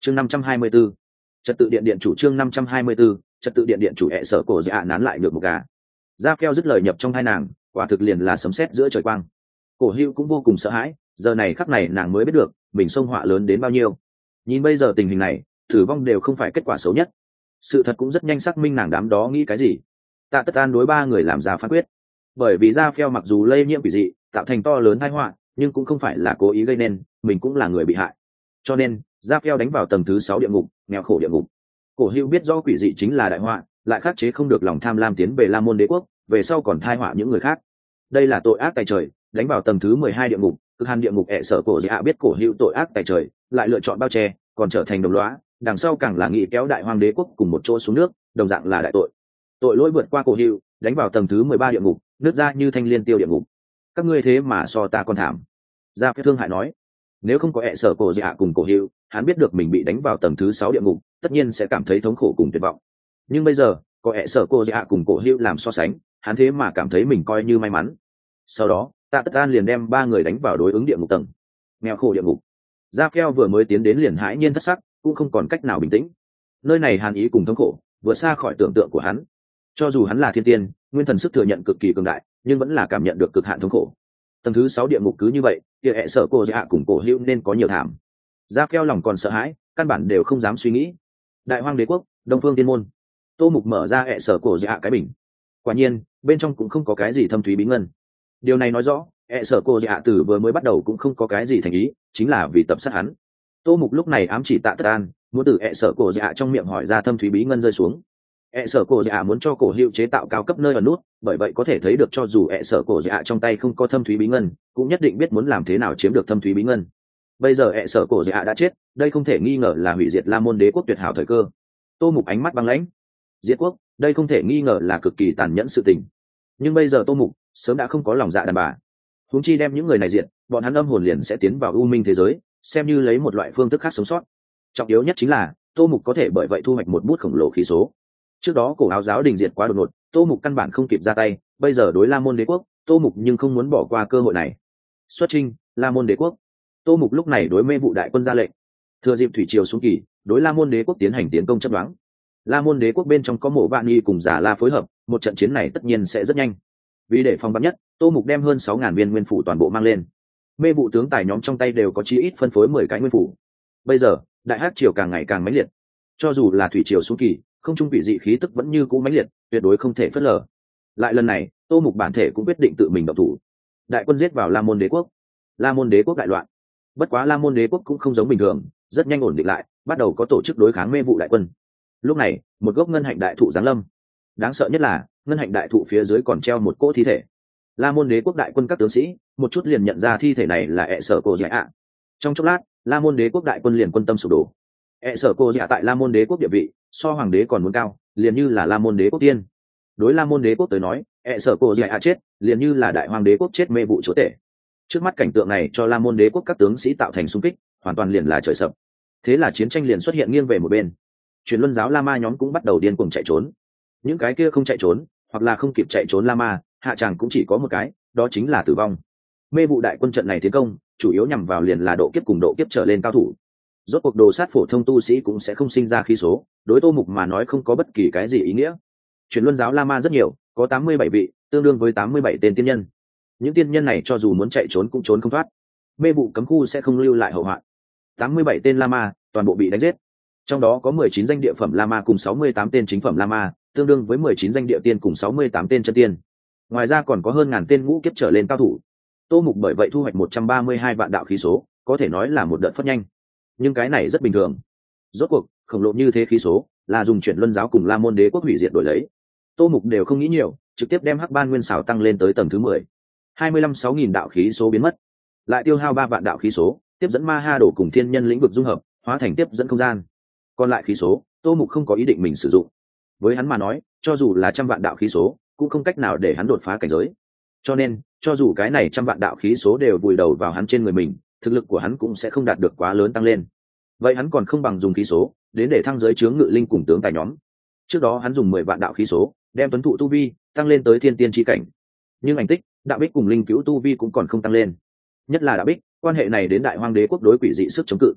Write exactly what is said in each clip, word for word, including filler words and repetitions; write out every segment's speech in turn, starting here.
chương năm trăm hai mươi 524. Trật tự điện điện chủ chương năm trăm hai mươi 524, trật tự điện điện chủ hệ sở cổ dạ nán lại được một gà. Ra Phèo dứt lời nhập trong hai nàng, quả thực liền là sấm sét giữa trời quang. Cổ Hưu cũng vô cùng sợ hãi, giờ này khắc này nàng mới biết được mình xông họa lớn đến bao nhiêu. Nhìn bây giờ tình hình này, tử vong đều không phải kết quả xấu nhất. Sự thật cũng rất nhanh xác minh nàng đám đó nghĩ cái gì. Tạ Tất An đối ba người làm ra phán quyết. Bởi vì Ra Phèo mặc dù lây nhiễm quỷ dị, tạo thành to lớn tai họa, nhưng cũng không phải là cố ý gây nên, mình cũng là người bị hại. Cho nên, Ra Phèo đánh vào tầng thứ sáu địa ngục, nghèo khổ địa ngục. Cổ Hưu biết rõ quỷ dị chính là đại họa, lại khắc chế không được lòng tham lam tiến về La Môn Đế quốc, về sau còn thai họa những người khác. Đây là tội ác tày trời, đánh vào tầng thứ mười hai địa ngục, cực hàn địa ngục ẹ sợ cổ dạ biết Cổ Hưu tội ác tày trời, lại lựa chọn bao che, còn trở thành đồng lõa, đằng sau càng là nghị kéo đại hoàng đế quốc cùng một chỗ xuống nước, đồng dạng là đại tội. Tội lỗi vượt qua Cổ Hưu, đánh vào tầng thứ mười ba địa ngục, nước ra như thanh liên tiêu địa ngục. Các ngươi thế mà so ta còn thảm. Gia Phép thương hại nói, nếu không có ẹ sợ cổ dạ cùng Cổ Hưu, hắn biết được mình bị đánh vào tầng thứ sáu địa ngục, tất nhiên sẽ cảm thấy thống khổ cùng tuyệt vọng. Nhưng bây giờ, có ẹ sợ cổ dạ cùng Cổ Hưu làm so sánh, hắn thế mà cảm thấy mình coi như may mắn. Sau đó, Tạ Tất An liền đem ba người đánh vào đối ứng địa ngục tầng. Nghèo khổ địa ngục. Ra Phèo vừa mới tiến đến liền hãi nhiên thất sắc, cũng không còn cách nào bình tĩnh. Nơi này hàn ý cùng thống khổ, vượt xa khỏi tưởng tượng của hắn. Cho dù hắn là thiên tiên, nguyên thần sức thừa nhận cực kỳ cường đại, nhưng vẫn là cảm nhận được cực hạn thống khổ. Tầng thứ sáu địa ngục cứ như vậy, kia ẹ sợ cổ dạ cùng Cổ Hưu nên có nhiều thảm. Ra Phèo lòng còn sợ hãi, căn bản đều không dám suy nghĩ. Đại Hoang Đế quốc, Đông Phương Tiên môn. Tô Mục mở ra ẹ sợ cổ dạ cái bình. Quả nhiên, bên trong cũng không có cái gì thâm thúy bí ngân. Điều này nói rõ, ẹ sợ cổ dạ từ vừa mới bắt đầu cũng không có cái gì thành ý, chính là vì tập sát hắn. Tô Mục lúc này ám chỉ Tạ Tất An, muốn từ ẹ sợ cổ dạ trong miệng hỏi ra thâm thúy bí ngân rơi xuống. ẹ sợ cổ dạ muốn cho Cổ Hưu chế tạo cao cấp nơi ở nút, bởi vậy có thể thấy được cho dù ẹ sợ cổ dạ trong tay không có thâm thúy bí ngân, cũng nhất định biết muốn làm thế nào chiếm được thâm thúy bí ngân. Bây giờ ẹ sợ cổ dạ đã chết, đây không thể nghi ngờ là hủy diệt La Môn Đế quốc tuyệt hảo thời cơ. Tô Mục ánh mắt băng lãnh. Diệt quốc, đây không thể nghi ngờ là cực kỳ tàn nhẫn sự tình. Nhưng bây giờ Tô Mục sớm đã không có lòng dạ đàn bà. Huống chi đem những người này diệt, bọn hắn âm hồn liền sẽ tiến vào u minh thế giới, xem như lấy một loại phương thức khác sống sót. Trọng yếu nhất chính là Tô Mục có thể bởi vậy thu hoạch một bút khổng lồ khí số. Trước đó cổ áo giáo đình diệt quá đột ngột, Tô Mục căn bản không kịp ra tay, bây giờ đối La Môn Đế quốc, Tô Mục nhưng không muốn bỏ qua cơ hội này. Xuất chinh, La Môn Đế quốc. Tô Mục lúc này đối Mê Vụ đại quân ra lệnh, thừa dịp thủy triều xuống kỳ, đối La Môn Đế quốc tiến hành tiến công chấp đoán. La Môn Đế quốc bên trong có Mộ Vạn Nghi cùng Giả La phối hợp, một trận chiến này tất nhiên sẽ rất nhanh. Vì để phòng bắn nhất, Tô Mục đem hơn sáu ngàn viên nguyên phủ toàn bộ mang lên. Mê Vụ tướng tài nhóm trong tay đều có chí ít phân phối mười cái nguyên phủ. Bây giờ, đại hắc triều càng ngày càng mãnh liệt. Cho dù là thủy triều xuống kỳ, không trung quỷ dị khí tức vẫn như cũ mãnh liệt, tuyệt đối không thể phớt lờ. Lại lần này, Tô Mục bản thể cũng quyết định tự mình động thủ. Đại quân giết vào La Môn Đế quốc. La Môn Đế quốc đại loạn. Bất quá La Môn Đế quốc cũng không giống bình thường, rất nhanh ổn định lại, bắt đầu có tổ chức đối kháng Mê Vụ đại quân. Lúc này, một gốc ngân hạnh đại thụ giáng lâm. Đáng sợ nhất là, ngân hạnh đại thụ phía dưới còn treo một cỗ thi thể. La Môn Đế quốc đại quân các tướng sĩ, một chút liền nhận ra thi thể này là ẹ sở cổ dạ ạ. Trong chốc lát, La Môn Đế quốc đại quân liền quân tâm sụp đổ. ẹ sở cổ dạ tại La Môn Đế quốc địa vị, so hoàng đế còn muốn cao, liền như là La Môn Đế quốc tiên. Đối La Môn Đế quốc tới nói, ẹ sở cổ dạ ạ chết, liền như là đại hoàng đế quốc chết Mê Vụ chúa tể. Trước mắt cảnh tượng này cho La Môn Đế quốc các tướng sĩ tạo thành xung kích, hoàn toàn liền là trời sập. Thế là chiến tranh liền xuất hiện nghiêng về một bên. Truyền luân giáo La Ma nhóm cũng bắt đầu điên cuồng chạy trốn. Những cái kia không chạy trốn, hoặc là không kịp chạy trốn La Ma, hạ tràng cũng chỉ có một cái, đó chính là tử vong. Mê Vụ đại quân trận này tiến công, chủ yếu nhằm vào liền là độ kiếp cùng độ kiếp trở lên cao thủ. Rốt cuộc đồ sát phổ thông tu sĩ cũng sẽ không sinh ra khí số, đối Tô Mục mà nói không có bất kỳ cái gì ý nghĩa. Truyền luân giáo La Ma rất nhiều, có tám mươi bảy vị, tương đương với tám mươi bảy tên tiên nhân. Những tiên nhân này cho dù muốn chạy trốn cũng trốn không thoát. Mê Vụ cấm khu sẽ không lưu lại hậu hoạn. tám mươi bảy tên La Ma, toàn bộ bị đánh giết. Trong đó có mười chín danh địa phẩm La Ma cùng sáu mươi tám tên chính phẩm La Ma, tương đương với mười chín danh địa tiên cùng sáu mươi tám tên chân tiên. Ngoài ra còn có hơn ngàn tên ngũ kiếp trở lên cao thủ. Tô Mục bởi vậy thu hoạch một trăm ba mươi hai vạn đạo khí số, có thể nói là một đợt phất nhanh. Nhưng cái này rất bình thường. Rốt cuộc, khổng lồ như thế khí số, là dùng chuyển luân giáo cùng La Môn Đế quốc hủy diệt đổi lấy. Tô Mục đều không nghĩ nhiều, trực tiếp đem Hắc Ban Nguyên Xảo tăng lên tới tầng thứ mười. hai mươi lăm sáu nghìn đạo khí số biến mất, lại tiêu hao ba vạn đạo khí số, tiếp dẫn Ma Ha Đổ cùng thiên nhân lĩnh vực dung hợp, hóa thành tiếp dẫn không gian. Còn lại khí số, Tô Mục không có ý định mình sử dụng. Với hắn mà nói, cho dù là trăm vạn đạo khí số, cũng không cách nào để hắn đột phá cảnh giới. Cho nên, cho dù cái này trăm vạn đạo khí số đều vùi đầu vào hắn trên người mình, thực lực của hắn cũng sẽ không đạt được quá lớn tăng lên. Vậy hắn còn không bằng dùng khí số đến để thăng giới chướng ngự linh cùng tướng tài nhóm. Trước đó hắn dùng mười vạn đạo khí số, đem tuấn thụ tu vi tăng lên tới thiên tiên chi cảnh. Nhưng ảnh tích, đạo bích cùng linh cứu tu vi cũng còn không tăng lên. Nhất là đạo bích, quan hệ này đến đại hoang đế quốc đối quỷ dị sức chống cự.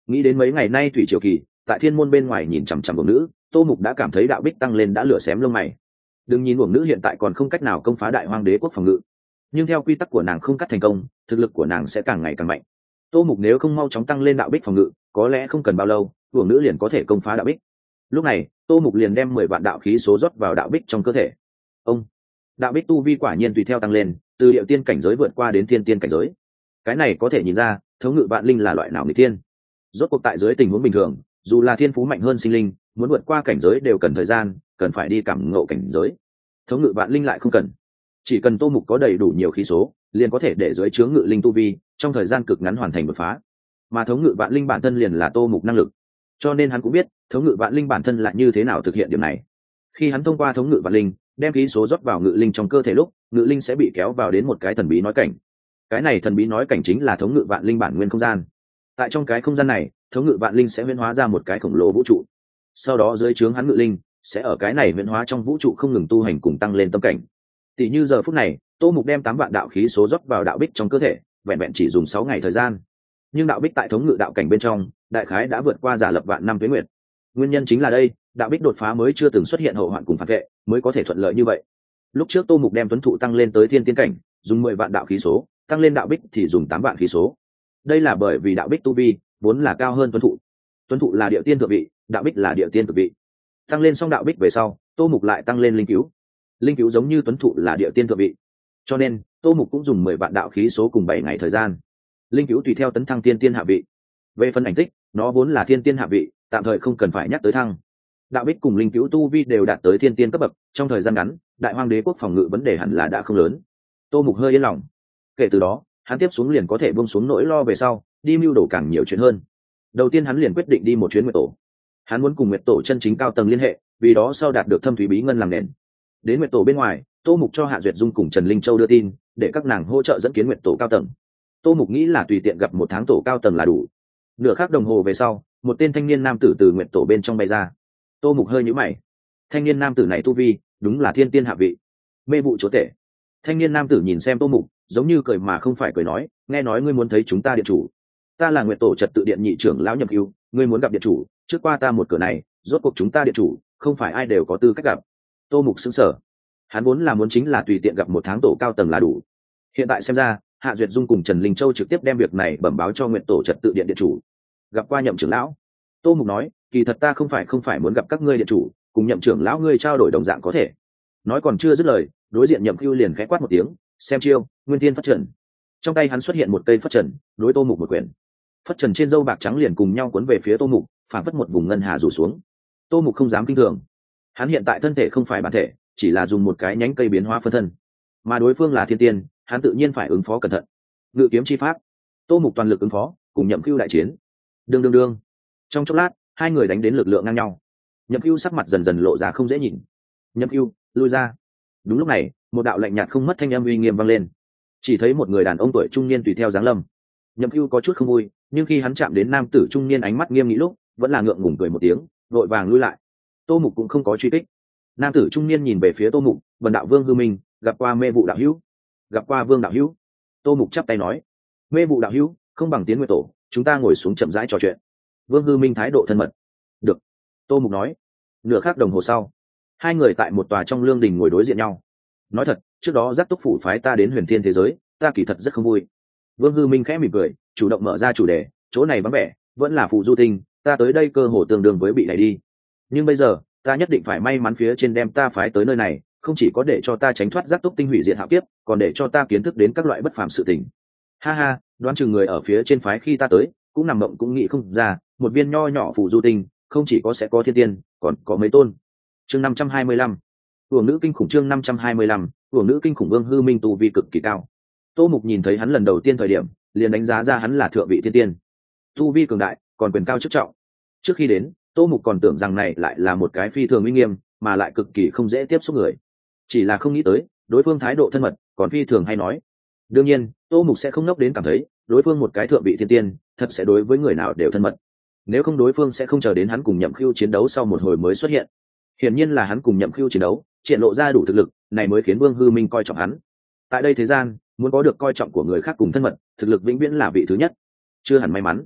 Nghĩ đến mấy ngày nay thủy triều kỳ tại thiên môn bên ngoài nhìn chằm chằm uổng nữ, Tô Mục đã cảm thấy đạo bích tăng lên đã lửa xém lông mày. Đừng nhìn uổng nữ hiện tại còn không cách nào công phá đại hoang đế quốc phòng ngự, nhưng theo quy tắc của nàng không cắt thành công, thực lực của nàng sẽ càng ngày càng mạnh. Tô Mục nếu không mau chóng tăng lên đạo bích phòng ngự, có lẽ không cần bao lâu uổng nữ liền có thể công phá đạo bích. Lúc này Tô Mục liền đem mười vạn đạo khí số rót vào đạo bích trong cơ thể. Ông đạo bích tu vi quả nhiên tùy theo tăng lên, từ điệu tiên cảnh giới vượt qua đến thiên tiên cảnh giới. Cái này có thể nhìn ra thống ngự vạn linh là loại nào người tiên. Rốt cuộc tại dưới tình huống bình thường, dù là thiên phú mạnh hơn sinh linh, muốn vượt qua cảnh giới đều cần thời gian, cần phải đi cảm ngộ cảnh giới. Thống ngự vạn linh lại không cần, chỉ cần Tô Mục có đầy đủ nhiều khí số, liền có thể để dưới chướng ngự linh tu vi trong thời gian cực ngắn hoàn thành đột phá. Mà thống ngự vạn linh bản thân liền là Tô Mục năng lực, cho nên hắn cũng biết thống ngự vạn linh bản thân là như thế nào thực hiện điểm này. Khi hắn thông qua thống ngự vạn linh đem khí số rót vào ngự linh trong cơ thể lúc, ngự linh sẽ bị kéo vào đến một cái thần bí nói cảnh. Cái này thần bí nói cảnh chính là thống ngự vạn linh bản nguyên không gian. Tại trong cái không gian này, thống ngự vạn linh sẽ huyễn hóa ra một cái khổng lồ vũ trụ, sau đó dưới trướng hắn ngự linh sẽ ở cái này huyễn hóa trong vũ trụ không ngừng tu hành cùng tăng lên tâm cảnh. Tỷ như giờ phút này Tô Mục đem tám vạn đạo khí số rót vào đạo bích trong cơ thể, vẹn vẹn chỉ dùng sáu ngày thời gian, nhưng đạo bích tại thống ngự đạo cảnh bên trong đại khái đã vượt qua giả lập vạn năm tuế nguyệt. Nguyên nhân chính là đây, đạo bích đột phá mới chưa từng xuất hiện hậu hoạn cùng phản vệ, mới có thể thuận lợi như vậy. Lúc trước Tô Mục đem tuấn thụ tăng lên tới thiên tiên cảnh, dùng mười vạn đạo khí số, tăng lên đạo bích thì dùng tám vạn khí số. Đây là bởi vì đạo bích tu vi vốn là cao hơn tuấn thụ. Tuấn thụ là địa tiên thượng vị, đạo bích là địa tiên cực vị. Tăng lên xong đạo bích về sau, Tô Mục lại tăng lên linh cứu. Linh cứu giống như tuấn thụ là địa tiên thượng vị, cho nên Tô Mục cũng dùng mười vạn đạo khí số cùng bảy ngày thời gian. Linh cứu tùy theo tấn thăng tiên tiên hạ vị. Về phần ảnh tích, nó vốn là thiên tiên hạ vị, tạm thời không cần phải nhắc tới thăng. Đạo bích cùng linh cứu tu vi đều đạt tới thiên tiên cấp bậc, trong thời gian ngắn đại hoang đế quốc phòng ngự vấn đề hẳn là đã không lớn. Tô Mục hơi yên lòng. Kể từ đó hắn tiếp xuống liền có thể buông xuống nỗi lo về sau, đi mưu đồ càng nhiều chuyện hơn. Đầu tiên hắn liền quyết định đi một chuyến nguyệt tổ. Hắn muốn cùng nguyệt tổ chân chính cao tầng liên hệ, vì đó sau đạt được thâm thúy bí ngân làm nền. Đến nguyệt tổ bên ngoài, Tô Mục cho Hạ Duyệt Dung cùng Trần Linh Châu đưa tin, để các nàng hỗ trợ dẫn kiến nguyệt tổ cao tầng. Tô Mục nghĩ là tùy tiện gặp một tháng tổ cao tầng là đủ. Nửa khắc đồng hồ về sau, một tên thanh niên nam tử từ nguyệt tổ bên trong bay ra. Tô Mục hơi nhíu mày. Thanh niên nam tử này tu vi đúng là thiên tiên hạ vị, mê vụ chúa tể. Thanh niên nam tử nhìn xem Tô Mục, giống như cười mà không phải cười nói, nghe nói ngươi muốn thấy chúng ta điện chủ. Ta là nguyệt tổ trật tự điện nhị trưởng lão Nhậm Hưu, ngươi muốn gặp điện chủ, trước qua ta một cửa này, rốt cuộc chúng ta điện chủ không phải ai đều có tư cách gặp. Tô Mục sững sờ. Hắn muốn là muốn chính là tùy tiện gặp một tháng tổ cao tầng là đủ. Hiện tại xem ra, Hạ Duyệt Dung cùng Trần Linh Châu trực tiếp đem việc này bẩm báo cho nguyệt tổ trật tự điện điện chủ. Gặp qua Nhậm trưởng lão. Tô Mục nói, kỳ thật ta không phải không phải muốn gặp các ngươi điện chủ, cùng Nhậm trưởng lão ngươi trao đổi đồng dạng có thể. Nói còn chưa dứt lời, đối diện Nhậm Hưu liền khẽ quát một tiếng, xem chiêu, Nguyên Thiên Phất Trần. Trong tay hắn xuất hiện một cây phất trần, đối Tô Mục một quyền. Phất trần trên dâu bạc trắng liền cùng nhau cuốn về phía Tô Mục, phản phất một vùng ngân hà rủ xuống. Tô Mục không dám kinh thường. Hắn hiện tại thân thể không phải bản thể, chỉ là dùng một cái nhánh cây biến hóa phân thân, mà đối phương là thiên tiên, hắn tự nhiên phải ứng phó cẩn thận. Ngự kiếm chi pháp, Tô Mục toàn lực ứng phó, cùng Nhậm Hưu đại chiến. Đương đương đương. Trong chốc lát, hai người đánh đến lực lượng ngang nhau. Nhậm Hưu sắc mặt dần dần lộ ra không dễ nhìn. Nhậm Hưu, lui ra. Đúng lúc này, một đạo lạnh nhạt không mất thanh âm uy nghiêm vang lên. Chỉ thấy một người đàn ông tuổi trung niên tùy theo giáng lâm. Nhậm Hưu có chút không vui, nhưng khi hắn chạm đến nam tử trung niên ánh mắt nghiêm nghị lúc, vẫn là ngượng ngùng cười một tiếng, vội vàng lui lại. Tô Mục cũng không có truy kích. Nam tử trung niên nhìn về phía Tô Mục, "Bần đạo Vương Hư Minh, gặp qua Mê Vụ đạo hữu." "Gặp qua Vương đạo hữu." Tô Mục chắp tay nói. "Mê Vụ đạo hữu, không bằng tiến nguyệt tổ, chúng ta ngồi xuống chậm rãi trò chuyện." Vương Hư Minh thái độ thân mật. "Được." Tô Mục nói. Nửa khắc đồng hồ sau, hai người tại một tòa trong lương đình ngồi đối diện nhau. "Nói thật, trước đó Giác Túc phủ phái ta đến Huyền Thiên thế giới, ta kỳ thật rất không vui." Vương Hư Minh khẽ mỉm cười, chủ động mở ra chủ đề, "Chỗ này vắng vẻ, vẫn là phụ du tinh, ta tới đây cơ hồ tương đương với bị đẩy đi. Nhưng bây giờ, ta nhất định phải may mắn phía trên đem ta phái tới nơi này, không chỉ có để cho ta tránh thoát Giác Túc tinh hủy diệt hạo kiếp, còn để cho ta kiến thức đến các loại bất phàm sự tình. Ha ha, đoán chừng người ở phía trên phái khi ta tới, cũng nằm mộng cũng nghĩ không ra, một viên nho nhỏ phụ du tinh, không chỉ có sẽ có thiên tiên, còn có mấy tôn." Chương năm trăm hai mươi lăm. Uổng nữ kinh khủng. Chương năm trăm hai mươi lăm. Uổng nữ kinh khủng. Vương Hư Minh tu vi cực kỳ cao. Tô Mục nhìn thấy hắn lần đầu tiên thời điểm, liền đánh giá ra hắn là thượng vị thiên tiên. Tu vi cường đại, còn quyền cao chức trọng. Trước khi đến, Tô Mục còn tưởng rằng này lại là một cái phi thường uy nghiêm, mà lại cực kỳ không dễ tiếp xúc người. Chỉ là không nghĩ tới, đối phương thái độ thân mật, còn phi thường hay nói. Đương nhiên, Tô Mục sẽ không ngốc đến cảm thấy, đối phương một cái thượng vị thiên tiên, thật sẽ đối với người nào đều thân mật. Nếu không đối phương sẽ không chờ đến hắn cùng Nhậm Khưu chiến đấu sau một hồi mới xuất hiện. Hiển nhiên là hắn cùng Nhậm Khưu chiến đấu, triển lộ ra đủ thực lực, này mới khiến Vương Hư Minh coi trọng hắn. Tại đây thế gian, muốn có được coi trọng của người khác cùng thân mật, thực lực vĩnh viễn là vị thứ nhất. Chưa hẳn may mắn.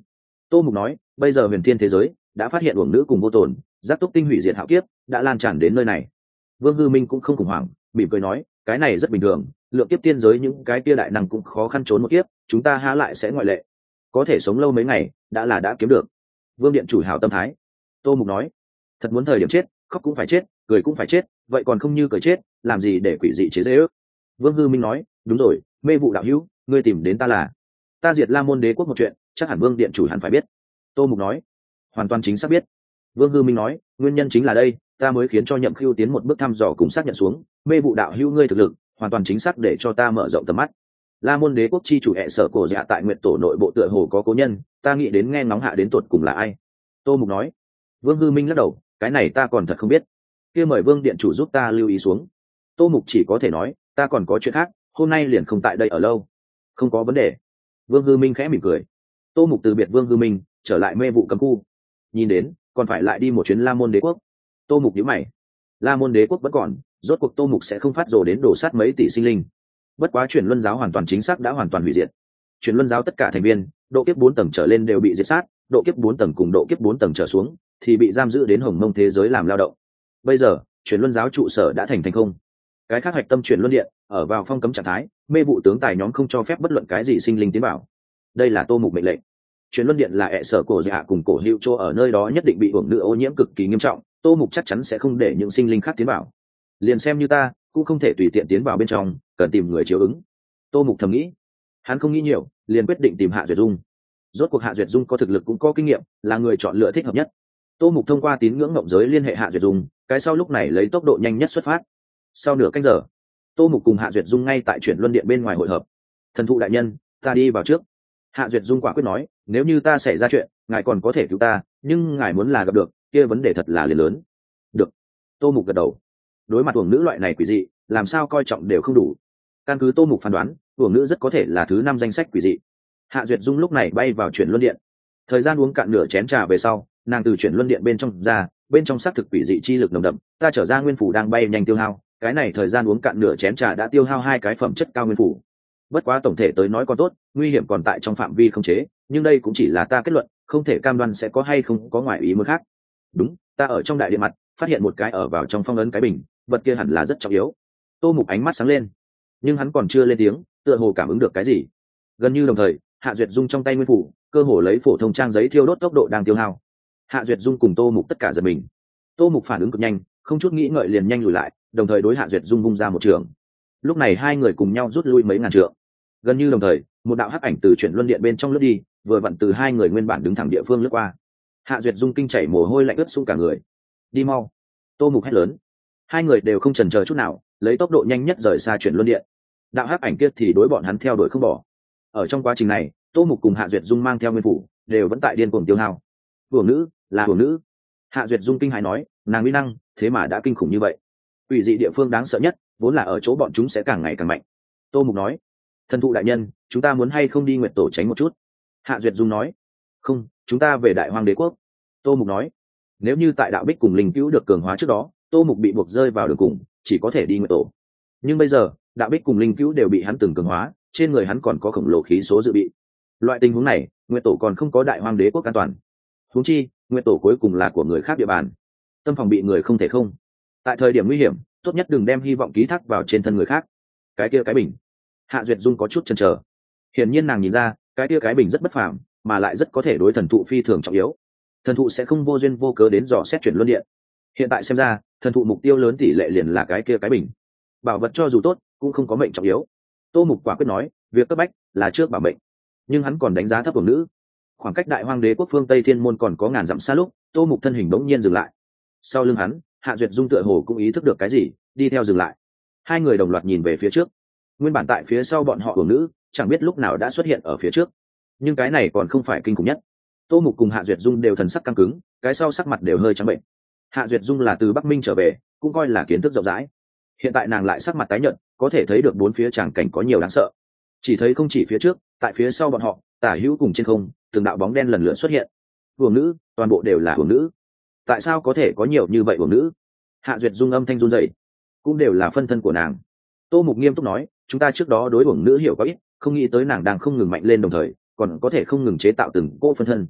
Tô Mục nói, bây giờ huyền thiên thế giới đã phát hiện uổng nữ cùng vô tồn, giác túc tinh hủy diệt hạo kiếp đã lan tràn đến nơi này. Vương Hư Minh cũng không khủng hoảng, mỉm cười nói, cái này rất bình thường, lượng kiếp tiên giới những cái kia đại năng cũng khó khăn trốn một kiếp, chúng ta há lại sẽ ngoại lệ. Có thể sống lâu mấy ngày đã là đã kiếm được. Vương điện chủ hảo tâm thái. Tô Mục nói, thật muốn thời điểm chết, khóc cũng phải chết, cười cũng phải chết, vậy còn không như cười chết, làm gì để quỷ dị chế dễ ước. Vương Hư Minh nói, đúng rồi, mê vụ đạo hữu, ngươi tìm đến ta là ta diệt La Môn đế quốc một chuyện, chắc hẳn Vương điện chủ hẳn phải biết. Tô Mục nói, hoàn toàn chính xác biết. Vương Hư Minh nói, nguyên nhân chính là đây, ta mới khiến cho Nhậm Khưu tiến một bước thăm dò cùng xác nhận xuống, mê vụ đạo hữu ngươi thực lực hoàn toàn chính xác để cho ta mở rộng tầm mắt. La Môn đế quốc chi chủ hệ sở cổ dạ tại nguyện tổ nội bộ tựa hồ có cố nhân, ta nghĩ đến nghe ngóng hạ đến tột cùng là ai. Tô Mục nói. Vương Hư Minh lắc đầu, cái này ta còn thật không biết, kia mời Vương điện chủ giúp ta lưu ý xuống. Tô Mục chỉ có thể nói, ta còn có chuyện khác, hôm nay liền không tại đây ở lâu. Không có vấn đề. Vương Hư Minh khẽ mỉm cười. Tô Mục từ biệt Vương Hư Minh, trở lại mê vụ cấm khu. Nhìn đến còn phải lại đi một chuyến La Môn đế quốc. Tô Mục nhíu mày. La Môn đế quốc vẫn còn, rốt cuộc Tô Mục sẽ không phát rồ đến đổ sát mấy tỷ sinh linh. Bất quá chuyển luân giáo hoàn toàn chính xác đã hoàn toàn hủy diệt. Chuyển luân giáo tất cả thành viên độ kiếp bốn tầng trở lên đều bị diệt sát, độ kiếp bốn tầng cùng độ kiếp bốn tầng trở xuống thì bị giam giữ đến Hồng Mông thế giới làm lao động. Bây giờ chuyển luân giáo trụ sở đã thành thành không, cái khác hạch tâm chuyển luân điện ở vào phong cấm trạng thái, mê vụ tướng tài nhóm không cho phép bất luận cái gì sinh linh tiến vào. Đây là Tô Mục mệnh lệnh. Chuyển luân điện là hệ sở cổ dạ cùng cổ hữu chỗ ở nơi đó nhất định bị hưởng nữ ô nhiễm cực kỳ nghiêm trọng, Tô Mục chắc chắn sẽ không để những sinh linh khác tiến vào. Liền xem như ta cũng không thể tùy tiện tiến vào bên trong, cần tìm người chiếu ứng. Tô Mục thầm nghĩ. Hắn không nghĩ nhiều, liền quyết định tìm Hạ Duyệt Dung. Rốt cuộc Hạ Duyệt Dung có thực lực cũng có kinh nghiệm, là người chọn lựa thích hợp nhất. Tô Mục thông qua tín ngưỡng ngộng giới liên hệ Hạ Duyệt Dung, cái sau lúc này lấy tốc độ nhanh nhất xuất phát. Sau nửa canh giờ, Tô Mục cùng Hạ Duyệt Dung ngay tại chuyển luân điện bên ngoài hội hợp. Thần thụ đại nhân, ta đi vào trước. Hạ Duyệt Dung quả quyết nói, nếu như ta xảy ra chuyện, ngài còn có thể cứu ta, nhưng ngài muốn là gặp được, kia vấn đề thật là liền lớn. Được. Tô Mục gật đầu. Đối mặt uổng nữ loại này quỷ dị, làm sao coi trọng đều không đủ. Căn cứ Tô Mục phán đoán, uổng nữ rất có thể là thứ năm danh sách quỷ dị. Hạ Duyệt Dung lúc này bay vào chuyển luân điện. Thời gian uống cạn nửa chén trà về sau, nàng từ chuyển luân điện bên trong ra, bên trong xác thực quỷ dị chi lực nồng đậm, ta trở ra nguyên phủ đang bay nhanh tiêu hao, cái này thời gian uống cạn nửa chén trà đã tiêu hao hai cái phẩm chất cao nguyên phủ. Bất quá tổng thể tới nói còn tốt, nguy hiểm còn tại trong phạm vi không chế, nhưng đây cũng chỉ là ta kết luận, không thể cam đoan sẽ có hay không có ngoại ý muốn khác. Đúng, ta ở trong đại điện mặt phát hiện một cái ở vào trong phong ấn cái bình, vật kia hẳn là rất trọng yếu. Tô Mục ánh mắt sáng lên, nhưng hắn còn chưa lên tiếng, tựa hồ cảm ứng được cái gì. Gần như đồng thời, Hạ Duyệt Dung trong tay nguyên phủ, cơ hồ lấy phổ thông trang giấy thiêu đốt tốc độ đang tiêu hao. Hạ Duyệt Dung cùng Tô Mục tất cả giật mình. Tô Mục phản ứng cực nhanh, không chút nghĩ ngợi liền nhanh lùi lại, đồng thời đối Hạ Duyệt Dung vung ra một trường. Lúc này hai người cùng nhau rút lui mấy ngàn trượng. Gần như đồng thời, một đạo hắc ảnh từ chuyển luân điện bên trong lướt đi, vừa vặn từ hai người nguyên bản đứng thẳng địa phương lướt qua. Hạ Duyệt Dung kinh chảy mồ hôi lạnh ướt sũng cả người. Đi mau! Tô Mục hét lớn. Hai người đều không chần chờ chút nào, lấy tốc độ nhanh nhất rời xa chuyển luân điện. Đạo hắc ảnh kia thì đối bọn hắn theo đuổi không bỏ. Ở trong quá trình này, Tô Mục cùng Hạ Duyệt Dung mang theo nguyên phủ, đều vẫn tại điên cuồng tiêu hao. Hưởng nữ, là hưởng nữ. Hạ Duyệt Dung kinh hãi nói, nàng uy năng, thế mà đã kinh khủng như vậy. Quỷ dị địa phương đáng sợ nhất, vốn là ở chỗ bọn chúng sẽ càng ngày càng mạnh. Tô Mục nói, thần thụ đại nhân, chúng ta muốn hay không đi Nguyệt Tổ tránh một chút? Hạ Duyệt Dung nói, không, chúng ta về Đại Hoang Đế quốc. Tô Mục nói, nếu như tại đạo bích cùng linh cứu được cường hóa trước đó, Tô Mục bị buộc rơi vào đường cùng, chỉ có thể đi Nguyệt Tổ. Nhưng bây giờ, đạo bích cùng linh cứu đều bị hắn từng cường hóa, trên người hắn còn có khổng lồ khí số dự bị. Loại tình huống này, Nguyệt Tổ còn không có Đại Hoang Đế quốc an toàn. Huống chi, Nguyệt Tổ cuối cùng là của người khác địa bàn, tâm phòng bị người không thể không. Tại thời điểm nguy hiểm, tốt nhất đừng đem hy vọng ký thác vào trên thân người khác. Cái kia cái bình. Hạ Duyệt Dung có chút chần chờ. Hiển nhiên nàng nhìn ra, cái kia cái bình rất bất phàm, mà lại rất có thể đối thần thụ phi thường trọng yếu. Thần thụ sẽ không vô duyên vô cớ đến dò xét chuyển luân điện. Hiện tại xem ra, thần thụ mục tiêu lớn tỷ lệ liền là cái kia cái bình. Bảo vật cho dù tốt, cũng không có mệnh trọng yếu. Tô Mục quả quyết nói, việc cấp bách là trước bảo mệnh. Nhưng hắn còn đánh giá thấp của nữ. Khoảng cách Đại Hoang Đế quốc phương Tây Thiên môn còn có ngàn dặm xa lúc, Tô Mục thân hình bỗng nhiên dừng lại. Sau lưng hắn, Hạ Duyệt Dung tựa hồ cũng ý thức được cái gì, đi theo dừng lại. Hai người đồng loạt nhìn về phía trước. Nguyên bản tại phía sau bọn họ của nữ, chẳng biết lúc nào đã xuất hiện ở phía trước. Nhưng cái này còn không phải kinh khủng nhất. Tô Mục cùng Hạ Duyệt Dung đều thần sắc căng cứng, cái sau sắc mặt đều hơi trắng bệnh. Hạ Duyệt Dung là từ Bắc Minh trở về, cũng coi là kiến thức rộng rãi. Hiện tại nàng lại sắc mặt tái nhợt, có thể thấy được bốn phía tràng cảnh có nhiều đáng sợ. Chỉ thấy không chỉ phía trước, tại phía sau bọn họ, tả hữu cùng trên không, từng đạo bóng đen lần lượt xuất hiện. Hưởng nữ, toàn bộ đều là hưởng nữ. Tại sao có thể có nhiều như vậy hưởng nữ? Hạ Duyệt Dung âm thanh run rẩy, cũng đều là phân thân của nàng. Tô Mục nghiêm túc nói, chúng ta trước đó đối hưởng nữ hiểu có ít, không nghĩ tới nàng đang không ngừng mạnh lên đồng thời, còn có thể không ngừng chế tạo từng cỗ phân thân.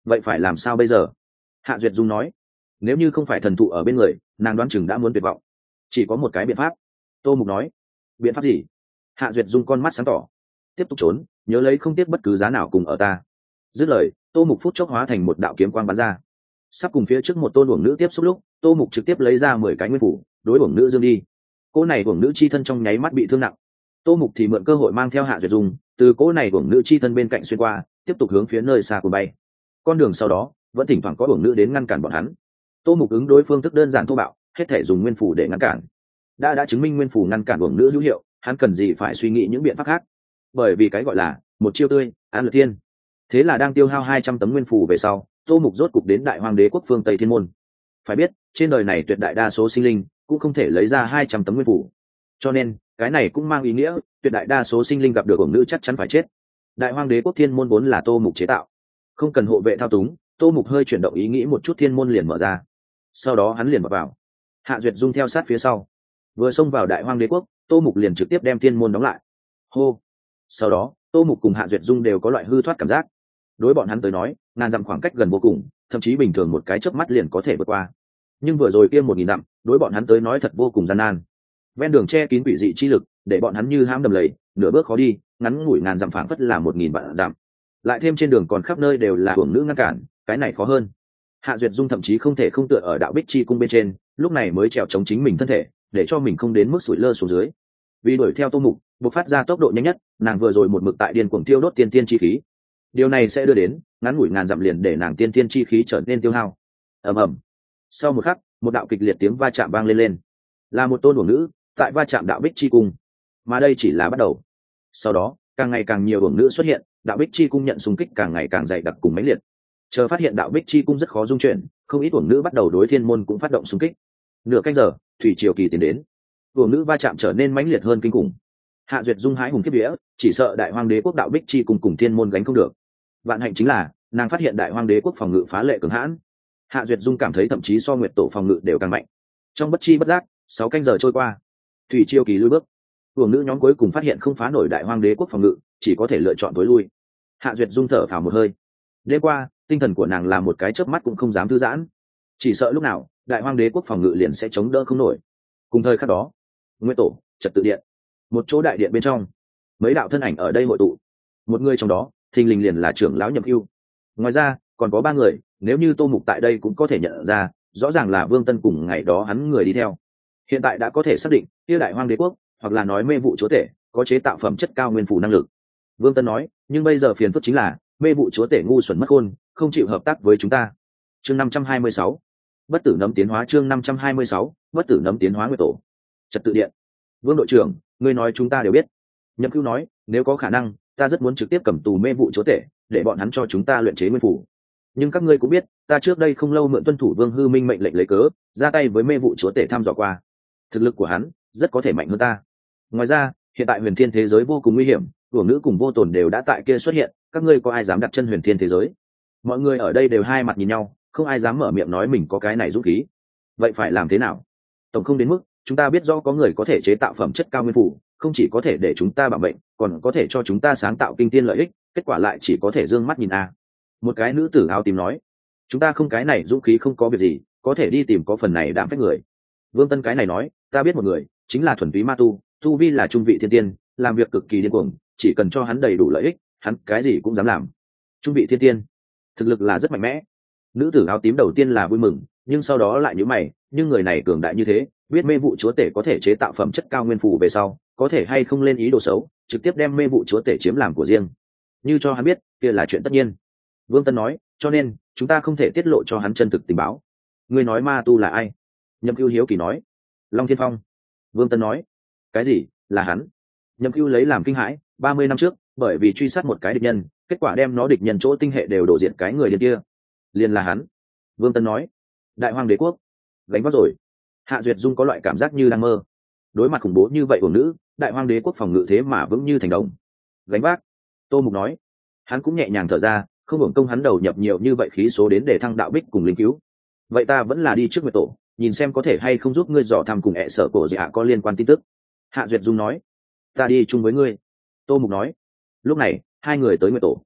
vậy phải làm sao bây giờ? Hạ Duyệt Dung nói. Nếu như không phải thần thụ ở bên người, nàng đoán chừng đã muốn tuyệt vọng. Chỉ có một cái biện pháp. Tô Mục nói. Biện pháp gì? Hạ Duyệt Dung con mắt sáng tỏ. Tiếp tục trốn, nhớ lấy không tiếc bất cứ giá nào cùng ở ta. Dứt lời, Tô Mục phút chốc hóa thành một đạo kiếm quang bắn ra. Sắp cùng phía trước một tôn uổng nữ tiếp xúc lúc, Tô Mục trực tiếp lấy ra mười cái nguyên phủ, đối uổng nữ dương đi. Cô này uổng nữ chi thân trong nháy mắt bị thương nặng. Tô Mục thì mượn cơ hội mang theo Hạ Duyệt Dung, từ cô này uổng nữ chi thân bên cạnh xuyên qua, tiếp tục hướng phía nơi xa cuồng bay. Con đường sau đó, vẫn thỉnh thoảng có uổng nữ đến ngăn cản bọn hắn. Tô Mục ứng đối phương thức đơn giản thô bạo, hết thể dùng nguyên phủ để ngăn cản. Đã đã chứng minh nguyên phủ ngăn cản uổng nữ hữu hiệu, hắn cần gì phải suy nghĩ những biện pháp khác? Bởi vì cái gọi là một chiêu tươi, an lượt thiên. Thế là đang tiêu hao hai trăm tấm nguyên phủ về sau, Tô Mục rốt cục đến Đại Hoang Đế quốc phương Tây Thiên Môn. Phải biết, trên đời này tuyệt đại đa số sinh linh cũng không thể lấy ra hai trăm tấm nguyên phủ. Cho nên, cái này cũng mang ý nghĩa, tuyệt đại đa số sinh linh gặp được uổng nữ chắc chắn phải chết. Đại Hoang Đế quốc Thiên Môn vốn là Tô Mục chế tạo, không cần hộ vệ thao túng, Tô Mục hơi chuyển động ý nghĩ một chút, Thiên Môn liền mở ra. Sau đó hắn liền vào, vào. Hạ Duyệt Dung theo sát phía sau. Vừa xông vào Đại Hoang Đế quốc, Tô Mục liền trực tiếp đem Thiên Môn đóng lại. Hô. Sau đó, Tô Mục cùng Hạ Duyệt Dung đều có loại hư thoát cảm giác. Đối bọn hắn tới nói, ngàn dặm khoảng cách gần vô cùng, thậm chí bình thường một cái chớp mắt liền có thể vượt qua. Nhưng vừa rồi kia một nghìn dặm, đối bọn hắn tới nói thật vô cùng gian nan. Ven đường che kín quỷ dị chi lực, để bọn hắn như hãm đầm lầy, nửa bước khó đi, ngắn ngủi ngàn dặm phảng phất là một nghìn vạn dặm. Lại thêm trên đường còn khắp nơi đều là uổng nữ ngăn cản, cái này khó hơn. Hạ Duyệt Dung thậm chí không thể không tựa ở đạo bích chi cung bên trên, lúc này mới trèo chống chính mình thân thể, để cho mình không đến mức sủi lơ xuống dưới. Vì đuổi theo Tô Mục, buộc phát ra tốc độ nhanh nhất, nàng vừa rồi một mực tại điên cuồng tiêu đốt tiên tiên chi khí. Điều này sẽ đưa đến ngắn ngủi ngàn dặm liền để nàng tiên tiên chi khí trở nên tiêu hao. Ầm ầm. Sau một khắc, một đạo kịch liệt tiếng va chạm vang lên lên. Là một tôn uổng nữ tại va chạm đạo bích chi cung, mà đây chỉ là bắt đầu. Sau đó, càng ngày càng nhiều uổng nữ xuất hiện, đạo bích chi cung nhận xung kích càng ngày càng dày đặc cùng mãnh liệt. Chờ phát hiện đạo bích chi cung rất khó dung chuyển, không ít uổng nữ bắt đầu đối Thiên Môn cũng phát động xung kích. Nửa canh giờ, thủy triều kỳ tiến đến, uổng nữ va chạm trở nên mãnh liệt hơn kinh khủng. Hạ Duyệt Dung hãi hùng kiếp vía, chỉ sợ Đại Hoang Đế quốc đạo bích chi cung cùng Thiên Môn gánh không được. Vạn hạnh chính là, nàng phát hiện Đại Hoang Đế quốc phòng ngự phá lệ cường hãn. Hạ Duyệt Dung cảm thấy thậm chí so Nguyệt Tổ phòng ngự đều càng mạnh. Trong bất chi bất giác, sáu canh giờ trôi qua, thủy triều kỳ lui bước. Uổng nữ nhóm cuối cùng phát hiện không phá nổi Đại Hoang Đế quốc phòng ngự, chỉ có thể lựa chọn tối lui. Hạ Duyệt Dung thở phào một hơi. Đêm qua, tinh thần của nàng là một cái chớp mắt cũng không dám thư giãn, chỉ sợ lúc nào Đại Hoang Đế quốc phòng ngự liền sẽ chống đỡ không nổi. Cùng thời khắc đó, Nguyệt Tổ trật tự điện, một chỗ đại điện bên trong, mấy đạo thân ảnh ở đây hội tụ. Một người trong đó, thình lình liền là trưởng lão Nhậm Cưu. Ngoài ra, còn có ba người, nếu như Tô Mục tại đây cũng có thể nhận ra, rõ ràng là Vương Tân cùng ngày đó hắn người đi theo. Hiện tại đã có thể xác định, kia Đại Hoang Đế quốc, hoặc là nói mê vụ chúa tể, có chế tạo phẩm chất cao nguyên phủ năng lực. Vương Tân nói, nhưng bây giờ phiền phức chính là, mê vụ chúa tể ngu xuẩn mất khôn, không chịu hợp tác với chúng ta. Chương năm trăm hai mươi sáu, bất tử nấm tiến hóa. Chương năm trăm hai mươi sáu, bất tử nấm tiến hóa. Nguyệt Tổ trật tự điện. Vương đội trưởng, ngươi nói chúng ta đều biết. Nhậm Cưu nói, nếu có khả năng, ta rất muốn trực tiếp cầm tù mê vụ chúa tể, để bọn hắn cho chúng ta luyện chế nguyên phủ. Nhưng các ngươi cũng biết, ta trước đây không lâu mượn tuân thủ Vương Hư Minh mệnh lệnh lấy cớ, ra tay với mê vụ chúa tể thăm dò qua. Thực lực của hắn rất có thể mạnh hơn ta. Ngoài ra, hiện tại huyền thiên thế giới vô cùng nguy hiểm, uổng nữ cùng vô tồn đều đã tại kia xuất hiện, các ngươi có ai dám đặt chân huyền thiên thế giới? Mọi người ở đây đều hai mặt nhìn nhau, không ai dám mở miệng nói mình có cái này dũng khí. Vậy phải làm thế nào? Tổng không đến mức, chúng ta biết rõ có người có thể chế tạo phẩm chất cao nguyên phủ, không chỉ có thể để chúng ta bảo mệnh, còn có thể cho chúng ta sáng tạo kinh tiên lợi ích, kết quả lại chỉ có thể dương mắt nhìn a. Một cái nữ tử áo tím nói, chúng ta không cái này dũng khí không có việc gì, có thể đi tìm có phần này đạm phách người. Vương Tân cái này nói, ta biết một người, chính là thuần túy ma tu, tu vi là trung vị thiên tiên, làm việc cực kỳ điên cuồng, chỉ cần cho hắn đầy đủ lợi ích, hắn cái gì cũng dám làm. Trung vị thiên tiên, thực lực là rất mạnh mẽ. Nữ tử áo tím đầu tiên là vui mừng, nhưng sau đó lại nhíu mày, nhưng người này cường đại như thế, biết mê vụ chúa tể có thể chế tạo phẩm chất cao nguyên phủ về sau, có thể hay không lên ý đồ xấu, trực tiếp đem mê vụ chúa tể chiếm làm của riêng. Như cho hắn biết, kia là chuyện tất nhiên. Vương Tân nói, cho nên chúng ta không thể tiết lộ cho hắn chân thực tình báo. Ngươi nói ma tu là ai? Nhậm Cưu hiếu kỳ nói. Long Thiên Phong. Vương Tân nói. Cái gì? Là hắn? Nhậm Cưu lấy làm kinh hãi. Ba mươi năm trước, bởi vì truy sát một cái địch nhân, kết quả đem nó địch nhân chỗ tinh hệ đều đổ diện cái người điên kia. Liền là hắn. Vương Tân nói. Đại Hoang Đế quốc gánh vác rồi. Hạ Duyệt Dung có loại cảm giác như đang mơ. Đối mặt khủng bố như vậy của nữ, Đại Hoang Đế quốc phòng ngự thế mà vững như thành đồng. Gánh vác. Tô Mục nói. Hắn cũng nhẹ nhàng thở ra, không hưởng công hắn đầu nhập nhiều như vậy khí số đến để thăng đạo bích cùng linh cứu. Vậy ta vẫn là đi trước Nguyệt Tổ, nhìn xem có thể hay không giúp ngươi dò thăm cùng ẹ sở cổ dạ có liên quan tin tức. Hạ Duyệt Dung nói. Ta đi chung với ngươi. Tô Mục nói. Lúc này, hai người tới Nguyệt Tổ.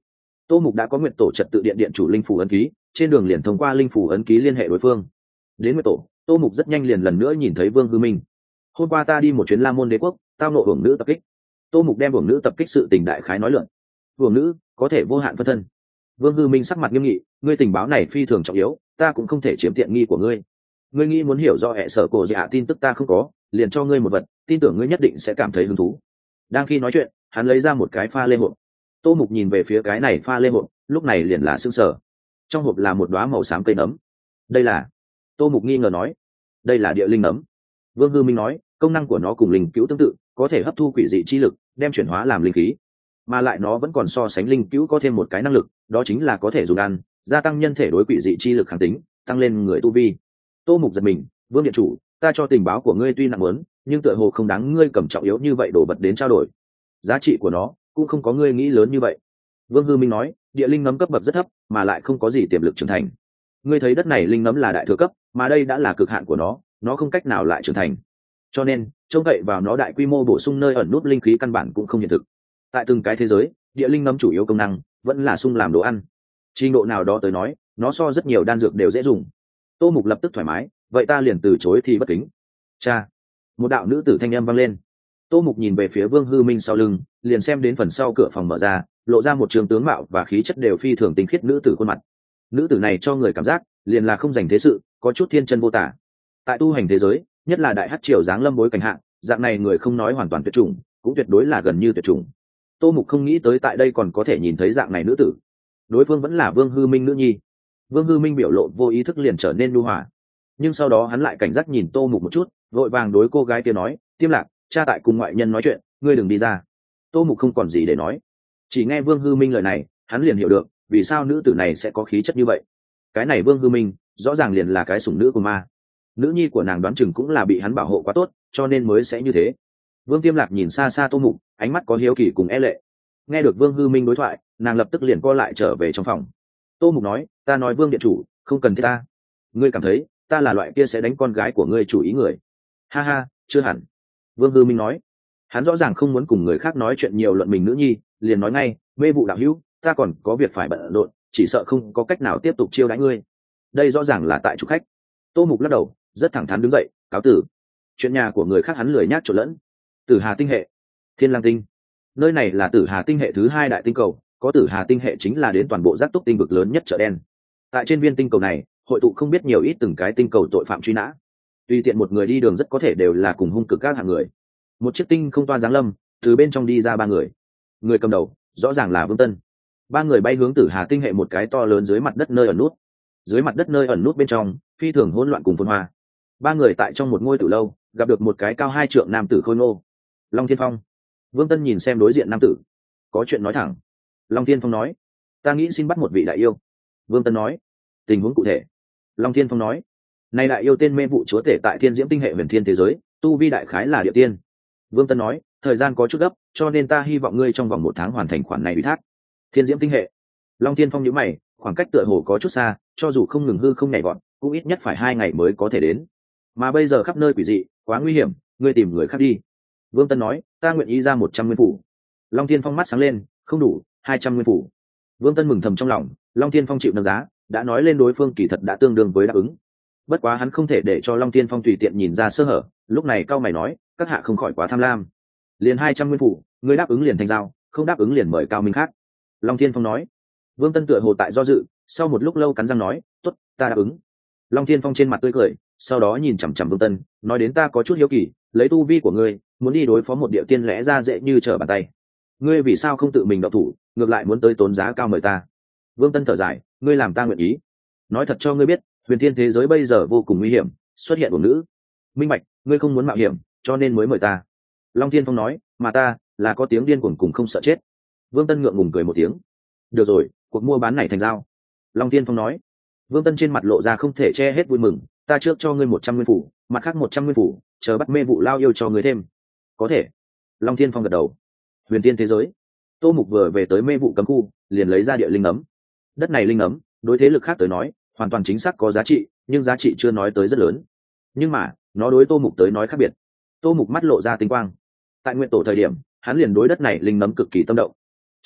Tô Mục đã có nguyện tổ trật tự điện điện chủ linh phủ ấn ký, trên đường liền thông qua linh phủ ấn ký liên hệ đối phương. Đến nguyện tổ, Tô Mục rất nhanh liền lần nữa nhìn thấy Vương Hư Minh. Hôm qua ta đi một chuyến La Môn Đế quốc, tao nộ hưởng nữ tập kích. Tô Mục đem hưởng nữ tập kích sự tình đại khái nói lượn. Hưởng nữ có thể vô hạn phân thân. Vương Hư Minh sắc mặt nghiêm nghị, ngươi tình báo này phi thường trọng yếu, ta cũng không thể chiếm tiện nghi của ngươi. Ngươi nghĩ muốn hiểu rõ hệ sở cổ dạ tin tức ta không có, liền cho ngươi một vật, tin tưởng ngươi nhất định sẽ cảm thấy hứng thú. Đang khi nói chuyện, hắn lấy ra một cái pha lê hộp. Tô Mục nhìn về phía cái này pha lê hộp, lúc này liền là sững sờ. Trong hộp là một đóa màu xám cây nấm. Đây là? Tô Mục nghi ngờ nói. Đây là địa linh nấm. Vương Hư Minh nói, công năng của nó cùng linh cứu tương tự, có thể hấp thu quỷ dị chi lực, đem chuyển hóa làm linh khí. Mà lại nó vẫn còn so sánh linh cứu có thêm một cái năng lực, đó chính là có thể dùng ăn, gia tăng nhân thể đối quỷ dị chi lực kháng tính, tăng lên người tu vi. Tô Mục giật mình, Vương điện chủ, ta cho tình báo của ngươi tuy nặng muốn, nhưng tựa hồ không đáng ngươi cầm trọng yếu như vậy đổ vật đến trao đổi. Giá trị của nó cũng không có ngươi nghĩ lớn như vậy. Vương Hư Minh nói, địa linh nấm cấp bậc rất thấp, mà lại không có gì tiềm lực trưởng thành. Ngươi thấy đất này linh nấm là đại thừa cấp, mà đây đã là cực hạn của nó, nó không cách nào lại trưởng thành. Cho nên, trông cậy vào nó đại quy mô bổ sung nơi ẩn nút linh khí căn bản cũng không hiện thực. Tại từng cái thế giới, địa linh nấm chủ yếu công năng vẫn là sung làm đồ ăn. Trình độ nào đó tới nói, nó so rất nhiều đan dược đều dễ dùng. Tô Mục lập tức thoải mái, vậy ta liền từ chối thì bất kính. Cha, một đạo nữ tử thanh âm vang lên. Tô Mục nhìn về phía Vương Hư Minh sau lưng, liền xem đến phần sau cửa phòng mở ra, lộ ra một trường tướng mạo và khí chất đều phi thường tinh khiết nữ tử khuôn mặt. Nữ tử này cho người cảm giác liền là không dành thế sự, có chút thiên chân vô tả. Tại tu hành thế giới, nhất là đại hắc triều giáng lâm bối cảnh hạ, dạng này người không nói hoàn toàn tuyệt chủng, cũng tuyệt đối là gần như tuyệt chủng. Tô Mục không nghĩ tới tại đây còn có thể nhìn thấy dạng này nữ tử. Đối phương vẫn là Vương Hư Minh nữ nhi. Vương Hư Minh biểu lộ vô ý thức liền trở nên nhu hòa, nhưng sau đó hắn lại cảnh giác nhìn Tô Mục một chút, vội vàng đối cô gái kia nói, Tiêm Lạc, cha tại cùng ngoại nhân nói chuyện, ngươi đừng đi ra. Tô Mục không còn gì để nói, chỉ nghe Vương Hư Minh lời này, hắn liền hiểu được vì sao nữ tử này sẽ có khí chất như vậy. Cái này Vương Hư Minh rõ ràng liền là cái sủng nữ của ma. Nữ nhi của nàng đoán chừng cũng là bị hắn bảo hộ quá tốt, cho nên mới sẽ như thế. Vương Tiêm Lạc nhìn xa xa Tô Mục, ánh mắt có hiếu kỳ cùng e lệ. Nghe được Vương Hư Minh đối thoại, nàng lập tức liền co lại trở về trong phòng. Tô Mục nói, ta nói Vương điện chủ, không cần thiết ta. Ngươi cảm thấy ta là loại kia sẽ đánh con gái của ngươi chủ ý người? Ha ha, chưa hẳn. Vương Hư Minh nói, hắn rõ ràng không muốn cùng người khác nói chuyện nhiều luận mình nữ nhi, liền nói ngay, mê vụ đạo hữu, ta còn có việc phải bận rộn, chỉ sợ không có cách nào tiếp tục chiêu đãi ngươi. Đây rõ ràng là tại chủ khách. Tô Mục lắc đầu, rất thẳng thắn đứng dậy, cáo tử. Chuyện nhà của người khác hắn lười nhác trộn lẫn. Tử Hà tinh hệ, Thiên Lang tinh, nơi này là Tử Hà tinh hệ thứ hai đại tinh cầu, có Tử Hà tinh hệ chính là đến toàn bộ giác túc tinh vực lớn nhất chợ đen. Tại trên viên tinh cầu này, hội tụ không biết nhiều ít từng cái tinh cầu tội phạm truy nã. Tùy tiện một người đi đường rất có thể đều là cùng hung cực các hạng người. Một chiếc tinh không toa giáng lâm, từ bên trong đi ra ba người. Người cầm đầu rõ ràng là Vương Tân. Ba người bay hướng Tử Hà tinh hệ một cái to lớn dưới mặt đất nơi ẩn nút. Dưới mặt đất nơi ẩn nút bên trong, phi thường hỗn loạn cùng phồn hoa. Ba người tại trong một ngôi tử lâu, gặp được một cái cao hai trượng nam tử khôi ngô. Long Thiên Phong. Vương Tân nhìn xem đối diện nam tử, có chuyện nói thẳng. Long Thiên Phong nói, ta nghĩ xin bắt một vị đại yêu. Vương Tân nói, tình huống cụ thể. Long Thiên Phong nói, này đại yêu tên mê vụ chúa tể tại thiên diễm tinh hệ huyền thiên thế giới, tu vi đại khái là địa tiên. Vương Tân nói, thời gian có chút gấp, cho nên ta hy vọng ngươi trong vòng một tháng hoàn thành khoản này ủy thác. Thiên diễm tinh hệ. Long Thiên Phong nhíu mày, khoảng cách tựa hồ có chút xa, cho dù không ngừng hư không nhảy vọt, cũng ít nhất phải hai ngày mới có thể đến. Mà bây giờ khắp nơi quỷ dị, quá nguy hiểm, ngươi tìm người khác đi. Vương Tân nói, ta nguyện ý ra một trăm nguyên phủ. Long Thiên Phong mắt sáng lên, không đủ, hai trăm nguyên phủ. Vương Tân mừng thầm trong lòng, Long Thiên Phong chịu nâng giá, đã nói lên đối phương kỳ thật đã tương đương với đáp ứng. Bất quá hắn không thể để cho Long Thiên Phong tùy tiện nhìn ra sơ hở, lúc này cao mày nói, các hạ không khỏi quá tham lam. Liền hai trăm nguyên phủ, ngươi đáp ứng liền thành giao, không đáp ứng liền mời cao minh khác. Long Thiên Phong nói. Vương Tân tựa hồ tại do dự, sau một lúc lâu cắn răng nói, tốt, ta đáp ứng. Long Thiên Phong trên mặt tươi cười, sau đó nhìn chằm chằm Vương Tân, nói đến ta có chút hiếu kỳ, lấy tu vi của ngươi, muốn đi đối phó một địa tiên lẽ ra dễ như trở bàn tay. Ngươi vì sao không tự mình động thủ, ngược lại muốn tới tốn giá cao mời ta? Vương Tân thở dài, ngươi làm ta nguyện ý. Nói thật cho ngươi biết, huyền thiên thế giới bây giờ vô cùng nguy hiểm, xuất hiện một nữ. Minh bạch, ngươi không muốn mạo hiểm, cho nên mới mời ta. Long Thiên Phong nói, mà ta là có tiếng điên cuồng cùng không sợ chết. Vương Tân ngượng ngùng cười một tiếng. Được rồi, cuộc mua bán này thành giao. Long Thiên Phong nói. Vương Tân trên mặt lộ ra không thể che hết vui mừng, ta trước cho ngươi một trăm nguyên phủ, mặt khác một trăm nguyên phủ, chờ bắt mê vụ lao yêu cho ngươi thêm. Có thể. Long Thiên Phong gật đầu. Huyền thiên thế giới. Tô Mục vừa về tới mê vụ cấm khu, liền lấy ra địa linh ấm. Đất này linh ấm, đối thế lực khác tới nói, hoàn toàn chính xác có giá trị, nhưng giá trị chưa nói tới rất lớn. Nhưng mà, nó đối Tô Mục tới nói khác biệt. Tô Mục mắt lộ ra tinh quang. Tại nguyện tổ thời điểm, hắn liền đối đất này linh ấm cực kỳ tâm động.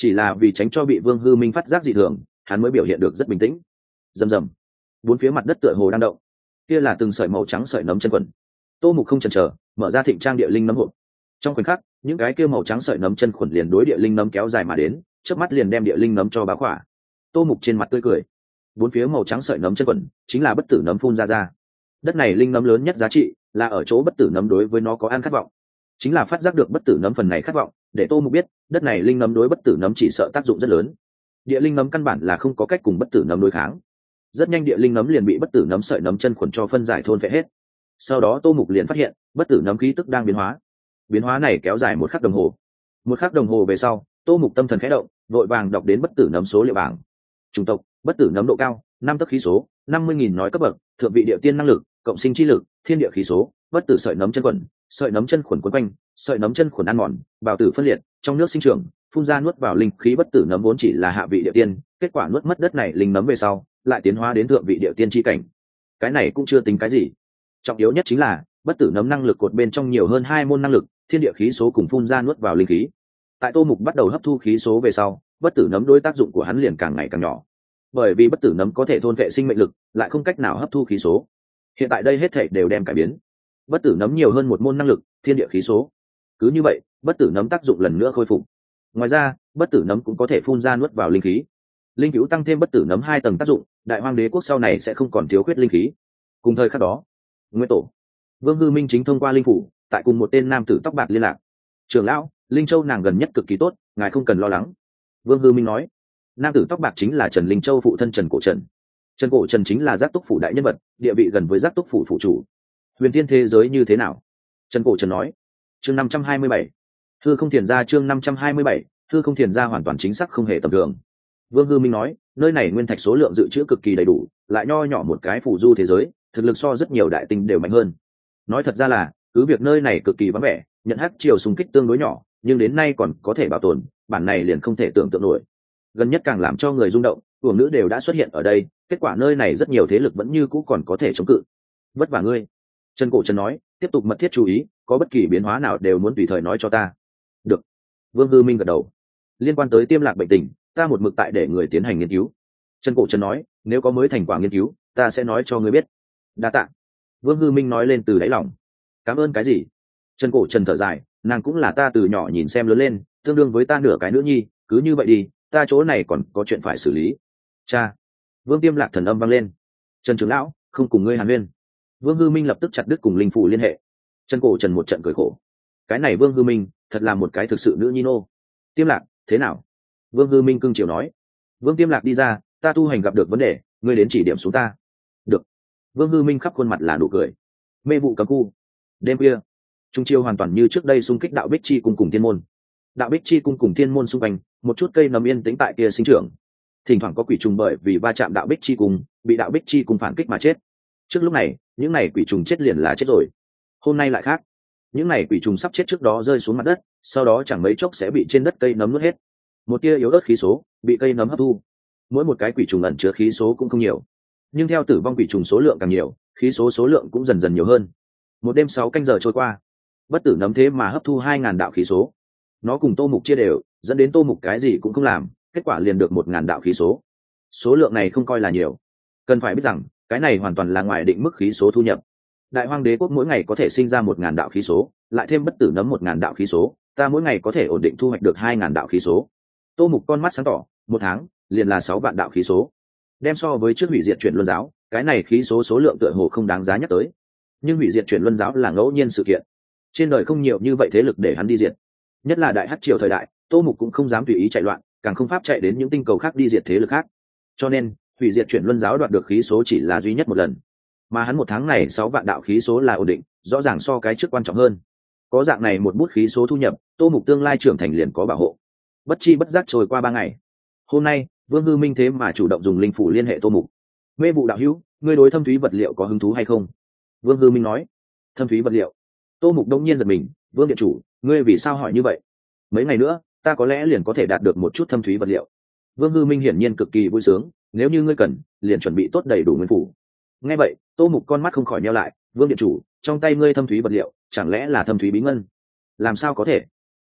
chỉ là vì tránh cho bị Vương Hư Minh phát giác dị thường, hắn mới biểu hiện được rất bình tĩnh. Rầm rầm, bốn phía mặt đất tựa hồ đang động, kia là từng sợi màu trắng sợi nấm chân quần. Tô Mục không chần chờ, mở ra Thịnh Trang địa linh nấm hộp. Trong khoảnh khắc, những cái kia màu trắng sợi nấm chân khuẩn liền đối địa linh nấm kéo dài mà đến, chớp mắt liền đem địa linh nấm cho bá khỏa. Tô Mục trên mặt tươi cười. Bốn phía màu trắng sợi nấm chân quần chính là bất tử nấm phun ra ra. Đất này linh nấm lớn nhất giá trị là ở chỗ bất tử nấm đối với nó có ăn khát vọng. Chính là phát giác được bất tử nấm phần này khát vọng, để Tô Mục biết, đất này linh nấm đối bất tử nấm chỉ sợ tác dụng rất lớn. Địa linh nấm căn bản là không có cách cùng bất tử nấm đối kháng. Rất nhanh địa linh nấm liền bị bất tử nấm sợi nấm chân khuẩn cho phân giải thôn phệ hết. Sau đó Tô Mục liền phát hiện, bất tử nấm khí tức đang biến hóa. Biến hóa này kéo dài một khắc đồng hồ. Một khắc đồng hồ về sau, Tô Mục tâm thần khẽ động, vội vàng đọc đến bất tử nấm số liệu bảng. Chủng tộc: bất tử nấm độ cao, năm tấc khí số, năm mươi nghìn nói cấp bậc, thượng vị địa tiên năng lực, cộng sinh chi lực, thiên địa khí số, bất tử sợi nấm chân khuẩn, sợi nấm chân khuẩn quấn quanh, sợi nấm chân khuẩn ăn mòn, bào tử phân liệt, trong nước sinh trưởng, phun ra nuốt vào linh khí bất tử nấm vốn chỉ là hạ vị địa tiên, kết quả nuốt mất đất này linh nấm về sau, lại tiến hóa đến thượng vị địa tiên chi cảnh. Cái này cũng chưa tính cái gì. Trọng yếu nhất chính là, bất tử nấm năng lực cột bên trong nhiều hơn hai môn năng lực, thiên địa khí số cùng phun ra nuốt vào linh khí. Tại Tô Mục bắt đầu hấp thu khí số về sau, bất tử nấm đối tác dụng của hắn liền càng ngày càng nhỏ. Bởi vì bất tử nấm có thể thôn vệ sinh mệnh lực, lại không cách nào hấp thu khí số. Hiện tại đây hết thảy đều đem cải biến. Bất tử nấm nhiều hơn một môn năng lực, thiên địa khí số. Cứ như vậy, bất tử nấm tác dụng lần nữa khôi phục. Ngoài ra, bất tử nấm cũng có thể phun ra nuốt vào linh khí. Linh cứu tăng thêm bất tử nấm hai tầng tác dụng, Đại Hoang Đế quốc sau này sẽ không còn thiếu khuyết linh khí. Cùng thời khắc đó, Nguyên Tổ, Vương Hư Minh chính thông qua linh phủ, tại cùng một tên nam tử tóc bạc liên lạc. Trưởng lão, Linh Châu nàng gần nhất cực kỳ tốt, ngài không cần lo lắng. Vương Hư Minh nói. Nam tử tóc bạc chính là Trần Linh Châu phụ thân Trần Cổ Trần. Trần Cổ Trần chính là Giác Túc phủ đại nhân vật, địa vị gần với Giác Túc phủ phủ chủ. Huyền Thiên thế giới như thế nào? Trần Cổ Trần nói. Chương năm trăm hai mươi bảy, Hư không thiền gia chương năm trăm hai mươi bảy, Hư không thiền gia hoàn toàn chính xác không hề tầm thường. Vương Hư Minh nói, nơi này nguyên thạch số lượng dự trữ cực kỳ đầy đủ, lại nho nhỏ một cái phủ du thế giới, thực lực so rất nhiều đại tinh đều mạnh hơn. Nói thật ra là, cứ việc nơi này cực kỳ vắng vẻ, nhận hắc chiều xung kích tương đối nhỏ, nhưng đến nay còn có thể bảo tồn, bản này liền không thể tưởng tượng nổi. Gần nhất càng làm cho người rung động, tuồng nữ đều đã xuất hiện ở đây, kết quả nơi này rất nhiều thế lực vẫn như cũ còn có thể chống cự. Vất vả ngươi. Trần Cổ Trần nói, tiếp tục mật thiết chú ý, có bất kỳ biến hóa nào đều muốn tùy thời nói cho ta. Được. Vương Hư Minh gật đầu. Liên quan tới Tiêm Lạc bệnh tình, ta một mực tại để người tiến hành nghiên cứu. Trần Cổ Trần nói, nếu có mới thành quả nghiên cứu, ta sẽ nói cho ngươi biết. Đa tạ. Vương Hư Minh nói lên từ đáy lòng. Cảm ơn cái gì? Trần Cổ Trần thở dài, nàng cũng là ta từ nhỏ nhìn xem lớn lên, tương đương với ta nửa cái nữ nhi, cứ như vậy đi, ta chỗ này còn có chuyện phải xử lý. Cha. Vương Tiêm Lạc thần âm vang lên. Trần trưởng lão, không cùng ngươi hàn huyên. Vương Hư Minh lập tức chặt đứt cùng linh phủ liên hệ. Trần Cổ Trần một trận cười khổ. Cái này Vương Hư Minh, thật là một cái thực sự nữ nhi nô. Tiêm Lạc, thế nào? Vương Hư Minh cưng chiều nói. Vương Tiêm Lạc đi ra, ta tu hành gặp được vấn đề, ngươi đến chỉ điểm xuống ta. Được. Vương Hư Minh khắp khuôn mặt là nụ cười. Mê vụ cấm khu. Đêm khuya, trung chiêu hoàn toàn như trước đây xung kích đạo bích chi cung cùng thiên môn. Đạo bích chi cung cùng thiên môn xung quanh, một chút cây nấm yên tĩnh tại kia sinh trưởng. Thỉnh thoảng có quỷ trùng bởi vì va chạm đạo bích chi cung, bị đạo bích chi cung phản kích mà chết. Trước lúc này, những này quỷ trùng chết liền là chết rồi. Hôm nay lại khác, những này quỷ trùng sắp chết trước đó rơi xuống mặt đất, sau đó chẳng mấy chốc sẽ bị trên đất cây nấm nuốt hết. Một tia yếu ớt khí số bị cây nấm hấp thu. Mỗi một cái quỷ trùng ẩn chứa khí số cũng không nhiều, nhưng theo tử vong quỷ trùng số lượng càng nhiều, khí số số lượng cũng dần dần nhiều hơn. Một đêm sáu canh giờ trôi qua, bất tử nấm thế mà hấp thu hai ngàn đạo khí số. Nó cùng Tô Mục chia đều, dẫn đến Tô Mục cái gì cũng không làm, kết quả liền được một ngàn đạo khí số. Số lượng này không coi là nhiều. Cần phải biết rằng, cái này hoàn toàn là ngoài định mức khí số thu nhập. Đại Hoang Đế quốc mỗi ngày có thể sinh ra một ngàn đạo khí số, lại thêm bất tử nấm một ngàn đạo khí số, ta mỗi ngày có thể ổn định thu hoạch được hai ngàn đạo khí số. Tô Mục con mắt sáng tỏ, một tháng liền là sáu vạn đạo khí số. Đem so với trước hủy diệt chuyển luân giáo, cái này khí số số lượng tựa hồ không đáng giá nhắc tới. Nhưng hủy diệt chuyển luân giáo là ngẫu nhiên sự kiện. Trên đời không nhiều như vậy thế lực để hắn đi diệt. Nhất là đại hắc triều thời đại, Tô Mục cũng không dám tùy ý chạy loạn, càng không pháp chạy đến những tinh cầu khác đi diệt thế lực khác. Cho nên, hủy diệt chuyển luân giáo đoạt được khí số chỉ là duy nhất một lần. Mà hắn một tháng này sáu vạn đạo khí số là ổn định, rõ ràng so cái trước quan trọng hơn. Có dạng này một bút khí số thu nhập, Tô Mục tương lai trưởng thành liền có bảo hộ. Bất chi bất giác trôi qua ba ngày. Hôm nay, Vương Hư Minh thế mà chủ động dùng linh phủ liên hệ Tô Mục. Mê vụ đạo hữu, ngươi đối thâm thúy vật liệu có hứng thú hay không? Vương Hư Minh nói. Thâm thúy vật liệu? Tô Mục đông nhiên giật mình, Vương điện chủ, ngươi vì sao hỏi như vậy? Mấy ngày nữa, ta có lẽ liền có thể đạt được một chút thâm thúy vật liệu. Vương Hư Minh hiển nhiên cực kỳ vui sướng, nếu như ngươi cần, liền chuẩn bị tốt đầy đủ nguyên phủ. Nghe vậy, Tô Mục con mắt không khỏi nheo lại, Vương điện chủ, trong tay ngươi thâm thúy vật liệu, chẳng lẽ là thâm thúy bí ngân? Làm sao có thể?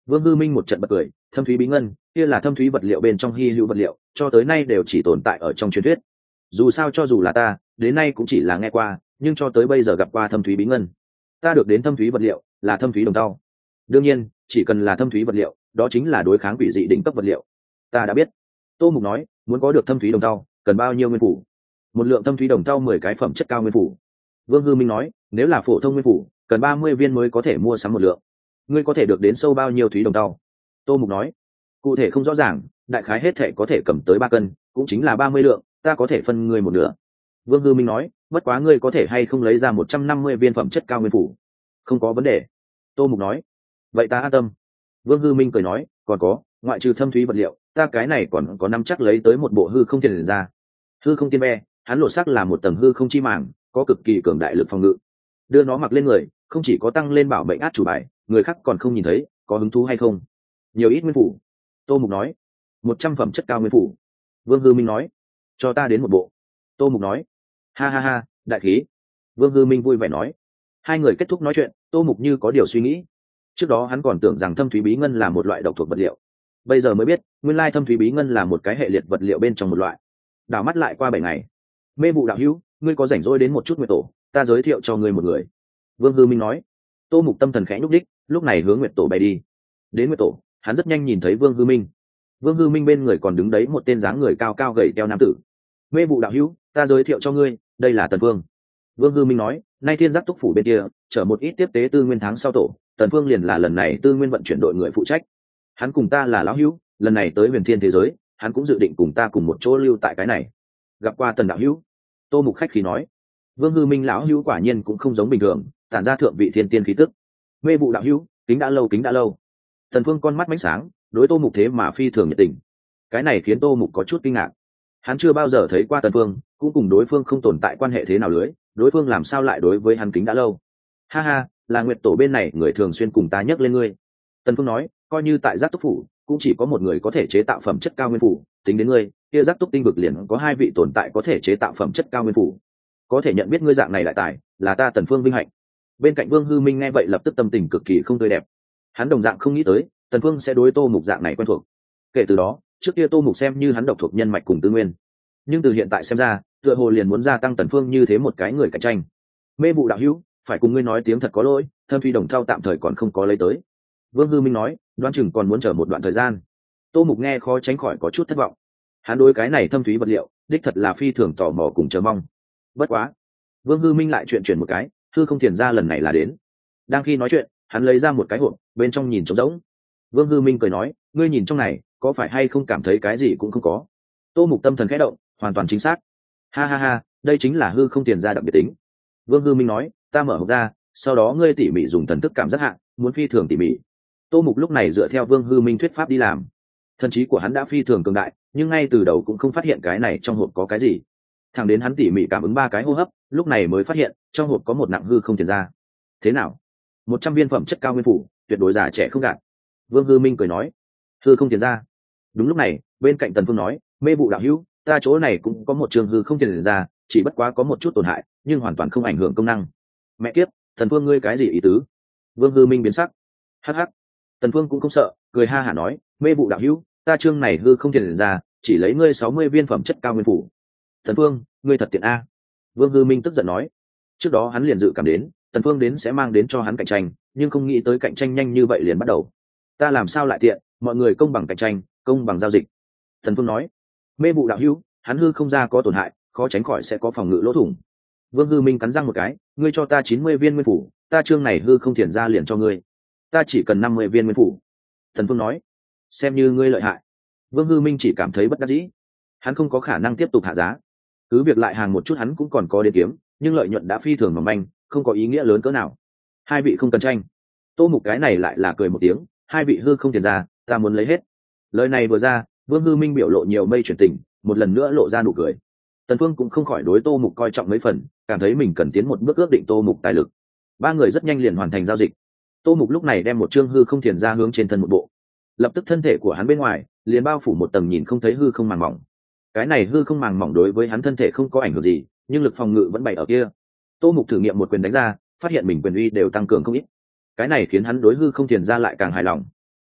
Vương Hư Minh một trận bật cười, thâm thúy bí ngân, kia là thâm thúy vật liệu bên trong hy hữu vật liệu, cho tới nay đều chỉ tồn tại ở trong truyền thuyết. Dù sao cho dù là ta, đến nay cũng chỉ là nghe qua, nhưng cho tới bây giờ gặp qua thâm thúy bí ngân. Ta được đến thâm thúy vật liệu, là thâm thúy đồng tao. Đương nhiên, chỉ cần là thâm thúy vật liệu, đó chính là đối kháng quỷ dị đỉnh cấp vật liệu. Ta đã biết. Tô Mục nói, muốn có được thâm thúy đồng tao, cần bao nhiêu nguyên phủ? Một lượng thâm thúy đồng tao mười cái phẩm chất cao nguyên phủ. Vương Hư Minh nói, nếu là phổ thông nguyên phủ, cần ba mươi viên mới có thể mua sắm một lượng. Ngươi có thể được đến sâu bao nhiêu thúy đồng tao? Tô Mục nói, cụ thể không rõ ràng, đại khái hết thể có thể cầm tới ba cân, cũng chính là ba mươi lượng, ta có thể phân ngươi một nửa. Vương Hư Minh nói, bất quá ngươi có thể hay không lấy ra một trăm năm mươi viên phẩm chất cao nguyên phủ? Không có vấn đề. Tô Mục nói, vậy ta an tâm. Vương Hư Minh cười nói, còn có, ngoại trừ thâm thúy vật liệu, ta cái này còn có năm chắc lấy tới một bộ hư không tiền ra. Hư không tiên be, hắn lộ sắc là một tầng hư không chi màng, có cực kỳ cường đại lực phòng ngự. Đưa nó mặc lên người, không chỉ có tăng lên bảo mệnh át chủ bài, người khác còn không nhìn thấy, có hứng thú hay không? Nhiều ít nguyên phủ? Tô Mục nói, một trăm phẩm chất cao nguyên phủ. Vương Hư Minh nói, cho ta đến một bộ. Tô Mục nói, ha ha ha, đại khí. Vương Hư Minh vui vẻ nói. Hai người kết thúc nói chuyện, Tô Mục như có điều suy nghĩ. Trước đó hắn còn tưởng rằng thâm thúy bí ngân là một loại độc thuộc vật liệu, bây giờ mới biết nguyên lai thâm thúy bí ngân là một cái hệ liệt vật liệu bên trong một loại. Đảo mắt lại qua bảy ngày. Mê Vụ đạo hữu, ngươi có rảnh rỗi đến một chút Nguyệt Tổ, ta giới thiệu cho ngươi một người. Vương Hư Minh nói. Tô Mục tâm thần khẽ nhúc đích, lúc này hướng Nguyệt Tổ bay đi. Đến Nguyệt Tổ, hắn rất nhanh nhìn thấy Vương Hư Minh. Vương Hư Minh bên người còn đứng đấy một tên dáng người cao cao gầy teo nam tử. Mê Vụ đạo hữu, ta giới thiệu cho ngươi, đây là Tần Phương. Vương Hư Minh nói, nay Thiên Giác Túc phủ bên kia chở một ít tiếp tế tư nguyên tháng sau tổ, Tần Phương liền là lần này tư nguyên vận chuyển đội người phụ trách. Hắn cùng ta là lão hữu, lần này tới Huyền Thiên thế giới, hắn cũng dự định cùng ta cùng một chỗ lưu tại cái này. Gặp qua Tần đạo hữu. Tô Mục khách khí nói. Vương Hư Minh lão hữu quả nhiên cũng không giống bình thường, tản ra thượng vị thiên tiên khí tức. Mê Vụ đạo hữu, kính đã lâu kính đã lâu. Tần Phương con mắt ánh sáng, đối Tô Mục thế mà phi thường nhiệt tình. Cái này khiến Tô Mục có chút kinh ngạc. Hắn chưa bao giờ thấy qua Tần Phương, cũng cùng đối phương không tồn tại quan hệ thế nào lưới, đối phương làm sao lại đối với hắn kính đã lâu? Ha ha, là Nguyệt Tổ bên này người thường xuyên cùng ta nhắc lên ngươi. Tần Phương nói, coi như tại Giác Túc phủ, cũng chỉ có một người có thể chế tạo phẩm chất cao nguyên phủ, tính đến ngươi, kia Giác Túc tinh vực liền có hai vị tồn tại có thể chế tạo phẩm chất cao nguyên phủ. Có thể nhận biết ngươi dạng này đại tài, là ta Tần Phương vinh hạnh. Bên cạnh Vương Hư Minh nghe vậy lập tức tâm tình cực kỳ không tươi đẹp. Hắn đồng dạng không nghĩ tới, Tần Phương sẽ đối Tô Mục dạng này quen thuộc. Kể từ đó, trước kia Tô Mục xem như hắn độc thuộc nhân mạch cùng tư nguyên, nhưng từ hiện tại xem ra, tựa hồ liền muốn gia tăng Tần Phương như thế một cái người cạnh tranh. Mê Vụ đạo hữu, phải cùng ngươi nói tiếng thật có lỗi, thâm thủy đồng thau tạm thời còn không có lấy tới. Vương Hư Minh nói, đoán chừng còn muốn chờ một đoạn thời gian. Tô Mục nghe khó tránh khỏi có chút thất vọng. Hắn đối cái này thâm thúy vật liệu, đích thật là phi thường tò mò cùng chờ mong. Bất quá, Vương Hư Minh lại chuyện chuyển một cái, hư không thiền ra lần này là đến. Đang khi nói chuyện, hắn lấy ra một cái hộp, bên trong nhìn trống rỗng. Vương Hư Minh cười nói, ngươi nhìn trong này, có phải hay không cảm thấy cái gì cũng không có? Tô Mục tâm thần khẽ động, hoàn toàn chính xác. Ha ha ha, đây chính là hư không tiền ra đặc biệt tính. Vương Hư Minh nói, ta mở hộp ra, sau đó ngươi tỉ mỉ dùng thần thức cảm giác hạn, muốn phi thường tỉ mỉ. Tô Mục lúc này dựa theo Vương Hư Minh thuyết pháp đi làm. Thần trí của hắn đã phi thường cường đại, nhưng ngay từ đầu cũng không phát hiện cái này trong hộp có cái gì. Thẳng đến hắn tỉ mỉ cảm ứng ba cái hô hấp, lúc này mới phát hiện trong hộp có một nặng hư không tiền ra. Thế nào? Một trăm viên phẩm chất cao nguyên phủ, tuyệt đối già trẻ không gạt. Vương Hư Minh cười nói, hư không tiền ra. Đúng lúc này, bên cạnh Tần Phương nói, Mê Vụ đạo hữu, ta chỗ này cũng có một trường hư không tiền ra, chỉ bất quá có một chút tổn hại, nhưng hoàn toàn không ảnh hưởng công năng. Mẹ kiếp, Tần Phương ngươi cái gì ý tứ? Vương Hư Minh biến sắc. Hắc hắc. Tần Phương cũng không sợ, cười ha hả nói, Mê Vụ đạo hữu, ta trương này hư không tiền ra, chỉ lấy ngươi sáu mươi viên phẩm chất cao nguyên phủ. Tần Phương, ngươi thật tiện a. Vương Hư Minh tức giận nói. Trước đó hắn liền dự cảm đến, Tần Phương đến sẽ mang đến cho hắn cạnh tranh, nhưng không nghĩ tới cạnh tranh nhanh như vậy liền bắt đầu. Ta làm sao lại tiện, mọi người công bằng cạnh tranh, công bằng giao dịch. Tần Phương nói. Mê Vụ đạo hữu, hắn hư không ra có tổn hại, khó tránh khỏi sẽ có phòng ngự lỗ thủng. Vương Hư Minh cắn răng một cái, ngươi cho ta chín mươi viên nguyên phủ, ta trương này hư không thiền ra liền cho ngươi. Ta chỉ cần năm mươi viên nguyên phủ. Tần Phương nói. Xem như ngươi lợi hại. Vương Hư Minh chỉ cảm thấy bất đắc dĩ. Hắn không có khả năng tiếp tục hạ giá. Cứ việc lại hàng một chút hắn cũng còn có đến kiếm, nhưng lợi nhuận đã phi thường mỏng manh, không có ý nghĩa lớn cỡ nào. Hai vị không cần tranh. Tô Mục cái này lại là cười một tiếng, hai vị hư không tiền ra, ta muốn lấy hết. Lời này vừa ra, Vương Hư Minh biểu lộ nhiều mây chuyển tình, một lần nữa lộ ra nụ cười. Tần Phương cũng không khỏi đối Tô Mục coi trọng mấy phần, cảm thấy mình cần tiến một bước ước định Tô Mục tài lực. Ba người rất nhanh liền hoàn thành giao dịch. Tô Mục lúc này đem một trương hư không tiền ra hướng trên thân một bộ, lập tức thân thể của hắn bên ngoài liền bao phủ một tầng nhìn không thấy hư không màng mỏng. Cái này hư không màng mỏng đối với hắn thân thể không có ảnh hưởng gì, nhưng lực phòng ngự vẫn bày ở kia. Tô Mục thử nghiệm một quyền đánh ra, phát hiện mình quyền uy đều tăng cường không ít. Cái này khiến hắn đối hư không tiền ra lại càng hài lòng.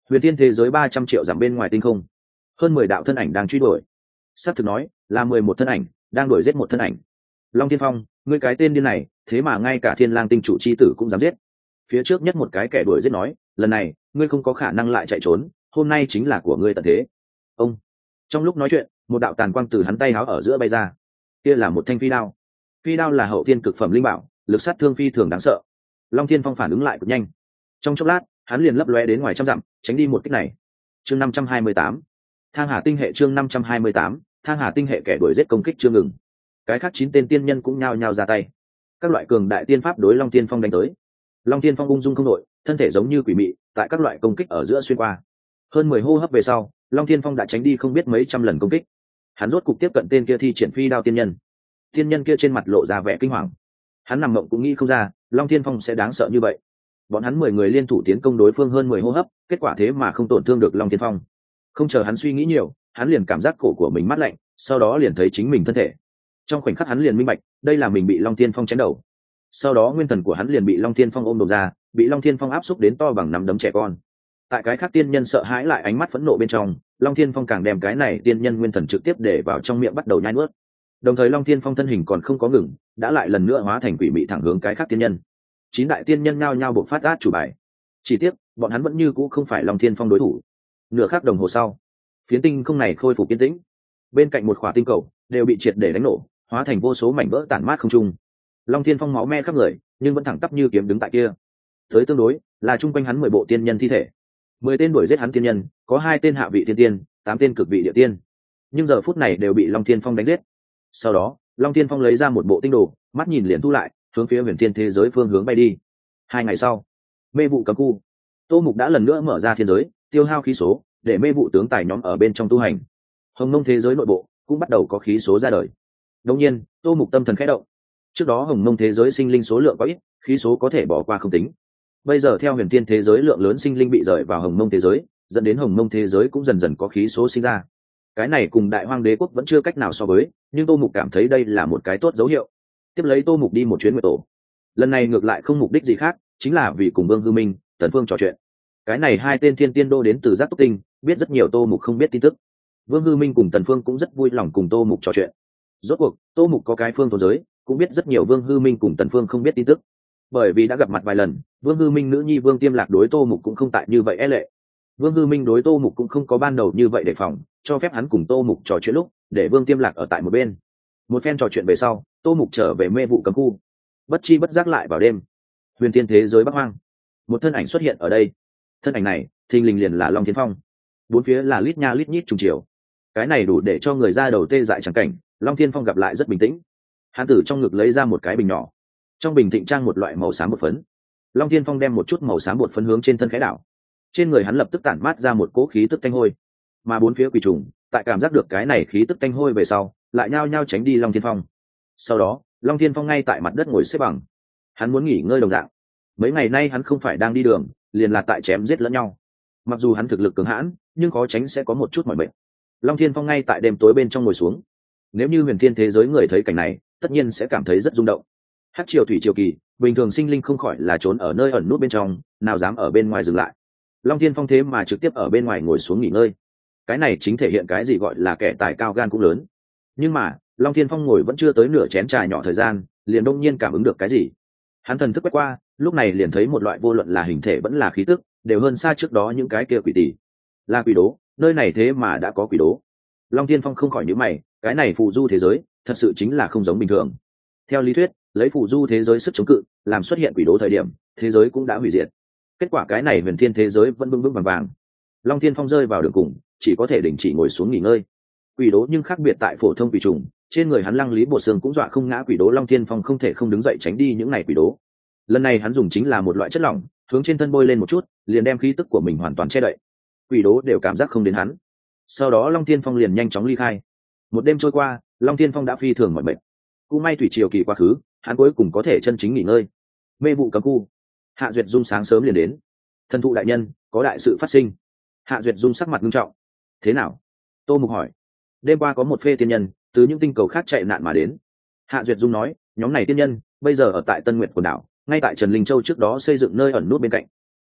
Huyền thiên thế giới ba trăm triệu dặm bên ngoài tinh không, hơn mười đạo thân ảnh đang truy đuổi. Sát thực nói là mười một thân ảnh đang đuổi giết một thân ảnh. Long Thiên Phong, ngươi cái tên điên này, thế mà ngay cả Thiên Lang tinh chủ chi tử cũng dám giết. Phía trước nhất một cái kẻ đuổi giết nói, lần này ngươi không có khả năng lại chạy trốn, hôm nay chính là của ngươi tận thế. Ông. Trong lúc nói chuyện, một đạo tàn quang từ hắn tay háo ở giữa bay ra. Kia là một thanh phi đao. Phi đao là hậu thiên cực phẩm linh bảo, lực sát thương phi thường đáng sợ. Long Thiên Phong phản ứng lại cực nhanh. Trong chốc lát, hắn liền lấp lóe đến ngoài trăm dặm, tránh đi một kích này. Chương năm trăm hai mươi tám, Thang Hà tinh hệ chương năm trăm hai mươi tám, Thang Hà tinh hệ kẻ đuổi giết công kích chưa ngừng. Cái khác chín tên tiên nhân cũng nhao nhao ra tay. Các loại cường đại tiên pháp đối Long Thiên Phong đánh tới. Long Thiên Phong ung dung không đội, thân thể giống như quỷ mị, tại các loại công kích ở giữa xuyên qua. Hơn mười hô hấp về sau, Long Thiên Phong đã tránh đi không biết mấy trăm lần công kích. Hắn rốt cục tiếp cận tên kia thi triển phi đao tiên nhân. Tiên nhân kia trên mặt lộ ra vẻ kinh hoàng. Hắn nằm mộng cũng nghĩ không ra, Long Thiên Phong sẽ đáng sợ như vậy. Bọn hắn mười người liên thủ tiến công đối phương hơn mười hô hấp, kết quả thế mà không tổn thương được Long Thiên Phong. Không chờ hắn suy nghĩ nhiều, hắn liền cảm giác cổ của mình mát lạnh, sau đó liền thấy chính mình thân thể. Trong khoảnh khắc hắn liền minh bạch, đây là mình bị Long Thiên Phong chém đầu. Sau đó nguyên thần của hắn liền bị Long Thiên Phong ôm đầu ra, bị Long Thiên Phong áp xúc đến to bằng nắm đấm trẻ con. Tại cái khác tiên nhân sợ hãi lại ánh mắt phẫn nộ bên trong, Long Thiên Phong càng đem cái này tiên nhân nguyên thần trực tiếp để vào trong miệng bắt đầu nhai nuốt. Đồng thời Long Thiên Phong thân hình còn không có ngừng, đã lại lần nữa hóa thành quỷ mị thẳng hướng cái khác tiên nhân. Chín đại tiên nhân nhao nhao bộc phát át chủ bài. Chỉ tiếc, bọn hắn vẫn như cũ không phải Long Thiên Phong đối thủ. Nửa khắc đồng hồ sau, phiến tinh không này khôi phục yên tĩnh. Bên cạnh một khỏa tinh cầu đều bị triệt để đánh nổ, hóa thành vô số mảnh vỡ tản mát không trung. Long Thiên Phong máu me khắp người, nhưng vẫn thẳng tắp như kiếm đứng tại kia. Tới tương đối, là chung quanh hắn mười bộ tiên nhân thi thể. Mười tên đuổi giết hắn tiên nhân, có hai tên hạ vị thiên tiên, tám tên cực vị địa tiên. Nhưng giờ phút này đều bị Long Thiên Phong đánh giết. Sau đó, Long Thiên Phong lấy ra một bộ tinh đồ, mắt nhìn liền thu lại, hướng phía huyền thiên thế giới phương hướng bay đi. Hai ngày sau, mê vụ cấm khu, Tô Mục đã lần nữa mở ra thiên giới, tiêu hao khí số, để mê vụ tướng tài nhóm ở bên trong tu hành. Hồng Mông thế giới nội bộ cũng bắt đầu có khí số ra đời. Đương nhiên, Tô Mục tâm thần khẽ động. Trước đó Hồng Mông thế giới sinh linh số lượng có ít, khí số có thể bỏ qua không tính. Bây giờ theo huyền thiên thế giới lượng lớn sinh linh bị rời vào Hồng Mông thế giới, dẫn đến Hồng Mông thế giới cũng dần dần có khí số sinh ra. Cái này cùng Đại Hoang Đế quốc vẫn chưa cách nào so với, nhưng Tô Mục cảm thấy đây là một cái tốt dấu hiệu. Tiếp lấy Tô Mục đi một chuyến nguyệt tổ. Lần này ngược lại không mục đích gì khác, chính là vì cùng Vương Hư Minh, Tần Phương trò chuyện. Cái này hai tên thiên tiên đô đến từ Giác Túc Tinh, biết rất nhiều Tô Mục không biết tin tức. Vương Hư Minh cùng Tần Phương cũng rất vui lòng cùng Tô Mục trò chuyện. Rốt cuộc, Tô Mục có cái phương thổ giới, cũng biết rất nhiều Vương Hư Minh cùng Tần Phương không biết tin tức. Bởi vì đã gặp mặt vài lần, Vương Hư Minh nữ nhi Vương Tiêm Lạc đối Tô Mục cũng không tại như vậy e lệ. Vương Hư Minh đối Tô Mục cũng không có ban đầu như vậy đề phòng, cho phép hắn cùng Tô Mục trò chuyện lúc, để Vương Tiêm Lạc ở tại một bên. Một phen trò chuyện về sau, Tô Mục trở về mê vụ cấm khu. Bất chi bất giác lại vào đêm, huyền thiên thế giới Bắc Hoang, một thân ảnh xuất hiện ở đây. Thân ảnh này, thình lình liền là Long Thiên Phong. Bốn phía là lít nha lít nhít trùng chiều. Cái này đủ để cho người ra đầu tê dại chẳng cảnh. Long Thiên Phong gặp lại rất bình tĩnh. Hắn từ trong ngực lấy ra một cái bình nhỏ, trong bình thịnh trang một loại màu xám bột phấn. Long Thiên Phong đem một chút màu xám bột phấn hướng trên thân khẽ đảo. Trên người hắn lập tức tản mát ra một cỗ khí tức tanh hôi. Mà bốn phía quỷ trùng, tại cảm giác được cái này khí tức tanh hôi về sau, lại nhao nhao tránh đi Long Thiên Phong. Sau đó, Long Thiên Phong ngay tại mặt đất ngồi xếp bằng. Hắn muốn nghỉ ngơi đồng dạng. Mấy ngày nay hắn không phải đang đi đường, liền là tại chém giết lẫn nhau. Mặc dù hắn thực lực cường hãn, nhưng khó tránh sẽ có một chút mỏi mệt. Long Thiên Phong ngay tại đêm tối bên trong ngồi xuống. Nếu như huyền thiên thế giới người thấy cảnh này, tất nhiên sẽ cảm thấy rất rung động. Hắc triều thủy triều kỳ, bình thường sinh linh không khỏi là trốn ở nơi ẩn nút bên trong, nào dám ở bên ngoài dừng lại. Long Thiên Phong thế mà trực tiếp ở bên ngoài ngồi xuống nghỉ ngơi. Cái này chính thể hiện cái gì gọi là kẻ tài cao gan cũng lớn. Nhưng mà, Long Thiên Phong ngồi vẫn chưa tới nửa chén trà nhỏ thời gian, liền đông nhiên cảm ứng được cái gì. Hắn thần thức quét qua, lúc này liền thấy một loại vô luận là hình thể vẫn là khí tức, đều hơn xa trước đó những cái kia quỷ tỷ. Là quỷ đố, nơi này thế mà đã có quỷ đố. Long Thiên Phong không khỏi nhíu mày, cái này phù du thế giới, thật sự chính là không giống bình thường. Theo lý thuyết, lấy phù du thế giới sức chống cự, làm xuất hiện quỷ đố thời điểm, thế giới cũng đã hủy diệt. Kết quả cái này huyền thiên thế giới vẫn vững vững vàng vàng. Long Thiên Phong rơi vào đường cùng, chỉ có thể đình chỉ ngồi xuống nghỉ ngơi. Quỷ đố nhưng khác biệt tại phổ thông quỷ trùng, trên người hắn lăng lý bột xương cũng dọa không ngã quỷ đố. Long Thiên Phong không thể không đứng dậy tránh đi những này quỷ đố. Lần này hắn dùng chính là một loại chất lỏng, hướng trên thân bôi lên một chút, liền đem khí tức của mình hoàn toàn che đậy. Quỷ đố đều cảm giác không đến hắn. Sau đó Long Thiên Phong liền nhanh chóng ly khai. Một đêm trôi qua, Long Thiên Phong đã phi thường mỏi mệt. Cũng may thủy triều kỳ quá khứ, hắn cuối cùng có thể chân chính nghỉ ngơi. Mê vụ cấm khu, Hạ Duyệt Dung sáng sớm liền đến. Thần thụ đại nhân, có đại sự phát sinh. Hạ Duyệt Dung sắc mặt nghiêm trọng. Thế nào? Tô Mục hỏi. Đêm qua có một phê tiên nhân từ những tinh cầu khác chạy nạn mà đến. Hạ Duyệt Dung nói, nhóm này tiên nhân bây giờ ở tại Tân Nguyệt quần đảo, ngay tại Trần Linh Châu trước đó xây dựng nơi ẩn nút bên cạnh.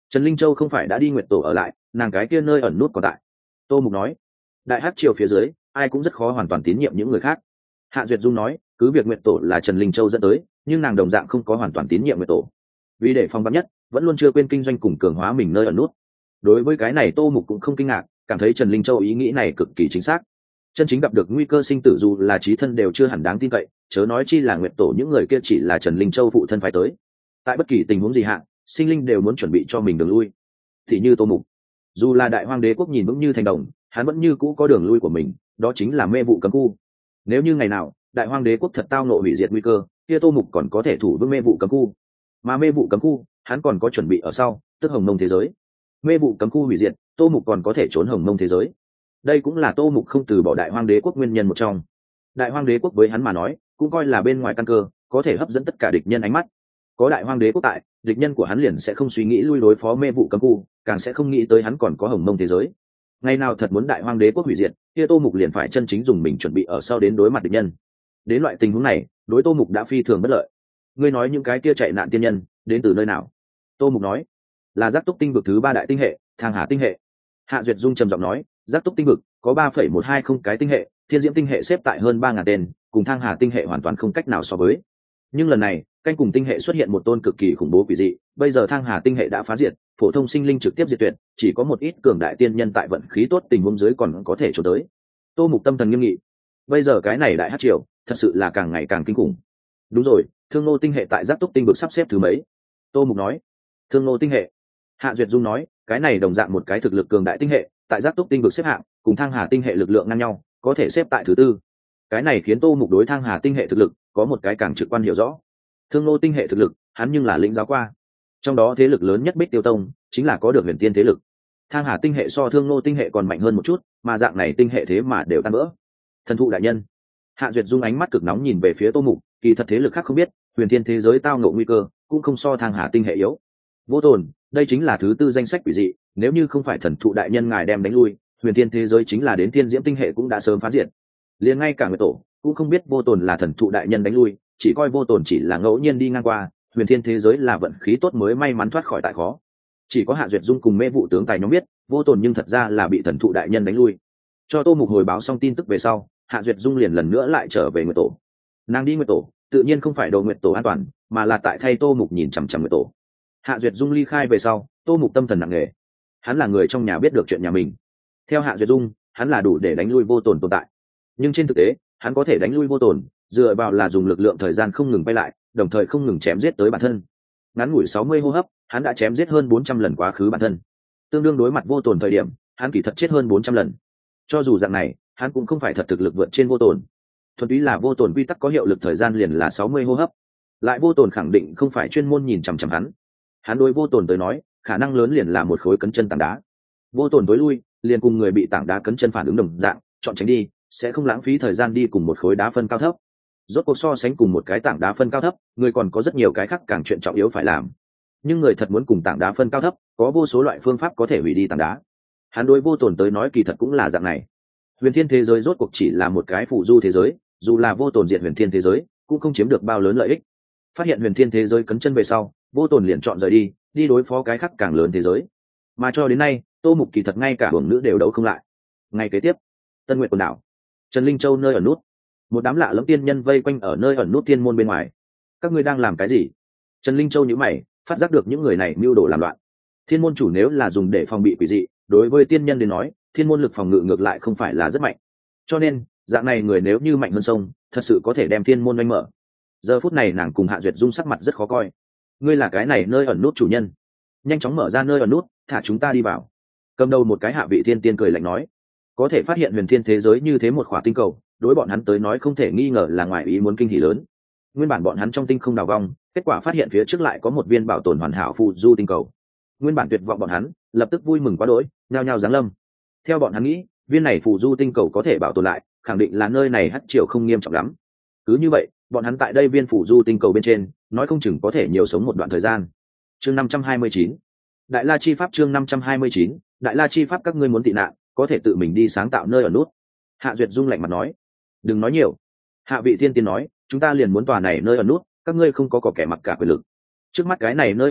Trần Linh Châu không phải đã đi Nguyệt Tổ ở lại, nàng cái kia nơi ẩn nút còn tại. Tô Mục nói. Đại Hắc Triều phía dưới, ai cũng rất khó hoàn toàn tín nhiệm những người khác. Hạ Duyệt Dung nói, cứ việc Nguyệt Tổ là Trần Linh Châu dẫn tới, nhưng nàng đồng dạng không có hoàn toàn tín nhiệm Nguyệt Tổ. Vì để phòng vắn nhất, vẫn luôn chưa quên kinh doanh cùng cường hóa mình nơi ẩn nút. Đối với cái này Tô Mục cũng không kinh ngạc, cảm thấy Trần Linh Châu ý nghĩ này cực kỳ chính xác. Chân chính gặp được nguy cơ sinh tử dù là chí thân đều chưa hẳn đáng tin cậy, chớ nói chi là Nguyệt Tổ những người kia chỉ là Trần Linh Châu phụ thân phải tới. Tại bất kỳ tình huống gì hạ, sinh linh đều muốn chuẩn bị cho mình đường lui. Thì như Tô Mục, dù là Đại Hoang Đế quốc nhìn vững như thành đồng, hắn vẫn như cũ có đường lui của mình, đó chính là mê vụ cấm khu. Nếu như ngày nào Đại Hoang Đế quốc thật tao nộ hủy diệt nguy cơ, kia Tô Mục còn có thể thủ vững mê vụ cấm khu. Mà mê vụ cấm khu, hắn còn có chuẩn bị ở sau, tức Hồng Mông thế giới. Mê vụ cấm khu hủy diệt, Tô Mục còn có thể trốn Hồng Mông thế giới. Đây cũng là Tô Mục không từ bỏ Đại Hoang Đế quốc nguyên nhân một trong. Đại Hoang Đế quốc với hắn mà nói, cũng coi là bên ngoài căn cơ, có thể hấp dẫn tất cả địch nhân ánh mắt. Có Đại Hoang Đế quốc tại, địch nhân của hắn liền sẽ không suy nghĩ lui đối phó mê vụ cấm khu, càng sẽ không nghĩ tới hắn còn có Hồng Mông thế giới. Ngày nào thật muốn Đại Hoang Đế quốc hủy diệt, kia Tô Mục liền phải chân chính dùng mình chuẩn bị ở sau đến đối mặt địch nhân. Đến loại tình huống này, đối Tô Mục đã phi thường bất lợi. Ngươi nói những cái kia chạy nạn tiên nhân, đến từ nơi nào? Tô Mục nói, là Giác Túc tinh vực thứ ba đại tinh hệ, Thang Hà tinh hệ. Hạ Duyệt Dung trầm giọng nói, Giác Túc tinh vực có ba phẩy một hai không cái tinh hệ, Thiên Diễm tinh hệ xếp tại hơn ba ngàn tên, cùng Thang Hà tinh hệ hoàn toàn không cách nào so với. Nhưng lần này, canh cùng tinh hệ xuất hiện một tôn cực kỳ khủng bố quỷ dị, bây giờ Thang Hà tinh hệ đã phá diệt, phổ thông sinh linh trực tiếp diệt tuyệt, chỉ có một ít cường đại tiên nhân tại vận khí tốt tình huống dưới còn có thể trốn tới. Tô Mục tâm thần nghiêm nghị. Bây giờ cái này Đại Hắc Triều, thật sự là càng ngày càng kinh khủng. Đúng rồi, Thương Nô tinh hệ tại Giác Túc tinh vực sắp xếp thứ mấy? Tô Mục nói. Thương Nô tinh hệ. Hạ Duyệt Dung nói, cái này đồng dạng một cái thực lực cường đại tinh hệ, tại Giác Túc tinh vực xếp hạng, cùng Thang Hà tinh hệ lực lượng ngang nhau, có thể xếp tại thứ tư. Cái này khiến Tô Mục đối Thang Hà tinh hệ thực lực có một cái càng trực quan hiểu rõ. Thương Nô tinh hệ thực lực, hắn nhưng là lĩnh giáo qua. Trong đó thế lực lớn nhất Bích Tiêu Tông, chính là có được huyền tiên thế lực. Thang Hà tinh hệ so Thương Nô tinh hệ còn mạnh hơn một chút, mà dạng này tinh hệ thế mà đều tan vỡ. Thần thụ đại nhân. Hạ Duyệt Dung ánh mắt cực nóng nhìn về phía Tô Mục, kỳ thật thế lực khác không biết, huyền thiên thế giới tao ngộ nguy cơ, cũng không so Thang Hà tinh hệ yếu. Vô Tồn, đây chính là thứ tư danh sách quỷ dị, nếu như không phải thần thụ đại nhân ngài đem đánh lui, huyền thiên thế giới chính là đến Thiên Diễm tinh hệ cũng đã sớm phá diệt. Liền ngay cả Nguyệt Tổ cũng không biết Vô Tồn là thần thụ đại nhân đánh lui, chỉ coi Vô Tồn chỉ là ngẫu nhiên đi ngang qua, huyền thiên thế giới là vận khí tốt mới may mắn thoát khỏi tại khó. Chỉ có Hạ Duyệt Dung cùng Mê Vụ tướng tài nhóm biết, Vô Tồn nhưng thật ra là bị thần thụ đại nhân đánh lui. Cho Tô Mục hồi báo xong tin tức về sau, Hạ Duyệt Dung liền lần nữa lại trở về Nguyệt Tổ. Nàng đi Nguyệt Tổ, tự nhiên không phải đồ Nguyệt Tổ an toàn, mà là tại thay Tô Mục nhìn chằm chằm Nguyệt Tổ. Hạ Duyệt Dung ly khai về sau, Tô Mục tâm thần nặng nề. Hắn là người trong nhà biết được chuyện nhà mình. Theo Hạ Duyệt Dung, hắn là đủ để đánh lui Vô Tồn tồn tại. Nhưng trên thực tế, hắn có thể đánh lui Vô Tồn, dựa vào là dùng lực lượng thời gian không ngừng bay lại, đồng thời không ngừng chém giết tới bản thân. Ngắn ngủi sáu mươi hô hấp, hắn đã chém giết hơn bốn trăm lần quá khứ bản thân. Tương đương đối mặt Vô Tồn thời điểm, hắn kỳ thật chết hơn bốn trăm lần. Cho dù dạng này, hắn cũng không phải thật thực lực vượt trên Vô Tồn. Thuần túy là Vô Tồn quy tắc có hiệu lực thời gian liền là sáu mươi hô hấp. Lại Vô Tồn khẳng định không phải chuyên môn nhìn chằm chằm hắn. Hắn đối Vô Tồn tới nói, khả năng lớn liền là một khối cấn chân tảng đá. Vô Tồn tối lui, liền cùng người bị tảng đá cấn chân phản ứng đồng dạng, chọn tránh đi, sẽ không lãng phí thời gian đi cùng một khối đá phân cao thấp. Rốt cuộc so sánh cùng một cái tảng đá phân cao thấp, người còn có rất nhiều cái khác càng chuyện trọng yếu phải làm. Nhưng người thật muốn cùng tảng đá phân cao thấp, có vô số loại phương pháp có thể hủy đi tảng đá. Hắn đối Vô Tồn tới nói kỳ thật cũng là dạng này. Huyền thiên thế giới rốt cuộc chỉ là một cái phụ du thế giới, dù là Vô Tồn diệt huyền thiên thế giới, cũng không chiếm được bao lớn lợi ích. Phát hiện huyền thiên thế giới cấn chân về sau, Vô Tồn liền chọn rời đi, đi đối phó cái khác càng lớn thế giới. Mà cho đến nay, Tô Mục kỳ thật ngay cả hưởng nữ đều đấu không lại. Ngày kế tiếp, Tân Nguyệt quần đảo, Trần Linh Châu nơi ở nút, một đám lạ lẫm tiên nhân vây quanh ở nơi ẩn nút thiên môn bên ngoài. Các ngươi đang làm cái gì? Trần Linh Châu nhíu mày, phát giác được những người này mưu đồ làm loạn. Thiên môn chủ nếu là dùng để phòng bị quỷ dị, đối với tiên nhân đến nói, thiên môn lực phòng ngự ngược lại không phải là rất mạnh. Cho nên, dạng này người nếu như mạnh hơn sông, thật sự có thể đem thiên môn oanh mở. Giờ phút này nàng cùng Hạ Duyệt Dung sắc mặt rất khó coi. Ngươi là cái này nơi ẩn nút chủ nhân, nhanh chóng mở ra nơi ẩn nút, thả chúng ta đi vào. Cầm đầu một cái hạ vị thiên tiên cười lạnh nói, có thể phát hiện huyền thiên thế giới như thế một khỏa tinh cầu, đối bọn hắn tới nói không thể nghi ngờ là ngoài ý muốn kinh hỉ lớn. Nguyên bản bọn hắn trong tinh không đào vong, kết quả phát hiện phía trước lại có một viên bảo tồn hoàn hảo phù du tinh cầu. Nguyên bản tuyệt vọng bọn hắn lập tức vui mừng quá đỗi, nhao nhao giáng lâm. Theo bọn hắn nghĩ, viên này phù du tinh cầu có thể bảo tồn lại, khẳng định là nơi này hắc triều không nghiêm trọng lắm. Cứ như vậy, bọn hắn tại đây viên phù du tinh cầu bên trên, nói không chừng có thể nhiều sống một đoạn thời gian. Chương năm trăm hai mươi chín, Đại La chi pháp. Chương năm trăm hai mươi chín, Đại La chi pháp. Các ngươi muốn tị nạn, có thể tự mình đi sáng tạo nơi ở nút. Hạ Duyệt Dung lạnh mặt nói, đừng nói nhiều. Hạ vị thiên tiên nói, chúng ta liền muốn tòa này nơi ở nút, các ngươi không có cỏ kẻ mặc cả quyền lực. Trước mắt cái này nơi ở nút,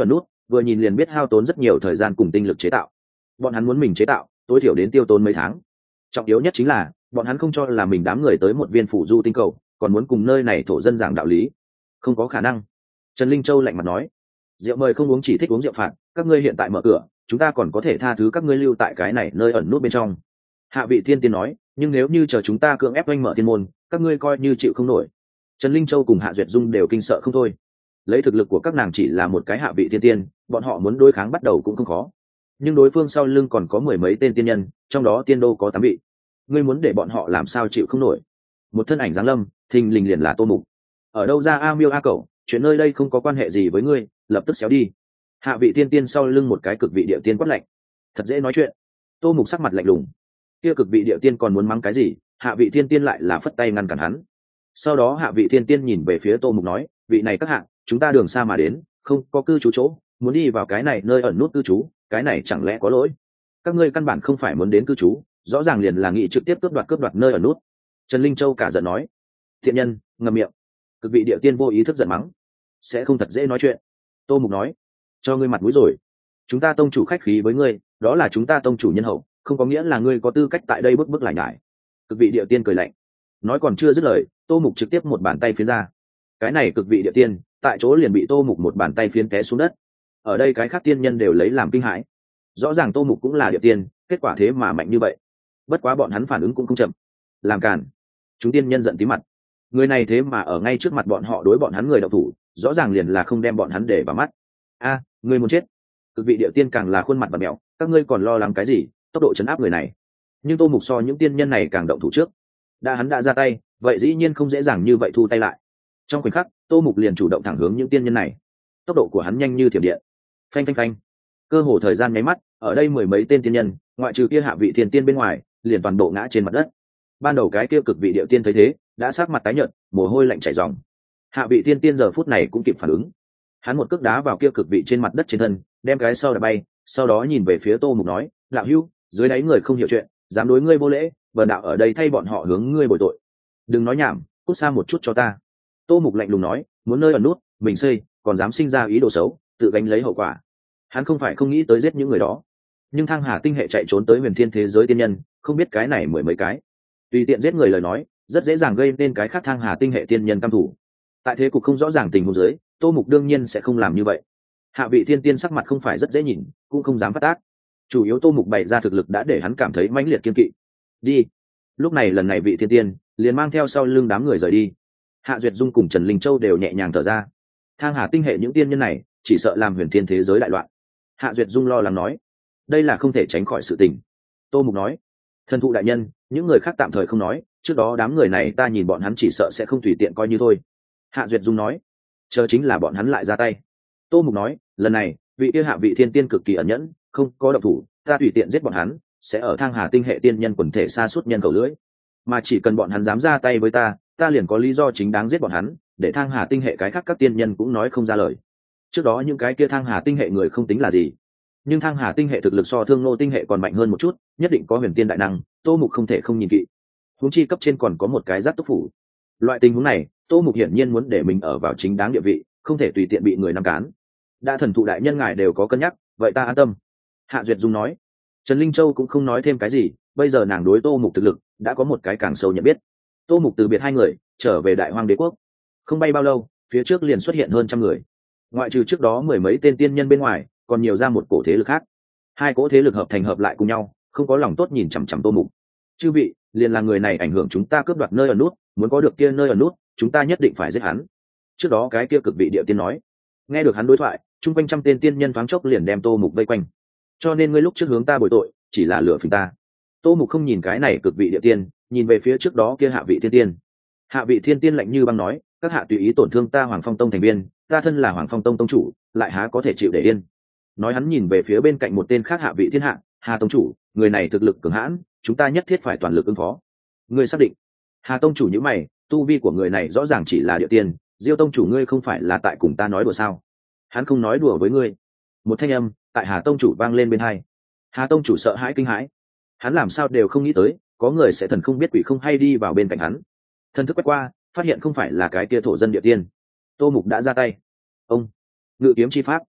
vừa nhìn liền biết hao tốn rất nhiều thời gian cùng tinh lực chế tạo. Bọn hắn muốn mình chế tạo tối thiểu đến tiêu tốn mấy tháng. Trọng yếu nhất chính là bọn hắn không cho là mình đám người tới một viên phủ du tinh cầu còn muốn cùng nơi này thổ dân giảng đạo lý. Không có khả năng. Trần Linh Châu lạnh mặt nói, rượu mời không uống, chỉ thích uống rượu phạt, các ngươi hiện tại mở cửa, chúng ta còn có thể tha thứ các ngươi lưu tại cái này nơi ẩn nút bên trong. Hạ vị thiên tiên nói, nhưng nếu như chờ chúng ta cưỡng ép oanh mở thiên môn, các ngươi coi như chịu không nổi. Trần Linh Châu cùng Hạ Duyệt Dung đều kinh sợ không thôi. Lấy thực lực của các nàng chỉ là một cái hạ vị thiên tiên, bọn họ muốn đối kháng bắt đầu cũng không khó. Nhưng đối phương sau lưng còn có mười mấy tên tiên nhân, trong đó tiên đô có tám vị. Ngươi muốn để bọn họ làm sao chịu không nổi? Một thân ảnh giáng lâm, thình lình liền là Tô Mục. Ở đâu ra a miêu a cẩu, chuyện nơi đây không có quan hệ gì với ngươi, lập tức xéo đi. Hạ vị tiên tiên sau lưng một cái cực vị địa tiên quát lạnh. Thật dễ nói chuyện. Tô Mục sắc mặt lạnh lùng. Kia cực vị địa tiên còn muốn mắng cái gì, hạ vị tiên tiên lại là phất tay ngăn cản hắn. Sau đó hạ vị tiên tiên nhìn về phía Tô Mục nói, vị này các hạ, chúng ta đường xa mà đến, không có cư trú chỗ, muốn đi vào cái này nơi ẩn nút cư trú, cái này chẳng lẽ có lỗi? Các ngươi căn bản không phải muốn đến cư trú, rõ ràng liền là nghị trực tiếp cướp đoạt cướp đoạt nơi ẩn nút. Trần Linh Châu cả giận nói, thiện nhân, ngậm miệng. Cực vị địa tiên vô ý thức giận mắng, sẽ không thật dễ nói chuyện. Tô Mục nói, cho ngươi mặt mũi rồi, chúng ta tông chủ khách khí với ngươi, đó là chúng ta tông chủ nhân hậu, không có nghĩa là ngươi có tư cách tại đây bức bức lại nhải. Cực vị địa tiên cười lạnh, nói còn chưa dứt lời, Tô Mục trực tiếp một bàn tay phiến ra. Cái này cực vị địa tiên tại chỗ liền bị Tô Mục một bàn tay phiến té xuống đất. Ở đây cái khác tiên nhân đều lấy làm kinh hãi, rõ ràng Tô Mục cũng là địa tiên, kết quả thế mà mạnh như vậy. Bất quá bọn hắn phản ứng cũng không chậm, làm cản. Chúng tiên nhân giận tí mặt, người này thế mà ở ngay trước mặt bọn họ đối bọn hắn người độc thủ, rõ ràng liền là không đem bọn hắn để vào mắt. A, à, ngươi muốn chết. Cực vị địa tiên càng là khuôn mặt bặm mẹo, các ngươi còn lo lắng cái gì, tốc độ chấn áp người này. Nhưng Tô Mục so những tiên nhân này càng động thủ trước, đã hắn đã ra tay, vậy dĩ nhiên không dễ dàng như vậy thu tay lại. Trong khoảnh khắc, Tô Mục liền chủ động thẳng hướng những tiên nhân này. Tốc độ của hắn nhanh như thiểm điện. Phanh phanh phanh. Cơ hồ thời gian nháy mắt, ở đây mười mấy tên tiên nhân, ngoại trừ kia hạ vị thiên tiên bên ngoài, liền toàn bộ ngã trên mặt đất. Ban đầu cái kia cực vị địa tiên thấy thế, đã sắc mặt tái nhợt, mồ hôi lạnh chảy ròng. Hạ vị tiên tiên giờ phút này cũng kịp phản ứng. Hắn một cước đá vào kia cực vị trên mặt đất trên thân, đem cái sau đá bay, sau đó nhìn về phía Tô Mục nói, đạo hữu, dưới đáy người không hiểu chuyện, dám đối ngươi vô lễ, bần đạo ở đây thay bọn họ hướng ngươi bồi tội. Đừng nói nhảm, cút xa một chút cho ta. Tô Mục lạnh lùng nói, muốn nơi ẩn nút, mình xây, còn dám sinh ra ý đồ xấu, tự gánh lấy hậu quả. Hắn không phải không nghĩ tới giết những người đó, nhưng Thang Hà tinh hệ chạy trốn tới huyền thiên thế giới tiên nhân, không biết cái này mười mấy cái, tùy tiện giết người lời nói, rất dễ dàng gây nên cái khác Thang Hà tinh hệ tiên nhân căm thủ. Tại thế cục không rõ ràng tình huống dưới, Tô Mục đương nhiên sẽ không làm như vậy. Hạ vị thiên tiên sắc mặt không phải rất dễ nhìn, cũng không dám phát tác. Chủ yếu Tô Mục bày ra thực lực đã để hắn cảm thấy mãnh liệt kiên kỵ. Đi. Lúc này lần này vị thiên tiên liền mang theo sau lưng đám người rời đi. Hạ Duyệt Dung cùng Trần Linh Châu đều nhẹ nhàng thở ra. Thang Hà tinh hệ những tiên nhân này chỉ sợ làm huyền thiên thế giới đại loạn. Hạ Duyệt Dung lo lắng nói, đây là không thể tránh khỏi sự tình. Tô Mục nói, thần thụ đại nhân, những người khác tạm thời không nói, trước đó đám người này ta nhìn bọn hắn chỉ sợ sẽ không tùy tiện coi như thôi. Hạ Duyệt Dung nói, chờ chính là bọn hắn lại ra tay. Tô Mục nói, lần này vị kia hạ vị thiên tiên cực kỳ ẩn nhẫn, không có động thủ, ta tùy tiện giết bọn hắn, sẽ ở Thang Hà tinh hệ tiên nhân quần thể xa suốt nhân cầu lưỡi, mà chỉ cần bọn hắn dám ra tay với ta, ta liền có lý do chính đáng giết bọn hắn, để Thang Hà tinh hệ cái khác các tiên nhân cũng nói không ra lời. Trước đó những cái kia Thang Hà tinh hệ người không tính là gì, nhưng Thang Hà tinh hệ thực lực so Thương Nô tinh hệ còn mạnh hơn một chút, nhất định có huyền tiên đại năng, Tô Mục không thể không nhìn kỵ. Huống chi cấp trên còn có một cái giáp túc phủ. Loại tình huống này, Tô Mục hiển nhiên muốn để mình ở vào chính đáng địa vị, không thể tùy tiện bị người nắm cán. Đã thần thụ đại nhân ngài đều có cân nhắc, vậy ta an tâm. Hạ Duyệt Dung nói. Trần Linh Châu cũng không nói thêm cái gì, bây giờ nàng đối Tô Mục thực lực đã có một cái càng sâu nhận biết. Tô Mục từ biệt hai người, trở về Đại Hoang Đế quốc. Không bay bao lâu, phía trước liền xuất hiện hơn trăm người. Ngoại trừ trước đó mười mấy tên tiên nhân bên ngoài, còn nhiều ra một cổ thế lực khác. Hai cỗ thế lực hợp thành hợp lại cùng nhau, không có lòng tốt nhìn chằm chằm Tô Mục. Chư vị, liền là người này ảnh hưởng chúng ta cướp đoạt nơi ở nút, muốn có được kia nơi ở nút, chúng ta nhất định phải giết hắn. Trước đó cái kia cực vị địa tiên nói. Nghe được hắn đối thoại, chung quanh trăm tên tiên nhân thoáng chốc liền đem Tô Mục vây quanh. Cho nên ngươi lúc trước hướng ta bồi tội, chỉ là lừa phỉnh ta. Tô Mục không nhìn cái này cực vị địa tiên, nhìn về phía trước đó kia hạ vị thiên tiên. Hạ vị thiên tiên lạnh như băng nói, các hạ tùy ý tổn thương ta Hoàng Phong Tông thành viên, ta thân là Hoàng Phong Tông tông chủ, lại há có thể chịu để yên. Nói hắn nhìn về phía bên cạnh một tên khác hạ vị thiên hạ, Hà tông chủ, người này thực lực cường hãn, chúng ta nhất thiết phải toàn lực ứng phó. Ngươi xác định? Hà tông chủ nhíu mày, tu vi của người này rõ ràng chỉ là địa tiên, Diêu tông chủ ngươi không phải là tại cùng ta nói đùa sao? Hắn không nói đùa với ngươi. Một thanh âm tại Hà tông chủ vang lên bên hai. Hà tông chủ sợ hãi kinh hãi, hắn làm sao đều không nghĩ tới có người sẽ thần không biết quỷ không hay đi vào bên cạnh hắn. Thần thức quét qua, phát hiện không phải là cái kia thổ dân địa tiên. Tô Mục đã ra tay. Ông ngự kiếm chi pháp.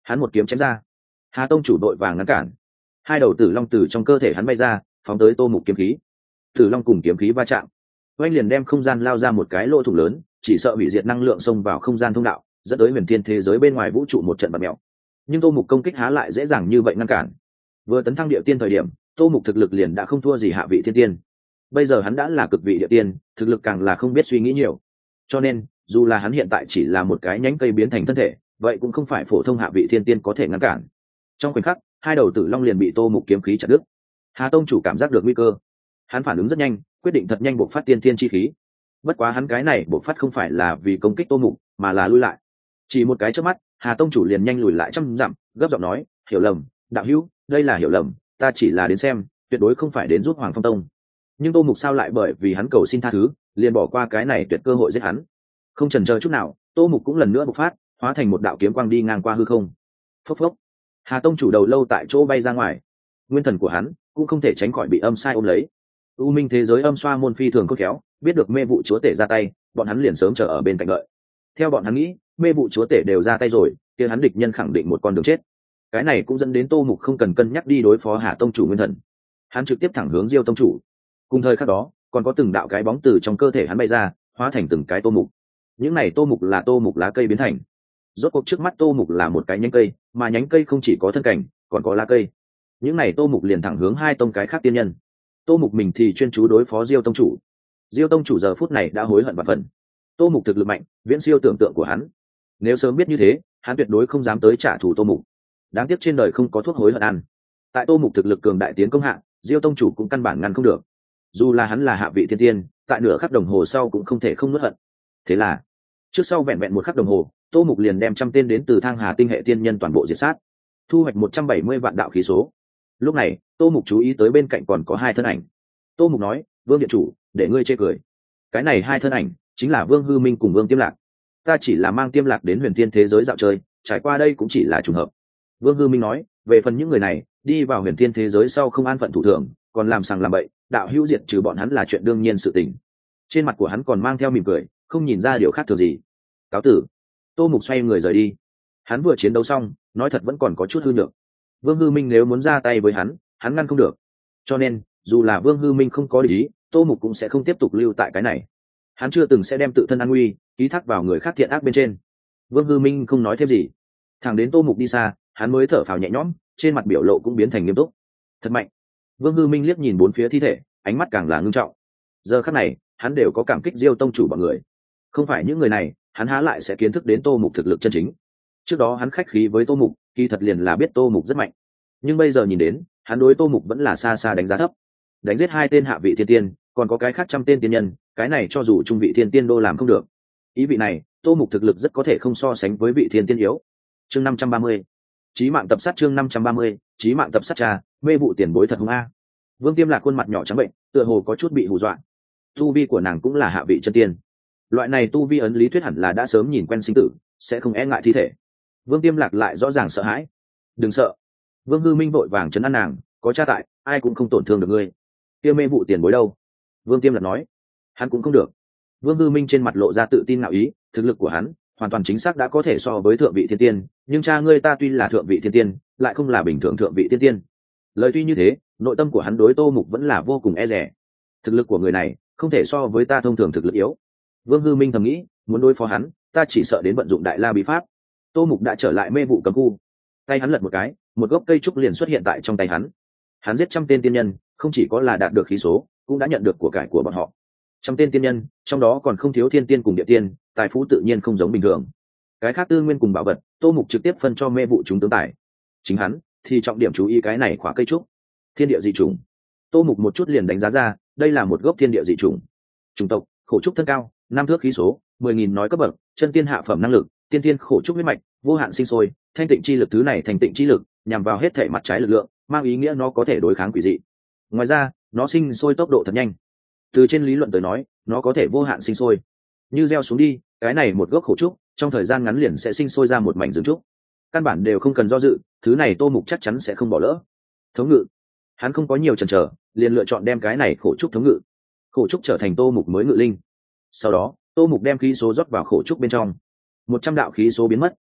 Hắn một kiếm chém ra, Hà tông chủ đội vàng ngăn cản, hai đầu tử long từ trong cơ thể hắn bay ra, phóng tới Tô Mục kiếm khí. Tử long cùng kiếm khí va chạm, oanh liền đem không gian lao ra một cái lỗ thủng lớn, chỉ sợ hủy diệt năng lượng xông vào không gian thông đạo, dẫn tới huyền thiên thế giới bên ngoài vũ trụ một trận bạt mèo. Nhưng Tô Mục công kích há lại dễ dàng như vậy ngăn cản. Vừa tấn thăng địa tiên thời điểm, Tô Mục thực lực liền đã không thua gì hạ vị thiên tiên. Bây giờ hắn đã là cực vị địa tiên, thực lực càng là không biết suy nghĩ nhiều. Cho nên, dù là hắn hiện tại chỉ là một cái nhánh cây biến thành thân thể, vậy cũng không phải phổ thông hạ vị thiên tiên có thể ngăn cản. Trong khoảnh khắc, hai đầu tử long liền bị Tô Mục kiếm khí chặt đứt. Hà tông chủ cảm giác được nguy cơ, hắn phản ứng rất nhanh, quyết định thật nhanh bộc phát tiên tiên chi khí. Bất quá hắn cái này bộc phát không phải là vì công kích Tô Mục, mà là lui lại. Chỉ một cái chớp mắt, Hà tông chủ liền nhanh lùi lại trăm dặm, gấp giọng nói, hiểu lầm, đạo hữu, đây là hiểu lầm, ta chỉ là đến xem, tuyệt đối không phải đến giúp Hoàng Phong Tông. Nhưng Tô Mục sao lại bởi vì hắn cầu xin tha thứ, liền bỏ qua cái này tuyệt cơ hội giết hắn. Không chần chờ chút nào, Tô Mục cũng lần nữa bộc phát, hóa thành một đạo kiếm quang đi ngang qua hư không. Phốc phốc. Hà tông chủ đầu lâu tại chỗ bay ra ngoài, nguyên thần của hắn cũng không thể tránh khỏi bị âm sai ôm lấy. U minh thế giới âm xoa môn phi thường cốt khéo, biết được mê vụ chúa tể ra tay, bọn hắn liền sớm chờ ở bên cạnh đợi. Theo bọn hắn nghĩ, mê vụ chúa tể đều ra tay rồi, kia hắn địch nhân khẳng định một con đường chết. Cái này cũng dẫn đến Tô Mục không cần cân nhắc đi đối phó Hà tông chủ nguyên thần, hắn trực tiếp thẳng hướng Diêu tông chủ. Cùng thời khắc đó, còn có từng đạo cái bóng từ trong cơ thể hắn bay ra, hóa thành từng cái Tô Mục. Những này Tô Mục là Tô Mục lá cây biến thành. Rốt cuộc trước mắt Tô Mục là một cái nhánh cây, mà nhánh cây không chỉ có thân cảnh, còn có lá cây. Những này Tô Mục liền thẳng hướng hai tông cái khác tiên nhân. Tô Mục mình thì chuyên chú đối phó Diêu tông chủ. Diêu tông chủ giờ phút này đã hối hận và phần. Tô Mục thực lực mạnh, viễn siêu tưởng tượng của hắn. Nếu sớm biết như thế, hắn tuyệt đối không dám tới trả thù Tô Mục. Đáng tiếc trên đời không có thuốc hối hận ăn. Tại Tô Mục thực lực cường đại tiến công hạ, Diêu tông chủ cũng căn bản ngăn không được. Dù là hắn là hạ vị thiên tiên, tại nửa khắc đồng hồ sau cũng không thể không nuốt hận. Thế là, trước sau vẹn vẹn một khắc đồng hồ, Tô Mục liền đem trăm tên đến từ Thang Hà tinh hệ tiên nhân toàn bộ diệt sát, thu hoạch một trăm bảy mươi vạn đạo khí số. Lúc này, Tô Mục chú ý tới bên cạnh còn có hai thân ảnh. Tô Mục nói, Vương điện chủ, để ngươi chê cười. Cái này hai thân ảnh chính là Vương Hư Minh cùng Vương Tiêm Lạc. Ta chỉ là mang Tiêm Lạc đến huyền thiên thế giới dạo chơi, trải qua đây cũng chỉ là trùng hợp. Vương Hư Minh nói, về phần những người này đi vào huyền thiên thế giới sau không an phận thủ thường, còn làm sằng làm bậy, đạo hữu diệt trừ bọn hắn là chuyện đương nhiên sự tình. Trên mặt của hắn còn mang theo mỉm cười, không nhìn ra điều khác thường gì. Cáo tử. Tô Mục xoay người rời đi. Hắn vừa chiến đấu xong, nói thật vẫn còn có chút hư nhược. Vương Hư Minh nếu muốn ra tay với hắn, hắn ngăn không được. Cho nên, dù là Vương Hư Minh không có để ý, Tô Mục cũng sẽ không tiếp tục lưu tại cái này. Hắn chưa từng sẽ đem tự thân an nguy ký thác vào người khác thiện ác bên trên. Vương Hư Minh không nói thêm gì. Thẳng đến Tô Mục đi xa, hắn mới thở phào nhẹ nhõm, trên mặt biểu lộ cũng biến thành nghiêm túc. Thật mạnh. Vương Hư Minh liếc nhìn bốn phía thi thể, ánh mắt càng là ngưng trọng. Giờ khắc này, hắn đều có cảm kích Diêu tông chủ bọn người. Không phải những người này, hắn há lại sẽ kiến thức đến Tô Mục thực lực chân chính. Trước đó hắn khách khí với Tô Mục, kỳ thật liền là biết Tô Mục rất mạnh. Nhưng bây giờ nhìn đến, hắn đối Tô Mục vẫn là xa xa đánh giá thấp. Đánh giết hai tên hạ vị thiên tiên, còn có cái khác trăm tên tiên nhân, cái này cho dù trung vị thiên tiên đô làm không được. Ý vị này, Tô Mục thực lực rất có thể không so sánh với vị thiên tiên yếu. Chương năm trăm ba mươi. Chí mạng tập sát chương năm trăm ba mươi, chí mạng tập sát trà, mê vụ tiền bối thật hung a. Vương Tiêm Lạc khuôn mặt nhỏ trắng bệnh, tựa hồ có chút bị hù dọa. Tu vi của nàng cũng là hạ vị chân tiên. Loại này tu vi ấn lý thuyết hẳn là đã sớm nhìn quen sinh tử, sẽ không e ngại thi thể. Vương Tiêm Lạc lại rõ ràng sợ hãi. Đừng sợ. Vương Hư Minh vội vàng trấn an nàng, có cha tại, ai cũng không tổn thương được ngươi. Kia mê vụ tiền bối đâu? Vương Tiêm Lạc nói, hắn cũng không được. Vương Hư Minh trên mặt lộ ra tự tin ngạo ý, thực lực của hắn hoàn toàn chính xác đã có thể so với thượng vị thiên tiên, nhưng cha ngươi ta tuy là thượng vị thiên tiên, lại không là bình thường thượng vị thiên tiên. Lời tuy như thế, nội tâm của hắn đối Tô Mục vẫn là vô cùng e dè. Thực lực của người này không thể so với ta thông thường thực lực yếu. Vương Hư Minh thầm nghĩ, muốn đối phó hắn, ta chỉ sợ đến vận dụng đại la bí pháp. Tô Mục đã trở lại mê vụ cấm khu, tay hắn lật một cái, một gốc cây trúc liền xuất hiện tại trong tay hắn. Hắn giết trăm tên tiên nhân, không chỉ có là đạt được khí số, cũng đã nhận được của cải của bọn họ. Trăm tên tiên nhân, trong đó còn không thiếu thiên tiên cùng địa tiên, tài phú tự nhiên không giống bình thường. Cái khác tư nguyên cùng bảo vật, Tô Mục trực tiếp phân cho mê vụ chúng tướng tài. Chính hắn thì trọng điểm chú ý cái này khóa cây trúc. Thiên địa dị chủng. Tô Mục một chút liền đánh giá ra, đây là một gốc thiên địa dị chủng. Chủng tộc, khổ trúc thân cao, năm thước khí số, mười nghìn nói cấp bậc, chân tiên hạ phẩm năng lực, tiên tiên khổ trúc huyết mạch, vô hạn sinh sôi, thanh tịnh chi lực thứ này thành tịnh chi lực, nhằm vào hết thể mặt trái lực lượng, mang ý nghĩa nó có thể đối kháng quỷ dị. Ngoài ra, nó sinh sôi tốc độ thật nhanh. Từ trên lý luận tới nói, nó có thể vô hạn sinh sôi. Như gieo xuống đi, cái này một gốc khổ trúc, trong thời gian ngắn liền sẽ sinh sôi ra một mảnh rừng trúc. Căn bản đều không cần do dự, thứ này Tô Mục chắc chắn sẽ không bỏ lỡ. Thống ngự. Hắn không có nhiều chần chờ, liền lựa chọn đem cái này khổ trúc thống ngự. Khổ trúc trở thành Tô Mục mới ngự linh. Sau đó, Tô Mục đem khí số rót vào khổ trúc bên trong. Một trăm đạo khí số biến mất,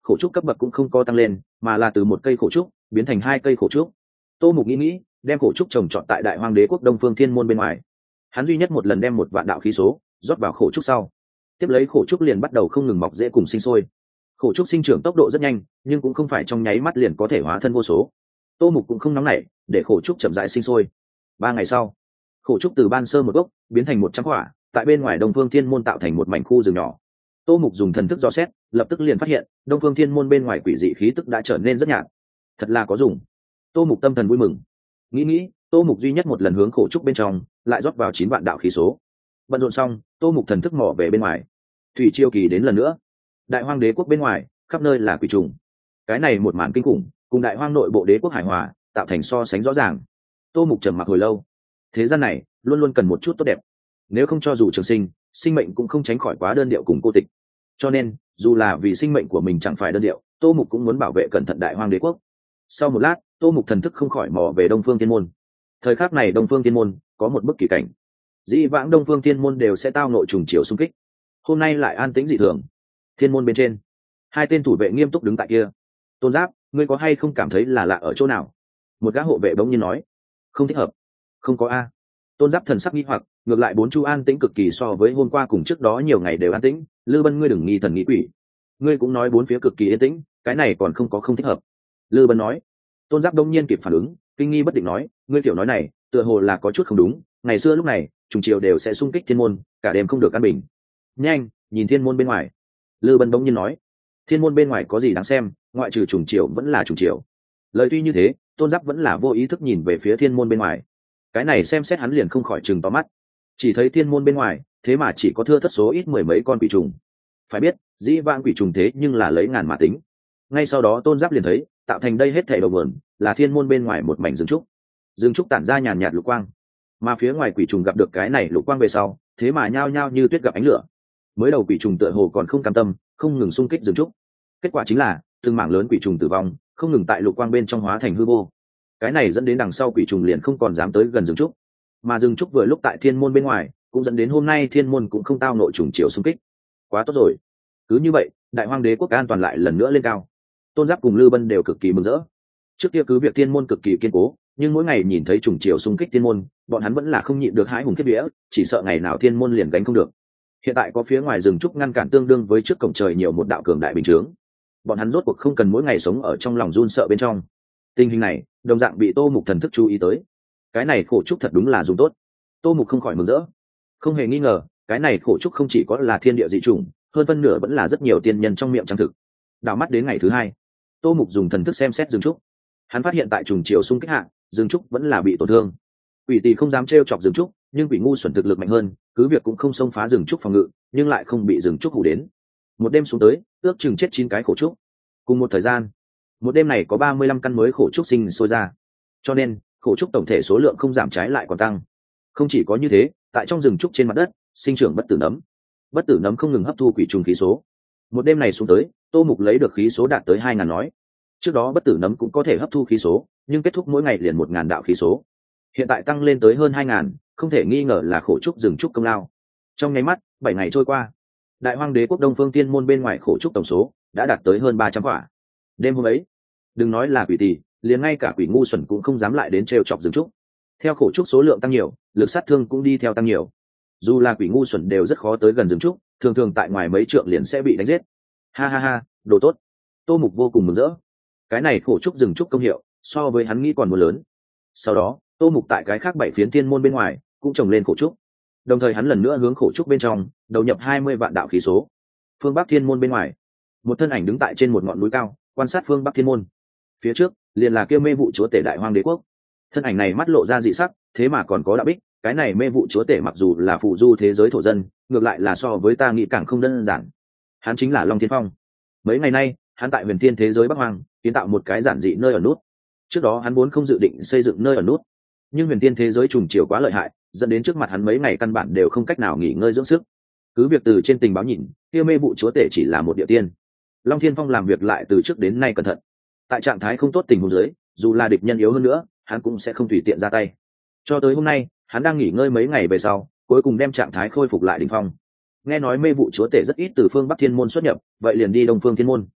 khổ trúc cấp bậc cũng không có tăng lên, mà là từ một cây khổ trúc biến thành hai cây khổ trúc. Tô Mục nghĩ nghĩ, đem khổ trúc trồng trọt tại Đại Hoang Đế quốc Đông Phương Thiên Môn bên ngoài. Hắn duy nhất một lần đem một vạn đạo khí số rót vào khổ trúc sau, tiếp lấy khổ trúc liền bắt đầu không ngừng mọc rễ cùng sinh sôi. Khổ trúc sinh trưởng tốc độ rất nhanh, nhưng cũng không phải trong nháy mắt liền có thể hóa thân vô số. Tô Mục cũng không nóng nảy, để khổ trúc chậm rãi sinh sôi. Ba ngày sau, khổ trúc từ ban sơ một gốc biến thành một trăm quả, tại bên ngoài Đông Phương Thiên Môn tạo thành một mảnh khu rừng nhỏ. Tô Mục dùng thần thức dò xét, lập tức liền phát hiện Đông Phương Thiên Môn bên ngoài quỷ dị khí tức đã trở nên rất nhạt. Thật là có dùng. Tô Mục tâm thần vui mừng. Nghĩ nghĩ, Tô Mục duy nhất một lần hướng khổ trúc bên trong lại rót vào chín vạn đạo khí số. Bận rộn xong, Tô Mục thần thức mò về bên ngoài. Thủy Chiêu kỳ đến lần nữa. Đại Hoang Đế quốc bên ngoài, khắp nơi là quỷ trùng. Cái này một màn kinh khủng, cùng Đại Hoang nội bộ đế quốc hải hòa, tạo thành so sánh rõ ràng. Tô Mục trầm mặc hồi lâu. Thế gian này luôn luôn cần một chút tốt đẹp, nếu không cho dù trường sinh, sinh mệnh cũng không tránh khỏi quá đơn điệu cùng cô tịch. Cho nên, dù là vì sinh mệnh của mình chẳng phải đơn điệu, Tô Mục cũng muốn bảo vệ cẩn thận Đại Hoang Đế quốc. Sau một lát, Tô Mục thần thức không khỏi mò về Đông Phương Thiên Môn. Thời khắc này Đông Phương Thiên Môn có một bức kỳ cảnh. Dĩ vãng Đông Phương Thiên Môn đều sẽ tao nội trùng chiều xung kích, hôm nay lại an tĩnh dị thường. Thiên môn bên trên, hai tên thủ vệ nghiêm túc đứng tại kia. Tôn Giáp, ngươi có hay không cảm thấy là lạ ở chỗ nào? Một gã hộ vệ bỗng nhiên nói. Không thích hợp. Không có a. Tôn Giáp thần sắc nghi hoặc, ngược lại bốn chu an tĩnh cực kỳ, so với hôm qua cùng trước đó nhiều ngày đều an tĩnh. Lư Bân, ngươi đừng nghi thần nghĩ quỷ. Ngươi cũng nói bốn phía cực kỳ yên tĩnh, cái này còn không có không thích hợp. Lư Bân nói. Tôn Giáp đông nhiên kịp phản ứng, kinh nghi bất định nói, ngươi kiểu nói này tựa hồ là có chút không đúng. Ngày xưa lúc này trùng triều đều sẽ xung kích thiên môn, cả đêm không được an bình. Nhanh nhìn thiên môn bên ngoài. Lư Bân đông nhiên nói. Thiên môn bên ngoài có gì đáng xem, ngoại trừ trùng triều vẫn là trùng triều. Lời tuy như thế, Tôn Giáp vẫn là vô ý thức nhìn về phía thiên môn bên ngoài. Cái này xem xét hắn liền không khỏi chừng to mắt. Chỉ thấy thiên môn bên ngoài thế mà chỉ có thưa thất số ít mười mấy con quỷ trùng. Phải biết dĩ vãng quỷ trùng thế nhưng là lấy ngàn mà tính. Ngay sau đó Tôn Giáp liền thấy tạo thành đây hết thảy đầu nguồn là thiên môn bên ngoài một mảnh rừng trúc. Rừng trúc tản ra nhàn nhạt lục quang, mà phía ngoài quỷ trùng gặp được cái này lục quang về sau, thế mà nhao nhao như tuyết gặp ánh lửa. Mới đầu quỷ trùng tựa hồ còn không cam tâm, không ngừng xung kích rừng trúc. Kết quả chính là từng mảng lớn quỷ trùng tử vong, không ngừng tại lục quang bên trong hóa thành hư vô. Cái này dẫn đến đằng sau quỷ trùng liền không còn dám tới gần rừng trúc. Mà rừng trúc vừa lúc tại thiên môn bên ngoài, cũng dẫn đến hôm nay thiên môn cũng không tao nội trùng chiều xung kích. Quá tốt rồi. Cứ như vậy, Đại Hoang Đế quốc an toàn lại lần nữa lên cao. Tôn Giáp cùng Lư Bân đều cực kỳ mừng rỡ. Trước kia cứ việc thiên môn cực kỳ kiên cố, nhưng mỗi ngày nhìn thấy trùng chiều xung kích thiên môn, bọn hắn vẫn là không nhịn được hãi hùng khiếp vía, chỉ sợ ngày nào thiên môn liền gánh không được. Hiện tại có phía ngoài rừng trúc ngăn cản, tương đương với trước cổng trời nhiều một đạo cường đại bình chướng. Bọn hắn rốt cuộc không cần mỗi ngày sống ở trong lòng run sợ bên trong. Tình hình này đồng dạng bị Tô Mục thần thức chú ý tới. Cái này khổ trúc thật đúng là dùng tốt. Tô Mục không khỏi mừng rỡ. Không hề nghi ngờ, cái này khổ trúc không chỉ có là thiên địa dị chủng, hơn phân nửa vẫn là rất nhiều tiên nhân trong miệng trang thực. Đảo mắt đến ngày thứ hai, Tô Mục dùng thần thức xem xét rừng trúc. Hắn phát hiện tại trùng chiều xung kích hạ, rừng trúc vẫn là bị tổn thương. Quỷ Tỳ không dám trêu chọc rừng trúc, nhưng quỷ ngu xuẩn thực lực mạnh hơn, cứ việc cũng không xông phá rừng trúc phòng ngự, nhưng lại không bị rừng trúc hủ đến. Một đêm xuống tới, ước chừng chết chín cái khổ trúc. Cùng một thời gian, một đêm này có ba mươi lăm căn mới khổ trúc sinh sôi ra, cho nên khổ trúc tổng thể số lượng không giảm, trái lại còn tăng. Không chỉ có như thế, tại trong rừng trúc trên mặt đất sinh trưởng bất tử nấm. Bất tử nấm không ngừng hấp thu quỷ trùng khí số. Một đêm này xuống tới, Tô Mục lấy được khí số đạt tới hai ngàn nói. Trước đó bất tử nấm cũng có thể hấp thu khí số, nhưng kết thúc mỗi ngày liền một ngàn đạo khí số. Hiện tại tăng lên tới hơn hai ngàn, không thể nghi ngờ là khổ trúc rừng trúc công lao. Trong nháy mắt, bảy ngày trôi qua, Đại Hoang Đế quốc Đông Phương Thiên môn bên ngoài khổ trúc tổng số đã đạt tới hơn ba trăm quả. Đêm hôm ấy, đừng nói là quỷ tỳ, liền ngay cả quỷ ngu xuẩn cũng không dám lại đến trêu chọc rừng trúc. Theo khổ trúc số lượng tăng nhiều, lực sát thương cũng đi theo tăng nhiều. Dù là quỷ ngu xuẩn đều rất khó tới gần rừng trúc, thường thường tại ngoài mấy trượng liền sẽ bị đánh giết. Ha ha ha, đồ tốt. Tô Mục vô cùng mừng rỡ. Cái này khổ trúc rừng trúc công hiệu so với hắn nghĩ còn muốn lớn. Sau đó, Tô Mục tại cái khác bảy phiến thiên môn bên ngoài cũng trồng lên khổ trúc. Đồng thời hắn lần nữa hướng khổ trúc bên trong đầu nhập hai mươi vạn đạo khí số. Phương Bắc thiên môn bên ngoài, một thân ảnh đứng tại trên một ngọn núi cao, quan sát phương Bắc thiên môn. Phía trước liền là kia mê vụ chúa tể Đại Hoang Đế quốc. Thân ảnh này mắt lộ ra dị sắc, thế mà còn có đạo bích. Cái này mê vụ chúa tể mặc dù là phụ du thế giới thổ dân, ngược lại là so với ta nghĩ càng không đơn giản. Hắn chính là Long Thiên Phong. Mấy ngày nay, hắn tại huyền thiên thế giới Bắc Hoang kiến tạo một cái giản dị nơi ở nút. Trước đó hắn vốn không dự định xây dựng nơi ở nút, nhưng huyền thiên thế giới trùng chiều quá lợi hại, dẫn đến trước mặt hắn mấy ngày căn bản đều không cách nào nghỉ ngơi dưỡng sức. Cứ việc từ trên tình báo nhìn, kia mê vụ chúa tể chỉ là một địa tiên. Long Thiên Phong làm việc lại từ trước đến nay cẩn thận. Tại trạng thái không tốt tình huống dưới, dù là địch nhân yếu hơn nữa, hắn cũng sẽ không tùy tiện ra tay. Cho tới hôm nay, hắn đang nghỉ ngơi mấy ngày về sau, cuối cùng đem trạng thái khôi phục lại đỉnh phong. Nghe nói mê vụ chúa tể rất ít từ phương Bắc Thiên môn xuất nhập, vậy liền đi Đông Phương Thiên môn.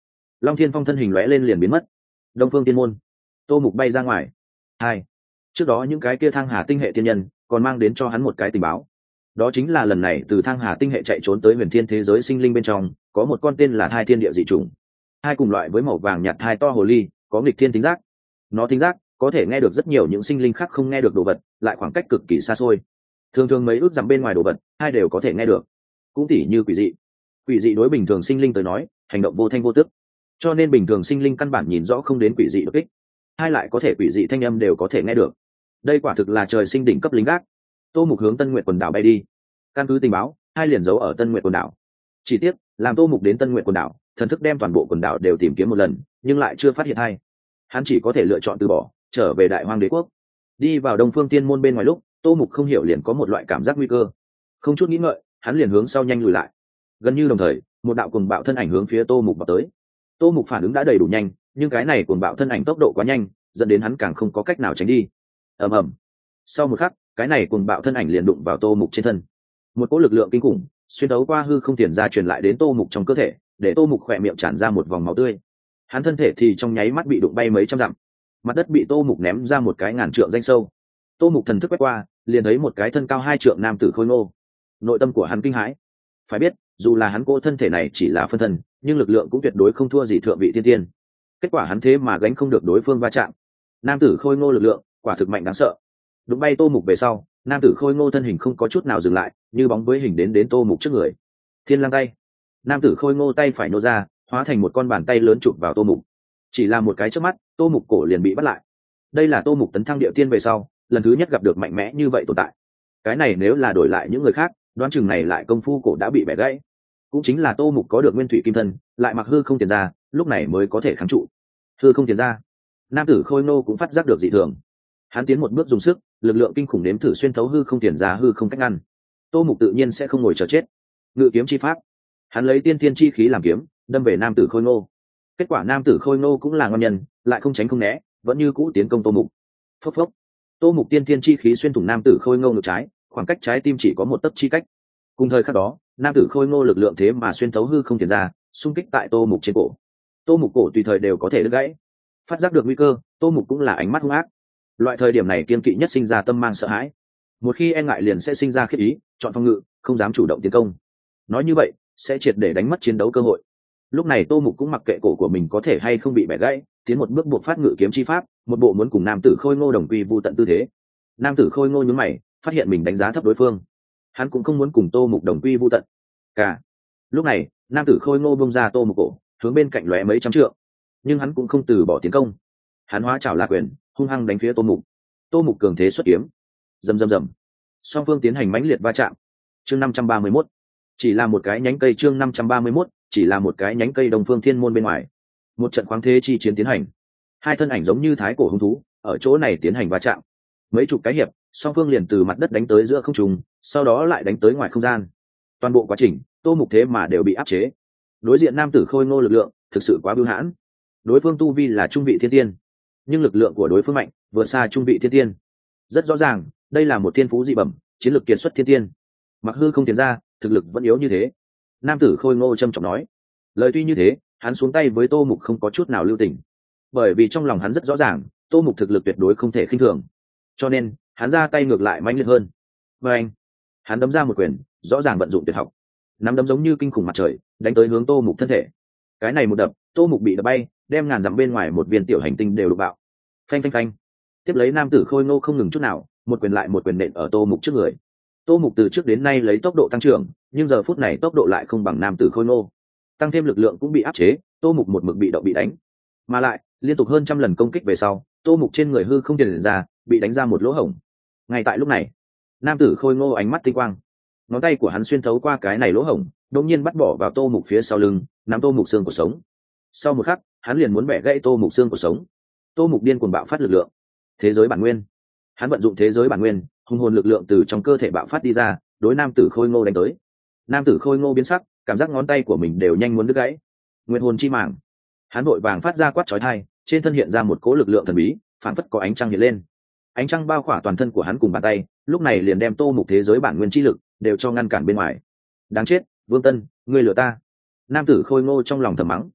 Long Thiên Phong thân hình lóe lên liền biến mất. Đông Phương Tiên môn. Tô Mục bay ra ngoài. Hai. Trước đó những cái kia Thang Hà tinh hệ tiên nhân còn mang đến cho hắn một cái tình báo. Đó chính là lần này từ Thang Hà tinh hệ chạy trốn tới huyền thiên thế giới sinh linh bên trong, có một con tên là Thai Thiên Địa dị trùng. Hai cùng loại với màu vàng nhạt hai to hồ ly, có nghịch thiên tính giác. Nó tính giác có thể nghe được rất nhiều những sinh linh khác không nghe được đồ vật, lại khoảng cách cực kỳ xa xôi. Thường thường mấy ước dặm bên ngoài đồ vật, hai đều có thể nghe được. Cũng tỉ như quỷ dị. Quỷ dị đối bình thường sinh linh tới nói, hành động vô thanh vô tức, cho nên bình thường sinh linh căn bản nhìn rõ không đến quỷ dị đột kích. Hai lại có thể quỷ dị thanh âm đều có thể nghe được. Đây quả thực là trời sinh đỉnh cấp lính gác. Tô Mục hướng Tân Nguyệt quần đảo bay đi. Căn cứ tình báo, hai liền giấu ở Tân Nguyệt quần đảo. Chỉ tiếc, làm Tô Mục đến Tân Nguyệt quần đảo, thần thức đem toàn bộ quần đảo đều tìm kiếm một lần, nhưng lại chưa phát hiện hai. Hắn chỉ có thể lựa chọn từ bỏ, trở về Đại Hoang Đế quốc. Đi vào Đông Phương Tiên môn bên ngoài lúc, Tô Mục không hiểu liền có một loại cảm giác nguy cơ. Không chút nghĩ ngợi, hắn liền hướng sau nhanh lùi lại. Gần như đồng thời, một đạo cuồng bạo thân ảnh hướng phía Tô Mục vào tới. Tô Mục phản ứng đã đầy đủ nhanh, nhưng cái này cuồng bạo thân ảnh tốc độ quá nhanh, dẫn đến hắn càng không có cách nào tránh đi. Ầm ầm. Sau một khắc, cái này cuồng bạo thân ảnh liền đụng vào Tô Mục trên thân. Một cỗ lực lượng kinh khủng xuyên thấu qua hư không tiền ra truyền lại đến Tô Mục trong cơ thể, để Tô Mục khỏe miệng tràn ra một vòng máu tươi. Hắn thân thể thì trong nháy mắt bị đụng bay mấy trăm dặm, mặt đất bị Tô Mục ném ra một cái ngàn trượng danh sâu. Tô Mục thần thức quét qua, liền thấy một cái thân cao hai trượng nam tử khôi ngô. Nội tâm của hắn kinh hãi. Phải biết, dù là hắn cỗ thân thể này chỉ là phân thân, nhưng lực lượng cũng tuyệt đối không thua gì thượng vị thiên tiên. Kết quả hắn thế mà gánh không được đối phương va chạm. Nam tử khôi ngô lực lượng quả thực mạnh đáng sợ. Đụng bay Tô Mục về sau, nam tử khôi ngô thân hình không có chút nào dừng lại, như bóng với hình đến đến Tô Mục trước người. Thiên lang tay. Nam tử khôi ngô tay phải nô ra, hóa thành một con bàn tay lớn chụp vào Tô Mục. Chỉ là một cái chớp mắt, Tô Mục cổ liền bị bắt lại. Đây là Tô Mục tấn thăng địa tiên về sau, lần thứ nhất gặp được mạnh mẽ như vậy tồn tại. Cái này nếu là đổi lại những người khác, đoán chừng này lại công phu cổ đã bị bẻ gãy. Cũng chính là Tô Mục có được nguyên thủy kim thân, lại mặc hư không tiền ra, lúc này mới có thể kháng trụ. Hư không tiền ra. Nam tử khôi ngô cũng phát giác được dị thường. Hắn tiến một bước dùng sức, lực lượng kinh khủng nếm thử xuyên thấu hư không tiền ra hư không cách ngăn. Tô Mục tự nhiên sẽ không ngồi chờ chết. Ngự kiếm chi pháp. Hắn lấy tiên thiên chi khí làm kiếm, đâm về nam tử khôi ngô. Kết quả nam tử khôi ngô cũng là ngon nhân, lại không tránh không né, vẫn như cũ tiến công Tô Mục. Phốc phốc. Tô Mục tiên thiên chi khí xuyên thủng nam tử khôi ngô ngực trái, khoảng cách trái tim chỉ có một tấc chi cách. Cùng thời khắc đó, nam tử khôi ngô lực lượng thế mà xuyên thấu hư không tiền ra, xung kích tại Tô Mục trên cổ. Tô Mục cổ tùy thời đều có thể đứt gãy. Phát giác được nguy cơ, Tô Mục cũng là ánh mắt hung ác. Loại thời điểm này kiên kỵ nhất sinh ra tâm mang sợ hãi. Một khi e ngại liền sẽ sinh ra khiếp ý, chọn phòng ngự, không dám chủ động tiến công. Nói như vậy, sẽ triệt để đánh mất chiến đấu cơ hội. Lúc này Tô Mục cũng mặc kệ cổ của mình có thể hay không bị bẻ gãy, tiến một bước buộc phát ngự kiếm chi pháp, một bộ muốn cùng nam tử khôi ngô đồng quy vu tận tư thế. Nam tử khôi ngô nhướng mày, phát hiện mình đánh giá thấp đối phương. Hắn cũng không muốn cùng Tô Mục đồng quy vu tận. Cả. Lúc này, nam tử khôi ngô bông ra Tô Mục cổ, hướng bên cạnh lóe mấy trăm trượng. Nhưng hắn cũng không từ bỏ tiến công. Hắn hóa trảo là quyền, hung hăng đánh phía Tô Mục. Tô Mục cường thế xuất kiếm. Rầm rầm rầm. Song phương tiến hành mãnh liệt va chạm. Chương năm trăm ba mươi mốt. Chỉ là một cái nhánh cây chương năm trăm ba mươi mốt, chỉ là một cái nhánh cây Đông Phương Thiên môn bên ngoài. Một trận khoáng thế chi chiến tiến hành. Hai thân ảnh giống như thái cổ hung thú, ở chỗ này tiến hành va chạm. Mấy chục cái hiệp, song phương liền từ mặt đất đánh tới giữa không trung, sau đó lại đánh tới ngoài không gian. Toàn bộ quá trình, Tô Mục thế mà đều bị áp chế. Đối diện nam tử khôi ngô lực lượng, thực sự quá bưu hãn. Đối phương tu vi là trung vị thiên tiên, nhưng lực lượng của đối phương mạnh, vượt xa trung vị thiên tiên. Rất rõ ràng, đây là một thiên phú dị bẩm, chiến lược kiệt xuất thiên tiên. Mặc hư không tiến ra, thực lực vẫn yếu như thế. Nam tử khôi ngô trầm trọng nói. Lời tuy như thế, hắn xuống tay với Tô Mục không có chút nào lưu tình, bởi vì trong lòng hắn rất rõ ràng, Tô Mục thực lực tuyệt đối không thể khinh thường, cho nên hắn ra tay ngược lại mãnh liệt hơn. Và anh, hắn đấm ra một quyền, rõ ràng vận dụng tuyệt học, nắm đấm giống như kinh khủng mặt trời, đánh tới hướng Tô Mục thân thể. Cái này một đập, Tô Mục bị đập bay, đem ngàn dặm bên ngoài một viên tiểu hành tinh đều đụng bạo. Phanh phanh phanh. Tiếp lấy nam tử khôi ngô không ngừng chút nào, một quyền lại một quyền nện ở Tô Mục trước người. Tô Mục từ trước đến nay lấy tốc độ tăng trưởng, nhưng giờ phút này tốc độ lại không bằng nam tử khôi ngô. Tăng thêm lực lượng cũng bị áp chế, Tô Mục một mực bị động bị đánh. Mà lại, liên tục hơn trăm lần công kích về sau, Tô Mục trên người hư không tiền ra, bị đánh ra một lỗ hổng. Ngay tại lúc này, nam tử khôi ngô ánh mắt tinh quang, ngón tay của hắn xuyên thấu qua cái này lỗ hổng, đột nhiên bắt bỏ vào Tô Mục phía sau lưng, nắm Tô Mục xương của sống. Sau một khắc, hắn liền muốn bẻ gãy Tô Mục xương của sống. Tô Mục điên cuồng bạo phát lực lượng, thế giới bản nguyên. Hắn vận dụng thế giới bản nguyên, hung hồn lực lượng từ trong cơ thể bạo phát đi ra, đối nam tử khôi ngô đánh tới. Nam tử khôi ngô biến sắc, cảm giác ngón tay của mình đều nhanh muốn đứt gãy. Nguyệt hồn chi màng. Hắn vội vàng phát ra quát chói tai, trên thân hiện ra một cỗ lực lượng thần bí, phản phất có ánh trăng hiện lên. Ánh trăng bao khỏa toàn thân của hắn cùng bàn tay, lúc này liền đem Tô Mục thế giới bản nguyên chi lực đều cho ngăn cản bên ngoài. Đáng chết, Vương Tân, ngươi lừa ta! Nam tử khôi ngô trong lòng thầm mắng.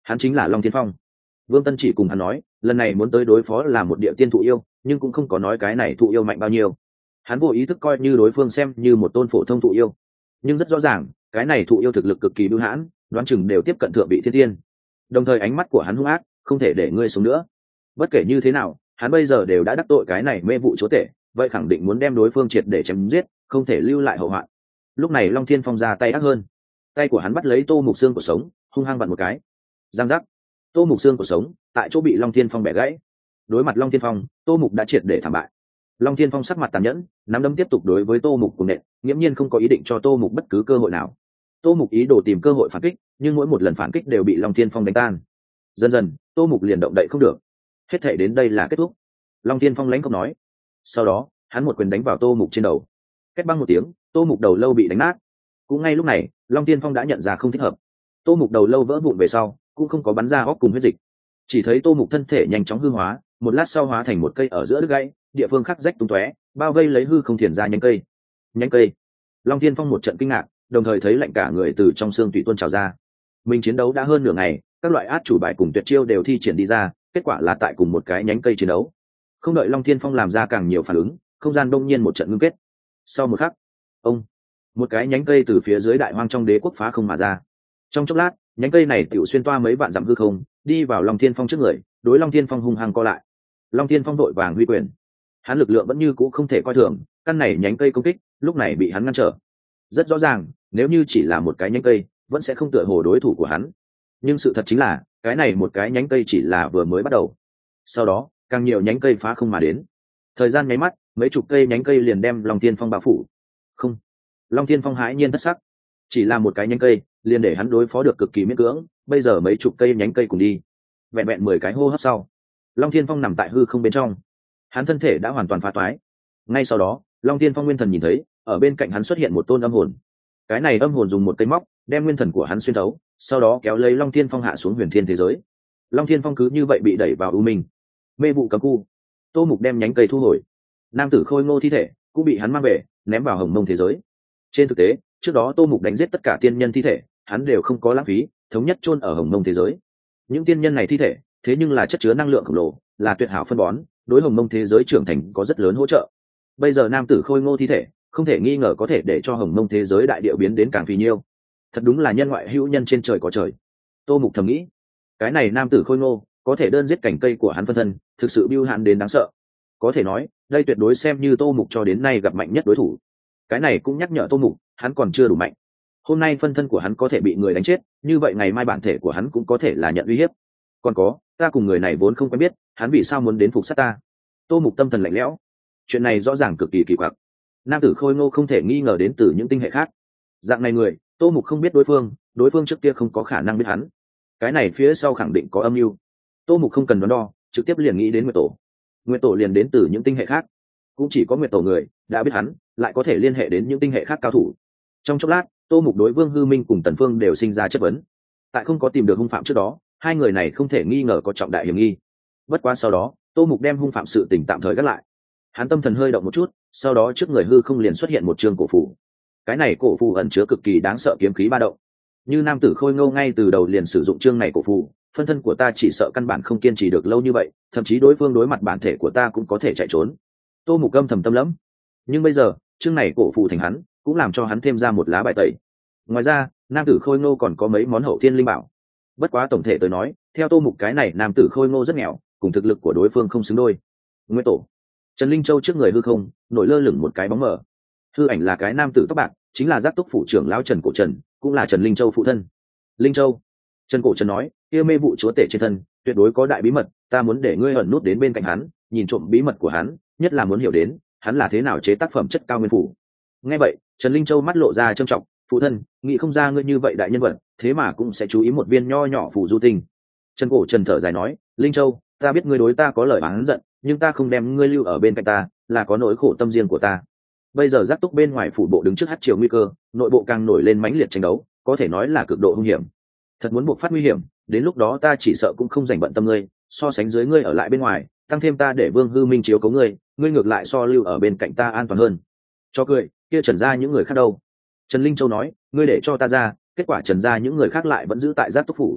hắn chính là Long Thiên Phong. Vương Tân chỉ cùng hắn nói lần này muốn tới đối phó là một địa tiên thụ yêu, nhưng cũng không có nói cái này thụ yêu mạnh bao nhiêu. Hắn vô ý thức coi như đối phương xem như một tôn phổ thông thụ yêu, nhưng rất rõ ràng cái này thụ yêu thực lực cực kỳ bưu hãn, đoán chừng đều tiếp cận thượng vị thiên tiên. Đồng thời ánh mắt của hắn hung ác, không thể để ngươi sống nữa. Bất kể như thế nào, hắn bây giờ đều đã đắc tội cái này mê vụ chúa tể, vậy khẳng định muốn đem đối phương triệt để chém giết, không thể lưu lại hậu hoạn. Lúc này Long Thiên Phong ra tay ác hơn, tay của hắn bắt lấy Tô Mục xương của sống, hung hăng vặn một cái. Giang giác, Tô Mục xương của sống tại chỗ bị Long Thiên Phong bẻ gãy. Đối mặt Long Thiên Phong, Tô Mục đã triệt để thảm bại. Long Thiên Phong sắc mặt tàn nhẫn, nắm đấm tiếp tục đối với Tô Mục cùng nện, nghiễm nhiên không có ý định cho Tô Mục bất cứ cơ hội nào. Tô Mục ý đồ tìm cơ hội phản kích, nhưng mỗi một lần phản kích đều bị Long Thiên Phong đánh tan. Dần dần, Tô Mục liền động đậy không được. Hết thảy đến đây là kết thúc. Long Thiên Phong lãnh không nói. Sau đó, hắn một quyền đánh vào Tô Mục trên đầu. Két băng một tiếng, Tô Mục đầu lâu bị đánh nát. Cũng ngay lúc này, Long Thiên Phong đã nhận ra không thích hợp. Tô Mục đầu lâu vỡ vụn về sau, cũng không có bắn ra óc cùng huyết dịch. Chỉ thấy Tô Mục thân thể nhanh chóng hư hóa, một lát sau hóa thành một cây ở giữa đứt gãy, địa phương khắc rách tung tóe, bao vây lấy hư không thiền ra nhánh cây. Nhánh cây. Long Thiên Phong một trận kinh ngạc, đồng thời thấy lạnh cả người từ trong xương tùy tuôn trào ra. Mình chiến đấu đã hơn nửa ngày, các loại át chủ bài cùng tuyệt chiêu đều thi triển đi ra, kết quả là tại cùng một cái nhánh cây chiến đấu. Không đợi Long Thiên Phong làm ra càng nhiều phản ứng, không gian đông nhiên một trận ngưng kết. Sau một khắc, ông, một cái nhánh cây từ phía dưới đại hoang trong đế quốc phá không mà ra. Trong chốc lát, nhánh cây này tiểu xuyên toa mấy vạn dặm hư không, đi vào Long Thiên Phong trước người, đối Long Thiên Phong hung hăng co lại. Long Thiên Phong đội vàng huy quyền, hắn lực lượng vẫn như cũ không thể coi thường, căn này nhánh cây công kích, lúc này bị hắn ngăn trở. Rất rõ ràng, nếu như chỉ là một cái nhánh cây, vẫn sẽ không tựa hồ đối thủ của hắn. Nhưng sự thật chính là, cái này một cái nhánh cây chỉ là vừa mới bắt đầu. Sau đó, càng nhiều nhánh cây phá không mà đến. Thời gian nháy mắt, mấy chục cây nhánh cây liền đem Long Thiên Phong bao phủ. Không, Long Thiên Phong hãi nhiên thất sắc. Chỉ là một cái nhánh cây, liền để hắn đối phó được cực kỳ miễn cưỡng, bây giờ mấy chục cây nhánh cây cùng đi. Vẹn vẹn mười cái hô hấp sau, Long Thiên Phong nằm tại hư không bên trong. Hắn thân thể đã hoàn toàn phá toái. Ngay sau đó, Long Thiên Phong nguyên thần nhìn thấy, ở bên cạnh hắn xuất hiện một tôn âm hồn. Cái này âm hồn dùng một cây móc đem nguyên thần của hắn xuyên thấu, sau đó kéo lấy Long Thiên Phong hạ xuống huyền thiên thế giới. Long Thiên Phong cứ như vậy bị đẩy vào u minh mê vụ cấm khu. Tô Mục đem nhánh cây thu hồi, nam tử khôi ngô thi thể cũng bị hắn mang về, ném vào hồng mông thế giới. Trên thực tế, trước đó Tô Mục đánh giết tất cả tiên nhân thi thể, hắn đều không có lãng phí, thống nhất chôn ở hồng mông thế giới. Những tiên nhân này thi thể, thế nhưng là chất chứa năng lượng khổng lồ, là tuyệt hảo phân bón, đối hồng mông thế giới trưởng thành có rất lớn hỗ trợ. Bây giờ nam tử khôi ngô thi thể, không thể nghi ngờ có thể để cho hồng mông thế giới đại địa biến đến càng phì nhiêu. Thật đúng là nhân ngoại hữu nhân, trên trời có trời. Tô Mục thầm nghĩ, cái này nam tử khôi ngô có thể đơn giết cảnh cây của hắn phân thân, thực sự bưu hạn đến đáng sợ. Có thể nói, đây tuyệt đối xem như Tô Mục cho đến nay gặp mạnh nhất đối thủ. Cái này cũng nhắc nhở Tô Mục, hắn còn chưa đủ mạnh. Hôm nay phân thân của hắn có thể bị người đánh chết, như vậy ngày mai bản thể của hắn cũng có thể là nhận uy hiếp. Còn có, ta cùng người này vốn không quen biết, hắn vì sao muốn đến phục sát ta? Tô Mục tâm thần lạnh lẽo. Chuyện này rõ ràng cực kỳ kỳ quặc. Nam tử khôi ngô không thể nghi ngờ đến từ những tinh hệ khác. Dạng này người, Tô Mục không biết đối phương, đối phương trước kia không có khả năng biết hắn. Cái này phía sau khẳng định có âm mưu. Tô Mục không cần đoán đo, trực tiếp liền nghĩ đến Nguyệt Tổ. Nguyệt Tổ liền đến từ những tinh hệ khác, cũng chỉ có Nguyệt Tổ người đã biết hắn, lại có thể liên hệ đến những tinh hệ khác cao thủ. Trong chốc lát, Tô Mục đối Vương Hư Minh cùng Tần Phương đều sinh ra chất vấn. Tại không có tìm được hung phạm trước đó, hai người này không thể nghi ngờ có trọng đại hiểm nghi. Bất quá sau đó, Tô Mục đem hung phạm sự tình tạm thời gác lại. Hắn tâm thần hơi động một chút, sau đó trước người hư không liền xuất hiện một chương cổ phù. Cái này cổ phù ẩn chứa cực kỳ đáng sợ kiếm khí ba động. Như nam tử khôi ngô ngay từ đầu liền sử dụng chương này cổ phù, phân thân của ta chỉ sợ căn bản không kiên trì được lâu như vậy, thậm chí đối phương đối mặt bản thể của ta cũng có thể chạy trốn. Tô Mục âm thầm tâm lẫm. Nhưng bây giờ, chương này cổ phù thành hắn, cũng làm cho hắn thêm ra một lá bài tẩy. Ngoài ra, nam tử khôi ngô còn có mấy món hậu thiên linh bảo. Bất quá tổng thể tới nói, theo Tô Mục cái này nam tử khôi ngô rất nghèo, cùng thực lực của đối phương không xứng đôi. Nguyên Tổ, Trần Linh Châu trước người hư không nổi lơ lửng một cái bóng mờ. Hư ảnh là cái nam tử tóc bạc, chính là giác túc phủ trưởng lão Trần Cổ Trần, cũng là Trần Linh Châu phụ thân. Linh Châu, Trần Cổ Trần nói, kia mê vụ chúa tể trên thân tuyệt đối có đại bí mật, ta muốn để ngươi ẩn nút đến bên cạnh hắn, nhìn trộm bí mật của hắn, nhất là muốn hiểu đến hắn là thế nào chế tác phẩm chất cao nguyên phủ. Nghe vậy, Trần Linh Châu mắt lộ ra trầm trọng, phụ thân, nghĩ không ra ngươi như vậy đại nhân vật, thế mà cũng sẽ chú ý một viên nho nhỏ phù du tinh. Trần Cổ Trần thở dài nói, Linh Châu, ta biết ngươi đối ta có lời oán giận, nhưng ta không đem ngươi lưu ở bên cạnh ta, là có nỗi khổ tâm riêng của ta. Bây giờ giác túc bên ngoài phủ bộ đứng trước hắt chiều nguy cơ, nội bộ càng nổi lên mãnh liệt tranh đấu, có thể nói là cực độ hung hiểm. Thật muốn buộc phát nguy hiểm, đến lúc đó ta chỉ sợ cũng không dành bận tâm ngươi, so sánh dưới ngươi ở lại bên ngoài, tăng thêm ta để Vương Hư Minh chiếu cố ngươi, ngươi ngược lại so lưu ở bên cạnh ta an toàn hơn. Cho cười, kia Trần gia những người khác đâu? Trần Linh Châu nói, ngươi để cho ta ra, kết quả Trần gia những người khác lại vẫn giữ tại giác túc phủ.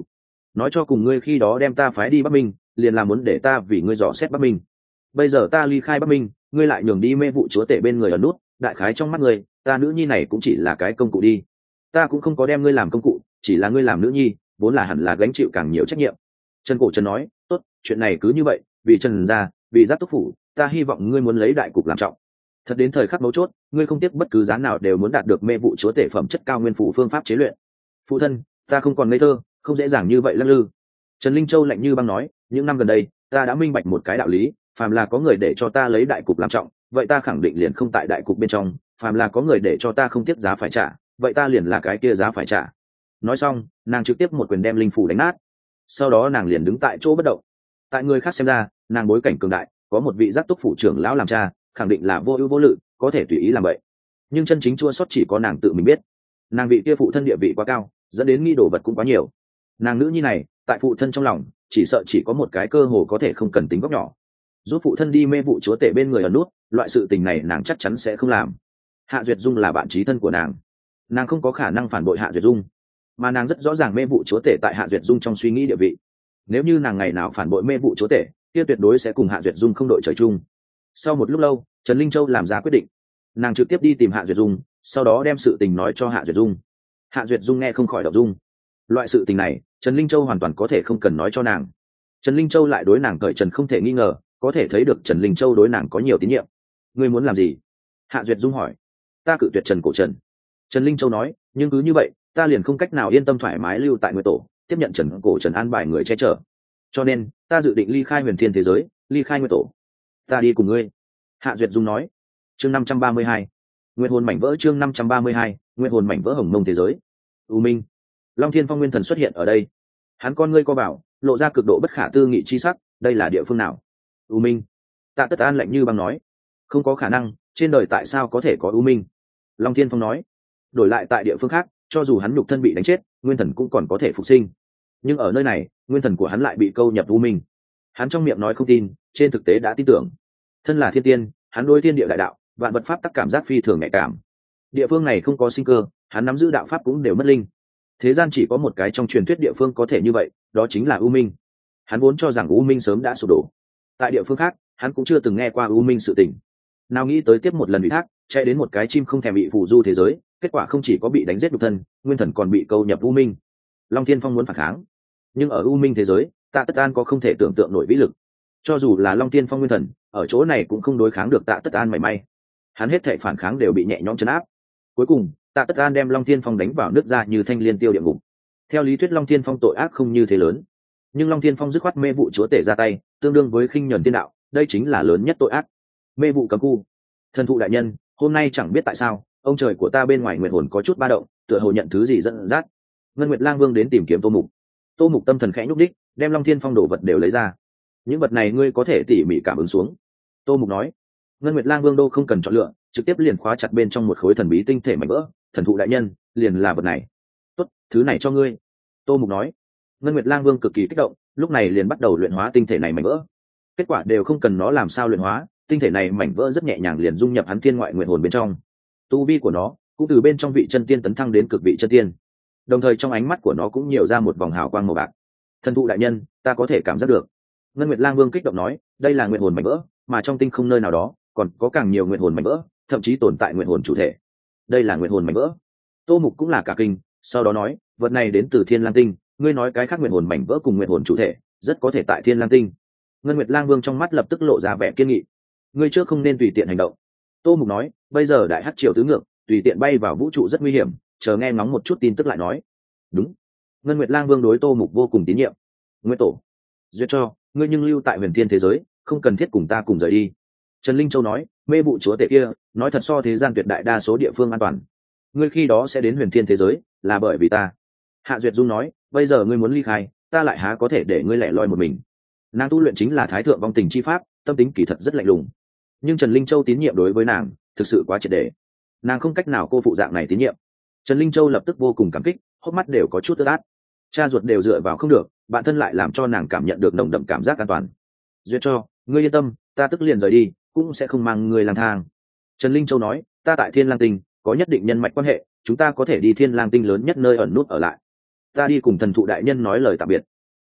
nói cho cùng ngươi khi đó đem ta phái đi Bắc Minh liền là muốn để ta vì ngươi dò xét Bắc Minh. Bây giờ ta ly khai Bắc Minh, ngươi lại nhường đi mê vụ chúa tể bên người ở nút, đại khái trong mắt ngươi ta nữ nhi này cũng chỉ là cái công cụ đi. Ta cũng không có đem ngươi làm công cụ, chỉ là ngươi làm nữ nhi vốn là hẳn là gánh chịu càng nhiều trách nhiệm. Trần Cổ Trần nói, tốt, chuyện này cứ như vậy, vì Trần gia, vì Giác Túc phủ, ta hy vọng ngươi muốn lấy đại cục làm trọng. Thật đến thời khắc mấu chốt, ngươi không tiếc bất cứ giá nào đều muốn đạt được mê vụ chúa tể phẩm chất cao nguyên phủ phương pháp chế luyện. Phụ thân, ta không còn ngây thơ, không dễ dàng như vậy lắc lư. Trần Linh Châu lạnh như băng nói, những năm gần đây ta đã minh bạch một cái đạo lý, phàm là có người để cho ta lấy đại cục làm trọng, vậy ta khẳng định liền không tại đại cục bên trong, phàm là có người để cho ta không tiếc giá phải trả, vậy ta liền là cái kia giá phải trả. Nói xong, nàng trực tiếp một quyền đem linh phủ đánh nát. Sau đó nàng liền đứng tại chỗ bất động. Tại người khác xem ra, nàng bối cảnh cường đại, có một vị Giác Túc phủ trưởng lão làm cha, khẳng định là vô ưu vô lự, có thể tùy ý làm vậy. Nhưng chân chính chua sót chỉ có nàng tự mình biết. Nàng vị kia phụ thân địa vị quá cao, dẫn đến nghi đồ vật cũng quá nhiều. Nàng nữ nhi này, tại phụ thân trong lòng, chỉ sợ chỉ có một cái cơ hồ có thể không cần tính góc nhỏ. Giúp phụ thân đi mê vụ chúa tể bên người ở nút, loại sự tình này nàng chắc chắn sẽ không làm. Hạ Duyệt Dung là bạn chí thân của nàng, nàng không có khả năng phản bội Hạ Duyệt Dung, mà nàng rất rõ ràng mê vụ chúa tể tại Hạ Duyệt Dung trong suy nghĩ địa vị. Nếu như nàng ngày nào phản bội mê vụ chúa tể, kia tuyệt đối sẽ cùng Hạ Duyệt Dung không đội trời chung. Sau một lúc lâu, Trần Linh Châu làm ra quyết định, nàng trực tiếp đi tìm Hạ Duyệt Dung, sau đó đem sự tình nói cho Hạ Duyệt Dung. Hạ Duyệt Dung nghe không khỏi động dung. Loại sự tình này, Trần Linh Châu hoàn toàn có thể không cần nói cho nàng. Trần Linh Châu lại đối nàng cởi trần không thể nghi ngờ, có thể thấy được Trần Linh Châu đối nàng có nhiều tín nhiệm. Ngươi muốn làm gì? Hạ Duyệt Dung hỏi. Ta cự tuyệt Trần Cổ Trần. Trần Linh Châu nói, nhưng cứ như vậy, ta liền không cách nào yên tâm thoải mái lưu tại Nguyệt Tổ, tiếp nhận Trần Cổ Trần an bài người che chở. Cho nên, ta dự định ly khai Huyền Thiên thế giới, ly khai Nguyệt Tổ. Ta đi cùng ngươi. Hạ Duyệt Dung nói. Chương năm trăm ba mươi hai. Nguyệt hồn mảnh vỡ chương năm trăm ba mươi hai, Nguyệt hồn mảnh vỡ Hồng Mông thế giới. U Minh. Long Thiên Phong Nguyên Thần xuất hiện ở đây. Hắn con ngươi co bảo, lộ ra cực độ bất khả tư nghị chi sắc, đây là địa phương nào? U Minh. Tạ Tất An lạnh như băng nói, không có khả năng, trên đời tại sao có thể có U Minh? Long Thiên Phong nói, đổi lại tại địa phương khác, cho dù hắn nhục thân bị đánh chết, nguyên thần cũng còn có thể phục sinh, nhưng ở nơi này, nguyên thần của hắn lại bị câu nhập U Minh. Hắn trong miệng nói không tin, trên thực tế đã tin tưởng. Thân là thiên tiên, hắn đối thiên địa đại đạo, vạn vật pháp tắc cảm giác phi thường nhạy cảm. Địa phương này không có sinh cơ, hắn nắm giữ đạo pháp cũng đều mất linh. Thế gian chỉ có một cái trong truyền thuyết địa phương có thể như vậy, đó chính là U Minh. Hắn vốn cho rằng U Minh sớm đã sụp đổ. Tại địa phương khác, hắn cũng chưa từng nghe qua U Minh sự tình. Nào nghĩ tới tiếp một lần ủy thác, chạy đến một cái chim không thèm bị phù du thế giới, kết quả không chỉ có bị đánh giết nhục thân, nguyên thần còn bị câu nhập U Minh. Long Thiên Phong muốn phản kháng, nhưng ở U Minh thế giới, Tạ Tất An có không thể tưởng tượng nổi vĩ lực. Cho dù là Long Thiên Phong nguyên thần, ở chỗ này cũng không đối kháng được Tạ Tất An mảy may. Hắn hết thảy phản kháng đều bị nhẹ nhõm trấn áp. Cuối cùng, Tạ Tất An đem Long Thiên Phong đánh vào nước ra như thanh liên tiêu địa ngục. Theo lý thuyết Long Thiên Phong tội ác không như thế lớn, nhưng Long Thiên Phong dứt khoát mê vụ chúa tể ra tay, tương đương với khinh nhẫn tiên đạo, đây chính là lớn nhất tội ác. Mê vụ cấm khu. Thần thụ đại nhân, hôm nay chẳng biết tại sao, ông trời của ta bên ngoài nguyệt hồn có chút ba động, tựa hồ nhận thứ gì dẫn dắt. Ngân Nguyệt Lang Vương đến tìm kiếm Tô Mục. Tô Mục tâm thần khẽ nhúc đích, đem Long Thiên Phong đồ vật đều lấy ra. Những vật này ngươi có thể tỉ mỉ cảm ứng xuống. Tô Mục nói. Ngân Nguyệt Lang Vương đô không cần chọn lựa, trực tiếp liền khóa chặt bên trong một khối thần bí tinh thể mảnh vỡ. Thần thụ đại nhân, liền là vật này. Tốt, thứ này cho ngươi. Tô Mục nói. Ngân Nguyệt Lang Vương cực kỳ kích động, lúc này liền bắt đầu luyện hóa tinh thể này mảnh vỡ. Kết quả đều không cần nó làm sao luyện hóa, tinh thể này mảnh vỡ rất nhẹ nhàng liền dung nhập hắn thiên ngoại nguyệt hồn bên trong. Tu vi của nó cũng từ bên trong vị chân tiên tấn thăng đến cực vị chân tiên, đồng thời trong ánh mắt của nó cũng nhiều ra một vòng hào quang màu bạc. Thần thụ đại nhân, ta có thể cảm giác được. Ngân Nguyệt Lang Vương kích động nói, đây là nguyệt hồn mảnh vỡ, mà trong tinh không nơi nào đó còn có càng nhiều nguyệt hồn mảnh vỡ, thậm chí tồn tại nguyệt hồn chủ thể. Đây là nguyệt hồn mảnh vỡ. Tô Mục cũng là cả kinh, sau đó nói, vật này đến từ Thiên Lang Tinh, ngươi nói cái khác nguyệt hồn mảnh vỡ cùng nguyệt hồn chủ thể, rất có thể tại Thiên Lang Tinh. Ngân Nguyệt Lang Vương trong mắt lập tức lộ ra vẻ kiên nghị. Ngươi trước không nên tùy tiện hành động. Tô Mục nói, bây giờ đại hắc triều tứ ngược, tùy tiện bay vào vũ trụ rất nguy hiểm, chờ nghe ngóng một chút tin tức lại nói. Đúng. Ngân Nguyệt Lang Vương đối Tô Mục vô cùng tín nhiệm. Nguyệt Tổ, duyệt cho ngươi nhưng lưu tại huyền thiên thế giới, không cần thiết cùng ta cùng rời đi. Trần Linh Châu nói, mê vụ chúa tể kia nói thật so thế gian tuyệt đại đa số địa phương an toàn. Ngươi khi đó sẽ đến huyền thiên thế giới là bởi vì ta. Hạ Duyệt Dung nói, bây giờ ngươi muốn ly khai, ta lại há có thể để ngươi lẻ loi một mình. Nàng tu luyện chính là thái thượng vong tình chi pháp, tâm tính kỳ thật rất lạnh lùng, nhưng Trần Linh Châu tín nhiệm đối với nàng thực sự quá triệt để, nàng không cách nào cô phụ dạng này tín nhiệm. Trần Linh Châu lập tức vô cùng cảm kích, hốc mắt đều có chút ướt át. Cha ruột đều dựa vào không được, bạn thân lại làm cho nàng cảm nhận được nồng đậm cảm giác an toàn. Duyệt cho ngươi yên tâm, ta tức liền rời đi, cũng sẽ không mang ngươi lang thang. Trần Linh Châu nói, ta tại Thiên Lang Tinh có nhất định nhân mạch quan hệ, chúng ta có thể đi Thiên Lang Tinh lớn nhất nơi ẩn nút ở lại. Ta đi cùng thần thụ đại nhân nói lời tạm biệt.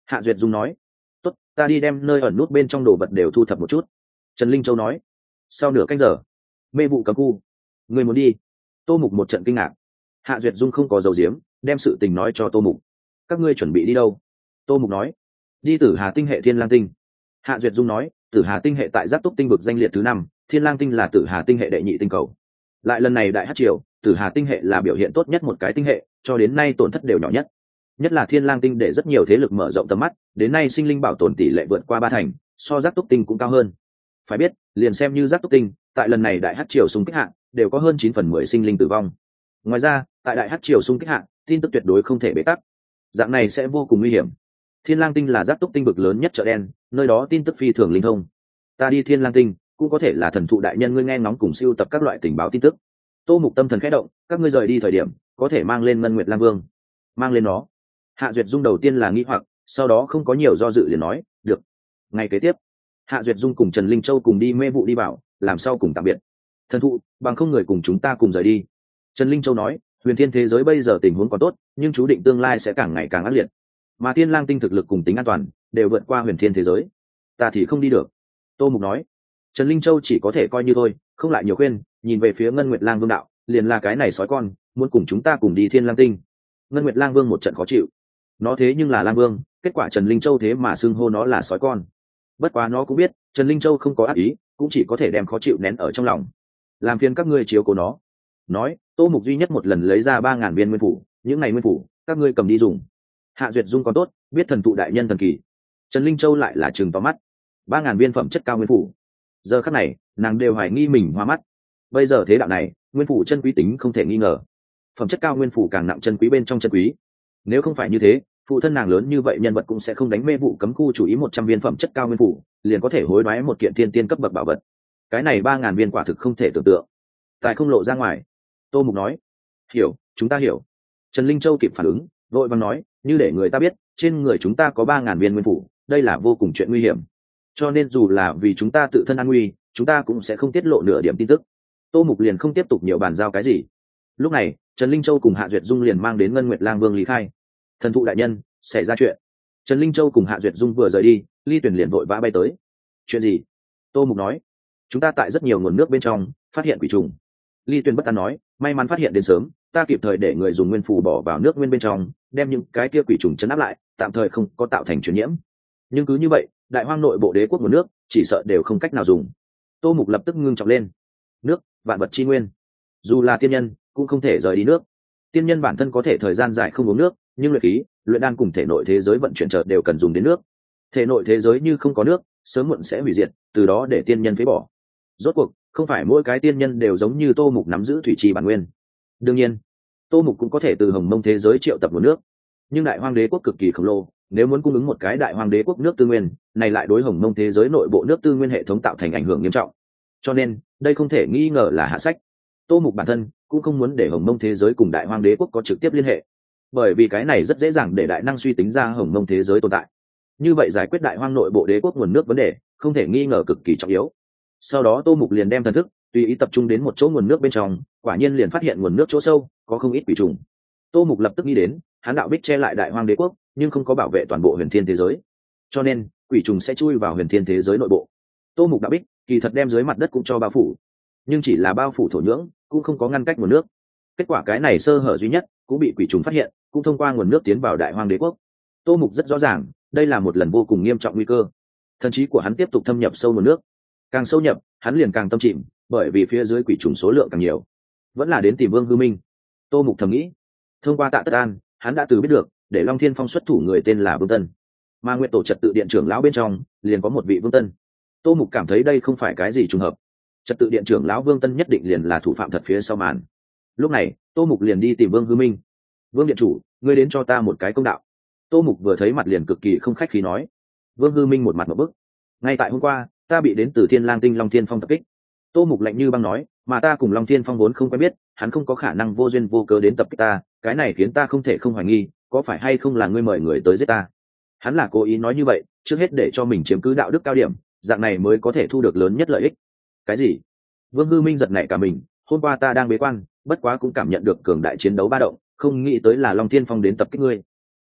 Hạ Duyệt Dung nói. Tốt, ta đi đem nơi ẩn nút bên trong đồ vật đều thu thập một chút. Trần Linh Châu nói. Sau nửa canh giờ, mê vụ cấm khu, người muốn đi? Tô Mục một trận kinh ngạc. Hạ Duyệt Dung không có dầu diếm, đem sự tình nói cho Tô Mục. Các ngươi chuẩn bị đi đâu? Tô Mục nói. Đi Tử Hà tinh hệ Thiên Lang tinh. Hạ Duyệt Dung nói. Tử Hà tinh hệ tại Giáp Túc tinh vực danh liệt thứ năm, Thiên Lang tinh là Tử Hà tinh hệ đệ nhị tinh cầu. Lại lần này đại hắc triều, Tử Hà tinh hệ là biểu hiện tốt nhất một cái tinh hệ, cho đến nay tổn thất đều nhỏ nhất. Nhất là Thiên Lang tinh để rất nhiều thế lực mở rộng tầm mắt, đến nay sinh linh bảo tồn tỷ lệ vượt qua ba thành, so Giáp Túc tinh cũng cao hơn. Phải biết, liền xem như Giáp Túc tinh, tại lần này đại hắc triều xung kích hạng, đều có hơn chín phần mười sinh linh tử vong. Ngoài ra, tại đại hắc triều xung kích hạng, tin tức tuyệt đối không thể bế tắc. Dạng này sẽ vô cùng nguy hiểm. Thiên Lang tinh là Giáp Túc tinh vực lớn nhất chợ đen, nơi đó tin tức phi thường linh thông. Ta đi Thiên Lang tinh, cũng có thể là thần thụ đại nhân ngươi nghe ngóng cùng siêu tập các loại tình báo tin tức. Tô Mục tâm thần khẽ động, các ngươi rời đi thời điểm, có thể mang lên Ngân Nguyệt Lang Vương. Mang lên nó. Hạ Duyệt Dung đầu tiên là nghi hoặc, sau đó không có nhiều do dự liền nói, được. Ngày kế tiếp, Hạ Duyệt Dung cùng Trần Linh Châu cùng đi mê vụ đi bảo, làm sao cùng tạm biệt. Thần thụ, bằng không người cùng chúng ta cùng rời đi. Trần Linh Châu nói, huyền thiên thế giới bây giờ tình huống còn tốt, nhưng chú định tương lai sẽ càng ngày càng ác liệt. Mà Thiên Lang tinh thực lực cùng tính an toàn đều vượt qua huyền thiên thế giới. Ta thì không đi được. Tô Mục nói. Trần Linh Châu chỉ có thể coi như thôi, không lại nhiều khuyên, nhìn về phía Ngân Nguyệt Lang Vương đạo, liền là cái này sói con, muốn cùng chúng ta cùng đi Thiên Lang tinh. Ngân Nguyệt Lang Vương một trận khó chịu. Nó thế nhưng là Lang Vương, kết quả Trần Linh Châu thế mà xưng hô nó là sói con. Bất quá nó cũng biết, Trần Linh Châu không có ác ý, cũng chỉ có thể đem khó chịu nén ở trong lòng. Làm phiền các ngươi chiếu cố nó. Nói, Tô Mục duy nhất một lần lấy ra ba ngàn viên nguyên phủ, những này nguyên phủ, các ngươi cầm đi dùng. Hạ Duyệt Dung còn tốt, biết thần thụ đại nhân thần kỳ. Trần Linh Châu lại là trừng to mắt. Ba ngàn viên phẩm chất cao nguyên phủ. Giờ khắc này, nàng đều hoài nghi mình hoa mắt. Bây giờ thế đạo này, nguyên phủ chân quý tính không thể nghi ngờ. Phẩm chất cao nguyên phủ càng nặng chân quý bên trong chân quý. Nếu không phải như thế, phụ thân nàng lớn như vậy nhân vật cũng sẽ không đánh mê vụ cấm khu chủ ý một trăm viên phẩm chất cao nguyên phủ, liền có thể hối đoái một kiện tiên tiên cấp bậc bảo vật. Cái này ba ngàn viên quả thực không thể tưởng tượng. Tại không lộ ra ngoài. Tô Mục nói, hiểu, chúng ta hiểu. Trần Linh Châu kịp phản ứng, vội vàng nói, như để người ta biết, trên người chúng ta có ba ngàn viên nguyên phủ, đây là vô cùng chuyện nguy hiểm. Cho nên dù là vì chúng ta tự thân an nguy, chúng ta cũng sẽ không tiết lộ nửa điểm tin tức. Tô Mục liền không tiếp tục nhiều bàn giao cái gì. Lúc này, Trần Linh Châu cùng Hạ Duyệt Dung liền mang đến Ngân Nguyệt Lang Vương lý khai. Thần thụ đại nhân, xảy ra chuyện. Trần Linh Châu cùng Hạ Duyệt Dung vừa rời đi, Ly Tuyển liền vội vã bay tới. Chuyện gì? Tô Mục nói, chúng ta tại rất nhiều nguồn nước bên trong phát hiện quỷ trùng. Ly Tuyển bất an nói, may mắn phát hiện đến sớm, ta kịp thời để người dùng nguyên phù bỏ vào nước nguyên bên trong, đem những cái kia quỷ trùng chấn áp lại, tạm thời không có tạo thành truyền nhiễm. Nhưng cứ như vậy, đại hoang nội bộ đế quốc nguồn nước chỉ sợ đều không cách nào dùng. Tô Mục lập tức ngưng trọng lên. Nước, vạn vật chi nguyên. Dù là tiên nhân, cũng không thể rời đi nước. Tiên nhân bản thân có thể thời gian dài không uống nước, nhưng luyện khí, luyện đan cùng thể nội thế giới vận chuyển chợt đều cần dùng đến nước. Thể nội thế giới như không có nước, sớm muộn sẽ hủy diệt, từ đó để tiên nhân phế bỏ. Rốt cuộc, không phải mỗi cái tiên nhân đều giống như Tô Mục nắm giữ thủy trì bản nguyên. Đương nhiên, Tô Mục cũng có thể từ Hồng Mông thế giới triệu tập nguồn nước, nhưng đại hoang đế quốc cực kỳ khổng lồ, nếu muốn cung ứng một cái đại hoang đế quốc nước tư nguyên, này lại đối Hồng Mông thế giới nội bộ nước tư nguyên hệ thống tạo thành ảnh hưởng nghiêm trọng. Cho nên, đây không thể nghi ngờ là hạ sách. Tô Mục bản thân cũng không muốn để Hồng Mông thế giới cùng đại hoang đế quốc có trực tiếp liên hệ, bởi vì cái này rất dễ dàng để đại năng suy tính ra Hồng Mông thế giới tồn tại. Như vậy giải quyết đại hoang nội bộ đế quốc nguồn nước vấn đề, không thể nghi ngờ cực kỳ trọng yếu. Sau đó Tô Mục liền đem thần thức tùy ý tập trung đến một chỗ nguồn nước bên trong, quả nhiên liền phát hiện nguồn nước chỗ sâu có không ít quỷ trùng. Tô Mục lập tức nghĩ đến, hắn đạo bích che lại đại hoang đế quốc, nhưng không có bảo vệ toàn bộ huyền thiên thế giới, cho nên quỷ trùng sẽ chui vào huyền thiên thế giới nội bộ. Tô Mục đạo bích kỳ thật đem dưới mặt đất cũng cho bao phủ, nhưng chỉ là bao phủ thổ nhưỡng, cũng không có ngăn cách nguồn nước. Kết quả cái này sơ hở duy nhất cũng bị quỷ trùng phát hiện, cũng thông qua nguồn nước tiến vào đại hoang đế quốc. Tô Mục rất rõ ràng, đây là một lần vô cùng nghiêm trọng nguy cơ. Thần trí của hắn tiếp tục thâm nhập sâu nguồn nước, càng sâu nhập, hắn liền càng tâm chìm, bởi vì phía dưới quỷ trùng số lượng càng nhiều. Vẫn là đến tìm Vương Hư Minh. Tô Mục thầm nghĩ, thông qua Tạ Tất An, hắn đã từ biết được, để Long Thiên Phong xuất thủ người tên là Vương Tân, mà Nguyệt Tổ trật tự điện trưởng lão bên trong liền có một vị Vương Tân. Tô Mục cảm thấy đây không phải cái gì trùng hợp, trật tự điện trưởng lão Vương Tân nhất định liền là thủ phạm thật phía sau màn. Lúc này, Tô Mục liền đi tìm Vương Hư Minh. Vương điện chủ, ngươi đến cho ta một cái công đạo. Tô Mục vừa thấy mặt liền cực kỳ không khách khí nói. Vương Hư Minh một mặt một bức. Ngay tại hôm qua, ta bị đến từ Thiên Lang Tinh Long Thiên Phong tập kích. Tô Mục lạnh như băng nói, mà ta cùng Long Thiên Phong vốn không quen biết, hắn không có khả năng vô duyên vô cớ đến tập kích ta, cái này khiến ta không thể không hoài nghi, có phải hay không là ngươi mời người tới giết ta. Hắn là cố ý nói như vậy, trước hết để cho mình chiếm cứ đạo đức cao điểm, dạng này mới có thể thu được lớn nhất lợi ích. Cái gì? Vương Hư Minh giật nảy cả mình, hôm qua ta đang bế quan, bất quá cũng cảm nhận được cường đại chiến đấu ba động, không nghĩ tới là Long Thiên Phong đến tập kích ngươi.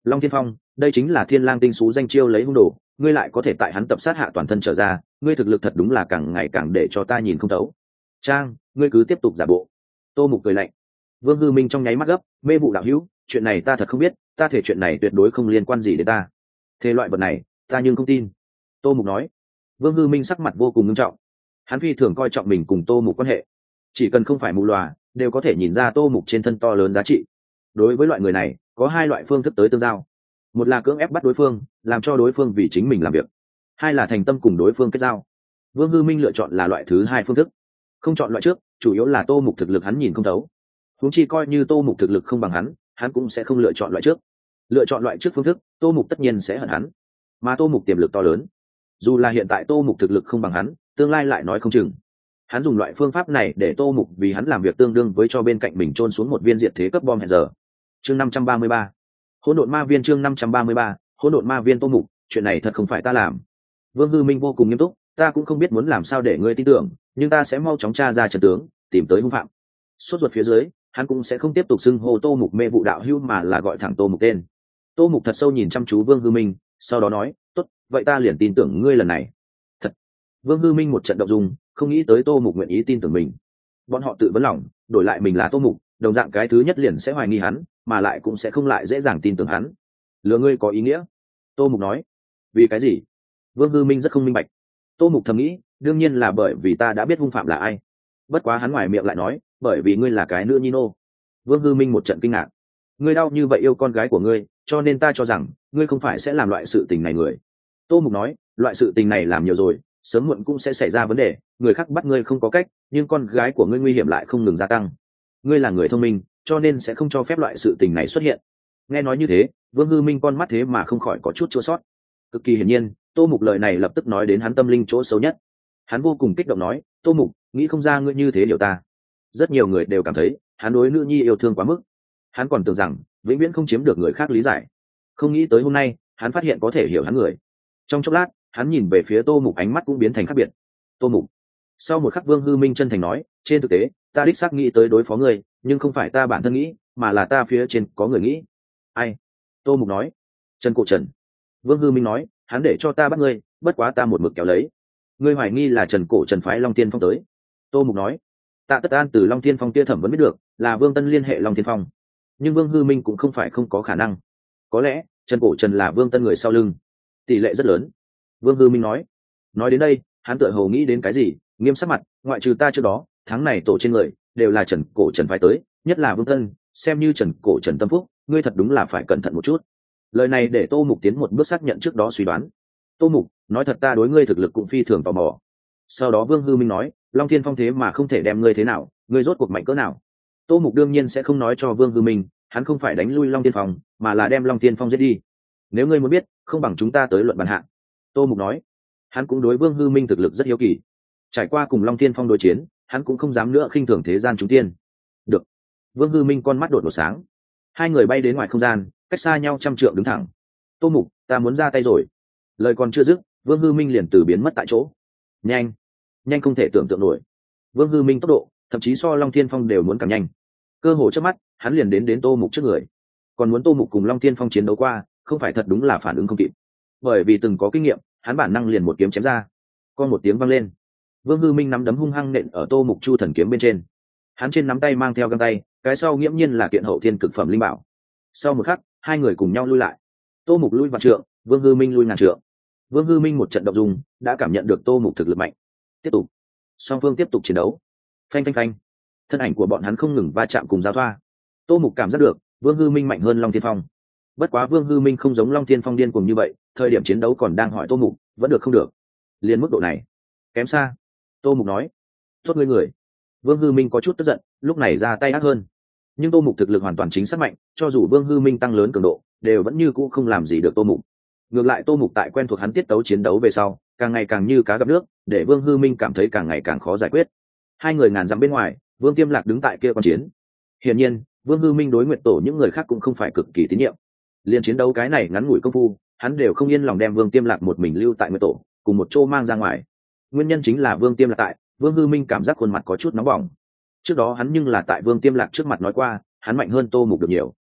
Long Thiên Phong, đây chính là Thiên Lang tinh xú danh chiêu lấy hung đồ, ngươi lại có thể tại hắn tập sát hạ toàn thân trở ra, ngươi thực lực thật đúng là càng ngày càng để cho ta nhìn không thấu. Trang, ngươi cứ tiếp tục giả bộ. Tô Mục cười lạnh. Vương Hư Minh trong nháy mắt gấp, mê vụ đạo hữu, chuyện này ta thật không biết, ta thể chuyện này tuyệt đối không liên quan gì đến ta. Thế loại vật này, ta nhưng không tin. Tô Mục nói. Vương Hư Minh sắc mặt vô cùng nghiêm trọng. Hắn phi thường coi trọng mình cùng Tô Mục quan hệ, chỉ cần không phải mù lòa, đều có thể nhìn ra Tô Mục trên thân to lớn giá trị. Đối với loại người này, có hai loại phương thức tới tương giao. Một là cưỡng ép bắt đối phương, làm cho đối phương vì chính mình làm việc. Hai là thành tâm cùng đối phương kết giao. Vương Hư Minh lựa chọn là loại thứ hai phương thức. Không chọn loại trước, chủ yếu là Tô Mục thực lực hắn nhìn không thấu. Huống chi coi như Tô Mục thực lực không bằng hắn, hắn cũng sẽ không lựa chọn loại trước. Lựa chọn loại trước phương thức, Tô Mục tất nhiên sẽ hận hắn. Mà Tô Mục tiềm lực to lớn, dù là hiện tại Tô Mục thực lực không bằng hắn, tương lai lại nói không chừng. Hắn dùng loại phương pháp này để Tô Mục vì hắn làm việc tương đương với cho bên cạnh mình chôn xuống một viên diệt thế cấp bom hẹn giờ. Chương năm trăm ba mươi ba, Hỗn độn ma viên. Chương năm trăm ba mươi ba, Hỗn độn ma viên. Tô Mục, chuyện này thật không phải ta làm. Vương Hư Minh vô cùng nghiêm túc, ta cũng không biết muốn làm sao để ngươi tin tưởng, nhưng ta sẽ mau chóng tra ra trận tướng, tìm tới hung phạm. Sốt ruột phía dưới, hắn cũng sẽ không tiếp tục xưng hô Tô Mục mê vụ đạo hữu mà là gọi thẳng Tô Mục tên. Tô Mục thật sâu nhìn chăm chú Vương Hư Minh, sau đó nói, tốt, vậy ta liền tin tưởng ngươi lần này. Thật. Vương Hư Minh một trận động dung, không nghĩ tới Tô Mục nguyện ý tin tưởng mình. Bọn họ tự vấn lòng, đổi lại mình là Tô Mục, đồng dạng cái thứ nhất liền sẽ hoài nghi hắn, mà lại cũng sẽ không lại dễ dàng tin tưởng hắn. Lừa ngươi có ý nghĩa. Tô Mục nói. Vì cái gì? Vương Hư Minh rất không minh bạch. Tô Mục thầm nghĩ, đương nhiên là bởi vì ta đã biết hung phạm là ai. Bất quá hắn ngoài miệng lại nói, bởi vì ngươi là cái nữ nhi nô. Vương Hư Minh một trận kinh ngạc. Ngươi đau như vậy yêu con gái của ngươi, cho nên ta cho rằng ngươi không phải sẽ làm loại sự tình này người. Tô Mục nói, loại sự tình này làm nhiều rồi, sớm muộn cũng sẽ xảy ra vấn đề, người khác bắt ngươi không có cách, nhưng con gái của ngươi nguy hiểm lại không ngừng gia tăng. Ngươi là người thông minh, cho nên sẽ không cho phép loại sự tình này xuất hiện. Nghe nói như thế, Vương Hư Minh con mắt thế mà không khỏi có chút chua sót. Cực kỳ hiển nhiên, Tô Mục lời này lập tức nói đến hắn tâm linh chỗ sâu nhất. Hắn vô cùng kích động nói, Tô Mục, nghĩ không ra ngươi như thế hiểu ta. Rất nhiều người đều cảm thấy hắn đối nữ nhi yêu thương quá mức. Hắn còn tưởng rằng vĩnh viễn không chiếm được người khác lý giải. Không nghĩ tới hôm nay, hắn phát hiện có thể hiểu hắn người. Trong chốc lát, hắn nhìn về phía Tô Mục, ánh mắt cũng biến thành khác biệt. Tô Mục. Sau một khắc, Vương Hư Minh chân thành nói, trên thực tế, ta đích xác nghĩ tới đối phó ngươi, nhưng không phải ta bản thân nghĩ, mà là ta phía trên có người nghĩ. Ai? Tô Mục nói. Trần Cổ Trần. Vương Hư Minh nói, hắn để cho ta bắt ngươi, bất quá ta một mực kéo lấy. Ngươi hoài nghi là Trần Cổ Trần phái Long Tiên Phong tới. Tô Mục nói. Tạ Tất An từ Long Tiên Phong kia thẩm vẫn biết được, là Vương Tân liên hệ Long Tiên Phong. Nhưng Vương Hư Minh cũng không phải không có khả năng. Có lẽ Trần Cổ Trần là Vương Tân người sau lưng, tỷ lệ rất lớn. Vương Hư Minh nói. Nói đến đây, hắn tựa hồ nghĩ đến cái gì, nghiêm sắc mặt, ngoại trừ ta trước đó, tháng này tổ trên người đều là Trần Cổ Trần phái tới, nhất là Vương Tân, xem như Trần Cổ Trần tâm phúc, ngươi thật đúng là phải cẩn thận một chút. Lời này để Tô Mục tiến một bước xác nhận trước đó suy đoán. Tô Mục, nói thật ta đối ngươi thực lực cũng phi thường tò mò. Sau đó Vương Hư Minh nói, Long Thiên Phong thế mà không thể đem ngươi thế nào, ngươi rốt cuộc mạnh cỡ nào. Tô Mục đương nhiên sẽ không nói cho Vương Hư Minh, hắn không phải đánh lui Long Thiên Phong, mà là đem Long Thiên Phong giết đi. Nếu ngươi muốn biết, không bằng chúng ta tới luận bàn hạ. Tô Mục nói. Hắn cũng đối Vương Hư Minh thực lực rất hiếu kỳ. Trải qua cùng Long Thiên Phong đối chiến, hắn cũng không dám nữa khinh thường thế gian chúng tiên. Được. Vương Hư Minh con mắt đột một sáng. Hai người bay đến ngoài không gian, cách xa nhau trăm trượng đứng thẳng. Tô Mục, ta muốn ra tay rồi. Lời còn chưa dứt, Vương Hư Minh liền từ biến mất tại chỗ. Nhanh, nhanh không thể tưởng tượng nổi. Vương Hư Minh tốc độ, thậm chí so Long Thiên Phong đều muốn càng nhanh. Cơ hồ trước mắt, hắn liền đến đến Tô Mục trước người. Còn muốn Tô Mục cùng Long Thiên Phong chiến đấu qua, không phải thật đúng là phản ứng không kịp. Bởi vì từng có kinh nghiệm, hắn bản năng liền một kiếm chém ra. Con một tiếng vang lên. Vương Hư Minh nắm đấm hung hăng nện ở Tô Mục Chu Thần kiếm bên trên. Hắn trên nắm tay mang theo găng tay, cái sau nghiễm nhiên là kiện hậu thiên cực phẩm linh bảo. Sau một khắc, hai người cùng nhau lui lại. Tô Mục lui vạn trượng, Vương Hư Minh lui ngàn trượng. Vương Hư Minh một trận động dung, đã cảm nhận được Tô Mục thực lực mạnh. Tiếp tục, song phương tiếp tục chiến đấu. Phanh phanh phanh, thân ảnh của bọn hắn không ngừng va chạm cùng giao thoa. Tô Mục cảm giác được Vương Hư Minh mạnh hơn Long Thiên Phong. Bất quá Vương Hư Minh không giống Long Thiên Phong điên cuồng như vậy, thời điểm chiến đấu còn đang hỏi Tô Mục, vẫn được không được. Liên mức độ này, kém xa. Tô Mục nói, tốt ngươi người. Vương Hư Minh có chút tức giận, lúc này ra tay ác hơn. Nhưng Tô Mục thực lực hoàn toàn chính xác mạnh, cho dù Vương Hư Minh tăng lớn cường độ, đều vẫn như cũ không làm gì được Tô Mục. Ngược lại Tô Mục tại quen thuộc hắn tiết tấu chiến đấu về sau, càng ngày càng như cá gặp nước, để Vương Hư Minh cảm thấy càng ngày càng khó giải quyết. Hai người ngàn dặm bên ngoài, Vương Tiêm Lạc đứng tại kia quan chiến. Hiển nhiên, Vương Hư Minh đối Nguyệt Tổ những người khác cũng không phải cực kỳ tín nhiệm. Liên chiến đấu cái này ngắn ngủi công phu, hắn đều không yên lòng đem Vương Tiêm Lạc một mình lưu tại Nguyệt Tổ, cùng một chỗ mang ra ngoài. Nguyên nhân chính là Vương Tiêm Lạc tại, Vương Hư Minh cảm giác khuôn mặt có chút nóng bỏng. Trước đó hắn nhưng là tại Vương Tiêm Lạc trước mặt nói qua, hắn mạnh hơn Tô Mục được nhiều.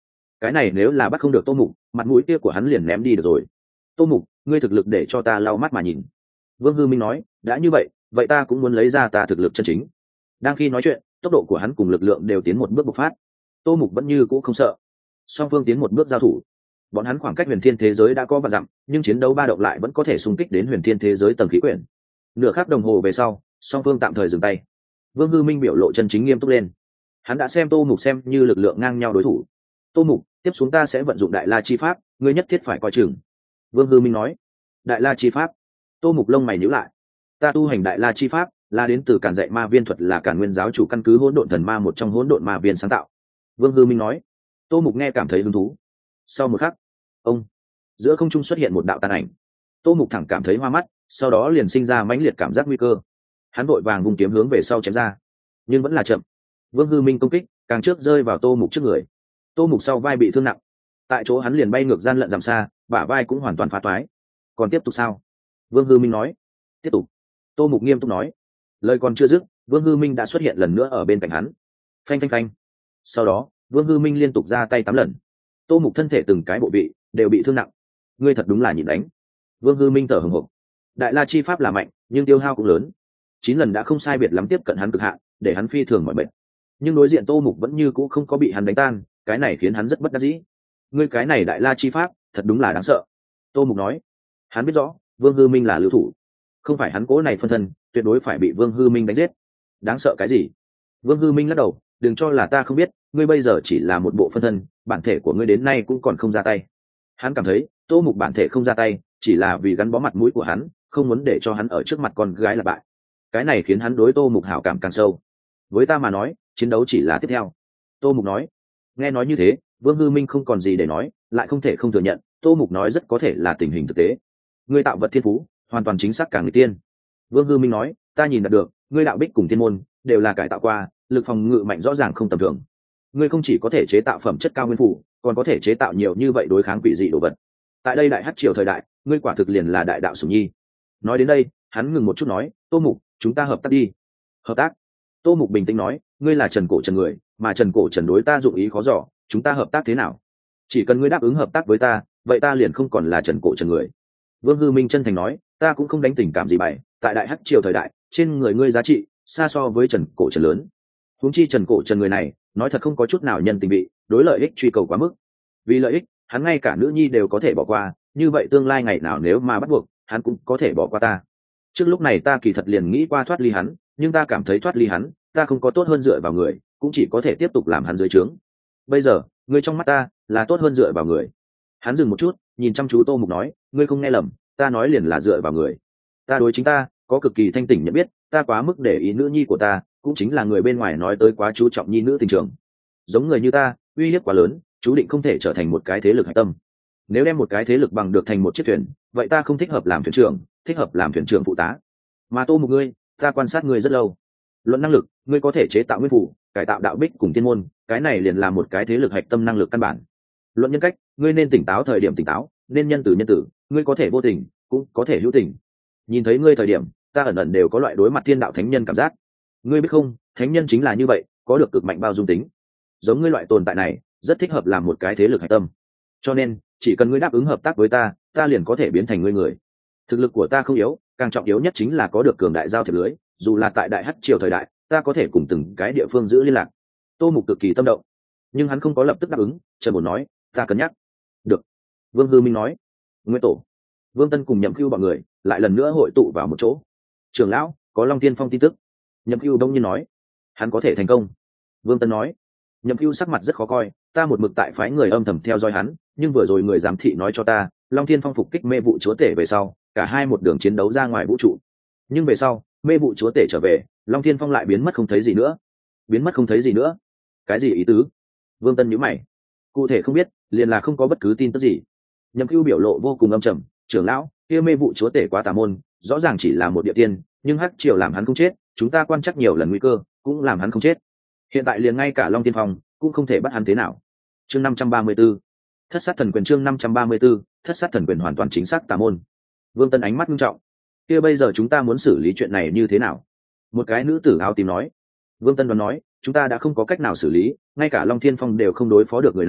cái này nếu là bắt không được Tô Mục, mặt mũi kia của hắn liền ném đi được rồi. Tô Mục, ngươi thực lực để cho ta lau mắt mà nhìn. Vương Hư Minh nói, đã như vậy vậy ta cũng muốn lấy ra ta thực lực chân chính. Đang khi nói chuyện, tốc độ của hắn cùng lực lượng đều tiến một bước bộc phát. Tô Mục vẫn như cũ không sợ. Song phương tiến một bước giao thủ. Bọn hắn khoảng cách huyền thiên thế giới đã có vạn dặm, nhưng chiến đấu ba động lại vẫn có thể xung kích đến huyền thiên thế giới tầng khí quyển. Nửa khắc đồng hồ về sau, song phương tạm thời dừng tay. Vương Hư Minh biểu lộ chân chính nghiêm túc lên. Hắn đã xem Tô Mục xem như lực lượng ngang nhau đối thủ. Tô Mục, tiếp xuống ta sẽ vận dụng Đại La chi pháp, ngươi nhất thiết phải coi chừng. Vương Hư Minh nói. Đại La chi pháp? Tô Mục lông mày nhíu lại. Ta tu hành Đại La chi pháp là đến từ Càn Dạy Ma Viên thuật, là Càn Nguyên giáo chủ căn cứ Hỗn Độn Thần Ma một trong Hỗn Độn Ma Viên sáng tạo. Vương Hư Minh nói. Tô Mục nghe cảm thấy hứng thú. Sau một khắc, ông giữa không trung xuất hiện một đạo tàn ảnh. Tô Mục thẳng cảm thấy hoa mắt, sau đó liền sinh ra mãnh liệt cảm giác nguy cơ. Hắn vội vàng vung kiếm hướng về sau chém ra, nhưng vẫn là chậm. Vương Hư Minh công kích càng trước rơi vào Tô Mục trước người. Tô Mục sau vai bị thương nặng, tại chỗ hắn liền bay ngược gian lận giảm xa, bả vai cũng hoàn toàn phá toái. Còn tiếp tục sao? Vương Hư Minh nói. Tiếp tục. Tô Mục nghiêm túc nói. Lời còn chưa dứt, Vương Hư Minh đã xuất hiện lần nữa ở bên cạnh hắn. Phanh phanh phanh. Sau đó Vương Hư Minh liên tục ra tay tám lần. Tô Mục thân thể từng cái bộ vị đều bị thương nặng. Ngươi thật đúng là nhịn đánh. Vương Hư Minh thở hổn hộc. Đại La chi pháp là mạnh, nhưng tiêu hao cũng lớn. Chín lần đã không sai biệt lắm tiếp cận hắn cực hạn, để hắn phi thường mỏi mệt. Nhưng đối diện Tô Mục vẫn như cũ không có bị hắn đánh tan, cái này khiến hắn rất bất đắc dĩ. Ngươi cái này Đại La chi pháp, thật đúng là đáng sợ. Tô Mục nói. Hắn biết rõ, Vương Hư Minh là lưu thủ, không phải hắn cố này phân thân, tuyệt đối phải bị Vương Hư Minh đánh giết. Đáng sợ cái gì? Vương Hư Minh lắc đầu, đừng cho là ta không biết, ngươi bây giờ chỉ là một bộ phân thân, bản thể của ngươi đến nay cũng còn không ra tay. Hắn cảm thấy Tô Mục bản thể không ra tay chỉ là vì gắn bó mặt mũi của hắn, không muốn để cho hắn ở trước mặt con gái là bại. Cái này khiến hắn đối Tô Mục hảo cảm càng sâu. Với ta mà nói, chiến đấu chỉ là tiếp theo. Tô Mục nói. Nghe nói như thế, Vương Hư Minh không còn gì để nói, lại không thể không thừa nhận Tô Mục nói rất có thể là tình hình thực tế. Ngươi tạo vật thiên phú hoàn toàn chính xác cả người tiên. Vương Hư Minh nói. Ta nhìn đạt được, ngươi đạo bích cùng thiên môn đều là cải tạo qua, lực phòng ngự mạnh rõ ràng không tầm thường. Ngươi không chỉ có thể chế tạo phẩm chất cao nguyên phủ, còn có thể chế tạo nhiều như vậy đối kháng quỷ dị đồ vật. Tại đây đại hắc triều thời đại, ngươi quả thực liền là đại đạo sủng nhi. Nói đến đây, hắn ngừng một chút nói. Tô Mục, chúng ta hợp tác đi. Hợp tác? Tô Mục bình tĩnh nói. Ngươi là Trần Cổ Trần người, mà Trần Cổ Trần đối ta dụng ý khó dò, chúng ta hợp tác thế nào? Chỉ cần ngươi đáp ứng hợp tác với ta, vậy ta liền không còn là Trần Cổ Trần người. Vương Hư Minh chân thành nói. Ta cũng không đánh tình cảm gì bày, tại đại hắc triều thời đại, trên người ngươi giá trị xa so với Trần Cổ Trần lớn. Huống chi Trần Cổ Trần người này, nói thật không có chút nào nhân tình vị, đối lợi ích truy cầu quá mức. Vì lợi ích, hắn ngay cả nữ nhi đều có thể bỏ qua, như vậy tương lai ngày nào nếu mà bắt buộc, hắn cũng có thể bỏ qua ta. Trước lúc này ta kỳ thật liền nghĩ qua thoát ly hắn, nhưng ta cảm thấy thoát ly hắn, ta không có tốt hơn dựa vào người, cũng chỉ có thể tiếp tục làm hắn dưới trướng. Bây giờ, ngươi trong mắt ta là tốt hơn dựa vào người. Hắn dừng một chút, nhìn chăm chú Tô Mục nói. Ngươi không nghe lầm, ta nói liền là dựa vào người. Ta đối chính ta có cực kỳ thanh tỉnh nhận biết, ta quá mức để ý nữ nhi của ta, cũng chính là người bên ngoài nói tới quá chú trọng nhi nữ tình trường. Giống người như ta, uy hiếp quá lớn, chú định không thể trở thành một cái thế lực hạch tâm. Nếu đem một cái thế lực bằng được thành một chiếc thuyền, vậy ta không thích hợp làm thuyền trưởng, thích hợp làm thuyền trưởng phụ tá. Mà Tô Mục ngươi, ta quan sát ngươi rất lâu. Luận năng lực, ngươi có thể chế tạo nguyên phủ, cải tạo đạo bích cùng thiên môn, cái này liền là một cái thế lực hạch tâm năng lực căn bản. Luận nhân cách, ngươi nên tỉnh táo thời điểm tỉnh táo, nên nhân tử nhân tử, ngươi có thể vô tình, cũng có thể hữu tình. Nhìn thấy ngươi thời điểm, ta ẩn ẩn đều có loại đối mặt thiên đạo thánh nhân cảm giác. Ngươi biết không, thánh nhân chính là như vậy, có được cực mạnh bao dung tính. Giống ngươi loại tồn tại này, rất thích hợp làm một cái thế lực hạch tâm. Cho nên, chỉ cần ngươi đáp ứng hợp tác với ta, ta liền có thể biến thành ngươi người. Thực lực của ta không yếu, càng trọng yếu nhất chính là có được cường đại giao thiệp lưới, dù là tại đại hắc triều thời đại, ta có thể cùng từng cái địa phương giữ liên lạc. Tô Mục cực kỳ tâm động, nhưng hắn không có lập tức đáp ứng, chờ một nói, ta cân nhắc. Được. Vương Hư Minh nói. Nguyên Tổ, Vương Tân cùng Nhậm Cưu bọn người lại lần nữa hội tụ vào một chỗ. Trưởng lão, có Long Tiên Phong tin tức. Nhậm Cưu đông nhiên nói. Hắn có thể thành công. Vương Tân nói. Nhậm Cưu sắc mặt rất khó coi, ta một mực tại phái người âm thầm theo dõi hắn, nhưng vừa rồi người giám thị nói cho ta, Long Thiên Phong phục kích mê vụ chúa tể về sau, cả hai một đường chiến đấu ra ngoài vũ trụ. Nhưng về sau, mê vụ chúa tể trở về, Long Thiên Phong lại biến mất không thấy gì nữa. Biến mất không thấy gì nữa? Cái gì ý tứ? Vương Tân nhíu mày. Cụ thể không biết, liền là không có bất cứ tin tức gì. Nhậm Cưu biểu lộ vô cùng âm trầm, trưởng lão, kia mê vụ chúa tể quá tà môn, rõ ràng chỉ là một địa tiên, nhưng hắc triều làm hắn không chết, chúng ta quan chắc nhiều lần nguy cơ, cũng làm hắn không chết. Hiện tại liền ngay cả Long Tiên Phong cũng không thể bắt hắn thế nào. Chương năm trăm ba mươi tư, Thất sát thần quyền. Chương năm trăm ba mươi tư, Thất sát thần quyền hoàn toàn chính xác tà môn. Vương Tân ánh mắt nghiêm trọng. Kia bây giờ chúng ta muốn xử lý chuyện này như thế nào? Một cái nữ tử áo tím nói. Vương Tân đoán nói, chúng ta đã không có cách nào xử lý, ngay cả Long Thiên Phong đều không đối phó được người này,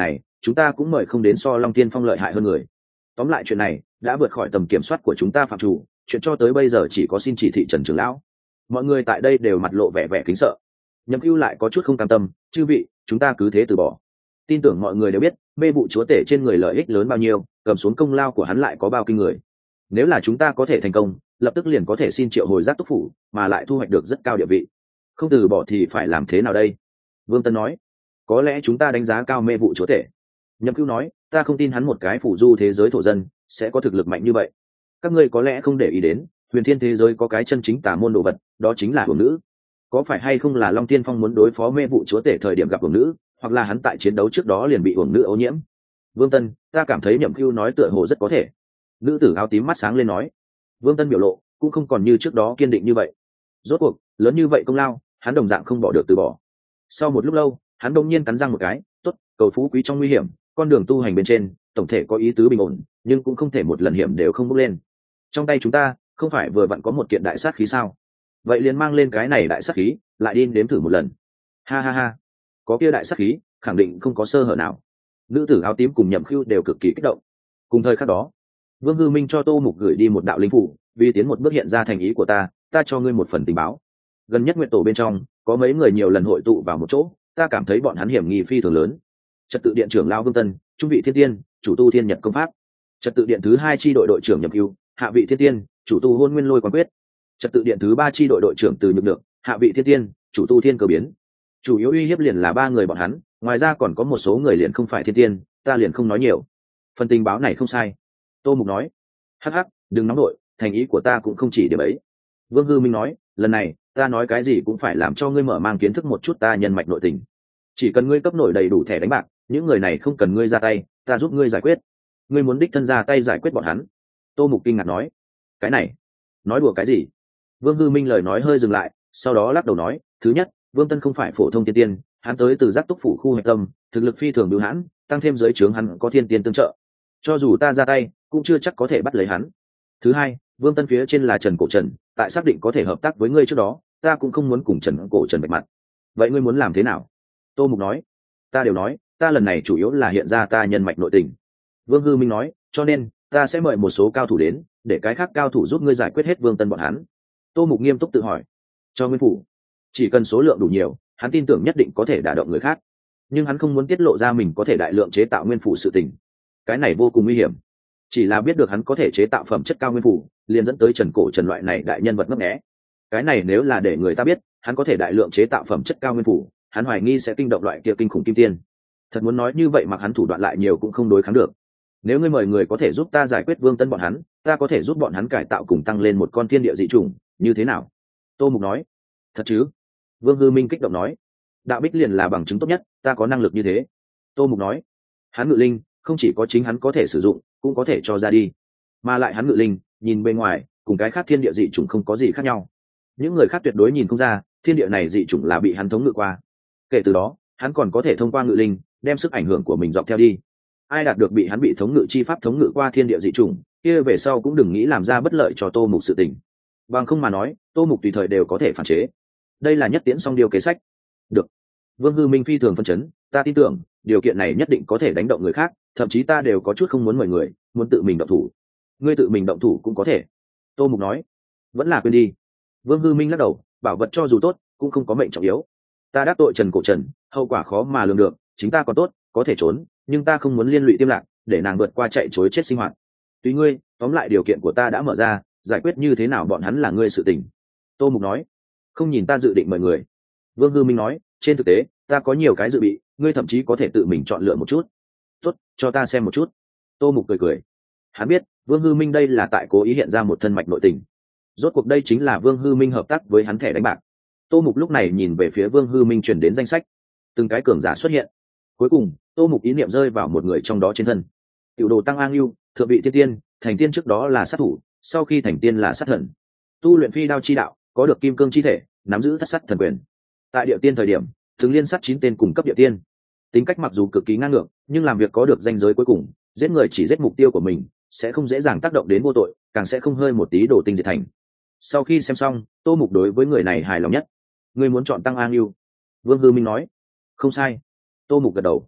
chúng ta cũng mời không đến so Long Tiên Phong lợi hại hơn người. Tóm lại chuyện này đã vượt khỏi tầm kiểm soát của chúng ta phạm chủ, chuyện cho tới bây giờ chỉ có xin chỉ thị Trần trưởng lão. Mọi người tại đây đều mặt lộ vẻ vẻ kính sợ. Nhậm Cưu lại có chút không cam tâm, chư vị, chúng ta cứ thế từ bỏ. Tin tưởng mọi người đều biết, mê vụ chúa tể trên người lợi ích lớn bao nhiêu, cầm xuống công lao của hắn lại có bao kinh người. Nếu là chúng ta có thể thành công, lập tức liền có thể xin triệu hồi giác túc phủ, mà lại thu hoạch được rất cao địa vị. Không từ bỏ thì phải làm thế nào đây? Vương Tân nói. Có lẽ chúng ta đánh giá cao mê vụ chúa tể. Nhậm Cưu nói, ta không tin hắn một cái phủ du thế giới thổ dân sẽ có thực lực mạnh như vậy. Các ngươi có lẽ không để ý đến, huyền thiên thế giới có cái chân chính tà môn đồ vật, đó chính là hưởng nữ. Có phải hay không là Long Tiên Phong muốn đối phó mê vụ chúa tể thời điểm gặp hưởng nữ, hoặc là hắn tại chiến đấu trước đó liền bị hưởng nữ ô nhiễm? Vương Tân, ta cảm thấy Nhậm Cưu nói tựa hồ rất có thể. Nữ tử áo tím mắt sáng lên nói. Vương Tân biểu lộ cũng không còn như trước đó kiên định như vậy. Rốt cuộc lớn như vậy công lao, hắn đồng dạng không bỏ được từ bỏ. Sau một lúc lâu, hắn đông nhiên cắn răng một cái, tốt, cầu phú quý trong nguy hiểm, con đường tu hành bên trên tổng thể có ý tứ bình ổn, nhưng cũng không thể một lần hiểm đều không bước lên. Trong tay chúng ta không phải vừa vặn có một kiện đại sát khí sao? Vậy liền mang lên cái này đại sát khí, lại đi nếm thử một lần. Ha ha ha, có kia đại sát khí, khẳng định không có sơ hở nào. Nữ tử áo tím cùng Nhậm Khưu đều cực kỳ kích động. Cùng thời khắc đó, Vương Hư Minh cho Tô Mục gửi đi một đạo linh phủ, vì tiến một bước hiện ra thành ý của ta, ta cho ngươi một phần tình báo. Gần nhất nguyện tổ bên trong có mấy người nhiều lần hội tụ vào một chỗ, ta cảm thấy bọn hắn hiểm nghi phi thường lớn. Trật tự điện trưởng lão Vương Tân, trung vị thiên tiên, chủ tu thiên nhật công pháp. Trật tự điện thứ hai chi đội đội trưởng Nhậm Cưu, hạ vị thiên tiên, chủ tu hôn nguyên lôi quan quyết. Trật tự điện thứ ba chi đội đội trưởng Từ Nhược Được, hạ vị thiên tiên, chủ tu thiên cơ biến. Chủ yếu uy hiếp liền là ba người bọn hắn, ngoài ra còn có một số người liền không phải thiên tiên, ta liền không nói nhiều. Phần tình báo này không sai. Tô Mục nói. Hắc hắc, đừng nóng nội, thành ý của ta cũng không chỉ điểm ấy. Vương Hư Minh nói, lần này ta nói cái gì cũng phải làm cho ngươi mở mang kiến thức một chút ta nhân mạch nội tình. Chỉ cần ngươi cấp nổi đầy đủ thẻ đánh bạc, những người này không cần ngươi ra tay, ta giúp ngươi giải quyết. Ngươi muốn đích thân ra tay giải quyết bọn hắn. Tô Mục kinh ngạc nói. Cái này, nói đùa cái gì? Vương Hư Minh lời nói hơi dừng lại, sau đó lắc đầu nói, thứ nhất, Vương Tân không phải phổ thông tiên tiên, hắn tới từ giác túc phủ khu hạch tâm, thực lực phi thường bưu hãn, tăng thêm giới trướng hắn có thiên tiên tương trợ, cho dù ta ra tay cũng chưa chắc có thể bắt lấy hắn. Thứ hai, Vương Tân phía trên là Trần Cổ Trần, tại xác định có thể hợp tác với ngươi trước đó, ta cũng không muốn cùng Trần Cổ Trần bạch mặt. Vậy ngươi muốn làm thế nào? Tô Mục nói. Ta đều nói, ta lần này chủ yếu là hiện ra ta nhân mạch nội tình. Vương Hư Minh nói, cho nên ta sẽ mời một số cao thủ đến, để cái khác cao thủ giúp ngươi giải quyết hết Vương Tân bọn hắn. Tô Mục nghiêm túc tự hỏi. Cho Nguyên Phủ, chỉ cần số lượng đủ nhiều, hắn tin tưởng nhất định có thể đả động người khác, nhưng hắn không muốn tiết lộ ra mình có thể đại lượng chế tạo nguyên phủ sự tình. Cái này vô cùng nguy hiểm. Chỉ là biết được hắn có thể chế tạo phẩm chất cao nguyên phủ, liền dẫn tới Trần Cổ Trần loại này đại nhân vật ngấp nghé. Cái này nếu là để người ta biết hắn có thể đại lượng chế tạo phẩm chất cao nguyên phủ, hắn hoài nghi sẽ kinh động loại kia kinh khủng kim tiên. Thật muốn nói như vậy, mặc hắn thủ đoạn lại nhiều cũng không đối kháng được. Nếu ngươi mời người có thể giúp ta giải quyết Vương Tân bọn hắn, ta có thể giúp bọn hắn cải tạo cùng tăng lên một con thiên địa dị chủng, như thế nào? Tô Mục nói. Thật chứ? Vương Hư Minh kích động nói. Đạo bích liền là bằng chứng tốt nhất, ta có năng lực như thế. Tô Mục nói. Hắn ngự linh không chỉ có chính hắn có thể sử dụng, cũng có thể cho ra đi, mà lại hắn ngự linh nhìn bên ngoài cùng cái khác thiên địa dị chủng không có gì khác nhau. Những người khác tuyệt đối nhìn không ra thiên địa này dị chủng là bị hắn thống ngự qua. Kể từ đó hắn còn có thể thông qua ngự linh đem sức ảnh hưởng của mình dọc theo đi. Ai đạt được bị hắn bị thống ngự chi pháp thống ngự qua thiên địa dị chủng, kia về sau cũng đừng nghĩ làm ra bất lợi cho Tô Mục sự tình. Bằng không mà nói, Tô Mục tùy thời đều có thể phản chế. Đây là nhất tiễn song điều kế sách. Được. Vương Hư Minh phi thường phân chấn, ta tin tưởng điều kiện này nhất định có thể đánh động người khác, thậm chí ta đều có chút không muốn mời người, muốn tự mình động thủ. Ngươi tự mình động thủ cũng có thể. Tô Mục nói. Vẫn là quên đi. Vương Hư Minh lắc đầu, bảo vật cho dù tốt cũng không có mệnh trọng yếu. Ta đắc tội Trần Cổ Trần, hậu quả khó mà lường được, chính ta còn tốt, có thể trốn, nhưng ta không muốn liên lụy Tiêm Lạc, để nàng vượt qua chạy chối chết sinh hoạt. Tùy ngươi, tóm lại điều kiện của ta đã mở ra, giải quyết như thế nào bọn hắn là ngươi sự tình. Tô Mục nói. Không nhìn ta dự định mời người. Vương Hư Minh nói, trên thực tế ta có nhiều cái dự bị, ngươi thậm chí có thể tự mình chọn lựa một chút. Tốt, cho ta xem một chút. Tô Mục cười cười. Hắn biết Vương Hư Minh đây là tại cố ý hiện ra một thân mạch nội tình. Rốt cuộc đây chính là Vương Hư Minh hợp tác với hắn thẻ đánh bạc. Tô Mục lúc này nhìn về phía Vương Hư Minh chuyển đến danh sách, từng cái cường giả xuất hiện. Cuối cùng Tô Mục ý niệm rơi vào một người trong đó trên thân. Tiểu đồ Tăng An Lưu, thượng vị thiên tiên, thành tiên trước đó là sát thủ, sau khi thành tiên là sát thần, tu luyện phi đao chi đạo, có được kim cương chi thể, nắm giữ thất sát thần quyền. Tại địa tiên thời điểm thường liên sát chín tên cùng cấp địa tiên, tính cách mặc dù cực kỳ ngang ngược, nhưng làm việc có được ranh giới cuối cùng, giết người chỉ giết mục tiêu của mình, sẽ không dễ dàng tác động đến vô tội, càng sẽ không hơi một tí đổ tinh diệt thành. Sau khi xem xong, Tô Mục đối với người này hài lòng nhất. Ngươi muốn chọn Tăng An Lưu? Vương Hư Minh nói. Không sai. Tô Mục gật đầu.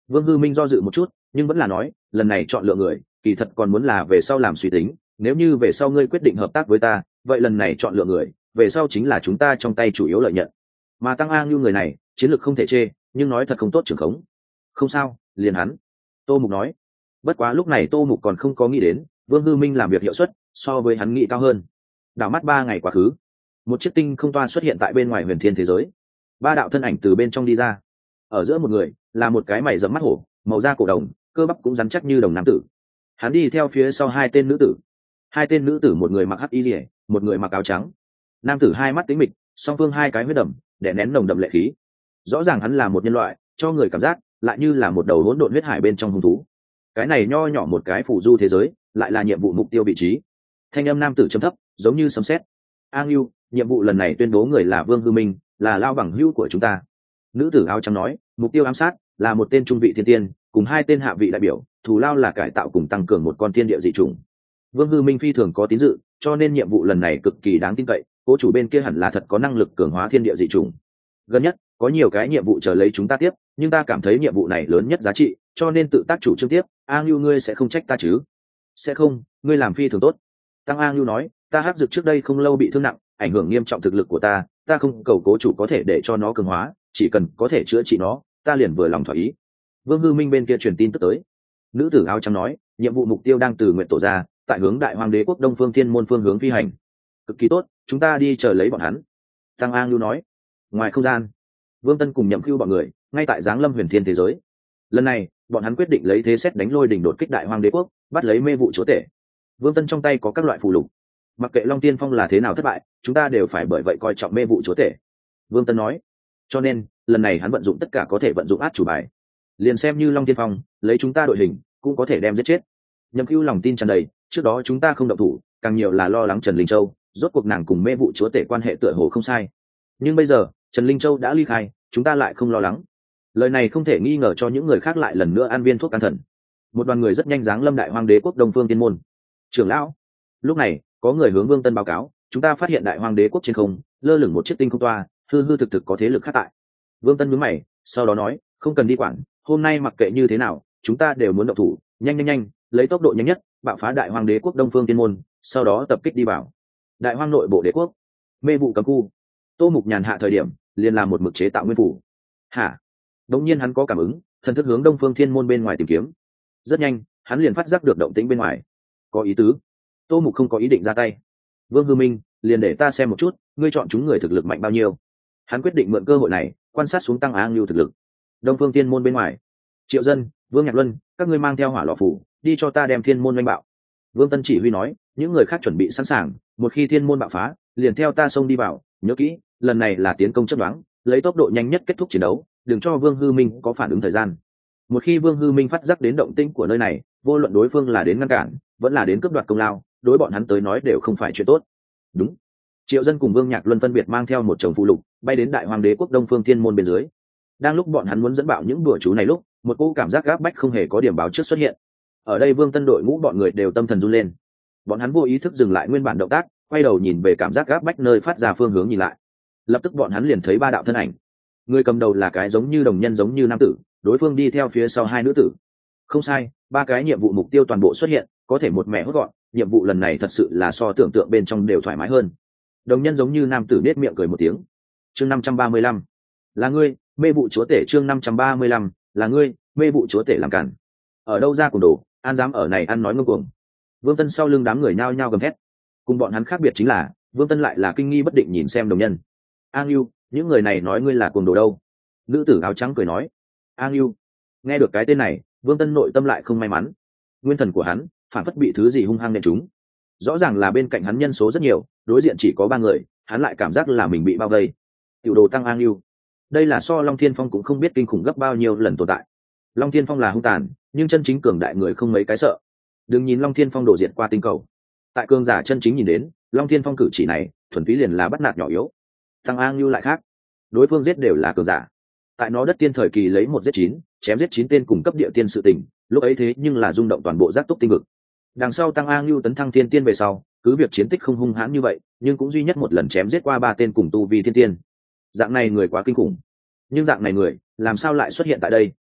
Vương Hư Minh do dự một chút nhưng vẫn là nói, lần này chọn lựa người kỳ thật còn muốn là về sau làm suy tính, nếu như về sau ngươi quyết định hợp tác với ta, vậy lần này chọn lựa người về sau chính là chúng ta trong tay chủ yếu lợi nhận. Mà Tăng A Ngưu người này chiến lược không thể chê, nhưng nói thật không tốt trưởng khống. Không sao, liền hắn. Tô Mục nói. Bất quá lúc này Tô Mục còn không có nghĩ đến Vương Hư Minh làm việc hiệu suất so với hắn nghĩ cao hơn. Đảo mắt ba ngày quá khứ, một chiếc tinh không toa xuất hiện tại bên ngoài huyền thiên thế giới. Ba đạo thân ảnh từ bên trong đi ra. Ở giữa một người là một cái mày rậm mắt hổ, màu da cổ đồng, cơ bắp cũng rắn chắc như đồng nam tử. Hắn đi theo phía sau hai tên nữ tử. Hai tên nữ tử, một người mặc hắc y liễu, một người mặc áo trắng. Nam tử hai mắt tính mịch, song phương hai cái huyết đầm để nén nồng đậm lệ khí. Rõ ràng hắn là một nhân loại, cho người cảm giác lại như là một đầu hỗn độn huyết hải bên trong hung thú. Cái này nho nhỏ một cái phù du thế giới lại là nhiệm vụ mục tiêu vị trí. Thanh âm nam tử trầm thấp giống như sấm sét. A Ngưu, nhiệm vụ lần này tuyên bố người là Vương Hư Minh, là lao bằng hữu của chúng ta. Nữ tử áo trắng nói, mục tiêu ám sát là một tên trung vị thiên tiên cùng hai tên hạ vị đại biểu, thù lao là cải tạo cùng tăng cường một con thiên địa dị chủng. Vương Hư Minh phi thường có tín dự, cho nên nhiệm vụ lần này cực kỳ đáng tin cậy, cố chủ bên kia hẳn là thật có năng lực cường hóa thiên địa dị chủng. Gần nhất có nhiều cái nhiệm vụ chờ lấy chúng ta tiếp, nhưng ta cảm thấy nhiệm vụ này lớn nhất giá trị, cho nên tự tác chủ trương tiếp. A Ngưu, ngươi sẽ không trách ta chứ? Sẽ không, ngươi làm phi thường tốt. Tăng A Ngưu nói, ta hắc dược trước đây không lâu bị thương nặng, ảnh hưởng nghiêm trọng thực lực của ta, ta không cầu cố chủ có thể để cho nó cường hóa, chỉ cần có thể chữa trị nó, ta liền vừa lòng thỏa ý. Vương Hư Minh bên kia truyền tin tức tới. Nữ tử áo trắng nói, nhiệm vụ mục tiêu đang từ nguyện tổ ra, tại hướng Đại Hoàng Đế quốc Đông Phương Thiên môn phương hướng phi hành. Cực kỳ tốt, chúng ta đi chờ lấy bọn hắn. Tăng A Ngưu nói. Ngoài không gian, Vương Tân cùng Nhậm Cưu bọn người ngay tại Giáng Lâm Huyền Thiên thế giới. Lần này bọn hắn quyết định lấy thế xét đánh lôi đỉnh đột kích Đại Hoàng Đế quốc, bắt lấy mê vụ chúa tể. Vương Tân trong tay có các loại phù lục, mặc kệ Long Tiên Phong là thế nào thất bại, chúng ta đều phải bởi vậy coi trọng mê vụ chúa tể. Vương Tân nói. Cho nên lần này hắn vận dụng tất cả có thể vận dụng át chủ bài, liền xem như Long Tiên Phong lấy chúng ta đội hình cũng có thể đem giết chết. Nhậm Cưu lòng tin tràn đầy, trước đó chúng ta không động thủ, càng nhiều là lo lắng Trần Linh Châu, rốt cuộc nàng cùng mê vụ chúa tể quan hệ tựa hồ không sai, nhưng bây giờ Trần Linh Châu đã ly khai, chúng ta lại không lo lắng. Lời này không thể nghi ngờ cho những người khác lại lần nữa ăn viên thuốc can thần. Một đoàn người rất nhanh giáng lâm Đại Hoàng Đế quốc Đông Phương Tiên môn. Trưởng lão, lúc này có người hướng Vương Tân báo cáo, chúng ta phát hiện Đại Hoàng Đế quốc trên không lơ lửng một chiếc tinh không toa, hư hư thực thực có thế lực khác tại. Vương Tân nhướng mày, sau đó nói, không cần đi quản, hôm nay mặc kệ như thế nào, chúng ta đều muốn động thủ, nhanh nhanh nhanh, lấy tốc độ nhanh nhất bạo phá Đại Hoàng Đế quốc Đông Phương Tiên môn, sau đó tập kích đi vào Đại Hoang nội bộ đế quốc. Mê vụ cấm khu. Tô Mục nhàn hạ thời điểm liền làm một mực chế tạo nguyên phủ. Hả? Đống nhiên hắn có cảm ứng, thần thức hướng Đông Phương Thiên môn bên ngoài tìm kiếm. Rất nhanh hắn liền phát giác được động tĩnh bên ngoài. Có ý tứ. Tô Mục không có ý định ra tay. Vương Hư Minh, liền để ta xem một chút ngươi chọn chúng người thực lực mạnh bao nhiêu. Hắn quyết định mượn cơ hội này quan sát xuống Tăng Á Ngưu thực lực. Đông Phương Thiên môn bên ngoài, Triệu Dân, Vương Nhạc Luân, các ngươi mang theo hỏa lò phủ đi cho ta đem thiên môn oanh bạo. Vương Tân chỉ huy nói, những người khác chuẩn bị sẵn sàng, một khi thiên môn bạo phá liền theo ta xông đi vào. Nhớ kỹ, lần này là tiến công chấp đoán, lấy tốc độ nhanh nhất kết thúc chiến đấu, đừng cho Vương Hư Minh có phản ứng thời gian. Một khi Vương Hư Minh phát giác đến động tĩnh của nơi này, vô luận đối phương là đến ngăn cản vẫn là đến cướp đoạt công lao, đối bọn hắn tới nói đều không phải chuyện tốt. Đúng. Triệu Dân cùng Vương Nhạc Luân phân biệt mang theo một chồng phụ lục bay đến Đại Hoàng Đế quốc Đông Phương Thiên môn bên dưới. Đang lúc bọn hắn muốn dẫn bạo những đùa chú này lúc, một cỗ cảm giác gáp bách không hề có điểm báo trước xuất hiện. Ở đây Vương Tân đội ngũ bọn người đều tâm thần run lên. Bọn hắn vô ý thức dừng lại nguyên bản động tác, quay đầu nhìn về cảm giác gáp bách nơi phát ra phương hướng nhìn lại. Lập tức bọn hắn liền thấy ba đạo thân ảnh. Người cầm đầu là cái giống như đồng nhân giống như nam tử, đối phương đi theo phía sau hai nữ tử. Không sai, ba cái nhiệm vụ mục tiêu toàn bộ xuất hiện, có thể một mẹ hốt gọn, nhiệm vụ lần này thật sự là so tưởng tượng bên trong đều thoải mái hơn. Đồng nhân giống như nam tử nết miệng cười một tiếng. Chương năm trăm ba mươi lăm, là ngươi, mê vụ chúa tể. Chương năm trăm ba mươi lăm, là ngươi, mê vụ chúa tể làm cản. Ở đâu ra cùng đồ, an dám ở này ăn nói ngông cuồng. Vương Tân sau lưng đám người nhao nhao gầm thét. Cùng bọn hắn khác biệt chính là, Vương Tân lại là kinh nghi bất định nhìn xem đồng nhân. A Ngưu, những người này nói ngươi là cuồng đồ đâu? Nữ tử áo trắng cười nói. A Ngưu. Nghe được cái tên này, Vương Tân nội tâm lại không may mắn. Nguyên thần của hắn phản phất bị thứ gì hung hăng nện chúng. Rõ ràng là bên cạnh hắn nhân số rất nhiều, đối diện chỉ có ba người, hắn lại cảm giác là mình bị bao vây. Tiểu đồ Tăng A Ngưu. Đây là so Long Thiên Phong cũng không biết kinh khủng gấp bao nhiêu lần tồn tại. Long Thiên Phong là hung tàn, nhưng chân chính cường đại người không mấy cái sợ. Đừng nhìn Long Thiên Phong đổ diện qua tinh cầu, tại cường giả chân chính nhìn đến, Long Thiên Phong cử chỉ này thuần túy liền là bắt nạt nhỏ yếu. Tăng A Ngưu lại khác, đối phương giết đều là cường giả. Tại nó đất tiên thời kỳ lấy một giết chín, chém giết chín tên cùng cấp địa tiên sự tình, lúc ấy thế nhưng là rung động toàn bộ giác túc tinh vực. Đằng sau Tăng A Ngưu tấn thăng thiên tiên về sau, cứ việc chiến tích không hung hãn như vậy, nhưng cũng duy nhất một lần chém giết qua ba tên cùng tu vi thiên tiên. Dạng này người quá kinh khủng, nhưng dạng này người làm sao lại xuất hiện tại đây?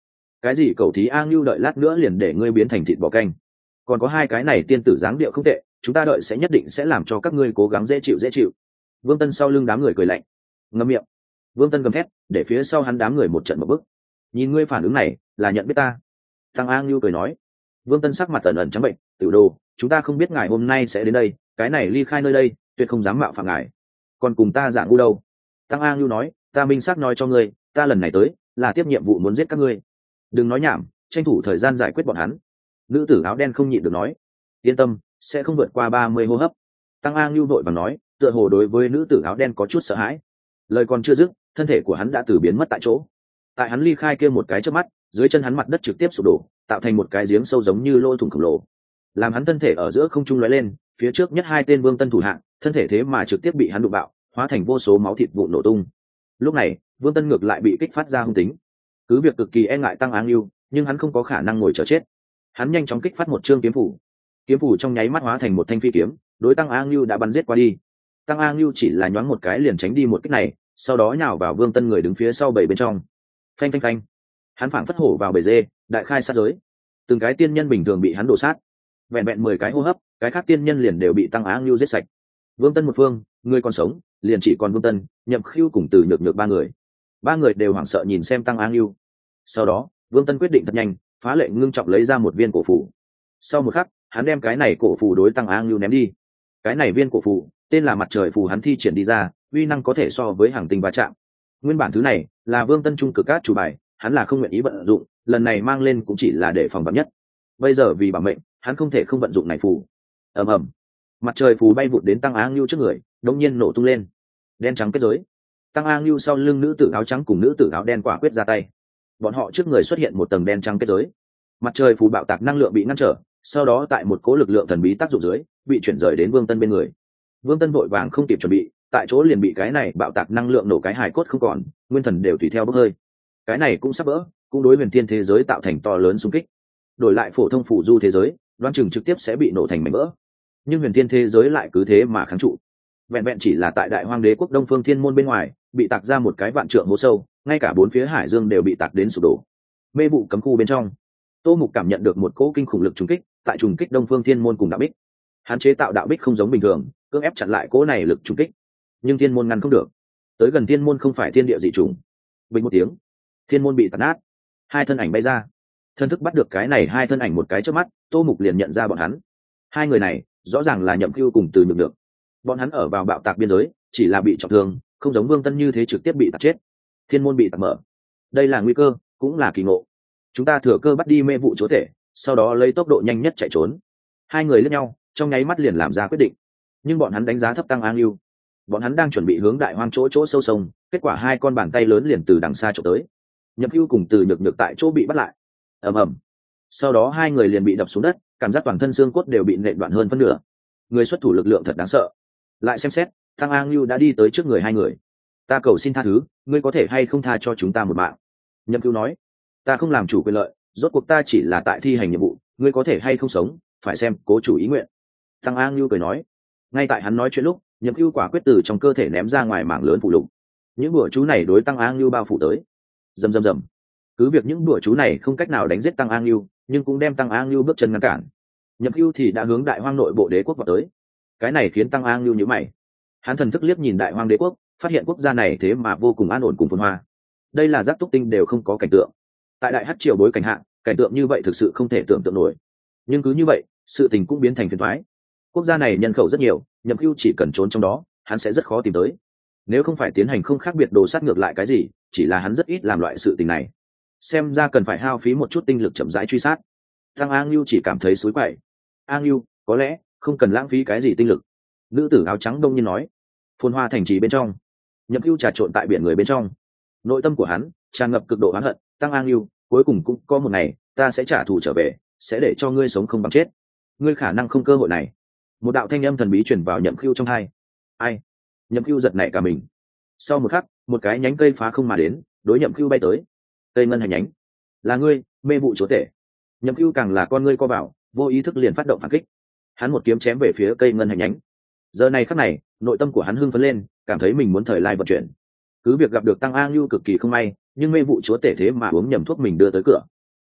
Cái gì cầu thí a ngưu, đợi lát nữa liền để ngươi biến thành thịt bò canh. Còn có hai cái này tiên tử dáng điệu không tệ, chúng ta đợi sẽ nhất định sẽ làm cho các ngươi cố gắng dễ chịu dễ chịu. Vương Tân sau lưng đám người cười lạnh. Ngậm miệng. Vương Tân gầm thét, để phía sau hắn đám người một trận một bức. Nhìn ngươi phản ứng này, là nhận biết ta. Tăng A Ngưu cười nói. Vương Tân sắc mặt ẩn ẩn trắng bệnh, tiểu đồ, chúng ta không biết ngài hôm nay sẽ đến đây, cái này ly khai nơi đây, tuyệt không dám mạo phạm ngài. Còn cùng ta dạng ngu đâu? Tăng A Ngưu nói, ta minh xác nói cho ngươi, ta lần này tới là tiếp nhiệm vụ muốn giết các ngươi. Đừng nói nhảm, tranh thủ thời gian giải quyết bọn hắn. Nữ tử áo đen không nhịn được nói, yên tâm, sẽ không vượt qua ba mươi hô hấp. Tăng A Ngưu vội vàng nói, tựa hồ đối với nữ tử áo đen có chút sợ hãi. Lời còn chưa dứt, thân thể của hắn đã từ biến mất tại chỗ. Tại hắn ly khai kia một cái chớp mắt, dưới chân hắn mặt đất trực tiếp sụp đổ, tạo thành một cái giếng sâu giống như lỗ thủng khổng lồ. Làm hắn thân thể ở giữa không trung lóe lên, phía trước nhất hai tên Vương Tân thủ hạng, thân thể thế mà trực tiếp bị hắn đụng bạo, hóa thành vô số máu thịt vụn nổ tung. Lúc này, Vương Tân ngược lại bị kích phát ra hung tính. Cứ việc cực kỳ e ngại Tăng A Ngưu, nhưng hắn không có khả năng ngồi chờ chết. Hắn nhanh chóng kích phát một chương kiếm phủ. Kiếm phủ trong nháy mắt hóa thành một thanh phi kiếm, đối Tăng A Ngưu đã bắn giết qua đi. Tăng A Ngưu chỉ là nhoáng một cái liền tránh đi một kích này, sau đó nhào vào Vương Tân người đứng phía sau bảy bên trong. Phanh phanh phanh. Hắn phảng phất hổ vào bầy dê, đại khai sát giới. Từng cái tiên nhân bình thường bị hắn đổ sát. Vẹn vẹn mười cái hô hấp, cái khác tiên nhân liền đều bị Tăng Á Ngưu giết sạch. Vương Tân một phương, người còn sống, liền chỉ còn Vương Tân, Nhậm Khưu cùng Từ Nhược Nhược ba người. Ba người đều hoảng sợ nhìn xem Tăng Á Ngưu. Sau đó, Vương Tân quyết định thật nhanh, phá lệ ngưng trọng lấy ra một viên cổ phù. Sau một khắc, hắn đem cái này cổ phù đối Tăng Á Ngưu ném đi. Cái này viên cổ phù, tên là Mặt Trời phù, hắn thi triển đi ra, uy năng có thể so với hàng tinh va chạm. Nguyên bản thứ này là Vương Tân trung cực cát chủ bài, hắn là không nguyện ý vận dụng, lần này mang lên cũng chỉ là để phòng vạn nhất. Bây giờ vì bảo mệnh, hắn không thể không vận dụng này phù. Ầm ầm, Mặt Trời phù bay vụt đến Tăng Á Ngưu trước người, đột nhiên nổ tung lên. Đen trắng kết giới. Tăng Á Ngưu sau lưng nữ tử áo trắng cùng nữ tử áo đen quả quyết ra tay. Bọn họ trước người xuất hiện một tầng đen trắng kết giới. Mặt Trời phù bạo tạc năng lượng bị ngăn trở, sau đó tại một cỗ lực lượng thần bí tác dụng dưới, bị chuyển rời đến Vương Tân bên người. Vương Tân vội vàng không kịp chuẩn bị, tại chỗ liền bị cái này bạo tạc năng lượng nổ cái hài cốt không còn, nguyên thần đều tùy theo bốc hơi. Cái này cũng sắp vỡ, cũng đối huyền thiên thế giới tạo thành to lớn xung kích. Đổi lại phổ thông phủ du thế giới, đoán chừng trực tiếp sẽ bị nổ thành mảnh vỡ. Nhưng huyền thiên thế giới lại cứ thế mà kháng trụ. Vẹn vẹn chỉ là tại Đại Hoang Đế quốc Đông Phương Thiên môn bên ngoài, bị tạc ra một cái vạn trượng hố sâu, ngay cả bốn phía hải dương đều bị tạc đến sụp đổ. Mê vụ cấm khu bên trong, Tô Mục cảm nhận được một cỗ kinh khủng lực trùng kích, tại trùng kích Đông Phương Thiên môn cùng đạo bích. Hắn chế tạo đạo bích không giống bình thường, cưỡng ép chặn lại cỗ này lực trùng kích, nhưng thiên môn ngăn không được. Tới gần thiên môn không phải thiên địa dị trùng. Bình một tiếng, thiên môn bị tàn nát, hai thân ảnh bay ra. Thân thức bắt được cái này hai thân ảnh một cái trước mắt, Tô Mục liền nhận ra bọn hắn. Hai người này rõ ràng là Nhậm Cưu cùng Từ Nhược Nhược. Bọn hắn ở vào bạo tạc biên giới, chỉ là bị trọng thương, không giống Vương Tân như thế trực tiếp bị tạc chết. Thiên môn bị tạc mở, đây là nguy cơ, cũng là kỳ ngộ. Chúng ta thừa cơ bắt đi mê vụ chúa thể, sau đó lấy tốc độ nhanh nhất chạy trốn. Hai người liếc nhau, trong nháy mắt liền làm ra quyết định. Nhưng bọn hắn đánh giá thấp Tăng A Ngưu. Bọn hắn đang chuẩn bị hướng Đại Hoang chỗ chỗ sâu sông, kết quả hai con bàn tay lớn liền từ đằng xa trộm tới. Nhậm Cưu cùng Từ Nhược Nhược tại chỗ bị bắt lại. Ầm ầm. Sau đó hai người liền bị đập xuống đất, cảm giác toàn thân xương cốt đều bị nện đoạn hơn phân nửa. Người xuất thủ lực lượng thật đáng sợ. Lại xem xét, Tăng A Ngưu đã đi tới trước người hai người. Ta cầu xin tha thứ, ngươi có thể hay không tha cho chúng ta một mạng? Nhậm Cưu nói. Ta không làm chủ quyền lợi, rốt cuộc ta chỉ là tại thi hành nhiệm vụ, ngươi có thể hay không sống, phải xem cố chủ ý nguyện. Tăng A Ngưu cười nói. Ngay tại hắn nói chuyện lúc, Nhậm Cưu quả quyết từ trong cơ thể ném ra ngoài mảng lớn phụ lục. Những bùa chú này đối Tăng A Ngưu bao phủ tới. Rầm rầm rầm. Cứ việc những bùa chú này không cách nào đánh giết Tăng A Ngưu, nhưng cũng đem Tăng A Ngưu bước chân ngăn cản. Nhậm Cưu thì đã hướng Đại Hoang nội bộ đế quốc vào tới. Cái này khiến Tăng A Ngưu nhíu mày. Hắn thần thức liếc nhìn Đại Hoang đế quốc, phát hiện quốc gia này thế mà vô cùng an ổn cùng phồn hoa. Đây là Giác Túc Tinh đều không có cảnh tượng. Tại Đại Hắc Triều bối cảnh hạ, cảnh tượng như vậy thực sự không thể tưởng tượng nổi. Nhưng cứ như vậy, sự tình cũng biến thành phiền toái. Quốc gia này nhân khẩu rất nhiều, Nhậm Cưu chỉ cần trốn trong đó, hắn sẽ rất khó tìm tới. Nếu không phải tiến hành không khác biệt đồ sát ngược lại cái gì, chỉ là hắn rất ít làm loại sự tình này. Xem ra cần phải hao phí một chút tinh lực chậm rãi truy sát. Tăng A Ngưu chỉ cảm thấy xối quậy. A Ngưu, có lẽ không cần lãng phí cái gì tinh lực. Nữ tử áo trắng đông nhiên nói. Phồn hoa thành trì bên trong, Nhậm Cưu trà trộn tại biển người bên trong. Nội tâm của hắn tràn ngập cực độ oán hận. Tăng A Ngưu, cuối cùng cũng có một ngày, ta sẽ trả thù trở về, sẽ để cho ngươi sống không bằng chết. Ngươi khả năng không cơ hội này. Một đạo thanh âm thần bí truyền vào Nhậm Cưu trong tai. Ai? Nhậm Cưu giật nảy cả mình. Sau một khắc, một cái nhánh cây phá không mà đến, đối Nhậm Cưu bay tới. Cây ngân hành nhánh. Là ngươi, mê vụ chúa tể. Nhậm Cưu càng là con ngươi co vào, vô ý thức liền phát động phản kích. Hắn một kiếm chém về phía cây ngân hành nhánh. Giờ này khắc này, nội tâm của hắn hưng phấn lên, cảm thấy mình muốn thời lai vận chuyển. Cứ việc gặp được Tăng A Ngưu cực kỳ không may, nhưng mê vụ chúa tể thế mà uống nhầm thuốc mình đưa tới cửa.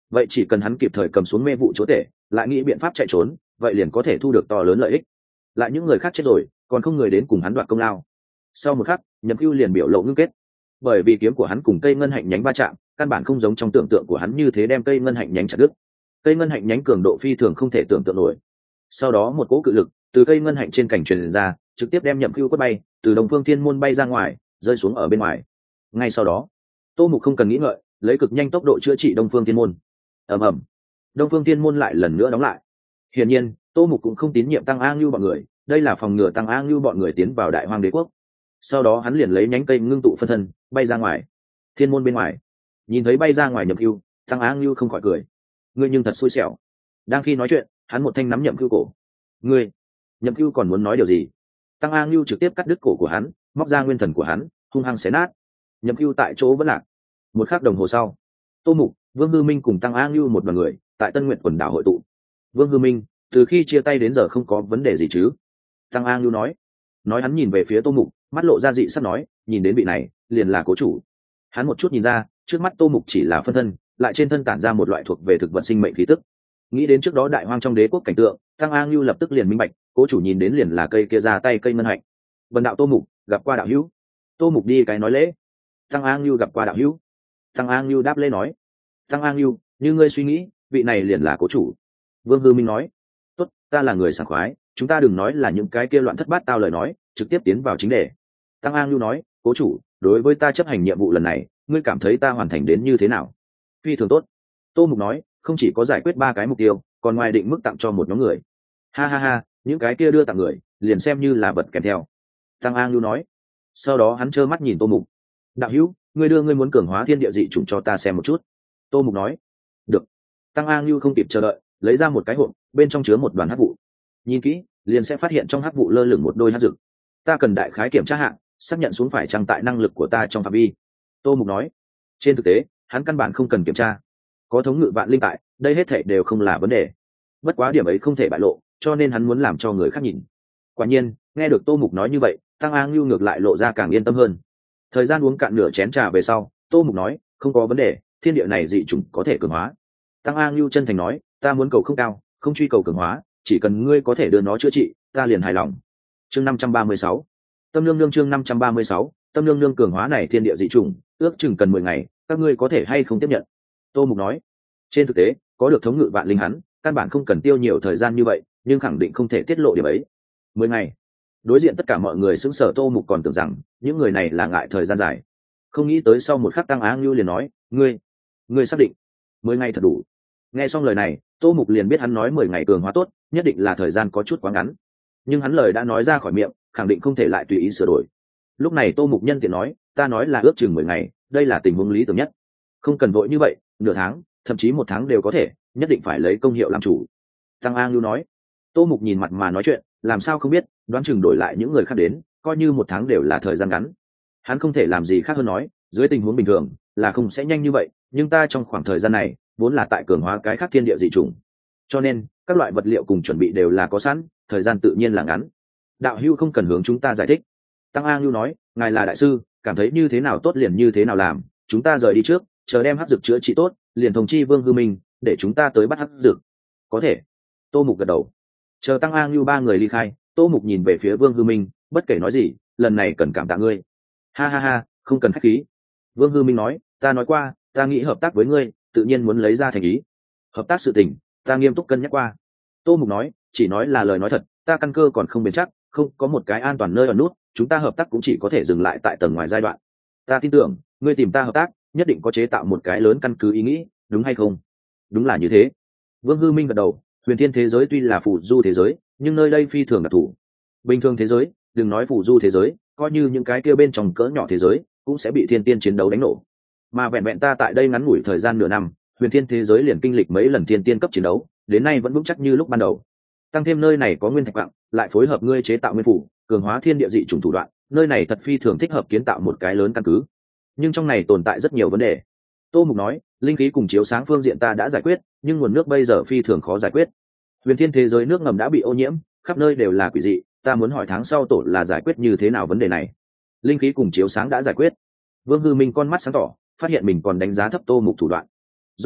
vậy chỉ cần hắn kịp thời cầm xuống mê vụ chúa tể, lại nghĩ biện pháp chạy trốn, vậy liền có thể thu được to lớn lợi ích. Lại những người khác chết rồi, còn không người đến cùng hắn đoạt công lao. Sau một khắc, Nhậm Cưu liền biểu lộ ngưng kết, bởi vì kiếm của hắn cùng cây ngân hạnh nhánh va chạm, căn bản không giống trong tưởng tượng của hắn như thế đem cây ngân hạnh nhánh chặt đứt. Cây ngân hạnh nhánh cường độ phi thường không thể tưởng tượng nổi. Sau đó một cỗ cự lực từ cây ngân hạnh trên cành truyền ra, trực tiếp đem Nhậm Cưu quất bay, từ Đông Phương Thiên Môn bay ra ngoài, rơi xuống ở bên ngoài. Ngay sau đó, Tô Mục không cần nghĩ ngợi, lấy cực nhanh tốc độ chữa trị Đông Phương Thiên Môn. Ầm ầm, Đông Phương Thiên Môn lại lần nữa đóng lại. Hiển nhiên, Tô Mục cũng không tín nhiệm Tăng A Ngưu bọn người, đây là phòng ngừa Tăng A Ngưu bọn người tiến vào Đại Hoang Đế quốc. Sau đó hắn liền lấy nhánh cây ngưng tụ phân thân, bay ra ngoài. Thiên môn bên ngoài, nhìn thấy bay ra ngoài Nhậm Cưu, Tăng A Ngưu không khỏi cười. Ngươi nhưng thật xui xẻo. Đang khi nói chuyện, hắn một thanh nắm Nhậm Cưu cổ. Ngươi? Nhậm Cưu còn muốn nói điều gì? Tăng A Ngưu trực tiếp cắt đứt cổ của hắn, móc ra nguyên thần của hắn, hung hăng xé nát. Nhậm Cưu tại chỗ vẫn lạc. Một khắc đồng hồ sau, Tô Mục, Vương Hư Minh cùng Tăng A Ngưu một đoàn người tại Tân Nguyệt quần đảo hội tụ. Vương Hư Minh, từ khi chia tay đến giờ không có vấn đề gì chứ? Tăng A Ngưu nói. Nói hắn nhìn về phía Tô Mục, mắt lộ ra dị sắc nói, nhìn đến vị này, liền là cố chủ. Hắn một chút nhìn ra, trước mắt Tô Mục chỉ là phân thân, lại trên thân tản ra một loại thuộc về thực vật sinh mệnh khí tức. Nghĩ đến trước đó Đại Hoang trong đế quốc cảnh tượng, Tăng A Ngưu lập tức liền minh bạch, cố chủ nhìn đến liền là cây kia ra tay cây ngân hạnh. Vân đạo Tô Mục, gặp qua đạo hữu. Tô Mục đi cái nói lễ. Tăng A Ngưu gặp qua đạo hữu. Tăng A Ngưu đáp lễ nói. Tăng A Ngưu, như ngươi suy nghĩ, vị này liền là cố chủ. Vương Hư Minh nói. Tốt, ta là người sảng khoái, chúng ta đừng nói là những cái kia loạn thất bát tao lời nói, trực tiếp tiến vào chính đề. Tăng A Ngưu nói, cố chủ, đối với ta chấp hành nhiệm vụ lần này, ngươi cảm thấy ta hoàn thành đến như thế nào? Phi thường tốt. Tô Mục nói, không chỉ có giải quyết ba cái mục tiêu, còn ngoài định mức tặng cho một nhóm người. Ha ha ha, những cái kia đưa tặng người, liền xem như là vật kèm theo. Tăng A Ngưu nói. Sau đó hắn trơ mắt nhìn Tô Mục. Đạo hữu, ngươi đưa ngươi muốn cường hóa thiên địa dị chủng cho ta xem một chút. Tô Mục nói. Được. Tăng A Ngưu không kịp chờ đợi, lấy ra một cái hộp, bên trong chứa một đoàn hắc vụ. Nhìn kỹ, liền sẽ phát hiện trong hắc vụ lơ lửng một đôi hắc dược. Ta cần đại khái kiểm tra hạng, xác nhận xuống phải chăng tại năng lực của ta trong phạm vi. Tô Mục nói. Trên thực tế, hắn căn bản không cần kiểm tra, có thống ngự vạn linh tại, đây hết thảy đều không là vấn đề. Bất quá điểm ấy không thể bại lộ, cho nên hắn muốn làm cho người khác nhìn. Quả nhiên, nghe được Tô Mục nói như vậy, Tăng A Ngưu ngược lại lộ ra càng yên tâm hơn. Thời gian uống cạn nửa chén trà về sau, Tô Mục nói, không có vấn đề, thiên địa này dị chủng có thể cường hóa. Tăng A Ngưu chân thành nói, ta muốn cầu không cao, không truy cầu cường hóa, chỉ cần ngươi có thể đưa nó chữa trị, ta liền hài lòng. Chương năm trăm ba mươi sáu, Tâm Nương Nương chương năm trăm ba mươi sáu, Tâm Nương Nương cường hóa này thiên địa dị chủng, ước chừng cần mười ngày, các ngươi có thể hay không tiếp nhận? Tô Mục nói. Trên thực tế, có được thống ngự vạn linh hắn, căn bản không cần tiêu nhiều thời gian như vậy, nhưng khẳng định không thể tiết lộ điểm ấy. Mười ngày. Đối diện tất cả mọi người sững sờ, Tô Mục còn tưởng rằng những người này là ngại thời gian dài, không nghĩ tới sau một khắc Tăng Á Ngưu liền nói, ngươi, ngươi xác định mười ngày thật đủ? Nghe xong lời này, Tô Mục liền biết hắn nói mười ngày cường hóa tốt, nhất định là thời gian có chút quá ngắn. Nhưng hắn lời đã nói ra khỏi miệng, khẳng định không thể lại tùy ý sửa đổi. Lúc này Tô Mục nhân tiện nói, ta nói là ước chừng mười ngày, đây là tình huống lý tưởng nhất. Không cần vội như vậy, nửa tháng, thậm chí một tháng đều có thể, nhất định phải lấy công hiệu làm chủ. Tăng A Ngưu nói. Tô Mục nhìn mặt mà nói chuyện, làm sao không biết, đoán chừng đổi lại những người khác đến, coi như một tháng đều là thời gian ngắn. Hắn không thể làm gì khác hơn nói, dưới tình huống bình thường là không sẽ nhanh như vậy, nhưng ta trong khoảng thời gian này vốn là tại cường hóa cái khác thiên địa dị chủng, cho nên các loại vật liệu cùng chuẩn bị đều là có sẵn, thời gian tự nhiên là ngắn. Đạo hữu không cần hướng chúng ta giải thích. Tăng A Ngưu nói, ngài là đại sư, cảm thấy như thế nào tốt liền như thế nào làm, chúng ta rời đi trước, chờ đem hắc dược chữa trị tốt, liền thông chi Vương Hư Minh, để chúng ta tới bắt hắc dược. Có thể. Tô Mục gật đầu. Chờ Tăng A Ngưu ba người ly khai, Tô Mục nhìn về phía Vương Hư Minh, bất kể nói gì, lần này cần cảm tạ ngươi. Ha ha ha, không cần khách khí. Vương Hư Minh nói, ta nói qua, ta nghĩ hợp tác với ngươi, tự nhiên muốn lấy ra thành ý. Hợp tác sự tình, ta nghiêm túc cân nhắc qua. Tô Mục nói, chỉ nói là lời nói thật, ta căn cơ còn không bền chắc, không có một cái an toàn nơi ở nút, chúng ta hợp tác cũng chỉ có thể dừng lại tại tầng ngoài giai đoạn. Ta tin tưởng, ngươi tìm ta hợp tác, nhất định có chế tạo một cái lớn căn cứ ý nghĩ, đúng hay không? Đúng là như thế. Vương Hư Minh gật đầu. Huyền thiên thế giới tuy là phù du thế giới, nhưng nơi đây phi thường đặc thù. Bình thường thế giới, đừng nói phù du thế giới, coi như những cái kia bên trong cỡ nhỏ thế giới cũng sẽ bị thiên tiên chiến đấu đánh nổ. Mà vẹn vẹn ta tại đây ngắn ngủi thời gian nửa năm, huyền thiên thế giới liền kinh lịch mấy lần thiên tiên cấp chiến đấu, đến nay vẫn vững chắc như lúc ban đầu. Tăng thêm nơi này có nguyên thạch vạn, lại phối hợp ngươi chế tạo nguyên phủ, cường hóa thiên địa dị chủng thủ đoạn, nơi này thật phi thường thích hợp kiến tạo một cái lớn căn cứ. Nhưng trong này tồn tại rất nhiều vấn đề. Tô Mục nói, linh khí cùng chiếu sáng phương diện ta đã giải quyết, nhưng nguồn nước bây giờ phi thường khó giải quyết. Huyền thiên thế giới nước ngầm đã bị ô nhiễm, khắp nơi đều là quỷ dị, ta muốn hỏi tháng sau tổ là giải quyết như thế nào vấn đề này. Linh khí cùng chiếu sáng đã giải quyết. Vương Hư Minh con mắt sáng tỏ, phát hiện mình còn đánh giá thấp Tô Mục thủ đoạn. Rốt cuộc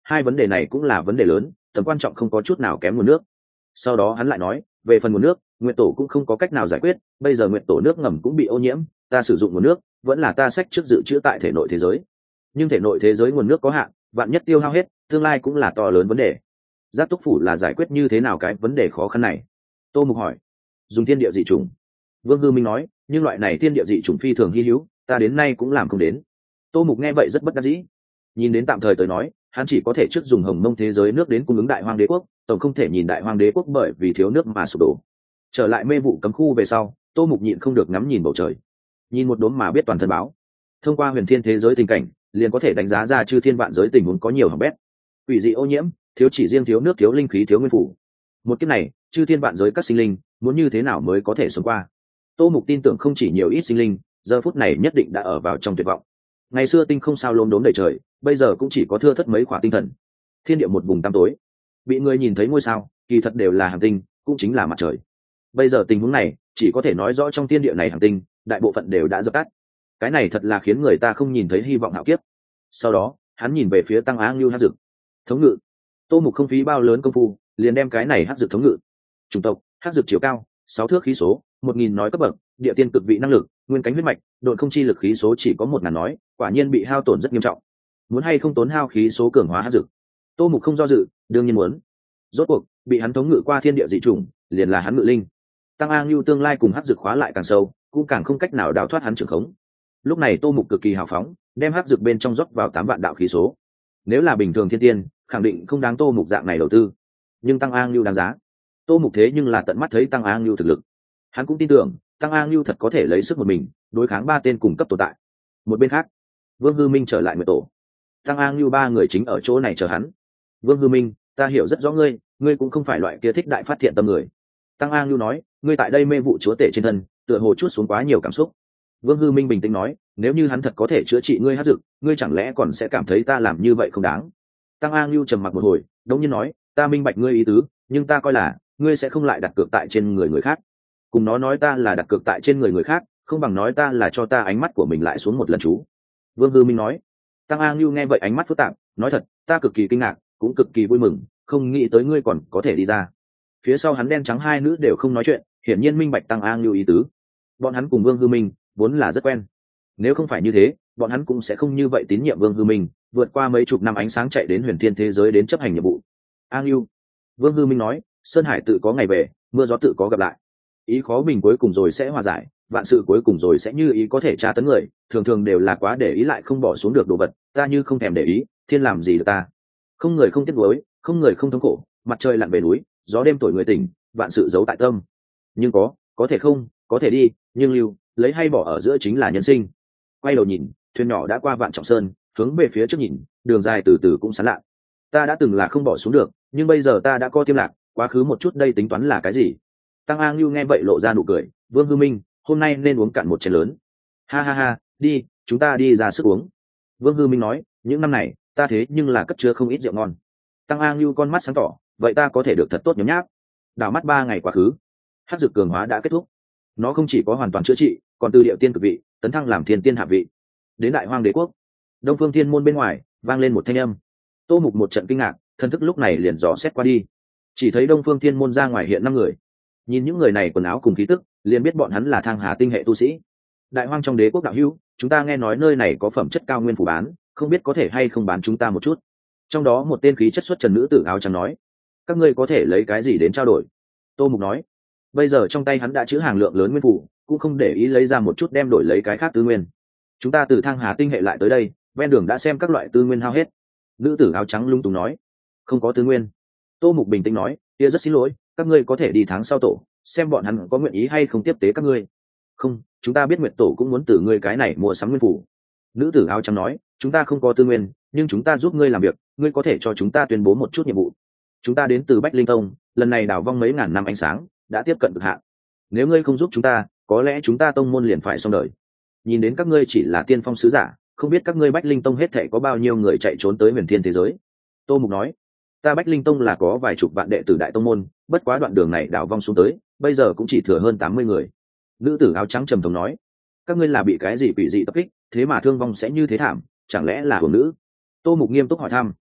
hai vấn đề này cũng là vấn đề lớn, tầm quan trọng không có chút nào kém nguồn nước. Sau đó hắn lại nói, về phần nguồn nước, nguyện tổ cũng không có cách nào giải quyết, bây giờ nguyện tổ nước ngầm cũng bị ô nhiễm, ta sử dụng nguồn nước vẫn là ta sách trước dự trữ tại thể nội thế giới, nhưng thể nội thế giới nguồn nước có hạn, vạn nhất tiêu hao hết, tương lai cũng là to lớn vấn đề. Giác túc phủ là giải quyết như thế nào cái vấn đề khó khăn này? Tô Mục hỏi. Dùng thiên địa dị chủng. Vương Hư Minh nói, nhưng loại này thiên địa dị chủng phi thường hy hữu, ta đến nay cũng làm không đến. Tô Mục nghe vậy rất bất đắc dĩ. Nhìn đến tạm thời tới nói, hắn chỉ có thể trước dùng hồng mông thế giới nước đến cung ứng đại hoang đế quốc, tổng không thể nhìn đại hoang đế quốc bởi vì thiếu nước mà sụp đổ. Trở lại mê vụ cấm khu về sau, Tô Mục nhịn không được ngắm nhìn bầu trời, nhìn một đốm mà biết toàn thân báo. Thông qua huyền thiên thế giới tình cảnh, liền có thể đánh giá ra chư thiên vạn giới tình huống có nhiều hỏng bét, quỷ dị ô nhiễm, thiếu chỉ riêng thiếu nước, thiếu linh khí, thiếu nguyên phủ. Một kiếp này, chư thiên vạn giới các sinh linh muốn như thế nào mới có thể sống qua? Tô Mục tin tưởng không chỉ nhiều ít sinh linh, giờ phút này nhất định đã ở vào trong tuyệt vọng. Ngày xưa tinh không sao lốm đốm đầy trời, bây giờ cũng chỉ có thưa thất mấy khỏa tinh thần. Thiên địa một vùng tăm tối, bị người nhìn thấy ngôi sao, kỳ thật đều là hành tinh, cũng chính là mặt trời. Bây giờ tình huống này, chỉ có thể nói rõ trong thiên địa này hành tinh, đại bộ phận đều đã dập tắt. Cái này thật là khiến người ta không nhìn thấy hy vọng hạo kiếp. Sau đó, hắn nhìn về phía Tăng Á Ngưu Hắc Dực. Thống ngự. Tô Mục không phí bao lớn công phu, liền đem cái này Hắc Dực thống ngự. Chủng tộc: Hắc Dực, chiều cao sáu thước, khí số một nghìn nói cấp bậc, địa tiên cực vị năng lực, nguyên cánh huyết mạch, độn không chi lực, khí số chỉ có một ngàn nói, quả nhiên bị hao tổn rất nghiêm trọng. Muốn hay không tốn hao khí số cường hóa Hắc Dực? Tô Mục không do dự, đương nhiên muốn. Rốt cuộc, bị hắn thống ngự qua thiên địa dị chủng, liền là hắn ngự linh. Tăng A Ngưu tương lai cùng Hắc Dực khóa lại càng sâu, cũng càng không cách nào đào thoát hắn trưởng khống. Lúc này Tô Mục cực kỳ hào phóng, đem Hắc Dực bên trong rót vào tám vạn đạo khí số. Nếu là bình thường thiên tiên, khẳng định không đáng Tô Mục dạng này đầu tư, nhưng Tăng A Ngưu đáng giá. Tô Mục thế nhưng là tận mắt thấy Tăng A Ngưu thực lực, hắn cũng tin tưởng Tăng A Ngưu thật có thể lấy sức một mình đối kháng ba tên cùng cấp tồn tại. Một bên khác, Vương Hư Minh trở lại Nguyệt Tổ, Tăng A Ngưu ba người chính ở chỗ này chờ hắn. Vương Hư Minh, ta hiểu rất rõ ngươi, ngươi cũng không phải loại kia thích đại phát thiện tâm người. Tăng A Ngưu nói, ngươi tại đây mê vụ chúa tể trên thân, tựa hồ chút xuống quá nhiều cảm xúc. Vương Hư Minh bình tĩnh nói, nếu như hắn thật có thể chữa trị ngươi Hắc Dực, ngươi chẳng lẽ còn sẽ cảm thấy ta làm như vậy không đáng? Tăng A Ngưu trầm mặc một hồi, đống nhiên nói, ta minh bạch ngươi ý tứ, nhưng ta coi là ngươi sẽ không lại đặt cược tại trên người người khác. Cùng nó nói ta là đặt cược tại trên người người khác, không bằng nói ta là cho ta ánh mắt của mình lại xuống một lần chú. Vương Hư Minh nói. Tăng A Ngưu nghe vậy ánh mắt phức tạp, nói thật, ta cực kỳ kinh ngạc, cũng cực kỳ vui mừng, không nghĩ tới ngươi còn có thể đi ra. Phía sau hắn đen trắng hai nữ đều không nói chuyện, hiển nhiên minh bạch Tăng A Ngưu ý tứ. Bọn hắn cùng Vương Hư Minh vốn là rất quen, nếu không phải như thế, bọn hắn cũng sẽ không như vậy tín nhiệm Vương Hư Minh, vượt qua mấy chục năm ánh sáng chạy đến huyền thiên thế giới đến chấp hành nhiệm vụ. A Ngưu, Vương Hư Minh nói, Sơn Hải tự có ngày về, mưa gió tự có gặp lại. Ý khó bình cuối cùng rồi sẽ hòa giải, vạn sự cuối cùng rồi sẽ như ý có thể tra tấn người, thường thường đều là quá để ý lại không bỏ xuống được đồ vật, ta như không thèm để ý, thiên làm gì được ta? Không người không tiếc nuối, không người không thống khổ, mặt trời lặn về núi, gió đêm thổi người tỉnh, vạn sự giấu tại tâm. Nhưng có, có thể không, có thể đi, nhưng lưu, lấy hay bỏ ở giữa chính là nhân sinh. Quay đầu nhìn, thuyền nhỏ đã qua vạn trọng sơn, hướng về phía trước nhìn, đường dài từ từ cũng sán lạ. Ta đã từng là không bỏ xuống được, nhưng bây giờ ta đã có tiêm lạc, quá khứ một chút đây tính toán là cái gì? Tăng A Ngưu nghe vậy lộ ra nụ cười, Vương Hư Minh, hôm nay nên uống cạn một chén lớn. Ha ha ha, đi, chúng ta đi ra sức uống. Vương Hư Minh nói, những năm này, ta thế nhưng là cất chứa không ít rượu ngon. Tăng A Ngưu con mắt sáng tỏ, vậy ta có thể được thật tốt nhấm nháp. Đảo mắt ba ngày quá khứ, Hắc Dực cường hóa đã kết thúc. Nó không chỉ có hoàn toàn chữa trị, còn từ địa tiên cực vị tấn thăng làm thiên tiên hạ vị. Đến đại hoang đế quốc, Đông Phương Thiên môn bên ngoài vang lên một thanh âm. Tô Mục một trận kinh ngạc, thân thức lúc này liền dò xét qua đi, chỉ thấy Đông Phương Thiên môn ra ngoài hiện năm người. Nhìn những người này quần áo cùng khí tức, liền biết bọn hắn là Thang Hà tinh hệ tu sĩ. Đại hoang trong đế quốc đạo hữu, chúng ta nghe nói nơi này có phẩm chất cao nguyên phủ bán, không biết có thể hay không bán chúng ta một chút. Trong đó một tên khí chất xuất trần nữ tử áo trắng nói, các ngươi có thể lấy cái gì đến trao đổi? Tô Mục nói, bây giờ trong tay hắn đã chứa hàng lượng lớn nguyên phủ, cũng không để ý lấy ra một chút đem đổi lấy cái khác tư nguyên. Chúng ta từ Thang Hà tinh hệ lại tới đây, ven đường đã xem các loại tư nguyên hao hết. Nữ tử áo trắng lung tung nói, không có tư nguyên. Tô Mục bình tĩnh nói, kia rất xin lỗi, các ngươi có thể đi tháng sau tổ, xem bọn hắn có nguyện ý hay không tiếp tế các ngươi. Không, chúng ta biết Nguyệt tổ cũng muốn từ ngươi cái này mua sắm nguyên phủ. Nữ tử áo trắng nói, chúng ta không có tư nguyên, nhưng chúng ta giúp ngươi làm việc, ngươi có thể cho chúng ta tuyên bố một chút nhiệm vụ. Chúng ta đến từ Bách Linh Tông, lần này đào vong mấy ngàn năm ánh sáng, đã tiếp cận cực hạn. Nếu ngươi không giúp chúng ta, có lẽ chúng ta tông môn liền phải xong đời. Nhìn đến các ngươi chỉ là tiên phong sứ giả, không biết các ngươi Bách Linh Tông hết thảy có bao nhiêu người chạy trốn tới huyền thiên thế giới. Tô Mục nói, ta Bách Linh Tông là có vài chục vạn đệ tử đại tông môn, bất quá đoạn đường này đảo vong xuống tới, bây giờ cũng chỉ thừa hơn tám mươi người. Nữ tử áo trắng trầm thống nói, các ngươi là bị cái gì quỷ dị tập kích, thế mà thương vong sẽ như thế thảm, chẳng lẽ là hồn nữ? Tô Mục nghiêm túc hỏi thăm.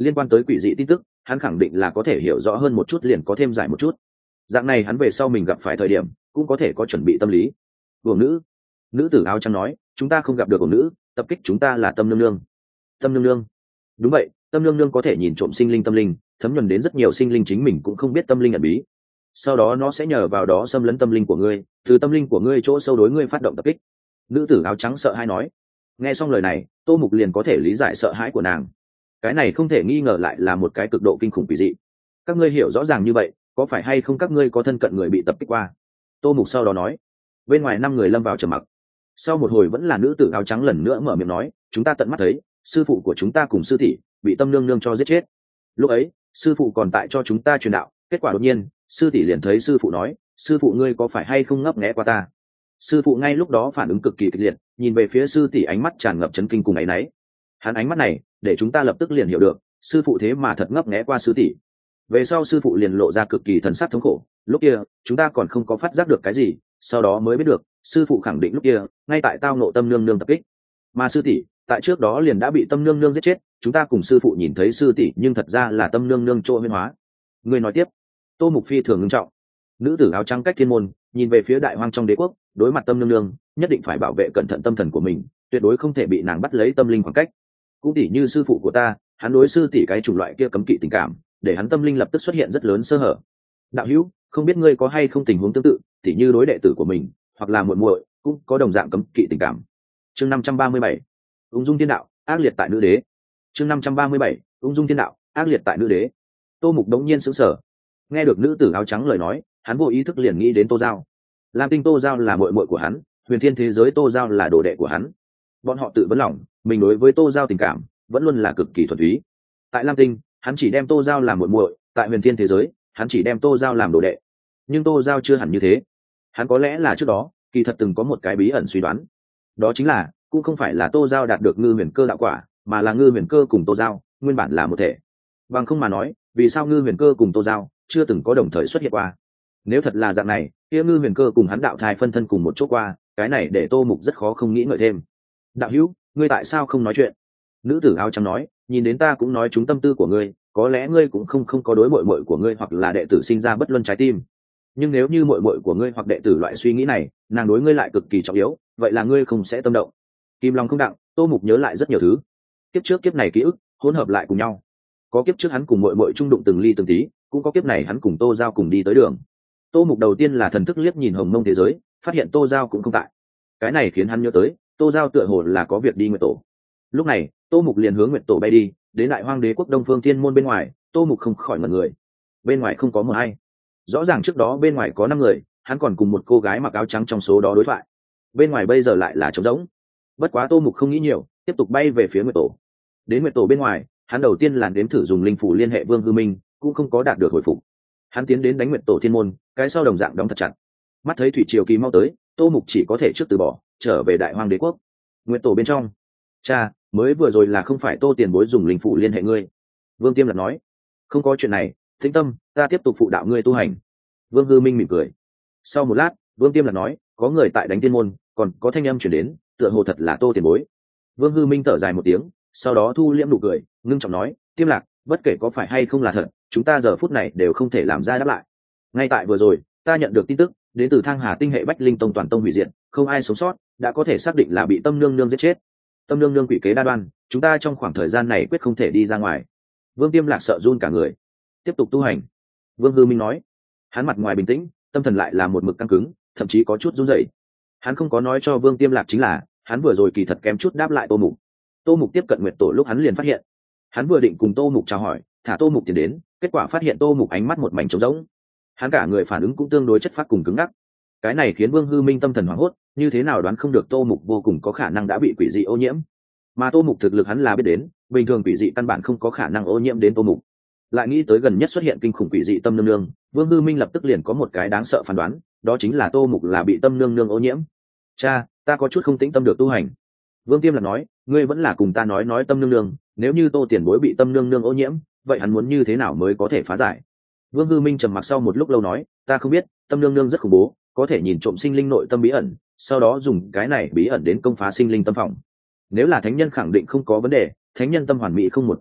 liên quan tới quỷ dị tin tức hắn khẳng định là có thể hiểu rõ hơn một chút, liền có thêm giải một chút. Dạng này hắn về sau mình gặp phải thời điểm cũng có thể có chuẩn bị tâm lý. Uổng nữ nữ tử áo trắng nói, chúng ta không gặp được uổng nữ, tập kích chúng ta là tâm nương nương. Tâm nương nương? Đúng vậy, tâm nương nương có thể nhìn trộm sinh linh tâm linh, thấm nhuần đến rất nhiều sinh linh chính mình cũng không biết tâm linh ẩn bí, sau đó nó sẽ nhờ vào đó xâm lấn tâm linh của ngươi, từ tâm linh của ngươi chỗ sâu đối ngươi phát động tập kích. Nữ tử áo trắng sợ hãi nói. Nghe xong lời này, Tô Mục liền có thể lý giải sợ hãi của nàng. Cái này không thể nghi ngờ lại là một cái cực độ kinh khủng quỷ dị. Các ngươi hiểu rõ ràng như vậy, có phải hay không các ngươi có thân cận người bị tập kích qua? Tô Mục sau đó nói. Bên ngoài năm người lâm vào trầm mặc. Sau một hồi vẫn là nữ tử áo trắng lần nữa mở miệng nói, chúng ta tận mắt thấy sư phụ của chúng ta cùng sư tỷ bị tâm nương nương cho giết chết. Lúc ấy sư phụ còn tại cho chúng ta truyền đạo, kết quả đột nhiên sư tỷ liền thấy sư phụ nói, sư phụ ngươi có phải hay không ngấp nghé qua ta? Sư phụ ngay lúc đó phản ứng cực kỳ kịch liệt, nhìn về phía sư tỷ ánh mắt tràn ngập chấn kinh cùng áy náy. Hắn ánh mắt này để chúng ta lập tức liền hiểu được sư phụ thế mà thật ngấp nghé qua sư tỷ. Về sau sư phụ liền lộ ra cực kỳ thần sắc thống khổ, lúc kia chúng ta còn không có phát giác được cái gì, sau đó mới biết được sư phụ khẳng định lúc kia ngay tại tao nộ tâm nương nương tập kích, mà sư tỷ tại trước đó liền đã bị tâm nương nương giết chết. Chúng ta cùng sư phụ nhìn thấy sư tỷ nhưng thật ra là tâm nương nương trôi huyên hóa. Người nói tiếp. Tô Mục phi thường ngưng trọng. Nữ tử áo trắng cách thiên môn nhìn về phía đại hoang trong đế quốc, đối mặt tâm nương nương nhất định phải bảo vệ cẩn thận tâm thần của mình, tuyệt đối không thể bị nàng bắt lấy tâm linh khoảng cách. Cũng tỉ như sư phụ của ta, hắn đối sư tỷ cái chủng loại kia cấm kỵ tình cảm, để hắn tâm linh lập tức xuất hiện rất lớn sơ hở. Đạo hữu, không biết ngươi có hay không tình huống tương tự, tỉ như đối đệ tử của mình hoặc là muội muội cũng có đồng dạng cấm kỵ tình cảm. Chương năm trăm ba mươi bảy, ung dung thiên đạo, ác liệt tại nữ đế. Chương năm trăm ba mươi bảy, ung dung thiên đạo, ác liệt tại nữ đế. Tô Mục đống nhiên sững sờ. Nghe được nữ tử áo trắng lời nói, hắn vô ý thức liền nghĩ đến Tô Giao. Lam Tinh Tô Giao là muội muội của hắn, huyền thiên thế giới Tô Giao là đồ đệ của hắn. Bọn họ tự vấn lòng, mình đối với Tô Giao tình cảm vẫn luôn là cực kỳ thuần túy. Tại Lam Tinh, hắn chỉ đem Tô Giao làm muội muội, tại huyền thiên thế giới, hắn chỉ đem Tô Giao làm đồ đệ. Nhưng Tô Giao chưa hẳn như thế. Hắn có lẽ là trước đó, kỳ thật từng có một cái bí ẩn suy đoán. Đó chính là, cũng không phải là Tô Giao đạt được ngư huyền cơ đạo quả, mà là ngư huyền cơ cùng Tô Giao nguyên bản là một thể. Bằng không mà nói, vì sao ngư huyền cơ cùng Tô Giao chưa từng có đồng thời xuất hiện qua? Nếu thật là dạng này, kia ngư huyền cơ cùng hắn đạo thai phân thân cùng một chỗ qua, cái này để Tô Mục rất khó không nghĩ ngợi thêm. Đạo hữu, ngươi tại sao không nói chuyện? Nữ tử áo trắng nói, nhìn đến ta cũng nói trúng tâm tư của ngươi, có lẽ ngươi cũng không không có đối muội muội của ngươi hoặc là đệ tử sinh ra bất luân trái tim. Nhưng nếu như muội muội của ngươi hoặc đệ tử loại suy nghĩ này, nàng đối ngươi lại cực kỳ trọng yếu, vậy là ngươi không sẽ tâm động. Kim Long không đặng, Tô Mục nhớ lại rất nhiều thứ. Kiếp trước kiếp này ký ức hỗn hợp lại cùng nhau. Có kiếp trước hắn cùng muội muội trung đụng từng ly từng tí, cũng có kiếp này hắn cùng Tô Giao cùng đi tới đường. Tô Mục đầu tiên là thần thức liếc nhìn hồng mông thế giới, phát hiện Tô Giao cũng không tại. Cái này khiến hắn nhớ tới Tô Giao tựa hồ là có việc đi Nguyệt Tổ. Lúc này Tô Mục liền hướng Nguyệt Tổ bay đi, đến đại hoang đế quốc Đông Phương Thiên môn bên ngoài. Tô Mục không khỏi ngẩn người. Bên ngoài không có một ai. Rõ ràng trước đó bên ngoài có năm người, hắn còn cùng một cô gái mặc áo trắng trong số đó đối thoại. Bên ngoài bây giờ lại là trống rỗng. Bất quá Tô Mục không nghĩ nhiều, tiếp tục bay về phía Nguyệt Tổ. Đến Nguyệt Tổ bên ngoài, hắn đầu tiên là đếm thử dùng linh phủ liên hệ Vương Hư Minh, cũng không có đạt được hồi phục. Hắn tiến đến đánh Nguyệt Tổ Thiên môn, cái sau đồng dạng đóng thật chặt. Mắt thấy thủy triều kỳ mau tới, Tô Mục chỉ có thể trước từ bỏ, trở về đại hoang đế quốc. Nguyệt Tổ bên trong, cha, mới vừa rồi là không phải Tô tiền bối dùng linh phủ liên hệ ngươi? Vương Tiêm Lạc nói. Không có chuyện này, tĩnh tâm, ta tiếp tục phụ đạo ngươi tu hành. Vương Hư Minh mỉm cười. Sau một lát, Vương Tiêm Lạc nói, có người tại đánh Thiên môn, còn có thanh âm chuyển đến, tựa hồ thật là Tô tiền bối. Vương Hư Minh thở dài một tiếng, sau đó thu liễm nụ cười, ngưng trọng nói, Tiêm Lạc, bất kể có phải hay không là thật, chúng ta giờ phút này đều không thể làm ra đáp lại. Ngay tại vừa rồi, ta nhận được tin tức, đến từ Thang Hà tinh hệ Bách Linh tông toàn tông hủy diệt, không ai sống sót, đã có thể xác định là bị Tâm Nương Nương giết chết. Tâm Nương Nương quỷ kế đa đoan, chúng ta trong khoảng thời gian này quyết không thể đi ra ngoài. Vương Tiêm Lạc sợ run cả người. Tiếp tục tu hành. Vương Hư Minh nói. Hắn mặt ngoài bình tĩnh, tâm thần lại là một mực căng cứng, thậm chí có chút run rẩy. Hắn không có nói cho Vương Tiêm Lạc chính là, hắn vừa rồi kỳ thật kém chút đáp lại Tô Mục. Tô Mục tiếp cận Nguyệt Tổ lúc hắn liền phát hiện. Hắn vừa định cùng Tô Mục chào hỏi, thả Tô Mục tiến đến, kết quả phát hiện Tô Mục ánh mắt một mảnh trống rỗng. Hắn cả người phản ứng cũng tương đối chất phác cùng cứng ngắc. Cái này khiến Vương Hư Minh tâm thần hoảng hốt, như thế nào đoán không được Tô Mục vô cùng có khả năng đã bị quỷ dị ô nhiễm. Mà Tô Mục thực lực hắn là biết đến, bình thường quỷ dị căn bản không có khả năng ô nhiễm đến Tô Mục. Lại nghĩ tới gần nhất xuất hiện kinh khủng quỷ dị Tâm Nương Nương, Vương Hư Minh lập tức liền có một cái đáng sợ phán đoán, đó chính là Tô Mục là bị Tâm Nương Nương ô nhiễm. Cha, ta có chút không tĩnh tâm được tu hành. Vương Tiêm Lạc nói, ngươi vẫn là cùng ta nói nói Tâm Nương Nương, nếu như Tô tiền bối bị Tâm Nương Nương ô nhiễm, vậy hắn muốn như thế nào mới có thể phá giải? Vương Hư Minh trầm mặc sau một lúc lâu nói, ta không biết, Tâm Nương Nương rất khủng bố, có thể nhìn trộm sinh linh nội tâm bí ẩn, sau đó dùng cái này bí ẩn đến công phá sinh linh tâm phòng. Nếu là thánh nhân khẳng định không có vấn đề, thánh nhân tâm hoàn mỹ không một tí vết,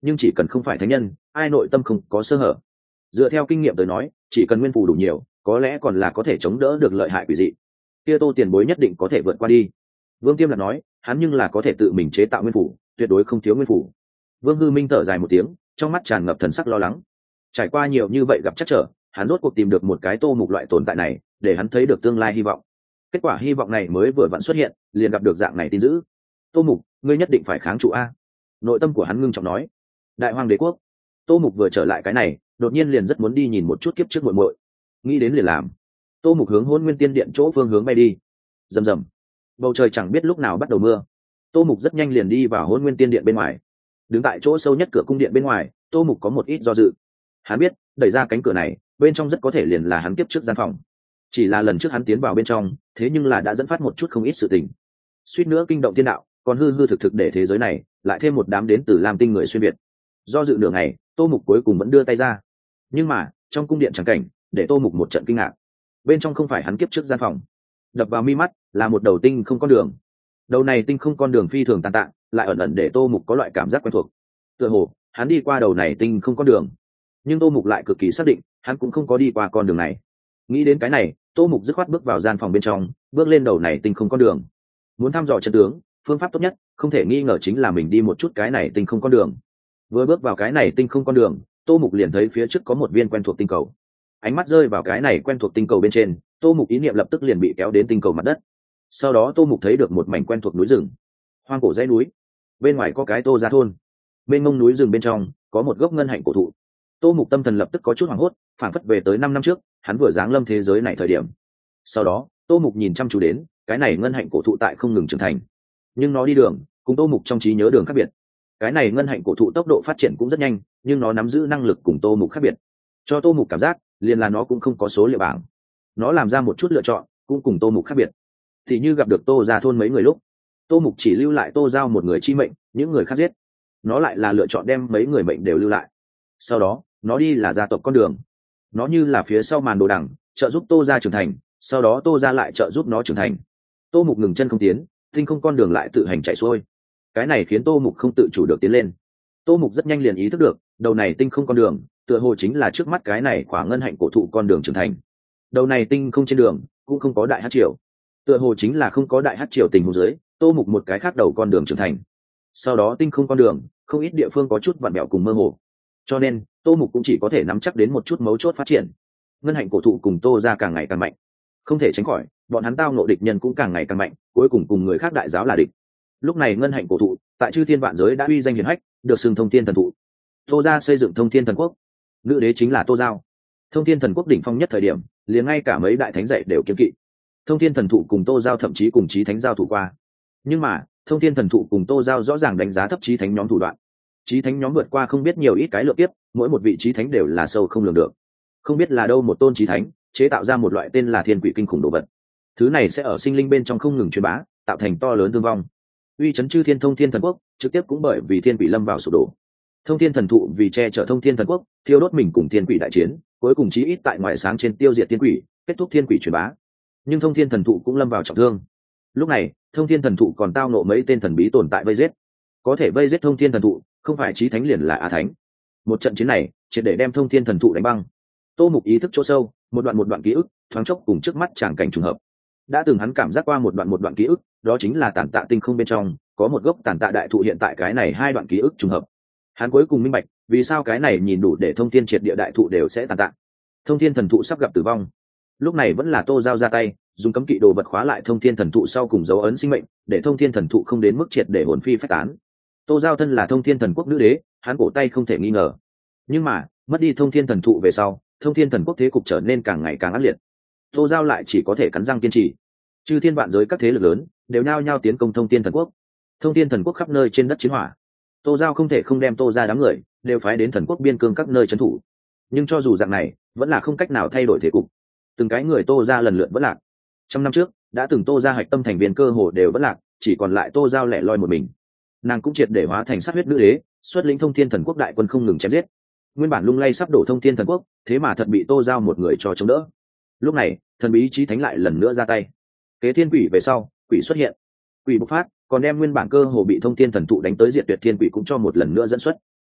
nhưng chỉ cần không phải thánh nhân, ai nội tâm không có sơ hở. Dựa theo kinh nghiệm tới nói, chỉ cần nguyên phủ đủ nhiều, có lẽ còn là có thể chống đỡ được lợi hại quỷ dị. Kia Tô tiền bối nhất định có thể vượt qua đi. Vương Tiêm Lạc nói, hắn nhưng là có thể tự mình chế tạo nguyên phủ, tuyệt đối không thiếu nguyên phủ. Vương Hư Minh thở dài một tiếng, trong mắt tràn ngập thần sắc lo lắng. Trải qua nhiều như vậy gặp chắc trở, hắn rốt cuộc tìm được một cái Tô Mục loại tồn tại này, để hắn thấy được tương lai hy vọng. Kết quả hy vọng này mới vừa vặn xuất hiện, liền gặp được dạng này tin dữ. Tô Mục, ngươi nhất định phải kháng trụ a. Nội tâm của hắn ngưng trọng nói. Đại Hoàng Đế quốc. Tô Mục vừa trở lại cái này, đột nhiên liền rất muốn đi nhìn một chút kiếp trước muội muội. Nghĩ đến liền làm. Tô Mục hướng Hỗn Nguyên Tiên Điện chỗ phương hướng bay đi. Rầm rầm. Bầu trời chẳng biết lúc nào bắt đầu mưa. Tô Mục rất nhanh liền đi vào Hỗn Nguyên Tiên Điện bên ngoài. Đứng tại chỗ sâu nhất cửa cung điện bên ngoài, Tô Mục có một ít do dự. Hắn biết, đẩy ra cánh cửa này, bên trong rất có thể liền là hắn kiếp trước gian phòng. Chỉ là lần trước hắn tiến vào bên trong, thế nhưng là đã dẫn phát một chút không ít sự tình. Suýt nữa kinh động thiên đạo, còn hư hư thực thực để thế giới này lại thêm một đám đến từ Lam Tinh người xuyên việt. Do dự nửa ngày, Tô Mục cuối cùng vẫn đưa tay ra. Nhưng mà, trong cung điện chẳng cảnh, để Tô Mục một trận kinh ngạc. Bên trong không phải hắn kiếp trước gian phòng. Đập vào mi mắt là một đầu tinh không con đường. Đầu này tinh không con đường phi thường tàn tạ, lại ẩn ẩn để Tô Mục có loại cảm giác quen thuộc. Tựa hồ, hắn đi qua đầu này tinh không con đường. Nhưng Tô Mục lại cực kỳ xác định, hắn cũng không có đi qua con đường này. Nghĩ đến cái này, Tô Mục dứt khoát bước vào gian phòng bên trong, bước lên đầu này tinh không con đường. Muốn thăm dò chân tướng, phương pháp tốt nhất, không thể nghi ngờ chính là mình đi một chút cái này tinh không con đường. Vừa bước vào cái này tinh không con đường, Tô Mục liền thấy phía trước có một viên quen thuộc tinh cầu. Ánh mắt rơi vào cái này quen thuộc tinh cầu bên trên, Tô Mục ý niệm lập tức liền bị kéo đến tinh cầu mặt đất. Sau đó Tô Mục thấy được một mảnh quen thuộc núi rừng, hoang cổ dãy núi. Bên ngoài có cái Tô gia thôn. Bên ngông núi rừng bên trong có một gốc ngân hạnh cổ thụ. Tô Mục tâm thần lập tức có chút hoảng hốt, phản phất về tới năm năm trước, hắn vừa giáng lâm thế giới này thời điểm. Sau đó, Tô Mục nhìn chăm chú đến, cái này ngân hạnh cổ thụ tại không ngừng trưởng thành. Nhưng nó đi đường, cùng Tô Mục trong trí nhớ đường khác biệt. Cái này ngân hạnh cổ thụ tốc độ phát triển cũng rất nhanh, nhưng nó nắm giữ năng lực cùng Tô Mục khác biệt. Cho Tô Mục cảm giác, liền là nó cũng không có số liệu bảng. Nó làm ra một chút lựa chọn, cũng cùng Tô Mục khác biệt. Thì như gặp được Tô gia thôn mấy người lúc, Tô Mục chỉ lưu lại Tô Giao một người chi mệnh, những người khác giết. Nó lại là lựa chọn đem mấy người mệnh đều lưu lại. Sau đó, nó đi là gia tộc con đường. Nó như là phía sau màn đồ đằng, trợ giúp Tô gia trưởng thành, sau đó Tô gia lại trợ giúp nó trưởng thành. Tô Mục ngừng chân không tiến, tinh không con đường lại tự hành chạy xuôi. Cái này khiến Tô Mục không tự chủ được tiến lên. Tô Mục rất nhanh liền ý thức được, đầu này tinh không con đường, tựa hồ chính là trước mắt cái này khoảng ngân hạnh cổ thụ con đường trưởng thành. Đầu này tinh không trên đường, cũng không có đại hắc triều. Tựa hồ chính là không có đại hắc triều tình huống dưới, Tô Mục một cái khác đầu con đường trưởng thành. Sau đó tinh không con đường, không ít địa phương có chút vặn vẹo cùng mơ hồ. Cho nên, Tô Mục cũng chỉ có thể nắm chắc đến một chút mấu chốt phát triển. Ngân hạnh cổ thụ cùng Tô gia càng ngày càng mạnh. Không thể tránh khỏi, bọn hắn tao ngộ địch nhân cũng càng ngày càng mạnh, cuối cùng cùng người khác đại giáo là địch. Lúc này ngân hạnh cổ thụ, tại chư thiên vạn giới đã uy danh hiển hách, được xưng thông thiên thần thụ. Tô gia xây dựng thông thiên thần quốc, nữ đế chính là Tô Giao. Thông thiên thần quốc đỉnh phong nhất thời điểm, liền ngay cả mấy đại thánh dạy đều kiêng kỵ. Thông thiên thần thụ cùng Tô Giao thậm chí cùng chí thánh giao thủ qua. Nhưng mà, thông thiên thần thụ cùng Tô Giao rõ ràng đánh giá thấp chí thánh nhóm thủ đoạn. Chí thánh nhóm vượt qua không biết nhiều ít cái lượng tiếp, mỗi một vị chí thánh đều là sâu không lường được. Không biết là đâu một tôn chí thánh chế tạo ra một loại tên là thiên quỷ kinh khủng đồ vật. Thứ này sẽ ở sinh linh bên trong không ngừng truyền bá, tạo thành to lớn thương vong. Uy chấn chư thiên thông thiên thần quốc, trực tiếp cũng bởi vì thiên quỷ lâm vào sụp đổ. Thông thiên thần thụ vì che chở thông thiên thần quốc, thiêu đốt mình cùng thiên quỷ đại chiến, cuối cùng chí ít tại ngoài sáng trên tiêu diệt thiên quỷ, kết thúc thiên quỷ truyền bá. Nhưng thông thiên thần thụ cũng lâm vào trọng thương. Lúc này, thông thiên thần thụ còn tao nộ mấy tên thần bí tồn tại vây giết. Có thể vây giết thông thiên thần thụ, không phải chí thánh liền là á thánh. Một trận chiến này, triệt để đem thông thiên thần thụ đánh băng. Tô Mục ý thức chỗ sâu, một đoạn một đoạn ký ức, thoáng chốc cùng trước mắt tràng cảnh trùng hợp. Đã từng hắn cảm giác qua một đoạn một đoạn ký ức, đó chính là tản tạ tinh không bên trong, có một gốc tản tạ đại thụ hiện tại cái này hai đoạn ký ức trùng hợp. Hắn cuối cùng minh bạch, vì sao cái này nhìn đủ để thông thiên triệt địa đại thụ đều sẽ tàn tạ. Thông thiên thần thụ sắp gặp tử vong. Lúc này vẫn là Tô Giao ra tay, dùng cấm kỵ đồ vật khóa lại thông thiên thần thụ sau cùng dấu ấn sinh mệnh, để thông thiên thần thụ không đến mức triệt để hồn phi phách tán. Tô Giao thân là thông thiên thần quốc nữ đế, hắn cổ tay không thể nghi ngờ. Nhưng mà, mất đi thông thiên thần thụ về sau, thông thiên thần quốc thế cục trở nên càng ngày càng ác liệt. Tô Giao lại chỉ có thể cắn răng kiên trì. Chư thiên vạn giới các thế lực lớn đều nhao nhao tiến công thông thiên thần quốc. Thông thiên thần quốc khắp nơi trên đất chiến hỏa. Tô Giao không thể không đem Tô ra đám người đều phái đến thần quốc biên cương các nơi trấn thủ. Nhưng cho dù dạng này, vẫn là không cách nào thay đổi thế cục. Từng cái người Tô ra lần lượt vẫn lạc. Trăm năm trước, đã từng Tô ra hạch tâm thành viên cơ hồ đều vẫn lạc, chỉ còn lại Tô Giao lẻ loi một mình. Nàng cũng triệt để hóa thành sát huyết nữ đế, xuất lĩnh thông thiên thần quốc đại quân không ngừng chém giết. Nguyên bản lung lay sắp đổ thông thiên thần quốc, thế mà thật bị Tô Giao một người cho chống đỡ. Lúc này, thần bí chí thánh lại lần nữa ra tay. Kế thiên quỷ về sau, quỷ xuất hiện. Quỷ bộc phát, còn đem nguyên bản cơ hồ bị thông thiên thần thụ đánh tới diệt tuyệt thiên quỷ cũng cho một lần nữa dẫn xuất.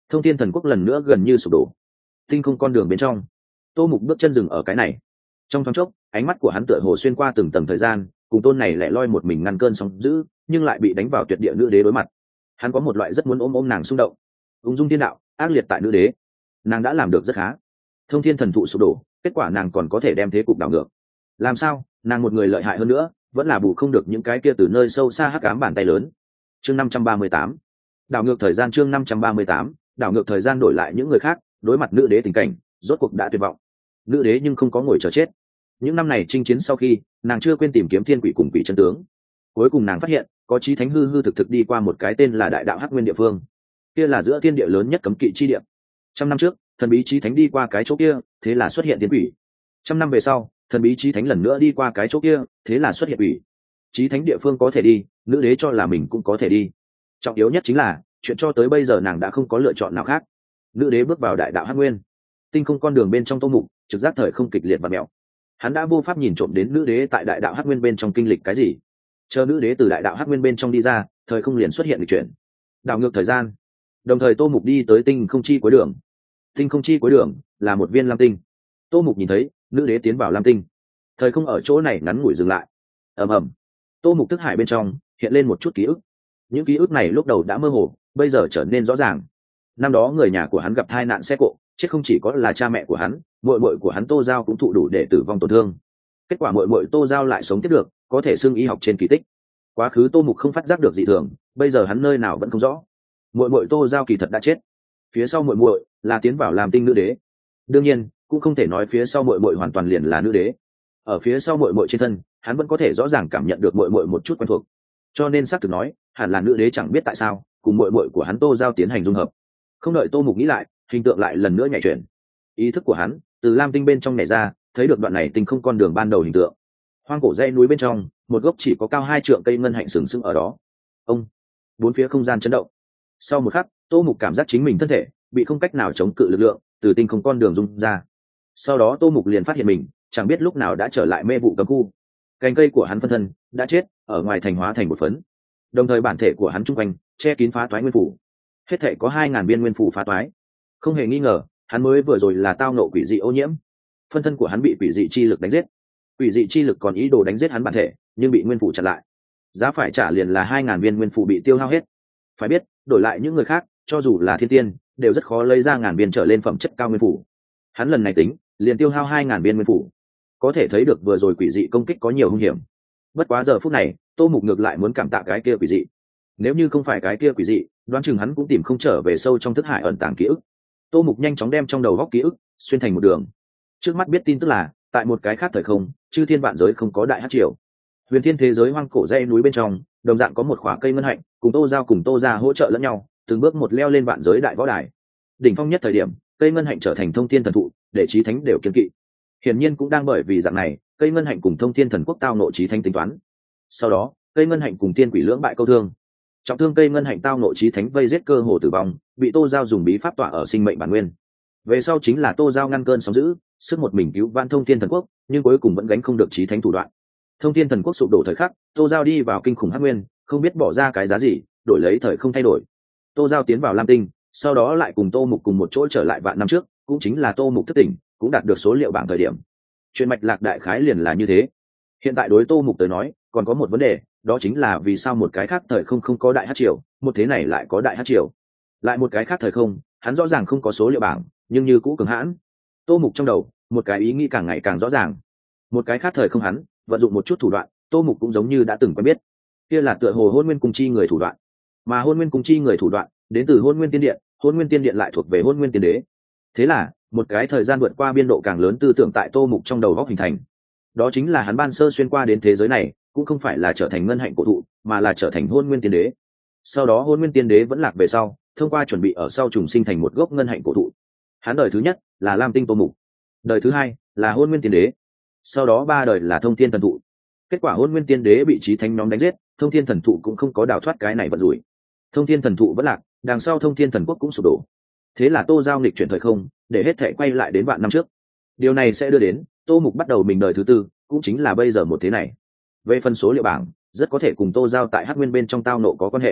Thông thiên thần quốc lần nữa gần như sụp đổ. Tinh không con đường bên trong, tô mục bước chân dừng ở cái này. Trong thoáng chốc, ánh mắt của hắn tựa hồ xuyên qua từng tầng thời gian, cùng tôn này lẻ loi một mình ngăn cơn sóng dữ, nhưng lại bị đánh vào tuyệt địa nữ đế đối mặt. Hắn có một loại rất muốn ôm ôm nàng xung động. Ung dung thiên đạo, ác liệt tại nữ đế, nàng đã làm được rất khá. Thông thiên thần thụ sụp đổ, kết quả nàng còn có thể đem thế cục đảo ngược. Làm sao nàng một người lợi hại hơn nữa, vẫn là bù không được những cái kia từ nơi sâu xa hắc ám bàn tay lớn. Chương năm trăm ba mươi tám, đảo ngược thời gian. Chương năm trăm ba mươi tám, đảo ngược thời gian. Đổi lại những người khác, đối mặt nữ đế tình cảnh rốt cuộc đã tuyệt vọng. Nữ đế nhưng không có ngồi chờ chết. Những năm này chinh chiến sau khi, nàng chưa quên tìm kiếm thiên quỷ cùng quỷ chân tướng. Cuối cùng nàng phát hiện có chí thánh hư hư thực thực đi qua một cái tên là đại đạo hắc nguyên địa phương. Kia là giữa thiên địa lớn nhất cấm kỵ chi địa. Trăm năm trước, thần bí chí thánh đi qua cái chỗ kia, thế là xuất hiện thiên quỷ. Trăm năm về sau, thần bí chí thánh lần nữa đi qua cái chỗ kia, thế là xuất hiện quỷ. Chí thánh địa phương có thể đi, nữ đế cho là mình cũng có thể đi. Trọng yếu nhất chính là chuyện cho tới bây giờ nàng đã không có lựa chọn nào khác. Nữ đế bước vào đại đạo hắc nguyên. Tinh không con đường bên trong tô mục trực giác thời không kịch liệt và mẹo. Hắn đã vô pháp nhìn trộm đến nữ đế tại đại đạo hắc nguyên bên trong kinh lịch cái gì. Chờ nữ đế từ đại đạo hắc nguyên bên trong đi ra, thời không liền xuất hiện lịch chuyển, đảo ngược thời gian. Đồng thời tô mục đi tới tinh không chi cuối đường. Tinh không chi cuối đường là một viên lam tinh. Tô mục nhìn thấy nữ đế tiến vào lam tinh, thời không ở chỗ này ngắn ngủi dừng lại. ầm ầm, tô mục thức hải bên trong hiện lên một chút ký ức. Những ký ức này lúc đầu đã mơ hồ, bây giờ trở nên rõ ràng. Năm đó người nhà của hắn gặp tai nạn xe cộ, chết không chỉ có là cha mẹ của hắn, muội muội của hắn tô giao cũng thụ đủ để tử vong tổn thương. Kết quả muội muội tô giao lại sống tiếp được, có thể xưng y học trên kỳ tích. Quá khứ tô mục không phát giác được dị thường, bây giờ hắn nơi nào vẫn không rõ. Muội muội tô giao kỳ thật đã chết. Phía sau muội muội là tiến vào làm tinh nữ đế. Đương nhiên cũng không thể nói phía sau muội muội hoàn toàn liền là nữ đế. Ở phía sau muội muội trên thân, hắn vẫn có thể rõ ràng cảm nhận được muội muội một chút quen thuộc. Cho nên xác thực nói, hẳn là nữ đế chẳng biết tại sao cùng muội muội của hắn tô giao tiến hành dung hợp. Không đợi tô mục nghĩ lại, hình tượng lại lần nữa nhảy chuyển. Ý thức của hắn từ lam tinh bên trong nhảy ra, thấy được đoạn này tinh không con đường ban đầu hình tượng. Hoang cổ dãy núi bên trong, một gốc chỉ có cao hai trượng cây ngân hạnh sừng sững ở đó. Ông, bốn phía không gian chấn động. Sau một khắc, tô mục cảm giác chính mình thân thể bị không cách nào chống cự lực lượng từ tinh không con đường dung ra. Sau đó tô mục liền phát hiện mình chẳng biết lúc nào đã trở lại mê vụ cấm khu. Cành cây của hắn phân thân đã chết, ở ngoài thành hóa thành một phấn. Đồng thời bản thể của hắn trung quanh che kín phá toái nguyên phủ. Hết thể có hai ngàn viên nguyên phủ phá toái. Không hề nghi ngờ, hắn mới vừa rồi là tao nộ quỷ dị ô nhiễm. Phân thân của hắn bị quỷ dị chi lực đánh giết. Quỷ dị chi lực còn ý đồ đánh giết hắn bản thể, nhưng bị nguyên phủ chặn lại. Giá phải trả liền là hai ngàn viên nguyên phủ bị tiêu hao hết. Phải biết, đổi lại những người khác, cho dù là thiên tiên, đều rất khó lấy ra ngàn viên trở lên phẩm chất cao nguyên phủ. Hắn lần này tính, liền tiêu hao hai ngàn viên nguyên phủ. Có thể thấy được vừa rồi quỷ dị công kích có nhiều hung hiểm. Bất quá giờ phút này, tô mục ngược lại muốn cảm tạ cái kia quỷ dị. Nếu như không phải cái kia quỷ dị, đoán chừng hắn cũng tìm không trở về sâu trong thức hải ẩn tàng ký ức. Tô mục nhanh chóng đem trong đầu góc ký ức xuyên thành một đường. Trước mắt biết tin tức là tại một cái khác thời không, chư thiên vạn giới không có đại hát triều. Huyền thiên thế giới hoang cổ dãy núi bên trong, đồng dạng có một khỏa cây ngân hạnh, cùng tô giao cùng tô ra hỗ trợ lẫn nhau, từng bước một leo lên vạn giới đại võ đài. Đỉnh phong nhất thời điểm, cây ngân hạnh trở thành thông thiên thần thụ, để chí thánh đều kiên kỵ. Hiển nhiên cũng đang bởi vì dạng này, cây ngân hạnh cùng thông thiên thần quốc tao nộ chí thánh tính toán. Sau đó, cây ngân hạnh cùng tiên quỷ lưỡng bại câu thương. Trọng thương cây ngân hạnh tao nộ chí thánh vây giết cơ hồ tử vong, bị tô giao dùng bí pháp tỏa ở sinh mệnh bản nguyên. Về sau chính là tô giao ngăn cơn sóng dữ, sức một mình cứu vãn thông thiên thần quốc, nhưng cuối cùng vẫn gánh không được chí thánh thủ đoạn. Thông thiên thần quốc sụp đổ thời khắc, tô giao đi vào kinh khủng hắc nguyên, không biết bỏ ra cái giá gì, đổi lấy thời không thay đổi. Tô giao tiến vào lam tinh, sau đó lại cùng tô mục cùng một chỗ trở lại vạn năm trước, cũng chính là tô mục thất tỉnh, cũng đạt được số liệu bảng thời điểm. Chuyện mạch lạc đại khái liền là như thế. Hiện tại đối tô mục tới nói, còn có một vấn đề, đó chính là vì sao một cái khác thời không không có đại hát triều, một thế này lại có đại hát triều. Lại một cái khác thời không, hắn rõ ràng không có số liệu bảng, nhưng như cũ cường hãn. Tô mục trong đầu, một cái ý nghĩ càng ngày càng rõ ràng. Một cái khác thời không hắn, vận dụng một chút thủ đoạn, tô mục cũng giống như đã từng quen biết. Kia là tựa hồ hôn nguyên cung chi người thủ đoạn, mà hôn nguyên cung chi người thủ đoạn đến từ hôn nguyên tiên điện, hôn nguyên tiên điện lại thuộc về hôn nguyên tiên đế. Thế là một cái thời gian vượt qua biên độ càng lớn tư tưởng tại tô mục trong đầu góc hình thành. Đó chính là hắn ban sơ xuyên qua đến thế giới này, cũng không phải là trở thành ngân hạnh cổ thụ, mà là trở thành hôn nguyên tiên đế. Sau đó hôn nguyên tiên đế vẫn lạc về sau, thông qua chuẩn bị ở sau trùng sinh thành một gốc ngân hạnh cổ thụ. Hắn đời thứ nhất là lam tinh tô mục, đời thứ hai là hôn nguyên tiên đế, sau đó ba đời là thông thiên thần thụ. Kết quả hôn nguyên tiên đế bị chí thánh nhóm đánh giết, thông thiên thần thụ cũng không có đào thoát cái này vận rủi. Thông thiên thần thụ vẫn lạc, đằng sau thông thiên thần quốc cũng sụp đổ. Thế là tô giao nghịch chuyển thời không, để hết thể quay lại đến vạn năm trước. Điều này sẽ đưa đến tô mục bắt đầu mình đời thứ tư, cũng chính là bây giờ một thế này. Về phân số liệu bảng, rất có thể cùng tô giao tại hắc nguyên bên trong tao nộ có quan hệ.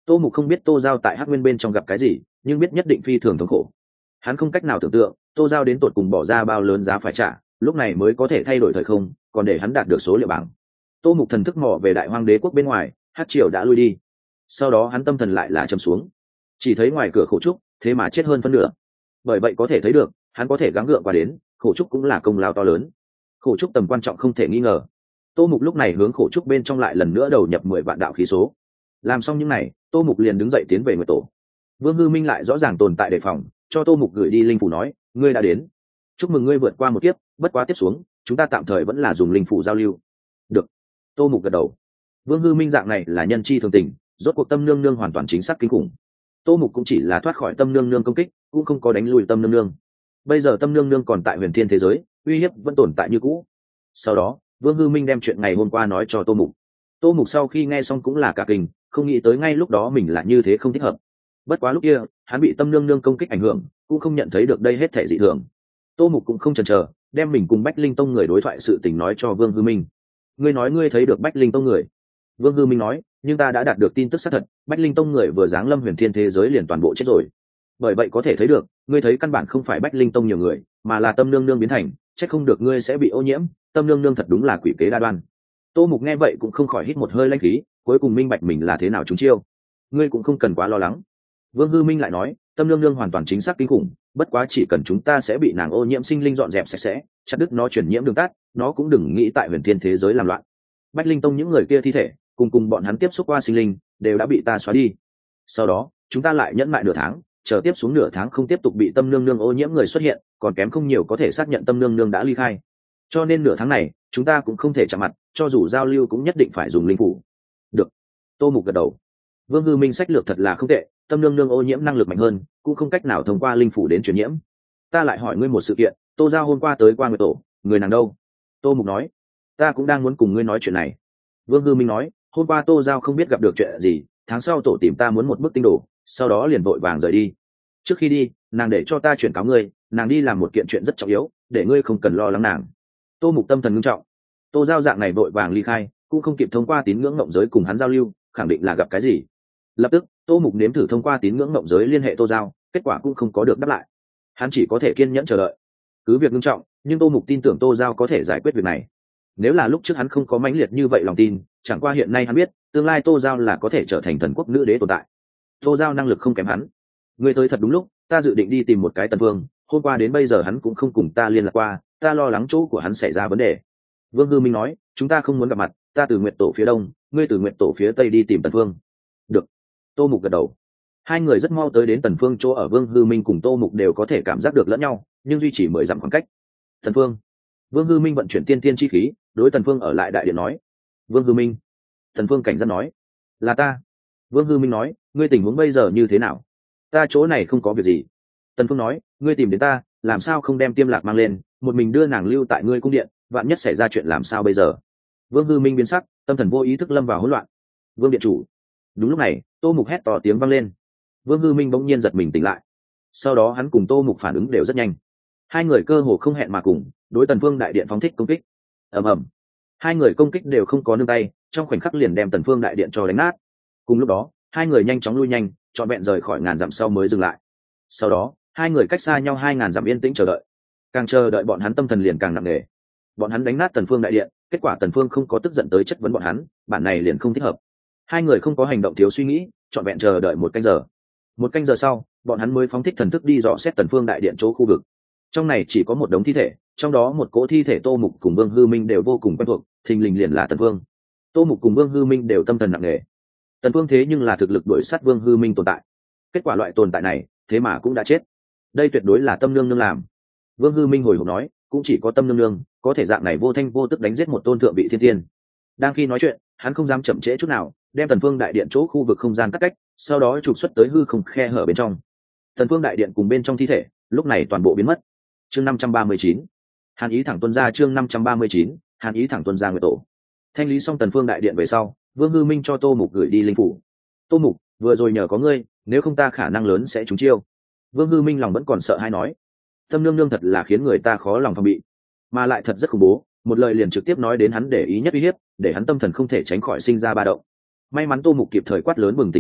Tô Mục không biết Tô Giao tại Hắc Nguyên bên trong gặp cái gì, nhưng biết nhất định phi thường thống khổ. Hắn không cách nào tưởng tượng Tô Giao đến tột cùng bỏ ra bao lớn giá phải trả, lúc này mới có thể thay đổi thời không, còn để hắn đạt được số liệu bảng. Tô Mục thần thức mò về Đại Hoang Đế quốc bên ngoài, Hắc Triều đã lui đi. Sau đó hắn tâm thần lại là trầm xuống, chỉ thấy ngoài cửa Khổ Trúc thế mà chết hơn phân nửa. Bởi vậy có thể thấy được hắn có thể gắng gượng qua đến, Khổ Trúc cũng là công lao to lớn. Khổ Trúc tầm quan trọng không thể nghi ngờ. Tô Mục lúc này hướng Khổ Trúc bên trong lại lần nữa đầu nhập mười vạn đạo khí số. Làm xong những này, Tô Mục liền đứng dậy tiến về Nguyệt Tổ. Vương Hư Minh lại rõ ràng tồn tại đề phòng, cho Tô Mục gửi đi linh phủ nói, ngươi đã đến, chúc mừng ngươi vượt qua một kiếp, bất quá tiếp xuống chúng ta tạm thời vẫn là dùng linh phủ giao lưu. Được. Tô Mục gật đầu. Vương Hư Minh dạng này là nhân chi thường tình, rốt cuộc tâm nương nương hoàn toàn chính xác kinh khủng. Tô Mục cũng chỉ là thoát khỏi tâm nương nương công kích, cũng không có đánh lùi tâm nương nương. Bây giờ tâm nương nương còn tại huyền thiên thế giới, uy hiếp vẫn tồn tại như cũ. Sau đó Vương Hư Minh đem chuyện ngày hôm qua nói cho Tô Mục. Tô Mục sau khi nghe xong cũng là cả kinh, không nghĩ tới ngay lúc đó mình là như thế không thích hợp. Bất quá lúc kia hắn bị tâm nương nương công kích ảnh hưởng, cũng không nhận thấy được đây hết thể dị thường. Tô Mục cũng không chần chờ, đem mình cùng Bách Linh Tông người đối thoại sự tình nói cho Vương Hư Minh. Ngươi nói ngươi thấy được Bách Linh Tông người. Vương Hư Minh nói, nhưng ta đã đạt được tin tức xác thật, Bách Linh Tông người vừa giáng lâm huyền thiên thế giới liền toàn bộ chết rồi. Bởi vậy có thể thấy được, ngươi thấy căn bản không phải Bách Linh Tông nhiều người, mà là tâm nương nương biến thành, chắc không được ngươi sẽ bị ô nhiễm, tâm nương nương thật đúng là quỷ kế đa đoan. Tô Mục nghe vậy cũng không khỏi hít một hơi lãnh khí, cuối cùng minh bạch mình là thế nào chúng chiêu. Ngươi cũng không cần quá lo lắng. Vương Hư Minh lại nói, tâm nương nương hoàn toàn chính xác kinh khủng, bất quá chỉ cần chúng ta sẽ bị nàng ô nhiễm sinh linh dọn dẹp sạch sẽ, chặt đứt nó truyền nhiễm đường tắt, nó cũng đừng nghĩ tại huyền thiên thế giới làm loạn. Bách Linh Tông những người kia thi thể, cùng cùng bọn hắn tiếp xúc qua sinh linh, đều đã bị ta xóa đi. Sau đó chúng ta lại nhẫn lại nửa tháng, chờ tiếp xuống nửa tháng không tiếp tục bị tâm nương nương ô nhiễm người xuất hiện, còn kém không nhiều có thể xác nhận tâm nương nương đã ly khai. Cho nên nửa tháng này chúng ta cũng không thể chạm mặt, cho dù giao lưu cũng nhất định phải dùng linh phủ. Được. Tô Mục gật đầu. Vương Hư Minh sách lược thật là không tệ, tâm nương nương ô nhiễm năng lực mạnh hơn, cũng không cách nào thông qua linh phủ đến truyền nhiễm. Ta lại hỏi ngươi một sự kiện, Tô Giao hôm qua tới qua Nguyệt Tổ, người nàng đâu? Tô Mục nói, ta cũng đang muốn cùng ngươi nói chuyện này. Vương Hư Minh nói, hôm qua Tô Giao không biết gặp được chuyện gì, tháng sau tổ tìm ta muốn một bức tinh đồ, sau đó liền vội vàng rời đi. Trước khi đi, nàng để cho ta chuyển cáo ngươi, nàng đi làm một kiện chuyện rất trọng yếu, để ngươi không cần lo lắng nàng. Tô Mục tâm thần nghiêm trọng. Tô Giao dạng này vội vàng ly khai, cũng không kịp thông qua tín ngưỡng ngộng giới cùng hắn giao lưu, khẳng định là gặp cái gì. Lập tức Tô Mục nếm thử thông qua tín ngưỡng ngộng giới liên hệ Tô Giao, kết quả cũng không có được đáp lại. Hắn chỉ có thể kiên nhẫn chờ đợi. Cứ việc nghiêm trọng, nhưng Tô Mục tin tưởng Tô Giao có thể giải quyết việc này. Nếu là lúc trước hắn không có mãnh liệt như vậy lòng tin, chẳng qua hiện nay hắn biết tương lai Tô Giao là có thể trở thành thần quốc nữ đế tồn tại. Tô Giao năng lực không kém hắn. Ngươi tới thật đúng lúc, ta dự định đi tìm một cái Tần Vương, hôm qua đến bây giờ hắn cũng không cùng ta liên lạc qua, ta lo lắng chỗ của hắn xảy ra vấn đề. Vương Hư Minh nói, chúng ta không muốn gặp mặt, ta từ Nguyệt Tổ phía đông, ngươi từ Nguyệt Tổ phía tây đi tìm Tần Vương. Được. Tô Mục gật đầu. Hai người rất mau tới đến Tần Phương chỗ ở. Vương Hư Minh cùng Tô Mục đều có thể cảm giác được lẫn nhau, nhưng duy trì mười dặm khoảng cách. Tần Phương. Vương Hư Minh vận chuyển tiên tiên chi khí, đối Tần Phương ở lại đại điện nói. Vương Hư Minh. Tần Phương cảnh giác nói, là ta. Vương Hư Minh nói, ngươi tình huống bây giờ như thế nào? Ta chỗ này không có việc gì. Tần Phương nói, ngươi tìm đến ta, làm sao không đem Tiêm Lạc mang lên, một mình đưa nàng lưu tại ngươi cung điện, vạn nhất xảy ra chuyện làm sao bây giờ? Vương Hư Minh biến sắc, tâm thần vô ý thức lâm vào hỗn loạn. Vương điện chủ. Đúng lúc này Tô Mục hét to tiếng vang lên. Vương Hư Minh bỗng nhiên giật mình tỉnh lại. Sau đó hắn cùng Tô Mục phản ứng đều rất nhanh, hai người cơ hồ không hẹn mà cùng đối Tần Phương đại điện phóng thích công kích. Ầm ầm, hai người công kích đều không có nương tay, trong khoảnh khắc liền đem Tần Phương đại điện cho đánh nát. Cùng lúc đó hai người nhanh chóng lui nhanh, trọn vẹn rời khỏi ngàn dặm sau mới dừng lại. Sau đó hai người cách xa nhau hai ngàn dặm yên tĩnh chờ đợi. Càng chờ đợi bọn hắn tâm thần liền càng nặng nề. Bọn hắn đánh nát Tần Phương đại điện, kết quả Tần Phương không có tức giận tới chất vấn bọn hắn, bản này liền không thích hợp. Hai người không có hành động thiếu suy nghĩ, trọn vẹn chờ đợi một canh giờ. Một canh giờ sau bọn hắn mới phóng thích thần thức đi dò xét Tần Phương đại điện chỗ khu vực. Trong này chỉ có một đống thi thể, trong đó một cỗ thi thể Tô Mục cùng Vương Hư Minh đều vô cùng quen thuộc, thình lình liền là Tần Phương. Tô Mục cùng Vương Hư Minh đều tâm thần nặng nề. Tần Phương thế nhưng là thực lực đuổi sát Vương Hư Minh tồn tại, kết quả loại tồn tại này thế mà cũng đã chết. Đây tuyệt đối là tâm nương nương làm. Vương Hư Minh hồi hộp nói, cũng chỉ có tâm nương nương có thể dạng này vô thanh vô tức đánh giết một tôn thượng vị thiên tiên. Đang khi nói chuyện hắn không dám chậm trễ chút nào, đem Tần Phương đại điện chỗ khu vực không gian cắt cách, sau đó trục xuất tới hư không khe hở bên trong. Tần Phương đại điện cùng bên trong thi thể lúc này toàn bộ biến mất. Chương năm trăm ba mươi chín, Hàn Ý thẳng tuân ra. Chương năm trăm ba mươi chín, Hàn Ý thẳng tuân ra Nguyệt Tổ. Thanh lý xong Tần Phương đại điện về sau, Vương Hư Minh cho Tô Mục gửi đi linh phủ. Tô Mục, vừa rồi nhờ có ngươi, nếu không ta khả năng lớn sẽ trúng chiêu. Vương Hư Minh lòng vẫn còn sợ hãi nói, tâm nương nương thật là khiến người ta khó lòng phòng bị, mà lại thật rất khủng bố, một lời liền trực tiếp nói đến hắn để ý nhất uy hiếp, để hắn tâm thần không thể tránh khỏi sinh ra ba động. May mắn Tô Mục kịp thời quát lớn bừng tỉnh hắn,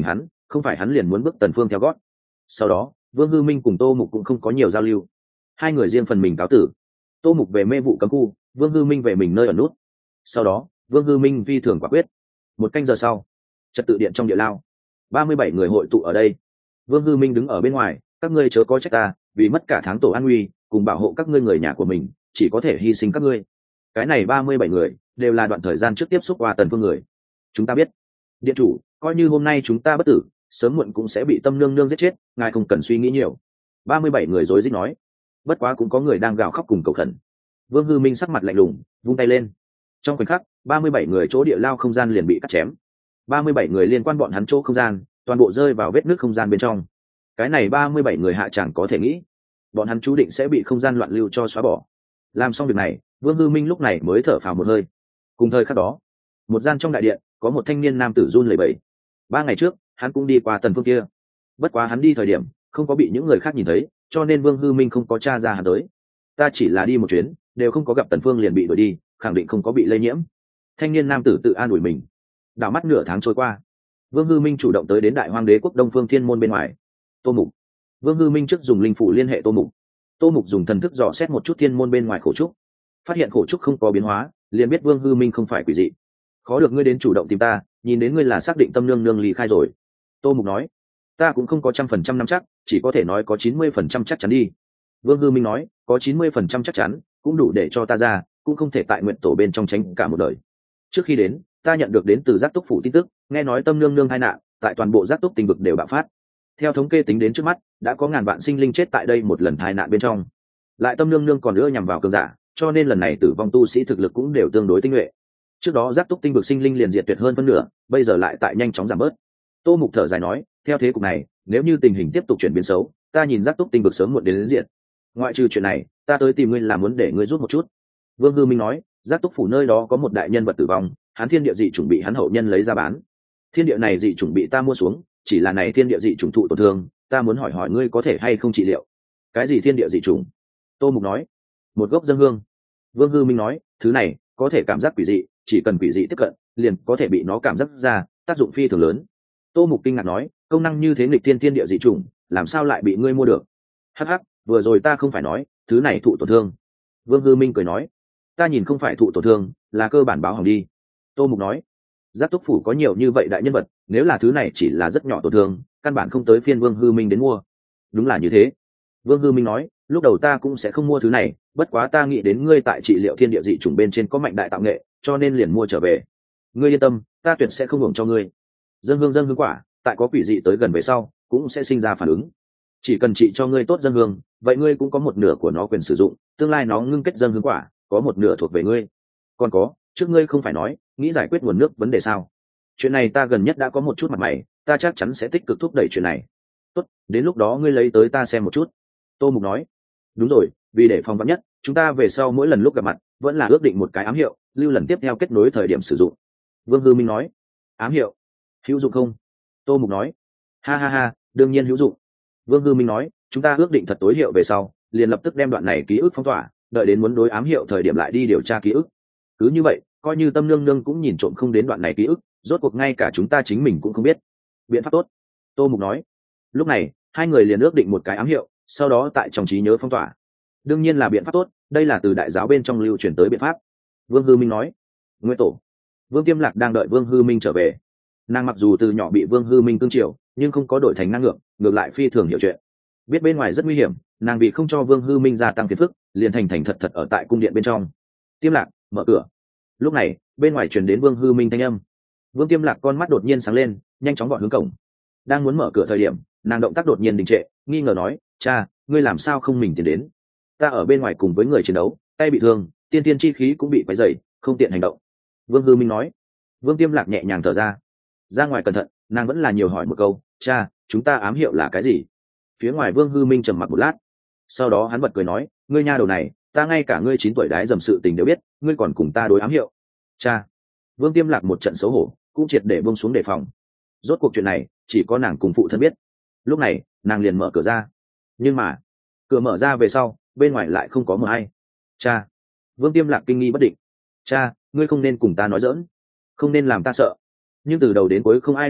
không phải hắn liền muốn bước Tần Phương theo gót. Sau đó Vương Hư Minh cùng Tô Mục cũng không có nhiều giao lưu, hai người riêng phần mình cáo tử. Tô Mục về mê vụ cấm khu, Vương Hư Minh về mình nơi ở nút. Sau đó Vương Hư Minh phi thường quả quyết. Một canh giờ sau, trật tự điện trong địa lao, ba mươi bảy người hội tụ ở đây. Vương Hư Minh đứng ở bên ngoài, các ngươi chớ có trách ta, vì mất cả tháng tổ an nguy cùng bảo hộ các ngươi người nhà của mình, chỉ có thể hy sinh các ngươi. Cái này ba mươi bảy người đều là đoạn thời gian trước tiếp xúc qua Tần Phương người. Chúng ta biết, điện chủ, coi như hôm nay chúng ta bất tử, sớm muộn cũng sẽ bị Tâm Nương Nương giết chết, ngài không cần suy nghĩ nhiều. ba mươi bảy người rối rít nói. Bất quá cũng có người đang gào khóc cùng cầu khẩn. Vương Hư Minh sắc mặt lạnh lùng, vung tay lên. Trong khoảnh khắc, ba mươi bảy người chỗ địa lao không gian liền bị cắt chém. ba mươi bảy người liên quan bọn hắn chỗ không gian, toàn bộ rơi vào vết nứt không gian bên trong. Cái này ba mươi bảy người hạ chẳng có thể nghĩ, bọn hắn chú định sẽ bị không gian loạn lưu cho xóa bỏ. Làm xong việc này, Vương Hư Minh lúc này mới thở phào một hơi. Cùng thời khắc đó, một gian trong đại điện, có một thanh niên nam tử run lẩy bẩy. Ba ngày trước, hắn cũng đi qua Tần Phương kia. Bất quá hắn đi thời điểm, không có bị những người khác nhìn thấy, cho nên Vương Hư Minh không có tra ra hắn tới. Ta chỉ là đi một chuyến, đều không có gặp Tần Phương liền bị đuổi đi, khẳng định không có bị lây nhiễm. Thanh niên nam tử tự an ủi mình. Đảo mắt nửa tháng trôi qua, Vương Hư Minh chủ động tới đến Đại Hoang Đế quốc Đông Phương Thiên môn bên ngoài. Tô Mục. Vương Hư Minh trước dùng linh phủ liên hệ Tô Mục. Tô Mục dùng thần thức dò xét một chút thiên môn bên ngoài khổ trúc, phát hiện khổ trúc không có biến hóa, liền biết Vương Hư Minh không phải quỷ dị. Khó được ngươi đến chủ động tìm ta, nhìn đến ngươi là xác định Tâm Nương Nương ly khai rồi. Tô Mục nói. Ta cũng không có trăm phần trăm nắm chắc, chỉ có thể nói có chín mươi phần trăm chắc chắn đi. Vương Hư Minh nói, có chín mươi phần trăm chắc chắn, cũng đủ để cho ta ra, cũng không thể tại nguyện tổ bên trong tránh cả một đời. Trước khi đến, ta nhận được đến từ giác túc phủ tin tức, nghe nói Tâm Nương Nương tai nạn, tại toàn bộ giác túc tinh vực đều bạo phát. Theo thống kê tính đến trước mắt, đã có ngàn vạn sinh linh chết tại đây một lần tai nạn bên trong. Lại Tâm Nương Nương còn nữa nhằm vào cường giả, cho nên lần này tử vong tu sĩ thực lực cũng đều tương đối tinh nhuệ. Trước đó giác túc tinh vực sinh linh liền diệt tuyệt hơn phân nửa, bây giờ lại tại nhanh chóng giảm bớt. Tô Mục thở dài nói, theo thế cục này, nếu như tình hình tiếp tục chuyển biến xấu, ta nhìn giác túc tinh vực sớm muộn đến, đến diệt. Ngoại trừ chuyện này, ta tới tìm ngươi là muốn để ngươi giúp một chút. Vương Hư Minh nói, giác túc phủ nơi đó có một đại nhân vật tử vong, hắn thiên địa dị chủng bị hắn hậu nhân lấy ra bán. Thiên địa này dị chủng bị ta mua xuống, chỉ là này thiên địa dị chủng thụ tổn thương, ta muốn hỏi hỏi ngươi có thể hay không trị liệu. Cái gì thiên địa dị chủng? Tô Mục nói, một gốc dân hương. Vương Hư Minh nói, thứ này có thể cảm giác quỷ dị, chỉ cần quỷ dị tiếp cận, liền có thể bị nó cảm giác ra, tác dụng phi thường lớn. Tô Mục kinh ngạc nói, công năng như thế nghịch thiên thiên địa dị chủng, làm sao lại bị ngươi mua được? Hắc hắc, vừa rồi ta không phải nói, thứ này thụ tổn thương. Vương Hư Minh cười nói, ta nhìn không phải thụ tổn thương, là cơ bản báo hỏng đi. Tô Mục nói, giác túc phủ có nhiều như vậy đại nhân vật, nếu là thứ này chỉ là rất nhỏ tổn thương, căn bản không tới phiên Vương Hư Minh đến mua. Đúng là như thế. Vương Hư Minh nói, lúc đầu ta cũng sẽ không mua thứ này, bất quá ta nghĩ đến ngươi tại trị liệu thiên địa dị chủng bên trên có mạnh đại tạo nghệ, cho nên liền mua trở về. Ngươi yên tâm, ta tuyệt sẽ không hưởng cho ngươi. Dân hương dân hương quả, tại có quỷ dị tới gần về sau, cũng sẽ sinh ra phản ứng. Chỉ cần trị cho ngươi tốt dân hương, vậy ngươi cũng có một nửa của nó quyền sử dụng, tương lai nó ngưng kết dân hương quả, có một nửa thuộc về ngươi. Còn có, trước ngươi không phải nói, nghĩ giải quyết nguồn nước vấn đề sao? Chuyện này ta gần nhất đã có một chút mặt mày, ta chắc chắn sẽ tích cực thúc đẩy chuyện này. Tốt, đến lúc đó ngươi lấy tới ta xem một chút. Tô Mục nói, đúng rồi, vì để phòng vắn nhất, chúng ta về sau mỗi lần lúc gặp mặt, vẫn là ước định một cái ám hiệu, lưu lần tiếp theo kết nối thời điểm sử dụng. Vương Hư Minh nói, ám hiệu hữu dụng không? Tô Mục nói, ha ha ha, đương nhiên hữu dụng. Vương Hư Minh nói, chúng ta ước định thật tối hiệu về sau, liền lập tức đem đoạn này ký ức phong tỏa, đợi đến muốn đối ám hiệu thời điểm lại đi điều tra ký ức. Cứ như vậy, coi như Tâm Nương Nương cũng nhìn trộm không đến đoạn này ký ức, rốt cuộc ngay cả chúng ta chính mình cũng không biết. Biện pháp tốt. Tô Mục nói. Lúc này, hai người liền ước định một cái ám hiệu, sau đó tại trong trí nhớ phong tỏa. Đương nhiên là biện pháp tốt, đây là từ đại giáo bên trong lưu truyền tới biện pháp. Vương Hư Minh nói. Nguyên tổ. Vương Tiêm Lạc đang đợi Vương Hư Minh trở về. Nàng mặc dù từ nhỏ bị Vương Hư Minh cưng chiều, nhưng không có đổi thành năng ngược, ngược lại phi thường hiểu chuyện. Biết bên ngoài rất nguy hiểm, nàng bị không cho Vương Hư Minh gia tăng phiền phức, liền thành thành thật thật ở tại cung điện bên trong. Tiêm Lạc, mở cửa. Lúc này, bên ngoài truyền đến Vương Hư Minh thanh âm. Vương Tiêm Lạc con mắt đột nhiên sáng lên, nhanh chóng gọn hướng cổng. Đang muốn mở cửa thời điểm, nàng động tác đột nhiên đình trệ, nghi ngờ nói, cha, ngươi làm sao không mình tiến đến? Ta ở bên ngoài cùng với người chiến đấu, tay bị thương, tiên tiên chi khí cũng bị quấy rầy, không tiện hành động. Vương Hư Minh nói. Vương Tiêm Lạc nhẹ nhàng thở ra. Ra ngoài cẩn thận, nàng vẫn là nhiều hỏi một câu, cha, chúng ta ám hiệu là cái gì? Phía ngoài Vương Hư Minh trầm mặc một lát, sau đó hắn bật cười nói, ngươi nha đầu này, ta ngay cả ngươi chín tuổi đái dầm sự tình đều biết, ngươi còn cùng ta đối ám hiệu. Cha. Vương Tiêm Lạc một trận xấu hổ, cũng triệt để buông xuống đề phòng. Rốt cuộc chuyện này chỉ có nàng cùng phụ thân biết. Lúc này nàng liền mở cửa ra, nhưng mà cửa mở ra về sau, bên ngoài lại không có mờ hay. Cha. Vương Tiêm Lạc kinh nghi bất định. Cha, ngươi không nên cùng ta nói giỡn, không nên làm ta sợ. Nhưng từ đầu đến cuối không ai đáp lại,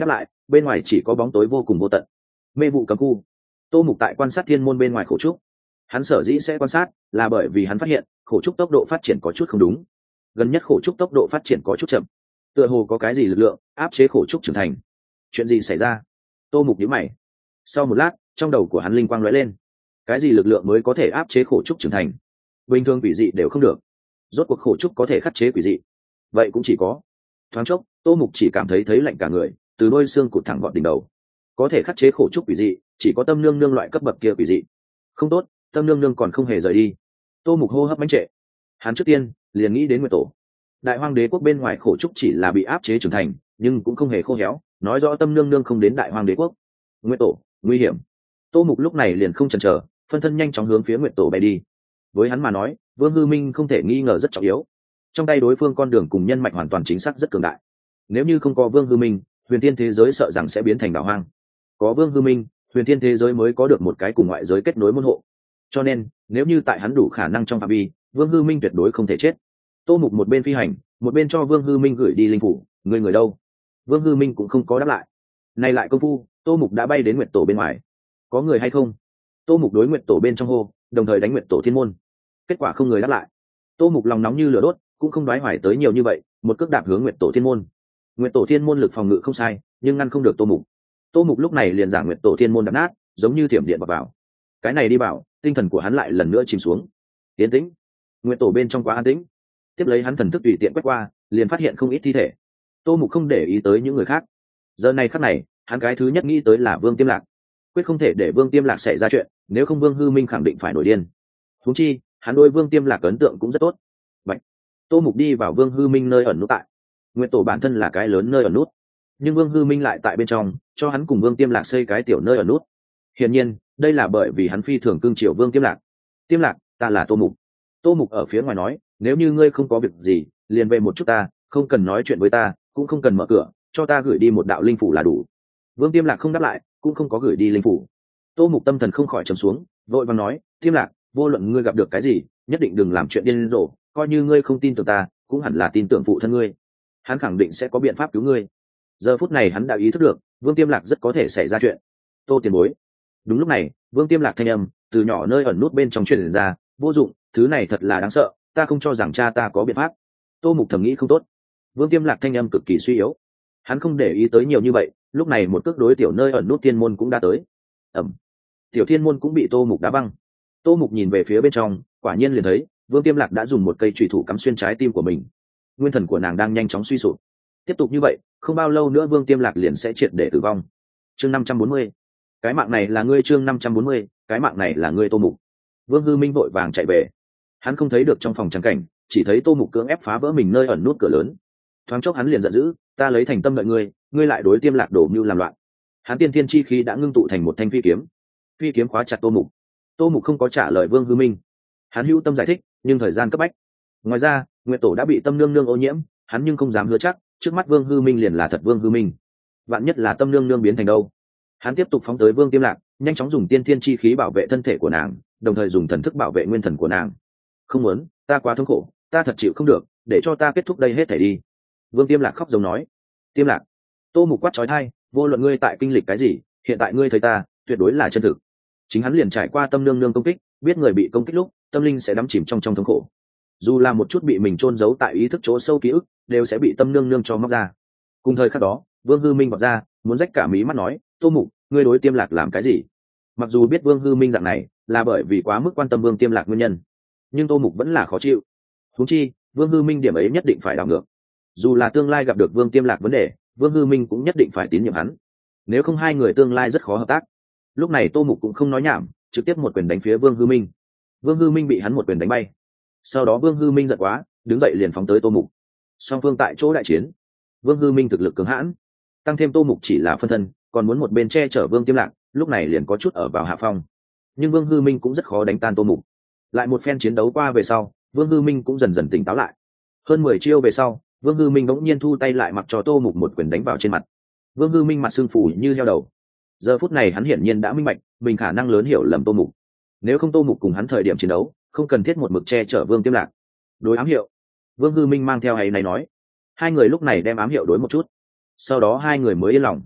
bên ngoài chỉ có bóng tối vô cùng vô tận. Mê vụ cấm khu. Tô Mục tại quan sát thiên môn bên ngoài khổ trúc. Hắn sở dĩ sẽ quan sát là bởi vì hắn phát hiện khổ trúc tốc độ phát triển có chút không đúng. Gần nhất khổ trúc tốc độ phát triển có chút chậm, tựa hồ có cái gì lực lượng áp chế khổ trúc trưởng thành. Chuyện gì xảy ra? Tô Mục nhíu mày. Sau một lát, trong đầu của hắn linh quang lóe lên. Cái gì lực lượng mới có thể áp chế khổ trúc trưởng thành? Bình thường quỷ dị đều không được, rốt cuộc khổ trúc có thể khắc chế quỷ dị, vậy cũng chỉ có. Thoáng chốc, Tô Mục chỉ cảm thấy thấy lạnh cả người, từ đôi xương cụt thẳng gọn đỉnh đầu. Có thể khắc chế khổ trúc quỷ dị, chỉ có Tâm Nương Nương loại cấp bậc kia quỷ dị. Không tốt, Tâm Nương Nương còn không hề rời đi. Tô Mục hô hấp mãnh trệ. Hắn trước tiên liền nghĩ đến Nguyệt Tổ. Đại Hoang Đế quốc bên ngoài khổ trúc chỉ là bị áp chế trưởng thành, nhưng cũng không hề khô héo, nói rõ Tâm Nương Nương không đến Đại Hoang Đế quốc. Nguyệt Tổ, nguy hiểm. Tô Mục lúc này liền không chần chờ, phân thân nhanh chóng hướng phía Nguyệt Tổ bay đi. Với hắn mà nói, Vương Hư Minh không thể nghi ngờ rất trọng yếu. Trong tay đối phương con đường cùng nhân mạch hoàn toàn chính xác rất cường đại. Nếu như không có Vương Hư Minh, huyền thiên thế giới sợ rằng sẽ biến thành đảo hoang. Có Vương Hư Minh, huyền thiên thế giới mới có được một cái cùng ngoại giới kết nối môn hộ. Cho nên, nếu như tại hắn đủ khả năng trong phạm vi, Vương Hư Minh tuyệt đối không thể chết. Tô Mục một bên phi hành, một bên cho Vương Hư Minh gửi đi linh phủ, người người đâu? Vương Hư Minh cũng không có đáp lại. Này lại công phu, Tô Mục đã bay đến Nguyệt Tổ bên ngoài. Có người hay không? Tô Mục đối Nguyệt Tổ bên trong hô, đồng thời đánh Nguyệt Tổ thiên môn. Kết quả không người đáp lại. Tô Mục lòng nóng như lửa đốt, cũng không đoái hoài tới nhiều như vậy, một cước đạp hướng Nguyệt Tổ thiên môn. Nguyệt Tổ thiên môn lực phòng ngự không sai, nhưng ngăn không được Tô Mục. Tô Mục lúc này liền giảng Nguyệt Tổ thiên môn đập nát, giống như thiểm điện vào vào. Cái này đi bảo, tinh thần của hắn lại lần nữa chìm xuống. Tiến tĩnh. Nguyệt Tổ bên trong quá an tĩnh. Tiếp lấy hắn thần thức tùy tiện quét qua, liền phát hiện không ít thi thể. Tô Mục không để ý tới những người khác. Giờ này khắc này, hắn cái thứ nhất nghĩ tới là Vương Tiêm Lạc. Quyết không thể để Vương Tiêm Lạc xảy ra chuyện, nếu không Vương Hư Minh khẳng định phải nổi điên. Huống chi, hắn đối Vương Tiêm Lạc ấn tượng cũng rất tốt. Vậy, Tô Mục đi vào Vương Hư Minh nơi ẩn nút tại. Nguyệt Tổ bản thân là cái lớn nơi ẩn nút, nhưng Vương Hư Minh lại tại bên trong, cho hắn cùng Vương Tiêm Lạc xây cái tiểu nơi ẩn nút. Hiển nhiên, đây là bởi vì hắn phi thường cương triều Vương Tiêm Lạc. Tiêm Lạc, ta là Tô Mục. Tô Mục ở phía ngoài nói, nếu như ngươi không có việc gì, liền về một chút ta, không cần nói chuyện với ta, cũng không cần mở cửa, cho ta gửi đi một đạo linh phủ là đủ. Vương Tiêm Lạc không đáp lại, cũng không có gửi đi linh phủ. Tô Mục tâm thần không khỏi trầm xuống, vội vàng nói, Tiêm Lạc, vô luận ngươi gặp được cái gì, nhất định đừng làm chuyện điên rồ, coi như ngươi không tin tưởng ta, cũng hẳn là tin tưởng phụ thân ngươi. Hắn khẳng định sẽ có biện pháp cứu ngươi. Giờ phút này hắn đã ý thức được, Vương Tiêm Lạc rất có thể xảy ra chuyện. Tô tiền bối. Đúng lúc này, Vương Tiêm Lạc thanh âm từ nhỏ nơi ẩn nút bên trong truyền ra, vô dụng, thứ này thật là đáng sợ, ta không cho rằng cha ta có biện pháp. Tô Mục thầm nghĩ không tốt. Vương Tiêm Lạc thanh âm cực kỳ suy yếu. Hắn không để ý tới nhiều như vậy, lúc này một cước đối tiểu nơi ẩn nút thiên môn cũng đã tới. Ẩm. Tiểu thiên môn cũng bị Tô Mục đá băng. Tô Mục nhìn về phía bên trong, quả nhiên liền thấy Vương Tiêm Lạc đã dùng một cây chùy thủ cắm xuyên trái tim của mình. Nguyên thần của nàng đang nhanh chóng suy sụp. Tiếp tục như vậy, không bao lâu nữa Vương Tiêm Lạc liền sẽ triệt để tử vong. Chương năm trăm bốn mươi. Cái mạng này là ngươi. Chương năm trăm bốn mươi. Cái mạng này là ngươi. Tô Mục. Vương Hư Minh vội vàng chạy về. Hắn không thấy được trong phòng trắng cảnh, chỉ thấy Tô Mục cưỡng ép phá vỡ mình nơi ẩn nút cửa lớn. Thoáng chốc hắn liền giận dữ, ta lấy thành tâm đợi ngươi, ngươi lại đối Tiêm Lạc đổ mưu làm loạn. Hắn tiên thiên chi khí đã ngưng tụ thành một thanh phi kiếm. Phi kiếm khóa chặt Tô Mục. Tô Mục không có trả lời Vương Hư Minh. Hắn hữu tâm giải thích, nhưng thời gian cấp bách. Ngoài ra, Nguyệt Tổ đã bị Tâm Nương Nương ô nhiễm, hắn nhưng không dám hứa chắc, trước mắt Vương Hư Minh liền là thật Vương Hư Minh. Vạn nhất là Tâm Nương Nương biến thành đâu? Hắn tiếp tục phóng tới Vương Tiêm Lạc, nhanh chóng dùng tiên thiên chi khí bảo vệ thân thể của nàng, đồng thời dùng thần thức bảo vệ nguyên thần của nàng. Không muốn, ta quá thống khổ, ta thật chịu không được, để cho ta kết thúc đây hết thảy đi. Vương Tiêm Lạc khóc giống nói. Tiêm Lạc. Tô Mục quát chói tai, vô luận ngươi tại kinh lịch cái gì, hiện tại ngươi thấy ta, tuyệt đối là chân thực. Chính hắn liền trải qua Tâm Nương Nương công kích, biết người bị công kích lúc, tâm linh sẽ đắm chìm trong trong thống khổ. Dù là một chút bị mình chôn giấu tại ý thức chỗ sâu ký ức, đều sẽ bị Tâm Nương Nương cho móc ra. Cùng thời khắc đó, Vương Hư Minh vọt ra, muốn rách cả mí mắt nói, Tô Mục, ngươi đối Tiêm Lạc làm cái gì? Mặc dù biết Vương Hư Minh dạng này là bởi vì quá mức quan tâm Vương Tiêm Lạc nguyên nhân, nhưng Tô Mục vẫn là khó chịu. Huống chi, Vương Hư Minh điểm ấy nhất định phải đảo ngược. Dù là tương lai gặp được Vương Tiêm Lạc vấn đề, Vương Hư Minh cũng nhất định phải tín nhiệm hắn. Nếu không hai người tương lai rất khó hợp tác. Lúc này Tô Mục cũng không nói nhảm, trực tiếp một quyền đánh phía Vương Hư Minh. Vương Hư Minh bị hắn một quyền đánh bay. Sau đó Vương Hư Minh giận quá, đứng dậy liền phóng tới Tô Mục. Song phương tại chỗ đại chiến. Vương Hư Minh thực lực cường hãn, tăng thêm Tô Mục chỉ là phân thân, còn muốn một bên che chở Vương Tiêm Lạc, lúc này liền có chút ở vào hạ phong. Nhưng Vương Hư Minh cũng rất khó đánh tan Tô Mục. Lại một phen chiến đấu qua về sau, Vương Hư Minh cũng dần dần tỉnh táo lại. Hơn mười chiêu về sau, Vương Hư Minh bỗng nhiên thu tay lại, mặc cho Tô Mục một quyền đánh vào trên mặt. Vương Hư Minh mặt sưng phù như heo đầu. Giờ phút này hắn hiển nhiên đã minh bạch, mình khả năng lớn hiểu lầm Tô Mục. Nếu không Tô Mục cùng hắn thời điểm chiến đấu, không cần thiết một mực che chở Vương Tiêm Lạc. Đối ám hiệu. Vương Hư Minh mang theo hay này nói. Hai người lúc này đem ám hiệu đối một chút. Sau đó hai người mới yên lòng.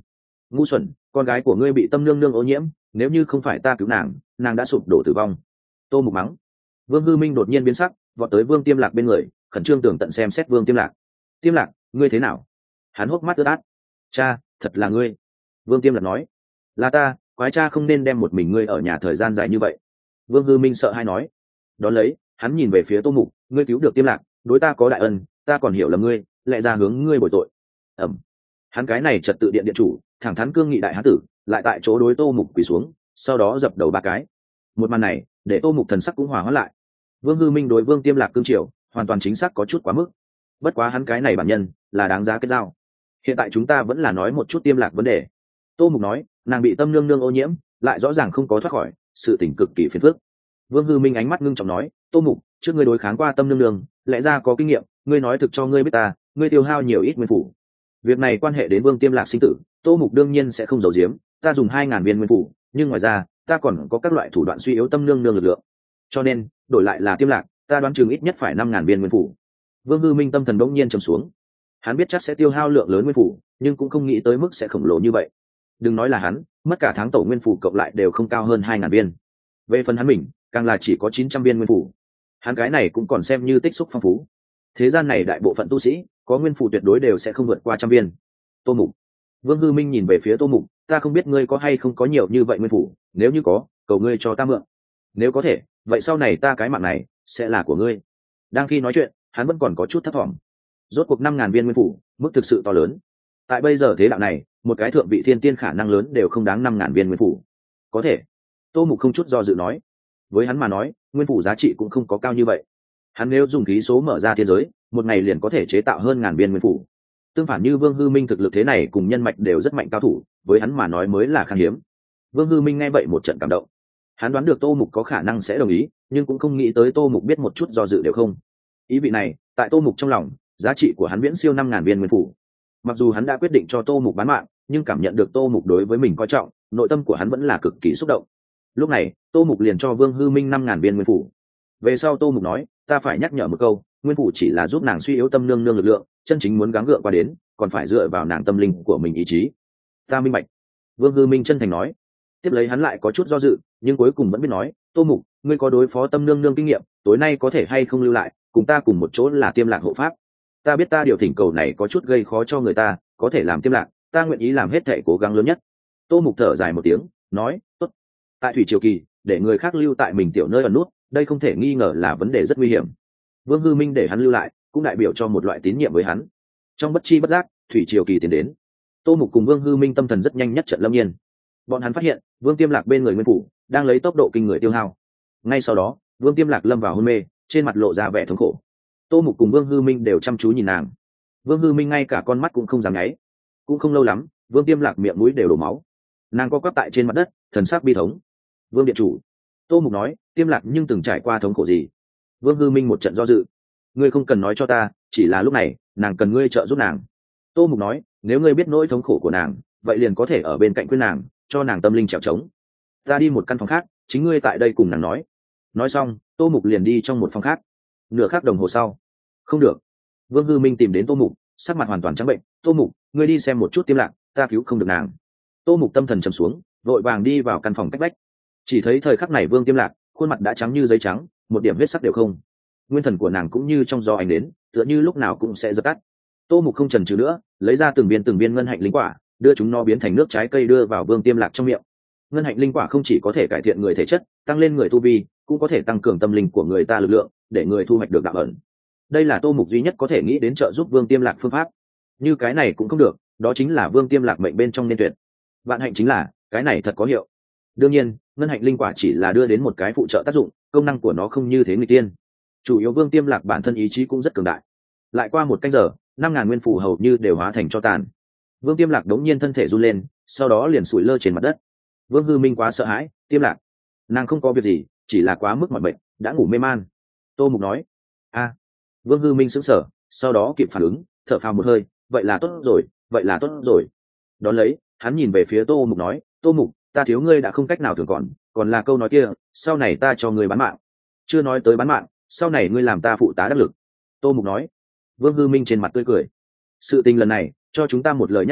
Ngu xuẩn, con gái của ngươi bị tâm nương nương ô nhiễm, nếu như không phải ta cứu nàng, nàng đã sụp đổ tử vong. Tô Mục mắng. Vương Hư Minh đột nhiên biến sắc, vọt tới Vương Tiêm Lạc bên người, khẩn trương tưởng tận xem xét Vương Tiêm Lạc. Tiêm Lạc, ngươi thế nào? Hắn hốc mắt ướt át. Cha, thật là ngươi. Vương Tiêm Lạc nói. Là ta, quái cha không nên đem một mình ngươi ở nhà thời gian dài như vậy. Vương Hư Minh sợ hãi nói. Đón lấy, hắn nhìn về phía Tô Mục, ngươi cứu được Tiêm Lạc, đối ta có đại ân, ta còn hiểu là ngươi, lẽ ra hướng ngươi bồi tội. Ẩm. Hắn cái này trật tự điện điện chủ, thẳng thắn cương nghị đại hán tử, lại tại chỗ đối Tô Mục quỳ xuống, sau đó dập đầu ba cái. Một màn này, để Tô Mục thần sắc cũng hòa hóa lại. Vương Hư Minh đối Vương Tiêm Lạc cương triều, hoàn toàn chính xác có chút quá mức. Bất quá hắn cái này bản nhân, là đáng giá kết giao. Hiện tại chúng ta vẫn là nói một chút Tiêm Lạc vấn đề. Tô Mục nói, nàng bị tâm nương nương ô nhiễm, lại rõ ràng không có thoát khỏi, sự tình cực kỳ phiền phức. Vương Hư Minh ánh mắt ngưng trọng nói, Tô Mục, trước ngươi đối kháng qua tâm nương nương, lẽ ra có kinh nghiệm, ngươi nói thực cho ngươi biết ta, ngươi tiêu hao nhiều ít nguyên phủ. Việc này quan hệ đến Vương Tiêm Lạc sinh tử, Tô Mục đương nhiên sẽ không giấu giếm, ta dùng hai ngàn viên nguyên phủ, nhưng ngoài ra, ta còn có các loại thủ đoạn suy yếu tâm nương nương lực lượng. Cho nên, đổi lại là Tiêm Lạc, ta đoán chừng ít nhất phải năm ngàn viên nguyên phủ. Vương Hư Minh tâm thần bỗng nhiên trầm xuống. Hắn biết chắc sẽ tiêu hao lượng lớn nguyên phủ, nhưng cũng không nghĩ tới mức sẽ khổng lồ như vậy. Đừng nói là hắn, mất cả tháng tổ nguyên phủ cộng lại đều không cao hơn hai ngàn viên. Về phần hắn mình, càng là chỉ có chín trăm viên nguyên phủ. Hắn cái này cũng còn xem như tích xúc phong phú. Thế gian này đại bộ phận tu sĩ, có nguyên phủ tuyệt đối đều sẽ không vượt qua trăm viên. Tô Mục. Vương Hư Minh nhìn về phía Tô Mục, ta không biết ngươi có hay không có nhiều như vậy nguyên phủ, nếu như có, cầu ngươi cho ta mượn. Nếu có thể, vậy sau này ta cái mạng này sẽ là của ngươi. Đang khi nói chuyện, hắn vẫn còn có chút thấp thỏm. Rốt cuộc năm ngàn viên nguyên phủ, mức thực sự to lớn. Tại bây giờ thế đạo này, một cái thượng vị thiên tiên khả năng lớn đều không đáng năm ngàn viên nguyên phủ. Có thể. Tô Mục không chút do dự nói. Với hắn mà nói, nguyên phủ giá trị cũng không có cao như vậy. Hắn nếu dùng khí số mở ra thiên giới, một ngày liền có thể chế tạo hơn ngàn viên nguyên phủ. Tương phản như Vương Hư Minh thực lực thế này cùng nhân mạch đều rất mạnh cao thủ, với hắn mà nói mới là khan hiếm. Vương Hư Minh nghe vậy một trận cảm động. Hắn đoán được Tô Mục có khả năng sẽ đồng ý, nhưng cũng không nghĩ tới Tô Mục biết một chút do dự đều không. Ý vị này, tại Tô Mục trong lòng, giá trị của hắn viễn siêu năm ngàn viên nguyên phủ. Mặc dù hắn đã quyết định cho Tô Mục bán mạng, nhưng cảm nhận được Tô Mục đối với mình coi trọng, nội tâm của hắn vẫn là cực kỳ xúc động. Lúc này, Tô Mục liền cho Vương Hư Minh năm ngàn viên nguyên phủ. Về sau Tô Mục nói, ta phải nhắc nhở một câu, nguyên phủ chỉ là giúp nàng suy yếu tâm nương nương lực lượng, chân chính muốn gắng gượng qua đến, còn phải dựa vào nàng tâm linh của mình ý chí. Ta minh bạch. Vương Hư Minh chân thành nói. Tiếp lấy hắn lại có chút do dự, nhưng cuối cùng vẫn biết nói, Tô Mục, ngươi có đối phó tâm nương nương kinh nghiệm, tối nay có thể hay không lưu lại, cùng ta cùng một chỗ là Tiêm Lạc hộ pháp. Ta biết ta điều thỉnh cầu này có chút gây khó cho người ta, có thể làm Tiêm Lạc, ta nguyện ý làm hết thể cố gắng lớn nhất. Tô Mục thở dài một tiếng, nói, tốt. Tại thủy triều kỳ, để người khác lưu tại mình tiểu nơi ẩn nút, đây không thể nghi ngờ là vấn đề rất nguy hiểm. Vương Hư Minh để hắn lưu lại, cũng đại biểu cho một loại tín nhiệm với hắn. Trong bất chi bất giác, thủy triều kỳ tiến đến. Tô Mục cùng Vương Hư Minh tâm thần rất nhanh nhất trận lâm nhiên. Bọn hắn phát hiện, Vương Tiêm Lạc bên người nguyên phủ đang lấy tốc độ kinh người tiêu hao. Ngay sau đó, Vương Tiêm Lạc lâm vào hôn mê, trên mặt lộ ra vẻ thống khổ. Tô Mục cùng Vương Hư Minh đều chăm chú nhìn nàng. Vương Hư Minh ngay cả con mắt cũng không dám nháy. Cũng không lâu lắm, Vương Tiêm Lạc miệng mũi đều đổ máu. Nàng co quắp tại trên mặt đất, thần sắc bi thống. Vương điện chủ. Tô Mục nói, Tiêm Lạc nhưng từng trải qua thống khổ gì? Vương Hư Minh một trận do dự. Ngươi không cần nói cho ta, chỉ là lúc này, nàng cần ngươi trợ giúp nàng. Tô Mục nói, nếu ngươi biết nỗi thống khổ của nàng, vậy liền có thể ở bên cạnh khuyên nàng, cho nàng tâm linh trèo trống. Ta đi một căn phòng khác, chính ngươi tại đây cùng nàng nói. Nói xong, Tô Mục liền đi trong một phòng khác. Nửa khắc đồng hồ sau. Không được. Vương Hư Minh tìm đến Tô Mục, sắc mặt hoàn toàn trắng bệnh. Tô Mục, ngươi đi xem một chút Tiêm Lạc, ta cứu không được nàng. Tô Mục tâm thần trầm xuống, vội vàng đi vào căn phòng cách vách. Chỉ thấy thời khắc này Vương Tiêm Lạc, khuôn mặt đã trắng như giấy trắng, một điểm huyết sắc đều không. Nguyên thần của nàng cũng như trong gió ánh đến, tựa như lúc nào cũng sẽ dập tắt. Tô Mục không chần chừ nữa, lấy ra từng viên từng viên ngân hạnh linh quả, đưa chúng nó biến thành nước trái cây đưa vào Vương Tiêm Lạc trong miệng. Ngân hạnh linh quả không chỉ có thể cải thiện người thể chất, tăng lên người tu vi, cũng có thể tăng cường tâm linh của người ta lực lượng, để người thu hoạch được đạo ẩn. Đây là Tô Mục duy nhất có thể nghĩ đến trợ giúp Vương Tiêm Lạc phương pháp. Như cái này cũng không được, đó chính là Vương Tiêm Lạc mệnh bên trong nên tuyệt. Vạn hạnh chính là, cái này thật có hiệu. Đương nhiên, ngân hạnh linh quả chỉ là đưa đến một cái phụ trợ tác dụng, công năng của nó không như thế người tiên. Chủ yếu Vương Tiêm Lạc bản thân ý chí cũng rất cường đại. Lại qua một canh giờ, năm ngàn nguyên phủ hầu như đều hóa thành cho tàn. Vương Tiêm Lạc đống nhiên thân thể run lên, sau đó liền sủi lơ trên mặt đất. Vương Hư Minh quá sợ hãi, Tiêm Lạc, nàng không có việc gì, chỉ là quá mức mỏi mệt, đã ngủ mê man. Tô Mục nói. A. Vương Hư Minh sững sờ, sau đó kịp phản ứng, thở phào một hơi, vậy là tốt rồi, vậy là tốt rồi. Đón lấy, hắn nhìn về phía Tô Mục nói, Tô Mục, ta thiếu ngươi đã không cách nào thường còn, còn là câu nói kia, sau này ta cho ngươi bán mạng. Chưa nói tới bán mạng, sau này ngươi làm ta phụ tá đắc lực. Tô Mục nói. Vương Hư Minh trên mặt tươi cười. Sự tình lần này, cho chúng ta một lời nhắc nhở,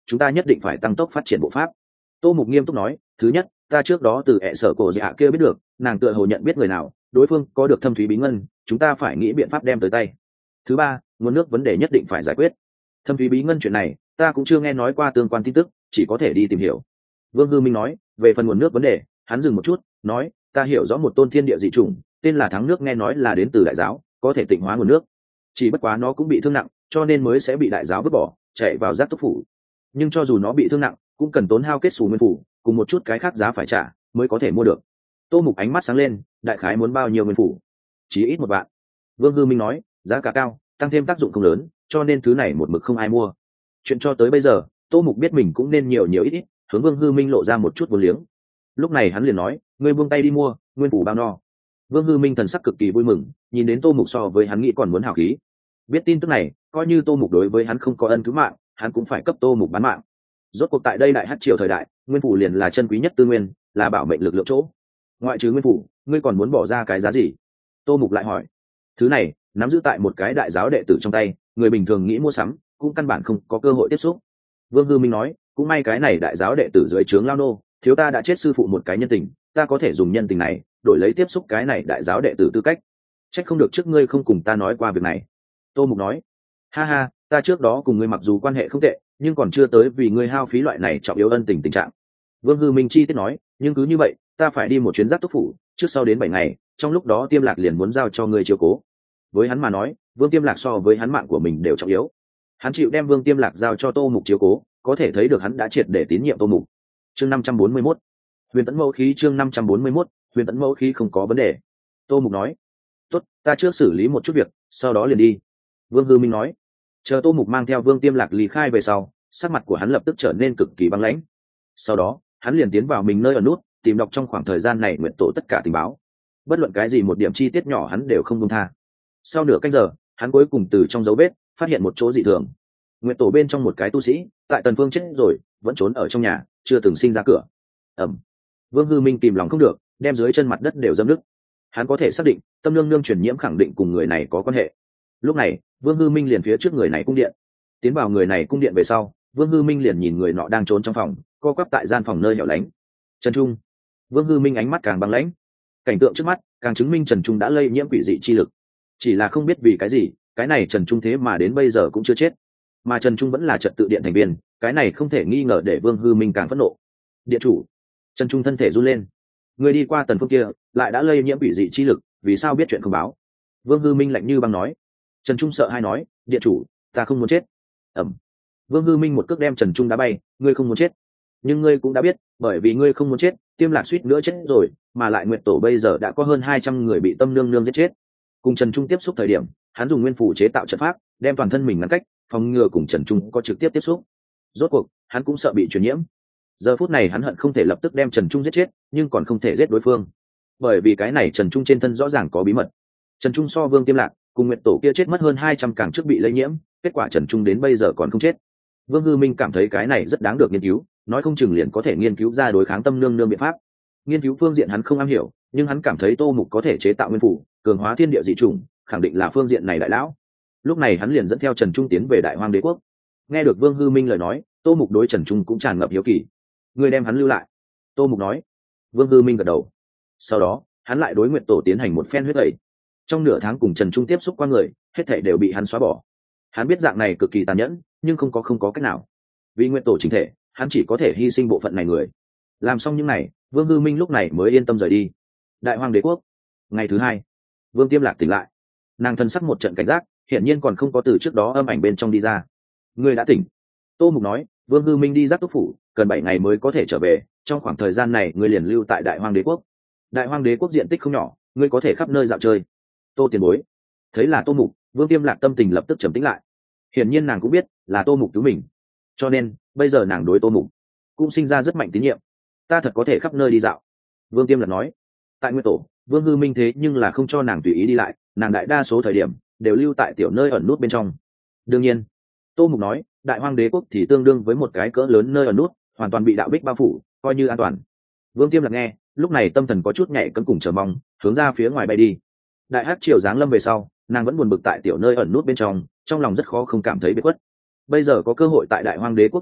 chúng ta nhất định phải tăng tốc phát triển bộ pháp. Tô Mục nghiêm túc nói, thứ nhất, ta trước đó từ ẹ sở cổ dạ kia biết được nàng tựa hồ nhận biết người nào, đối phương có được thâm thúy bí ngân, chúng ta phải nghĩ biện pháp đem tới tay. Thứ ba, nguồn nước vấn đề nhất định phải giải quyết. Thâm thúy bí ngân chuyện này ta cũng chưa nghe nói qua tương quan tin tức, chỉ có thể đi tìm hiểu. Vương Hư Minh nói, về phần nguồn nước vấn đề, hắn dừng một chút, nói, ta hiểu rõ một tôn thiên địa dị chủng, tên là Thắng Nước, nghe nói là đến từ đại giáo, có thể tịnh hóa nguồn nước. Chỉ bất quá nó cũng bị thương nặng, cho nên mới sẽ bị đại giáo vứt bỏ, chạy vào giác túc phủ. Nhưng cho dù nó bị thương nặng, cũng cần tốn hao kết xù nguyên phủ, cùng một chút cái khác giá phải trả, mới có thể mua được. Tô Mục ánh mắt sáng lên, đại khái muốn bao nhiêu nguyên phủ? Chỉ ít một vạn. Vương Hư Minh nói, giá cả cao, tăng thêm tác dụng không lớn, cho nên thứ này một mực không ai mua. Chuyện cho tới bây giờ, Tô Mục biết mình cũng nên nhiều nhiều ít ít, hướng Vương Hư Minh lộ ra một chút vô liếng. Lúc này hắn liền nói, ngươi buông tay đi mua, nguyên phủ bao no. Vương Hư Minh thần sắc cực kỳ vui mừng, nhìn đến Tô Mục so với hắn nghĩ còn muốn hào khí. Biết tin tức này, coi như Tô Mục đối với hắn không có ân cứu mạng, hắn cũng phải cấp Tô Mục bán mạng. Rốt cuộc tại đây đại hắc triều thời đại, nguyên phủ liền là chân quý nhất tư nguyên, là bảo mệnh lực lượng chỗ. Ngoại trừ nguyên phủ, ngươi còn muốn bỏ ra cái giá gì? Tô Mục lại hỏi. Thứ này nắm giữ tại một cái đại giáo đệ tử trong tay, người bình thường nghĩ mua sắm cũng căn bản không có cơ hội tiếp xúc. Vương Hư Minh nói, cũng may cái này đại giáo đệ tử dưới trướng lao nô, thiếu ta đã chết sư phụ một cái nhân tình, ta có thể dùng nhân tình này đổi lấy tiếp xúc cái này đại giáo đệ tử tư cách. Trách không được trước ngươi không cùng ta nói qua việc này. Tô Mục nói, ha ha, ta trước đó cùng ngươi mặc dù quan hệ không tệ, nhưng còn chưa tới vì ngươi hao phí loại này trọng yếu ân tình tình trạng. Vương Hư Minh chi tiết nói, nhưng cứ như vậy, ta phải đi một chuyến giác túc phủ, trước sau đến bảy ngày, trong lúc đó Tiêm Lạc liền muốn giao cho ngươi chiếu cố. Với hắn mà nói, Vương Tiêm Lạc so với hắn mạng của mình đều trọng yếu. Hắn chịu đem Vương Tiêm Lạc giao cho Tô Mục chiếu cố, có thể thấy được hắn đã triệt để tín nhiệm Tô Mục. Chương năm trăm bốn mươi mốt, Huyền Tẫn Mẫu Khí. Chương năm trăm bốn mươi mốt, Huyền Tẫn Mẫu Khí không có vấn đề. Tô Mục nói, tốt, ta trước xử lý một chút việc, sau đó liền đi. Vương Hư Minh nói. Chờ Tô Mục mang theo Vương Tiêm Lạc lý khai về sau, sắc mặt của hắn lập tức trở nên cực kỳ băng lãnh. Sau đó hắn liền tiến vào mình nơi ở nút, tìm đọc trong khoảng thời gian này nguyện tổ tất cả tình báo, bất luận cái gì một điểm chi tiết nhỏ hắn đều không buông tha. Sau nửa canh giờ, hắn cuối cùng từ trong dấu vết phát hiện một chỗ dị thường. Nguyện tổ bên trong một cái tu sĩ, tại Tần Phương chết rồi, vẫn trốn ở trong nhà, chưa từng sinh ra cửa. Ẩm. Vương Hư Minh kìm lòng không được, đem dưới chân mặt đất đều dâm nứt. Hắn có thể xác định, Tâm Nương Nương truyền nhiễm khẳng định cùng người này có quan hệ. Lúc này, Vương Hư Minh liền phía trước người này cung điện. Tiến vào người này cung điện về sau, Vương Hư Minh liền nhìn người nọ đang trốn trong phòng, co quắp tại gian phòng nơi hẻo lánh. Trần Trung. Vương Hư Minh ánh mắt càng băng lãnh. Cảnh tượng trước mắt càng chứng minh Trần Trung đã lây nhiễm quỷ dị chi lực. Chỉ là không biết vì cái gì, cái này Trần Trung thế mà đến bây giờ cũng chưa chết. Mà Trần Trung vẫn là trật tự điện thành viên, cái này không thể nghi ngờ để Vương Hư Minh càng phẫn nộ. Điện chủ. Trần Trung thân thể run lên. Người đi qua Tần Phương kia, lại đã lây nhiễm quỷ dị chi lực, vì sao biết chuyện không báo? Vương Hư Minh lạnh như băng nói. Trần Trung sợ hai nói, điện chủ, ta không muốn chết. Ẩm. Vương Hư Minh một cước đem Trần Trung đá bay, ngươi không muốn chết, nhưng ngươi cũng đã biết, bởi vì ngươi không muốn chết, Tiêm Lạc suýt nữa chết rồi, mà lại Nguyệt Tổ bây giờ đã có hơn hai trăm người bị Tâm Nương Nương giết chết. Cùng Trần Trung tiếp xúc thời điểm, hắn dùng nguyên phủ chế tạo trận pháp, đem toàn thân mình ngăn cách, phòng ngừa cùng Trần Trung có trực tiếp tiếp xúc. Rốt cuộc, hắn cũng sợ bị truyền nhiễm. Giờ phút này hắn hận không thể lập tức đem Trần Trung giết chết, nhưng còn không thể giết đối phương, bởi vì cái này Trần Trung trên thân rõ ràng có bí mật. Trần Trung so Vương Tiêm Lạc cùng Nguyệt Tổ kia chết mất hơn hai trăm càng trước bị lây nhiễm, kết quả Trần Trung đến bây giờ còn không chết. Vương Hư Minh cảm thấy cái này rất đáng được nghiên cứu, nói không chừng liền có thể nghiên cứu ra đối kháng Tâm Nương Nương biện pháp. Nghiên cứu phương diện hắn không am hiểu, nhưng hắn cảm thấy Tô Mục có thể chế tạo nguyên phủ, cường hóa thiên địa dị chủng, khẳng định là phương diện này đại lão. Lúc này hắn liền dẫn theo Trần Trung tiến về Đại Hoang Đế quốc. Nghe được Vương Hư Minh lời nói, Tô Mục đối Trần Trung cũng tràn ngập hiếu kỳ. Người đem hắn lưu lại. Tô Mục nói. Vương Hư Minh gật đầu. Sau đó hắn lại đối Nguyệt Tổ tiến hành một phen huyết tẩy. Trong nửa tháng cùng Trần Trung tiếp xúc qua người, hết thảy đều bị hắn xóa bỏ. Hắn biết dạng này cực kỳ tàn nhẫn, nhưng không có không có cách nào. Vì Nguyệt Tổ chính thể, hắn chỉ có thể hy sinh bộ phận này người. Làm xong những này, Vương Hư Minh lúc này mới yên tâm rời đi. Đại Hoang Đế quốc. Ngày thứ hai, Vương Tiêm Lạc tỉnh lại. Nàng thân sắc một trận cảnh giác, hiển nhiên còn không có từ trước đó âm ảnh bên trong đi ra. Ngươi đã tỉnh. Tô Mục nói, Vương Hư Minh đi giác túc phủ, cần bảy ngày mới có thể trở về, trong khoảng thời gian này ngươi liền lưu tại Đại Hoang Đế quốc. Đại Hoang Đế quốc diện tích không nhỏ, ngươi có thể khắp nơi dạo chơi. Tô tiền bối. Thấy là Tô Mục, Vương Tiêm Lạc tâm tình lập tức trầm tĩnh lại. Hiển nhiên nàng cũng biết là Tô Mục cứu mình, cho nên bây giờ nàng đối Tô Mục cũng sinh ra rất mạnh tín nhiệm. Ta thật có thể khắp nơi đi dạo. Vương Tiêm Lạc nói. Tại Nguyên Tổ, Vương Hư Minh thế nhưng là không cho nàng tùy ý đi lại, nàng đại đa số thời điểm đều lưu tại tiểu nơi ẩn nút bên trong. Đương nhiên, Tô Mục nói, Đại Hoang Đế quốc thì tương đương với một cái cỡ lớn nơi ẩn nút, hoàn toàn bị đạo bích bao phủ, coi như an toàn. Vương Tiêm Lạc nghe, lúc này tâm thần có chút nhảy cẫng cùng chờ mong, hướng ra phía ngoài bay đi. Đại hắc triều giáng lâm về sau, nàng vẫn buồn bực tại tiểu nơi ẩn nút bên trong, trong lòng rất khó không cảm thấy biệt khuất. Bây giờ có cơ hội tại Đại Hoang Đế quốc đi dạo,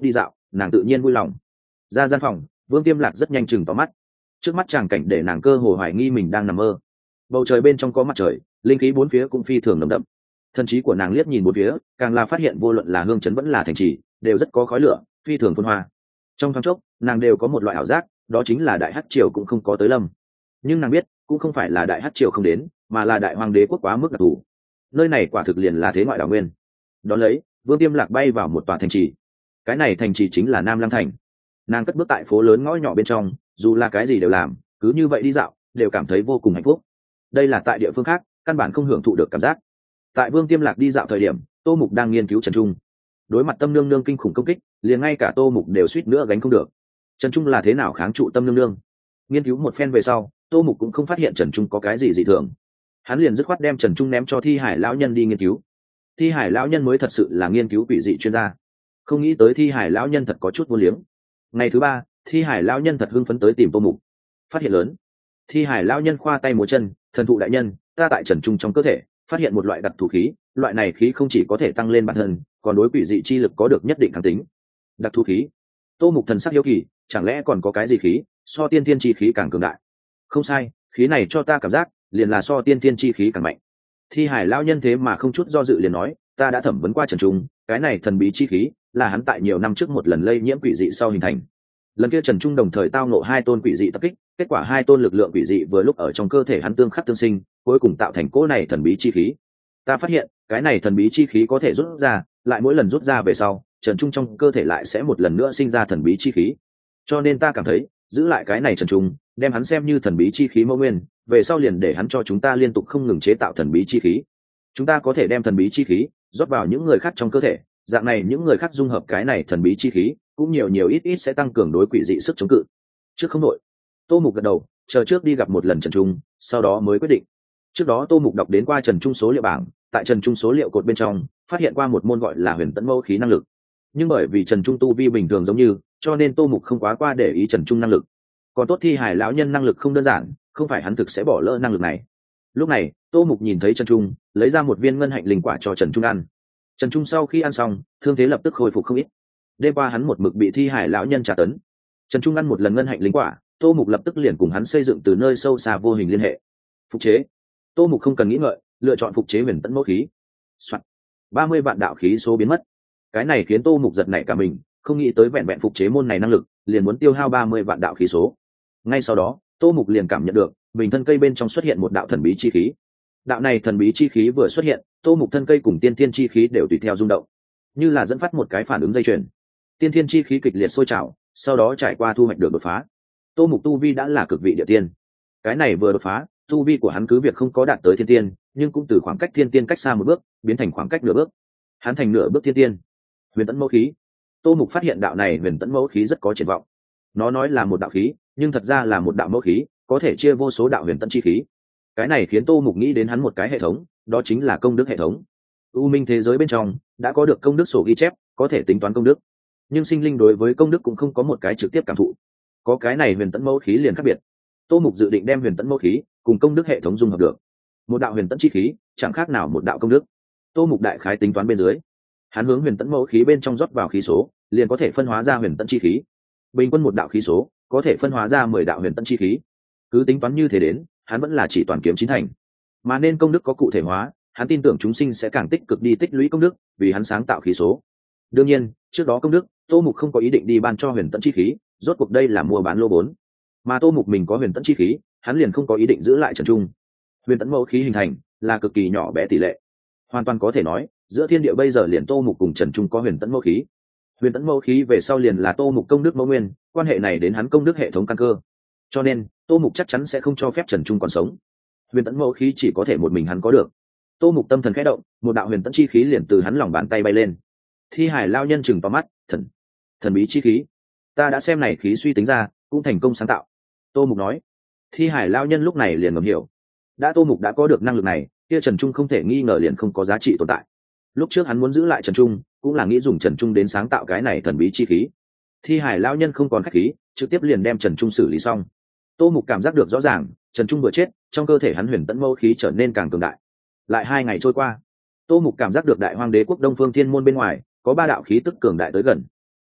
nàng tự nhiên vui lòng. Ra gian phòng, Vương Tiêm Lạc rất nhanh chừng tóm mắt. Trước mắt tràng cảnh để nàng cơ hồ hoài nghi mình đang nằm mơ. Bầu trời bên trong có mặt trời, linh khí bốn phía cũng phi thường nồng đậm. Thần trí của nàng liếc nhìn bốn phía, càng là phát hiện vô luận là hương trấn vẫn là thành trì, đều rất có khói lửa, phi thường phồn hoa. Trong thoáng chốc, nàng đều có một loại ảo giác, đó chính là đại hắc triều cũng không có tới lâm. Nhưng nàng biết, cũng không phải là đại hắc triều không đến, mà là đại hoàng đế quốc quá mức đặc thù. Nơi này quả thực liền là thế ngoại đảo nguyên. Đón lấy, Vương Tiêm Lạc bay vào một tòa thành trì. Cái này thành trì chính là Nam Lăng thành. Nàng cất bước tại phố lớn ngõ nhỏ bên trong, dù là cái gì đều làm, cứ như vậy đi dạo, đều cảm thấy vô cùng hạnh phúc. Đây là tại địa phương khác, căn bản không hưởng thụ được cảm giác. Tại Vương Tiêm Lạc đi dạo thời điểm, Tô Mục đang nghiên cứu Trần Trung. Đối mặt Tâm Nương Nương kinh khủng công kích, liền ngay cả Tô Mục đều suýt nữa gánh không được. Trần Trung là thế nào kháng trụ Tâm Nương Nương? Nghiên cứu một phen về sau, Tô Mục cũng không phát hiện Trần Trung có cái gì dị thường. Hắn liền dứt khoát đem Trần Trung ném cho Thi Hải lão nhân đi nghiên cứu. Thi Hải lão nhân mới thật sự là nghiên cứu quỷ dị chuyên gia. Không nghĩ tới Thi Hải lão nhân thật có chút vô liếng. Ngày thứ ba, Thi Hải lão nhân thật hưng phấn tới tìm Tô Mục. Phát hiện lớn. Thi Hải lão nhân khoa tay múa chân, thần thụ đại nhân, ta tại Trần Trung trong cơ thể phát hiện một loại đặc thù khí, loại này khí không chỉ có thể tăng lên bản thân, còn đối quỷ dị chi lực có được nhất định kháng tính. Đặc thù khí? Tô Mục thần sắc hiếu kỳ, chẳng lẽ còn có cái gì khí so tiên thiên chi khí càng cường đại? Không sai, khí này cho ta cảm giác liền là so tiên thiên chi khí càng mạnh. Thi Hải lão nhân thế mà không chút do dự liền nói, ta đã thẩm vấn qua Trần Trung, cái này thần bí chi khí là hắn tại nhiều năm trước một lần lây nhiễm quỷ dị sau hình thành. Lần kia Trần Trung đồng thời tao ngộ hai tôn quỷ dị tập kích, kết quả hai tôn lực lượng quỷ dị vừa lúc ở trong cơ thể hắn tương khắc tương sinh, cuối cùng tạo thành cỗ này thần bí chi khí. Ta phát hiện cái này thần bí chi khí có thể rút ra, lại mỗi lần rút ra về sau, Trần Trung trong cơ thể lại sẽ một lần nữa sinh ra thần bí chi khí. Cho nên ta cảm thấy giữ lại cái này Trần Trung, đem hắn xem như thần bí chi khí mẫu nguyên, về sau liền để hắn cho chúng ta liên tục không ngừng chế tạo thần bí chi khí. Chúng ta có thể đem thần bí chi khí rót vào những người khác trong cơ thể, dạng này những người khác dung hợp cái này thần bí chi khí, cũng nhiều nhiều ít ít sẽ tăng cường đối quỷ dị sức chống cự. Trước không đội. Tô Mục gật đầu, chờ trước đi gặp một lần Trần Trung, sau đó mới quyết định. Trước đó Tô Mục đọc đến qua Trần Trung số liệu bảng, tại Trần Trung số liệu cột bên trong phát hiện qua một môn gọi là huyền tẫn mẫu khí năng lực. Nhưng bởi vì Trần Trung tu vi bình thường giống như, cho nên Tô Mục không quá qua để ý Trần Trung năng lực. Còn tốt Thi Hải lão nhân năng lực không đơn giản, không phải hắn thực sẽ bỏ lỡ năng lực này. Lúc này, Tô Mục nhìn thấy Trần Trung, lấy ra một viên ngân hạnh linh quả cho Trần Trung ăn. Trần Trung sau khi ăn xong, thương thế lập tức khôi phục không ít. Đêm qua hắn một mực bị Thi Hải lão nhân trả tấn. Trần Trung ăn một lần ngân hạnh linh quả, Tô Mục lập tức liền cùng hắn xây dựng từ nơi sâu xa vô hình liên hệ. Phục chế. Tô Mục không cần nghĩ ngợi, lựa chọn phục chế huyền tẫn mẫu khí. Soạn. ba mươi vạn đạo khí số biến mất. Cái này khiến Tô Mục giật nảy cả mình, không nghĩ tới vẹn vẹn phục chế môn này năng lực, liền muốn tiêu hao ba mươi vạn đạo khí số. Ngay sau đó, Tô Mục liền cảm nhận được, mình thân cây bên trong xuất hiện một đạo thần bí chi khí. Đạo này thần bí chi khí vừa xuất hiện, Tô Mục thân cây cùng tiên thiên chi khí đều tùy theo rung động, như là dẫn phát một cái phản ứng dây chuyền. Tiên thiên chi khí kịch liệt sôi trào, sau đó trải qua thu hoạch được đột phá. Tô Mục tu vi đã là cực vị địa tiên. Cái này vừa đột phá, tu vi của hắn cứ việc không có đạt tới thiên tiên, nhưng cũng từ khoảng cách thiên tiên cách xa một bước, biến thành khoảng cách nửa bước. Hắn thành nửa bước thiên tiên. Huyền tẫn mẫu khí. Tô Mục phát hiện đạo này huyền tẫn mẫu khí rất có triển vọng. Nó nói là một đạo khí, nhưng thật ra là một đạo mẫu khí, có thể chia vô số đạo huyền tẫn chi khí. Cái này khiến Tô Mục nghĩ đến hắn một cái hệ thống, đó chính là công đức hệ thống. U minh thế giới bên trong đã có được công đức sổ ghi chép, có thể tính toán công đức, nhưng sinh linh đối với công đức cũng không có một cái trực tiếp cảm thụ. Có cái này huyền tẫn mẫu khí liền khác biệt. Tô Mục dự định đem huyền tẫn mẫu khí cùng công đức hệ thống dung hợp được. Một đạo huyền tẫn chi khí chẳng khác nào một đạo công đức. Tô Mục đại khái tính toán bên dưới, hắn hướng huyền tẫn mẫu khí bên trong rót vào khí số, liền có thể phân hóa ra huyền tẫn chi khí. Bình quân một đạo khí số có thể phân hóa ra mười đạo huyền tẫn chi khí. Cứ tính toán như thế đến, hắn vẫn là chỉ toàn kiếm chín thành. Mà nên công đức có cụ thể hóa, hắn tin tưởng chúng sinh sẽ càng tích cực đi tích lũy công đức, vì hắn sáng tạo khí số. Đương nhiên, trước đó công đức, Tô Mục không có ý định đi ban cho huyền tẫn chi khí, rốt cuộc đây là mua bán lô vốn. Mà Tô Mục mình có huyền tẫn chi khí, hắn liền không có ý định giữ lại Trần Trung. Huyền tẫn mẫu khí hình thành là cực kỳ nhỏ bé tỷ lệ, hoàn toàn có thể nói giữa thiên địa bây giờ liền Tô Mục cùng Trần Trung có huyền tẫn mẫu khí. Huyền tẫn mẫu khí về sau liền là Tô Mục công đức mẫu nguyên, quan hệ này đến hắn công đức hệ thống căn cơ, cho nên Tô Mục chắc chắn sẽ không cho phép Trần Trung còn sống. Huyền tẫn mẫu khí chỉ có thể một mình hắn có được. Tô Mục tâm thần khẽ động, một đạo huyền tẫn chi khí liền từ hắn lòng bàn tay bay lên. Thi Hải lao nhân chừng vào mắt, thần thần bí chi khí, ta đã xem này khí suy tính ra, cũng thành công sáng tạo. Tô Mục nói. Thi Hải lao nhân lúc này liền ngầm hiểu, đã Tô Mục đã có được năng lực này, kia Trần Trung không thể nghi ngờ liền không có giá trị tồn tại. Lúc trước hắn muốn giữ lại Trần Trung, cũng là nghĩ dùng Trần Trung đến sáng tạo cái này thần bí chi khí. Thi Hải lao nhân không còn khách khí, trực tiếp liền đem Trần Trung xử lý xong. Tô Mục cảm giác được rõ ràng, Trần Trung vừa chết, trong cơ thể hắn huyền tẫn mẫu khí trở nên càng cường đại. Lại hai ngày trôi qua, Tô Mục cảm giác được Đại Hoang Đế quốc Đông Phương Thiên môn bên ngoài có ba đạo khí tức cường đại tới gần.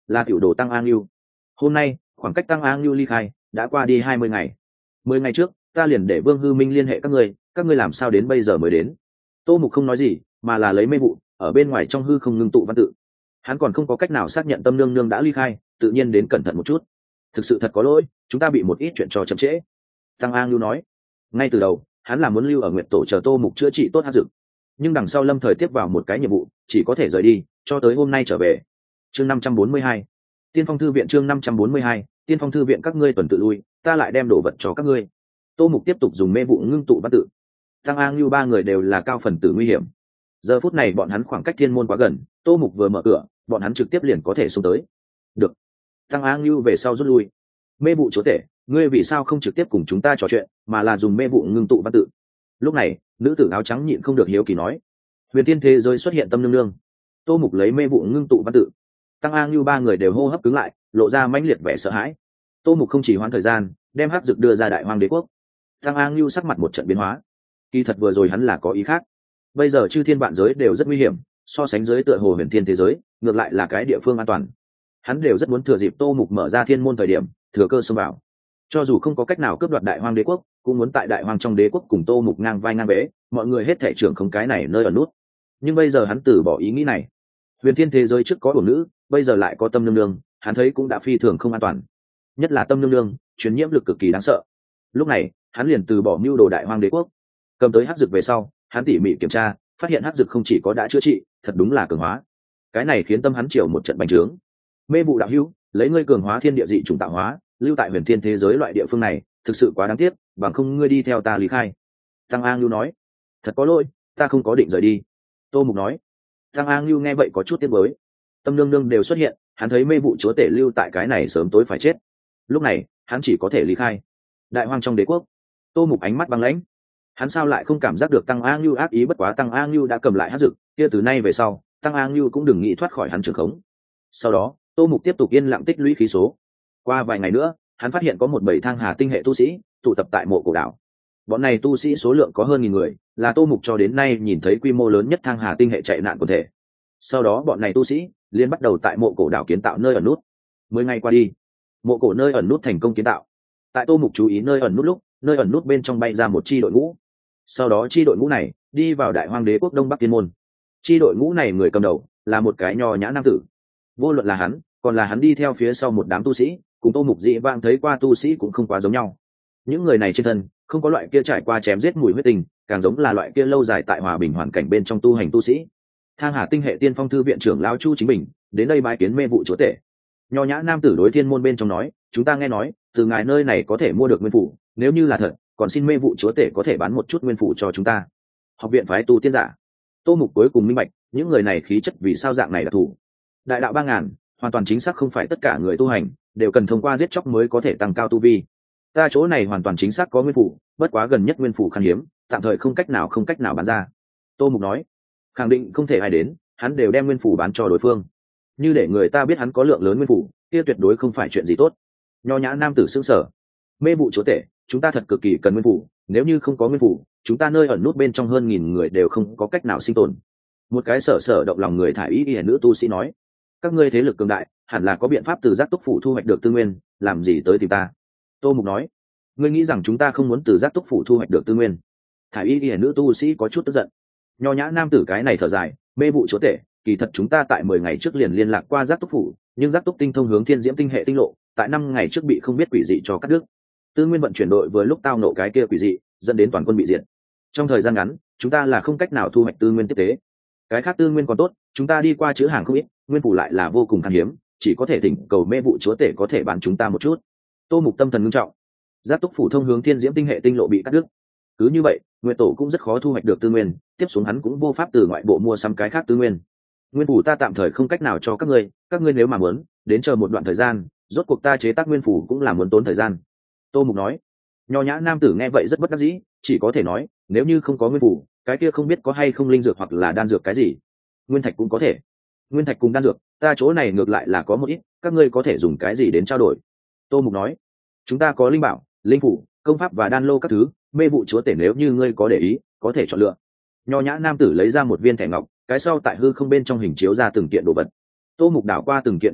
là tiểu đồ Tăng A Ngưu. Hôm nay khoảng cách Tăng A Ngưu ly khai đã qua đi hai mươi ngày. Mười ngày trước ta liền để Vương Hư Minh liên hệ các ngươi, các ngươi làm sao đến bây giờ mới đến? Tô Mục không nói gì, mà là lấy mê vụ ở bên ngoài trong hư không ngưng tụ văn tự. Hắn còn không có cách nào xác nhận Tâm Nương Nương đã ly khai, tự nhiên đến cẩn thận một chút. Thực sự thật có lỗi, chúng ta bị một ít chuyện trò chậm trễ. Tăng A Ngưu nói. Ngay từ đầu hắn là muốn lưu ở Nguyệt Tổ chờ Tô Mục chữa trị tốt hắc dược, nhưng đằng sau Lâm Thời tiếp vào một cái nhiệm vụ, chỉ có thể rời đi, cho tới hôm nay trở về. Chương năm trăm bốn mươi hai, Tiên Phong Thư viện. Chương năm trăm bốn mươi hai, Tiên Phong Thư viện. Các ngươi tuần tự lui, ta lại đem đồ vật cho các ngươi. Tô Mục tiếp tục dùng mê vụ ngưng tụ văn tự. Tăng A Ngưu ba người đều là cao phần tử nguy hiểm. Giờ phút này bọn hắn khoảng cách thiên môn quá gần, Tô Mục vừa mở cửa, bọn hắn trực tiếp liền có thể xuống tới. Được. Tăng A Ngưu về sau rút lui. Mê vụ chúa tể, ngươi vì sao không trực tiếp cùng chúng ta trò chuyện, mà là dùng mê vụ ngưng tụ văn tự? Lúc này nữ tử áo trắng nhịn không được hiếu kỳ nói. Huyền Tiên thế giới xuất hiện Tâm Nương Nương. Tô Mục lấy mê vụ ngưng tụ văn tự. Tăng A Ngưu ba người đều hô hấp cứng lại, lộ ra mãnh liệt vẻ sợ hãi. Tô Mục không chỉ hoãn thời gian, đem hắc dược đưa ra Đại Hoang Đế quốc. Tăng A Ngưu sắc mặt một trận biến hóa. Kỳ thật vừa rồi hắn là có ý khác. Bây giờ chư thiên vạn giới đều rất nguy hiểm, so sánh giới tựa hồ Huyền Thiên thế giới, ngược lại là cái địa phương an toàn. Hắn đều rất muốn thừa dịp Tô Mục mở ra thiên môn thời điểm, thừa cơ xông vào. Cho dù không có cách nào cướp đoạt Đại Hoang Đế quốc, cũng muốn tại Đại Hoang trong đế quốc cùng Tô Mục ngang vai ngang bế, mọi người hết thảy trưởng không cái này nơi ở nút. Nhưng bây giờ hắn từ bỏ ý nghĩ này. Huyền Thiên thế giới trước có bổn nữ, bây giờ lại có Tâm Nương Nương, hắn thấy cũng đã phi thường không an toàn. Nhất là Tâm Nương Nương, truyền nhiễm lực cực kỳ đáng sợ. Lúc này, hắn liền từ bỏ mưu đồ Đại Hoang Đế quốc. Cầm tới hắc dược về sau, hắn tỉ mỉ kiểm tra, phát hiện hắc dược không chỉ có đã chữa trị, thật đúng là cường hóa. Cái này khiến tâm hắn chiều một trận bành trướng. Mê vụ đạo hữu, lấy ngươi cường hóa thiên địa dị chủng tạo hóa, lưu tại Huyền Thiên thế giới loại địa phương này, thực sự quá đáng tiếc, bằng không ngươi đi theo ta lý khai. Tăng A Ngưu nói. Thật có lỗi, ta không có định rời đi. Tô Mục nói. Tăng A Ngưu nghe vậy có chút tiếc nuối. Tâm Nương Nương đều xuất hiện, hắn thấy mê vụ chúa tể lưu tại cái này sớm tối phải chết. Lúc này hắn chỉ có thể lý khai. Đại Hoang trong đế quốc, Tô Mục ánh mắt băng lãnh. Hắn sao lại không cảm giác được Tăng A Ngưu ác ý? Bất quá Tăng A Ngưu đã cầm lại hắc dược, kia từ nay về sau Tăng A Ngưu cũng đừng nghĩ thoát khỏi hắn trường khống. Sau đó Tô Mục tiếp tục yên lặng tích lũy khí số. Qua vài ngày nữa, hắn phát hiện có một bầy Thang Hà tinh hệ tu sĩ tụ tập tại mộ cổ đảo. Bọn này tu sĩ số lượng có hơn nghìn người, là Tô Mục cho đến nay nhìn thấy quy mô lớn nhất Thang Hà tinh hệ chạy nạn quần thể. Sau đó bọn này tu sĩ liên bắt đầu tại mộ cổ đảo kiến tạo nơi ẩn nút. Mười ngày qua đi, mộ cổ nơi ẩn nút thành công kiến tạo. Tại Tô Mục chú ý nơi ẩn nút lúc, nơi ẩn nút bên trong bay ra một chi đội ngũ. Sau đó chi đội ngũ này đi vào Đại Hoang Đế quốc Đông Bắc Thiên môn. Chi đội ngũ này người cầm đầu là một cái nho nhã nam tử. Vô luận là hắn, còn là hắn đi theo phía sau một đám tu sĩ, cùng Tô Mục dị vãng thấy qua tu sĩ cũng không quá giống nhau. Những người này trên thân không có loại kia trải qua chém giết mùi huyết tình, càng giống là loại kia lâu dài tại hòa bình hoàn cảnh bên trong tu hành tu sĩ. Thang Hà tinh hệ Tiên Phong Thư viện trưởng lão Chu Chính Bình đến đây bái kiến mê vụ chúa tể. Nho nhã nam tử đối thiên môn bên trong nói, chúng ta nghe nói từ ngài nơi này có thể mua được nguyên phủ, nếu như là thật, còn xin mê vụ chúa tể có thể bán một chút nguyên phủ cho chúng ta. Học viện phái tu tiên giả. Tô Mục cuối cùng minh bạch, những người này khí chất vì sao dạng này đặc thù. Đại đạo ba ngàn, hoàn toàn chính xác không phải tất cả người tu hành đều cần thông qua giết chóc mới có thể tăng cao tu vi. Ta chỗ này hoàn toàn chính xác có nguyên phủ, bất quá gần nhất nguyên phủ khan hiếm, tạm thời không cách nào không cách nào bán ra. Tô Mục nói. Khẳng định không thể ai đến, hắn đều đem nguyên phủ bán cho đối phương. Như để người ta biết hắn có lượng lớn nguyên phủ, kia tuyệt đối không phải chuyện gì tốt. Nho nhã nam tử sững sờ. Mê vụ chúa tể, chúng ta thật cực kỳ cần nguyên phủ, nếu như không có nguyên phủ, chúng ta nơi ẩn nút bên trong hơn nghìn người đều không có cách nào sinh tồn. Một cái sở sở động lòng người thải ý y nữ tu sĩ nói. Các ngươi thế lực cường đại, hẳn là có biện pháp từ giác túc phủ thu hoạch được tư nguyên, làm gì tới tìm ta? Tô Mục nói. Ngươi nghĩ rằng chúng ta không muốn từ giác túc phủ thu hoạch được tư nguyên? Thải y y nữ tu sĩ có chút tức giận. Nho nhã nam tử cái này thở dài, mê vụ chúa tể, kỳ thật chúng ta tại mười ngày trước liền liên lạc qua giác túc phủ, nhưng giác túc tinh thông hướng thiên diễm tinh hệ tinh lộ, tại năm ngày trước bị không biết quỷ dị cho cắt đứt. Tư nguyên vận chuyển đội vừa lúc tao nộ cái kia quỷ dị, dẫn đến toàn quân bị diệt. Trong thời gian ngắn, chúng ta là không cách nào thu hoạch tư nguyên tiếp tế. Cái khác tư nguyên còn tốt, chúng ta đi qua chữ hàng không ít, nguyên phủ lại là vô cùng khan hiếm, chỉ có thể thỉnh cầu mê vụ chúa tể có thể bán chúng ta một chút. Tô Mục tâm thần nghiêm trọng. Giác túc phủ thông hướng thiên diễm tinh hệ tinh lộ bị cắt đứt. Cứ như vậy, Nguyệt Tổ cũng rất khó thu hoạch được tư nguyên, tiếp xuống hắn cũng vô pháp từ ngoại bộ mua sắm cái khác tư nguyên. Nguyên phủ ta tạm thời không cách nào cho các ngươi, các ngươi nếu mà muốn, đến chờ một đoạn thời gian, rốt cuộc ta chế tác nguyên phủ cũng là muốn tốn thời gian. Tô Mục nói. Nho nhã nam tử nghe vậy rất bất đắc dĩ, chỉ có thể nói, nếu như không có nguyên phủ, cái kia không biết có hay không linh dược hoặc là đan dược cái gì. Nguyên thạch cũng có thể. Nguyên thạch cùng đan dược, ta chỗ này ngược lại là có một ít, các ngươi có thể dùng cái gì đến trao đổi? Tô Mục nói. Chúng ta có linh bảo, linh phủ, công pháp và đan lô các thứ, mê vụ chúa tể nếu như ngươi có để ý, có thể chọn lựa. Nho nhã nam tử lấy ra một viên thẻ ngọc, cái sau tại hư không bên trong hình chiếu ra từng kiện đồ vật. Tô Mục đảo qua từng kiện bảo vật,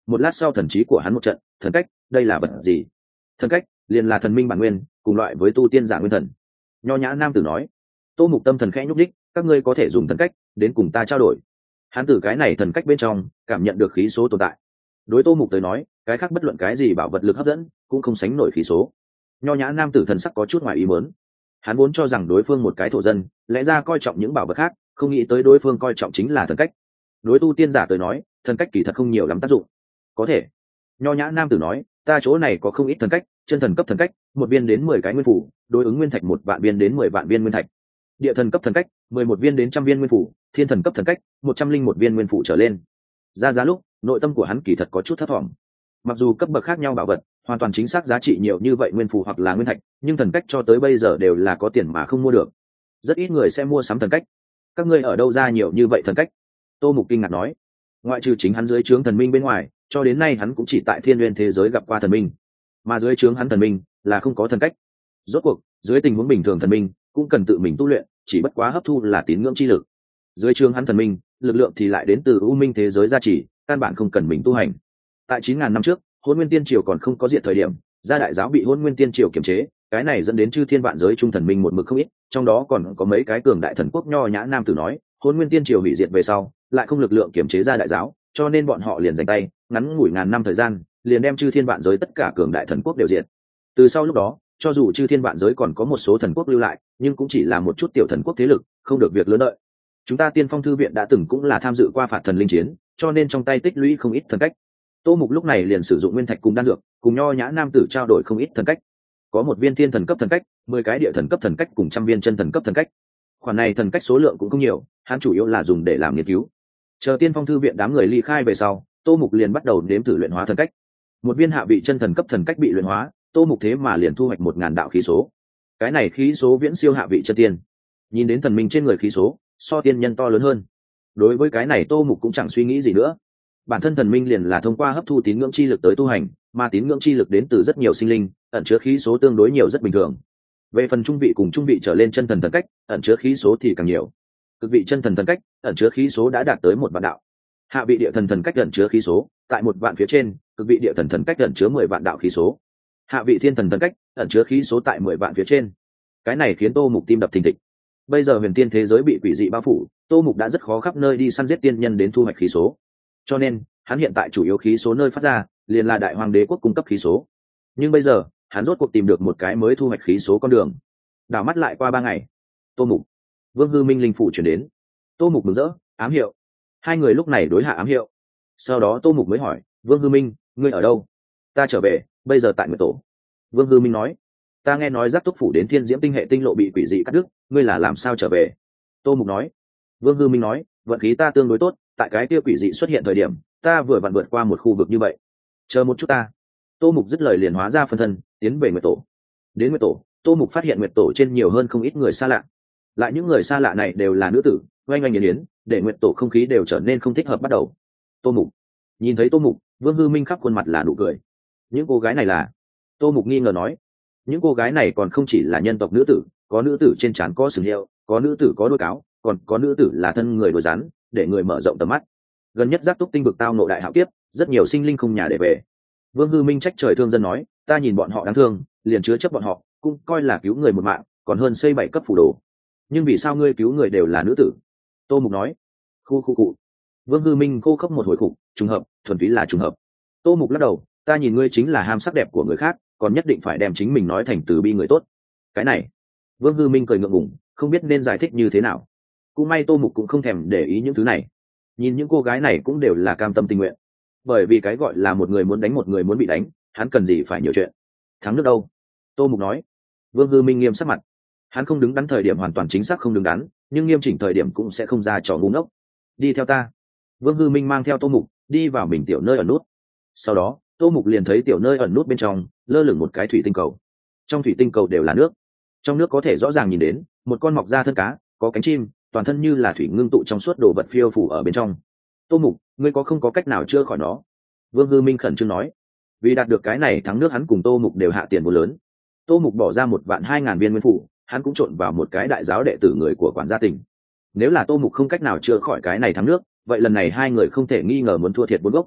một lát sau thần trí của hắn một trận, thần cách, đây là vật gì? Thần cách liền là thần minh bản nguyên, cùng loại với tu tiên giả nguyên thần. Nho nhã nam tử nói. Tô Mục tâm thần khẽ nhúc đích, các ngươi có thể dùng thần cách đến cùng ta trao đổi. Hắn từ cái này thần cách bên trong cảm nhận được khí số tồn tại. Đối Tô Mục tới nói, cái khác bất luận cái gì bảo vật lực hấp dẫn cũng không sánh nổi khí số. Nho nhã nam tử thần sắc có chút ngoài ý muốn. Hắn vốn cho rằng đối phương một cái thổ dân, lẽ ra coi trọng những bảo vật khác, không nghĩ tới đối phương coi trọng chính là thần cách. Đối tu tiên giả tới nói, thần cách kỳ thật không nhiều lắm tác dụng. Có thể. Nho nhã nam tử nói, ta chỗ này có không ít thần cách, chân thần cấp thần cách, một viên đến mười cái nguyên phủ, đối ứng nguyên thạch một vạn viên đến mười vạn viên nguyên thạch. Địa thần cấp thần cách, mười một viên đến trăm viên nguyên phủ, thiên thần cấp thần cách, một trăm linh một viên nguyên phủ trở lên. Ra giá lúc, nội tâm của hắn kỳ thật có chút thất vọng. Mặc dù cấp bậc khác nhau bảo vật, hoàn toàn chính xác giá trị nhiều như vậy nguyên phủ hoặc là nguyên thạch, nhưng thần cách cho tới bây giờ đều là có tiền mà không mua được. Rất ít người sẽ mua sắm thần cách. Các ngươi ở đâu ra nhiều như vậy thần cách? Tô Mục kinh ngạc nói. Ngoại trừ chính hắn dưới trướng thần minh bên ngoài, cho đến nay hắn cũng chỉ tại thiên nguyên thế giới gặp qua thần minh, mà dưới trướng hắn thần minh là không có thần cách. Rốt cuộc dưới tình huống bình thường thần minh cũng cần tự mình tu luyện, chỉ bất quá hấp thu là tín ngưỡng chi lực. Dưới trướng hắn thần minh lực lượng thì lại đến từ u minh thế giới gia trì, căn bản không cần mình tu hành. Tại chín ngàn năm trước, Hỗn Nguyên Tiên Triều còn không có diện thời điểm, gia đại giáo bị Hỗn Nguyên Tiên Triều kiềm chế, cái này dẫn đến chư thiên vạn giới trung thần minh một mực không ít, trong đó còn có mấy cái cường đại thần quốc. Nho nhã nam tử nói, Hỗn Nguyên Tiên Triều hủy diệt về sau, lại không lực lượng kiềm chế gia đại giáo, cho nên bọn họ liền giành tay, ngắn ngủi ngàn năm thời gian, liền đem chư thiên vạn giới tất cả cường đại thần quốc đều diệt. Từ sau lúc đó, cho dù chư thiên vạn giới còn có một số thần quốc lưu lại, nhưng cũng chỉ là một chút tiểu thần quốc thế lực, không được việc lớn đợi. Chúng ta Tiên Phong thư viện đã từng cũng là tham dự qua phạt thần linh chiến, cho nên trong tay tích lũy không ít thần cách. Tô Mục lúc này liền sử dụng nguyên thạch cùng đan dược, cùng nho nhã nam tử trao đổi không ít thần cách. Có một viên thiên thần cấp thần cách, mười cái địa thần cấp thần cách cùng trăm viên chân thần cấp thần cách. Khoản này thần cách số lượng cũng không nhiều, hắn chủ yếu là dùng để làm nghiên cứu. Chờ Tiên Phong thư viện đám người ly khai về sau, Tô Mục liền bắt đầu nếm thử luyện hóa thần cách. Một viên hạ vị chân thần cấp thần cách bị luyện hóa, Tô Mục thế mà liền thu hoạch một ngàn đạo khí số. Cái này khí số viễn siêu hạ vị chân tiên. Nhìn đến thần minh trên người khí số, so tiên nhân to lớn hơn. Đối với cái này Tô Mục cũng chẳng suy nghĩ gì nữa. Bản thân thần minh liền là thông qua hấp thu tín ngưỡng chi lực tới tu hành, mà tín ngưỡng chi lực đến từ rất nhiều sinh linh, ẩn chứa khí số tương đối nhiều rất bình thường. Về phần trung vị cùng trung vị trở lên chân thần thần cách, ẩn chứa khí số thì càng nhiều. Cực vị chân thần thần cách, ẩn chứa khí số đã đạt tới một vạn đạo. Hạ vị địa thần thần cách ẩn chứa khí số tại một vạn phía trên, cực vị địa thần thần cách ẩn chứa mười vạn đạo khí số. Hạ vị thiên thần thần cách ẩn chứa khí số tại mười vạn phía trên. Cái này khiến Tô Mục tim đập thình thịch. Bây giờ huyền tiên thế giới bị quỷ dị bao phủ, Tô Mục đã rất khó khắp nơi đi săn giết tiên nhân đến thu hoạch khí số. Cho nên, hắn hiện tại chủ yếu khí số nơi phát ra liền là Đại Hoàng Đế quốc cung cấp khí số. Nhưng bây giờ, hắn rốt cuộc tìm được một cái mới thu hoạch khí số con đường. Đảo mắt lại qua ba ngày, Tô Mục, Vương Hư Minh linh phủ chuyển đến. Tô Mục mừng rỡ, ám hiệu. Hai người lúc này đối hạ ám hiệu. Sau đó Tô Mục mới hỏi, Vương Hư Minh, ngươi ở đâu? Ta trở về, bây giờ tại Nguyệt Tổ. Vương Hư Minh nói, ta nghe nói giác túc phủ đến thiên diễm tinh hệ tinh lộ bị quỷ dị cắt đứt, ngươi là làm sao trở về? Tô Mục nói. Vương Hư Minh nói, vận khí ta tương đối tốt, tại cái kia quỷ dị xuất hiện thời điểm, ta vừa vặn vượt qua một khu vực như vậy. Chờ một chút ta. Tô Mục dứt lời liền hóa ra phân thân, tiến về Nguyệt Tổ. Đến Nguyệt Tổ, Tô Mục phát hiện Nguyệt Tổ trên nhiều hơn không ít người xa lạ. Lại những người xa lạ này đều là nữ tử, oanh oanh yến yến, để Nguyệt Tổ không khí đều trở nên không thích hợp bắt đầu. Tô Mục. Nhìn thấy Tô Mục, Vương Hư Minh khắp khuôn mặt là nụ cười. Những cô gái này là? Tô Mục nghi ngờ nói. Những cô gái này còn không chỉ là nhân tộc nữ tử, có nữ tử trên trán có sừng hiệu, có nữ tử có đuôi cáo, còn có nữ tử là thân người đuôi rắn, để người mở rộng tầm mắt. Gần nhất giác túc tinh vực tao nộ đại hạo kiếp, rất nhiều sinh linh không nhà để về. Vương Hư Minh trách trời thương dân nói, ta nhìn bọn họ đáng thương, liền chứa chấp bọn họ, cũng coi là cứu người một mạng, còn hơn xây bảy cấp phủ đồ. Nhưng vì sao ngươi cứu người đều là nữ tử? Tô Mục nói. Khu khu cụ. Vương Hư Minh khô khốc một hồi khục, trùng hợp, thuần túy là trùng hợp. Tô Mục lắc đầu, ta nhìn ngươi chính là ham sắc đẹp của người khác, còn nhất định phải đem chính mình nói thành từ bi người tốt. Cái này. Vương Hư Minh cười ngượng ngùng, không biết nên giải thích như thế nào. Cũng may Tô Mục cũng không thèm để ý những thứ này. Nhìn những cô gái này cũng đều là cam tâm tình nguyện. Bởi vì cái gọi là một người muốn đánh một người muốn bị đánh, hắn cần gì phải nhiều chuyện. Thắng nước đâu? Tô Mục nói. Vương Hư Minh nghiêm sắc mặt. Hắn không đứng đắn thời điểm hoàn toàn chính xác không đứng đắn, nhưng nghiêm chỉnh thời điểm cũng sẽ không ra trò ngu ngốc. Đi theo ta. Vương Hư Minh mang theo Tô Mục đi vào mình tiểu nơi ẩn nút. Sau đó Tô Mục liền thấy tiểu nơi ẩn nút bên trong lơ lửng một cái thủy tinh cầu. Trong thủy tinh cầu đều là nước. Trong nước có thể rõ ràng nhìn đến một con mọc ra thân cá, có cánh chim, toàn thân như là thủy ngưng tụ trong suốt đồ vật phiêu phủ ở bên trong. Tô Mục, ngươi có không có cách nào chữa khỏi nó? Vương Hư Minh khẩn trương nói. Vì đạt được cái này thắng nước hắn cùng Tô Mục đều hạ tiền vô lớn. Tô Mục bỏ ra một vạn hai ngàn viên nguyên phủ, hắn cũng trộn vào một cái đại giáo đệ tử người của quản gia tỉnh. Nếu là Tô Mục không cách nào chữa khỏi cái này thắng nước, vậy lần này hai người không thể nghi ngờ muốn thua thiệt bốn gốc.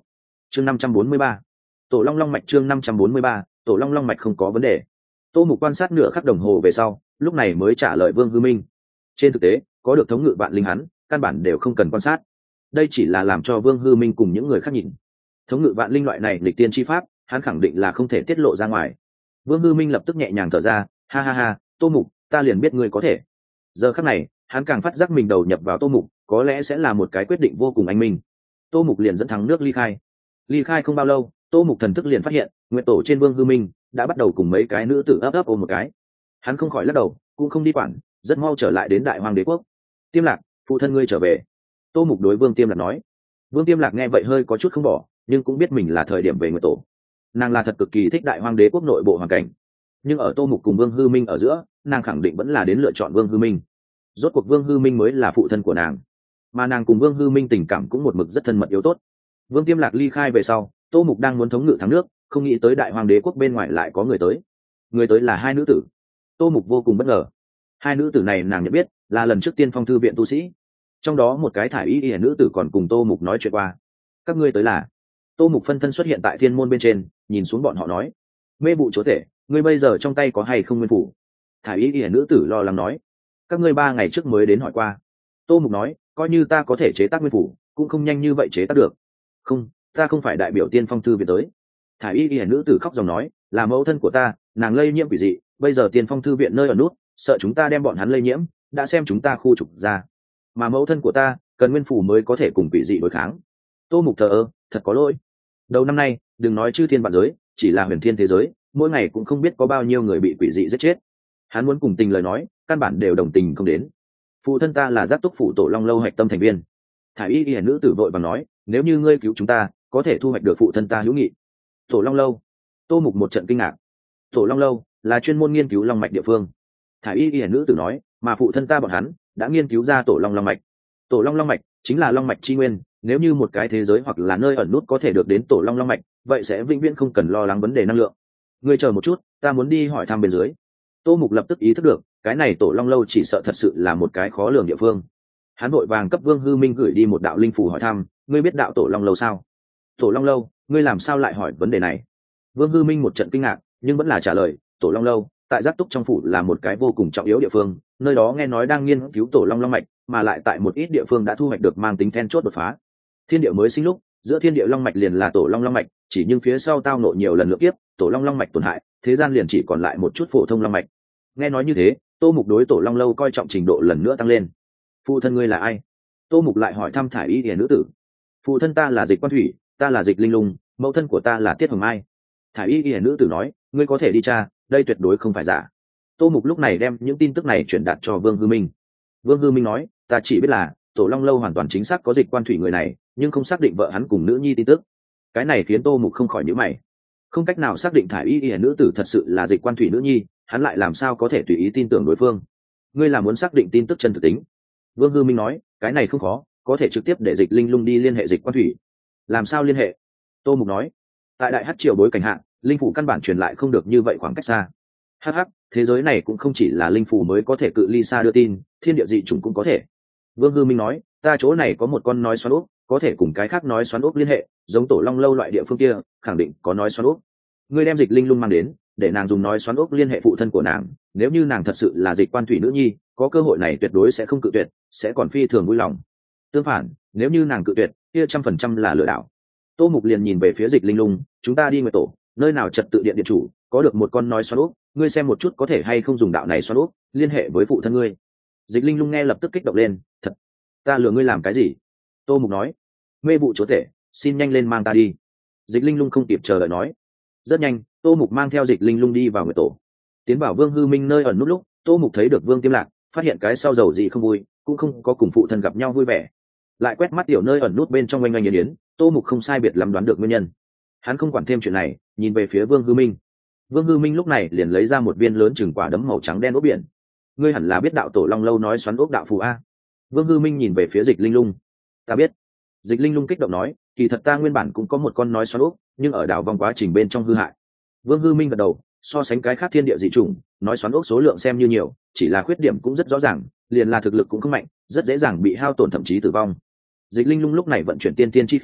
chương năm trăm bốn mươi ba, tổ long long mạch. chương năm trăm bốn mươi ba, tổ long long mạch không có vấn đề. Tô Mục quan sát nửa khắc đồng hồ về sau, lúc này mới trả lời Vương Hư Minh. Trên thực tế, có được thống ngự vạn linh hắn, căn bản đều không cần quan sát. Đây chỉ là làm cho Vương Hư Minh cùng những người khác nhìn. Thống ngự vạn linh loại này nghịch tiên chi pháp, hắn khẳng định là không thể tiết lộ ra ngoài. Vương Hư Minh lập tức nhẹ nhàng thở ra, ha ha ha, Tô Mục, ta liền biết ngươi có thể. Giờ khắc này, hắn càng phát giác mình đầu nhập vào Tô Mục, có lẽ sẽ là một cái quyết định vô cùng anh minh. Tô Mục liền dẫn thắng nước ly khai. Ly khai không bao lâu, Tô Mục thần thức liền phát hiện, nguyện tổ trên Vương Hư Minh đã bắt đầu cùng mấy cái nữ tử ấp ấp ôm một cái. Hắn không khỏi lắc đầu, cũng không đi quản, rất mau trở lại đến Đại Hoang Đế quốc. Tiêm Lạc, phụ thân ngươi trở về. Tô Mục đối Vương Tiêm Lạc nói. Vương Tiêm Lạc nghe vậy hơi có chút không bỏ, nhưng cũng biết mình là thời điểm về nguyện tổ. Nàng là thật cực kỳ thích Đại Hoang Đế quốc nội bộ hoàn cảnh, nhưng ở Tô Mục cùng Vương Hư Minh ở giữa, nàng khẳng định vẫn là đến lựa chọn Vương Hư Minh. Rốt cuộc Vương Hư Minh mới là phụ thân của nàng, mà nàng cùng Vương Hư Minh tình cảm cũng một mực rất thân mật yếu tốt. Vương Tiêm Lạc ly khai về sau, Tô Mục đang muốn thống ngự thắng nước, không nghĩ tới Đại Hoang Đế quốc bên ngoài lại có người tới. Người tới là hai nữ tử. Tô Mục vô cùng bất ngờ. Hai nữ tử này nàng nhận biết, là lần trước Tiên Phong thư viện tu sĩ. Trong đó một cái thải y y nữ tử còn cùng Tô Mục nói chuyện qua. Các ngươi tới là? Tô Mục phân thân xuất hiện tại thiên môn bên trên, nhìn xuống bọn họ nói: Mê vụ chúa tể, ngươi bây giờ trong tay có hay không nguyên phủ? Thải y y nữ tử lo lắng nói: Các ngươi ba ngày trước mới đến hỏi qua. Tô Mục nói: Coi như ta có thể chế tác nguyên phủ, cũng không nhanh như vậy chế tác được. Không, ta không phải đại biểu Tiên Phong thư viện tới. Thải y y nữ tử khóc dòng nói: Là mẫu thân của ta, nàng lây nhiễm quỷ dị, bây giờ Tiên Phong thư viện nơi ở nút, sợ chúng ta đem bọn hắn lây nhiễm, đã xem chúng ta khu trục ra. Mà mẫu thân của ta cần nguyên phủ mới có thể cùng quỷ dị đối kháng. Tô Mục thờ ơ, thật có lỗi. Đầu năm nay, đừng nói chư thiên vạn giới, chỉ là huyền thiên thế giới, mỗi ngày cũng không biết có bao nhiêu người bị quỷ dị giết chết. Hắn muốn cùng tình lời nói, căn bản đều đồng tình không đến. Phụ thân ta là Giác Túc phủ tổ long lâu hạch tâm thành viên. Thải y y nữ tử vội vàng nói: Nếu như ngươi cứu chúng ta, có thể thu hoạch được phụ thân ta hữu nghị. Tổ long lâu. Tô Mục một trận kinh ngạc. Tổ long lâu là chuyên môn nghiên cứu long mạch địa phương. Thải y y nữ tử nói: Mà phụ thân ta bọn hắn đã nghiên cứu ra tổ long long mạch. Tổ long long mạch chính là long mạch chi nguyên, nếu như một cái thế giới hoặc là nơi ẩn nút có thể được đến tổ long long mạch, vậy sẽ vĩnh viễn không cần lo lắng vấn đề năng lượng. Ngươi chờ một chút, ta muốn đi hỏi thăm bên dưới. Tô Mục lập tức ý thức được, cái này tổ long lâu chỉ sợ thật sự là một cái khó lường địa phương. Hắn vội vàng cấp Vương Hư Minh gửi đi một đạo linh phủ hỏi thăm: Ngươi biết đạo tổ long lâu sao? Tổ long lâu, ngươi làm sao lại hỏi vấn đề này? Vương Hư Minh một trận kinh ngạc, nhưng vẫn là trả lời: Tổ long lâu tại Giác Túc trong phủ là một cái vô cùng trọng yếu địa phương, nơi đó nghe nói đang nghiên cứu tổ long long mạch, mà lại tại một ít địa phương đã thu hoạch được mang tính then chốt đột phá. Thiên địa mới sinh lúc, giữa thiên địa long mạch liền là tổ long long mạch, chỉ nhưng phía sau tao nộ nhiều lần lượng kiếp, tổ long long mạch tổn hại, thế gian liền chỉ còn lại một chút phổ thông long mạch. Nghe nói như thế, Tô Mục đối tổ long lâu coi trọng trình độ lần nữa tăng lên. Phụ thân ngươi là ai? Tô Mục lại hỏi thăm thải y y nữ tử. Phụ thân ta là Dịch Quan Thủy, ta là Dịch Linh Lung, mẫu thân của ta là Tiết Hồng Mai. Thải y y nữ tử nói: Ngươi có thể đi tra, đây tuyệt đối không phải giả. Tô Mục lúc này đem những tin tức này truyền đạt cho Vương Hư Minh. Vương Hư Minh nói: Ta chỉ biết là tổ long lâu hoàn toàn chính xác có Dịch Quan Thủy người này, nhưng không xác định vợ hắn cùng nữ nhi tin tức. Cái này khiến Tô Mục không khỏi nhíu mày. Không cách nào xác định thải y y nữ tử thật sự là Dịch Quan Thủy nữ nhi, hắn lại làm sao có thể tùy ý tin tưởng đối phương? Ngươi là muốn xác định tin tức chân thực tính? Vương Hư Minh nói: Cái này không khó, có thể trực tiếp để Dịch Linh Lung đi liên hệ Dịch Quan Thủy. Làm sao liên hệ? Tô Mục nói: Tại đại hắc triều bối cảnh hạ, linh phủ căn bản truyền lại không được như vậy khoảng cách xa. Hắc hắc, thế giới này cũng không chỉ là linh phủ mới có thể cự ly xa đưa tin, thiên địa dị chủng cũng có thể. Vương Hư Minh nói: Ta chỗ này có một con nói xoắn ốc, có thể cùng cái khác nói xoắn ốc liên hệ, giống tổ long lâu loại địa phương kia, khẳng định có nói xoắn ốc. Ngươi đem Dịch Linh Lung mang đến, để nàng dùng nói xoắn ốc liên hệ phụ thân của nàng, nếu như nàng thật sự là Dịch Quan Thủy nữ nhi, có cơ hội này tuyệt đối sẽ không cự tuyệt, sẽ còn phi thường vui lòng. Tương phản, nếu như nàng cự tuyệt, kia trăm phần trăm là lừa đảo. Tô Mục liền nhìn về phía Dịch Linh Lung: Chúng ta đi Nguyệt tổ, nơi nào trật tự điện điện chủ có được một con nói xoắn ốc, ngươi xem một chút có thể hay không dùng đạo này xoắn ốc liên hệ với phụ thân ngươi. Dịch Linh Lung nghe lập tức kích động lên: Thật? Ta lừa ngươi làm cái gì? Tô Mục nói: Mê vụ chúa tể, xin nhanh lên mang ta đi. Dịch Linh Lung không kịp chờ đợi nói. Rất nhanh, Tô Mục mang theo Dịch Linh Lung đi vào Nguyệt tổ. Tiến vào Vương Hư Minh nơi ẩn nút lúc, Tô Mục thấy được Vương Tiêm Lạc, phát hiện cái sau dầu gì không vui, cũng không có cùng phụ thân gặp nhau vui vẻ. Lại quét mắt tiểu nơi ẩn nút bên trong oanh oanh yến yến, Tô Mục không sai biệt lắm đoán được nguyên nhân. Hắn không quản thêm chuyện này, nhìn về phía Vương Hư Minh. Vương Hư Minh lúc này liền lấy ra một viên lớn chừng quả đấm màu trắng đen ốc biển. Ngươi hẳn là biết đạo tổ long lâu nói xoắn ốc đạo phù a. Vương Hư Minh nhìn về phía Dịch Linh Lung. Ta biết. Dịch Linh Lung kích động nói: Kỳ thật ta nguyên bản cũng có một con nói xoắn ốc, nhưng ở đảo vòng quá trình bên trong hư hại. Vương Hư Minh gật đầu, so sánh cái khác thiên địa dị chủng, nói xoắn ốc số lượng xem như nhiều, chỉ là khuyết điểm cũng rất rõ ràng, liền là thực lực cũng không mạnh, rất dễ dàng bị hao tổn thậm chí tử vong. Dịch Linh Lung lúc này vận chuyển tiên tiên chi khí,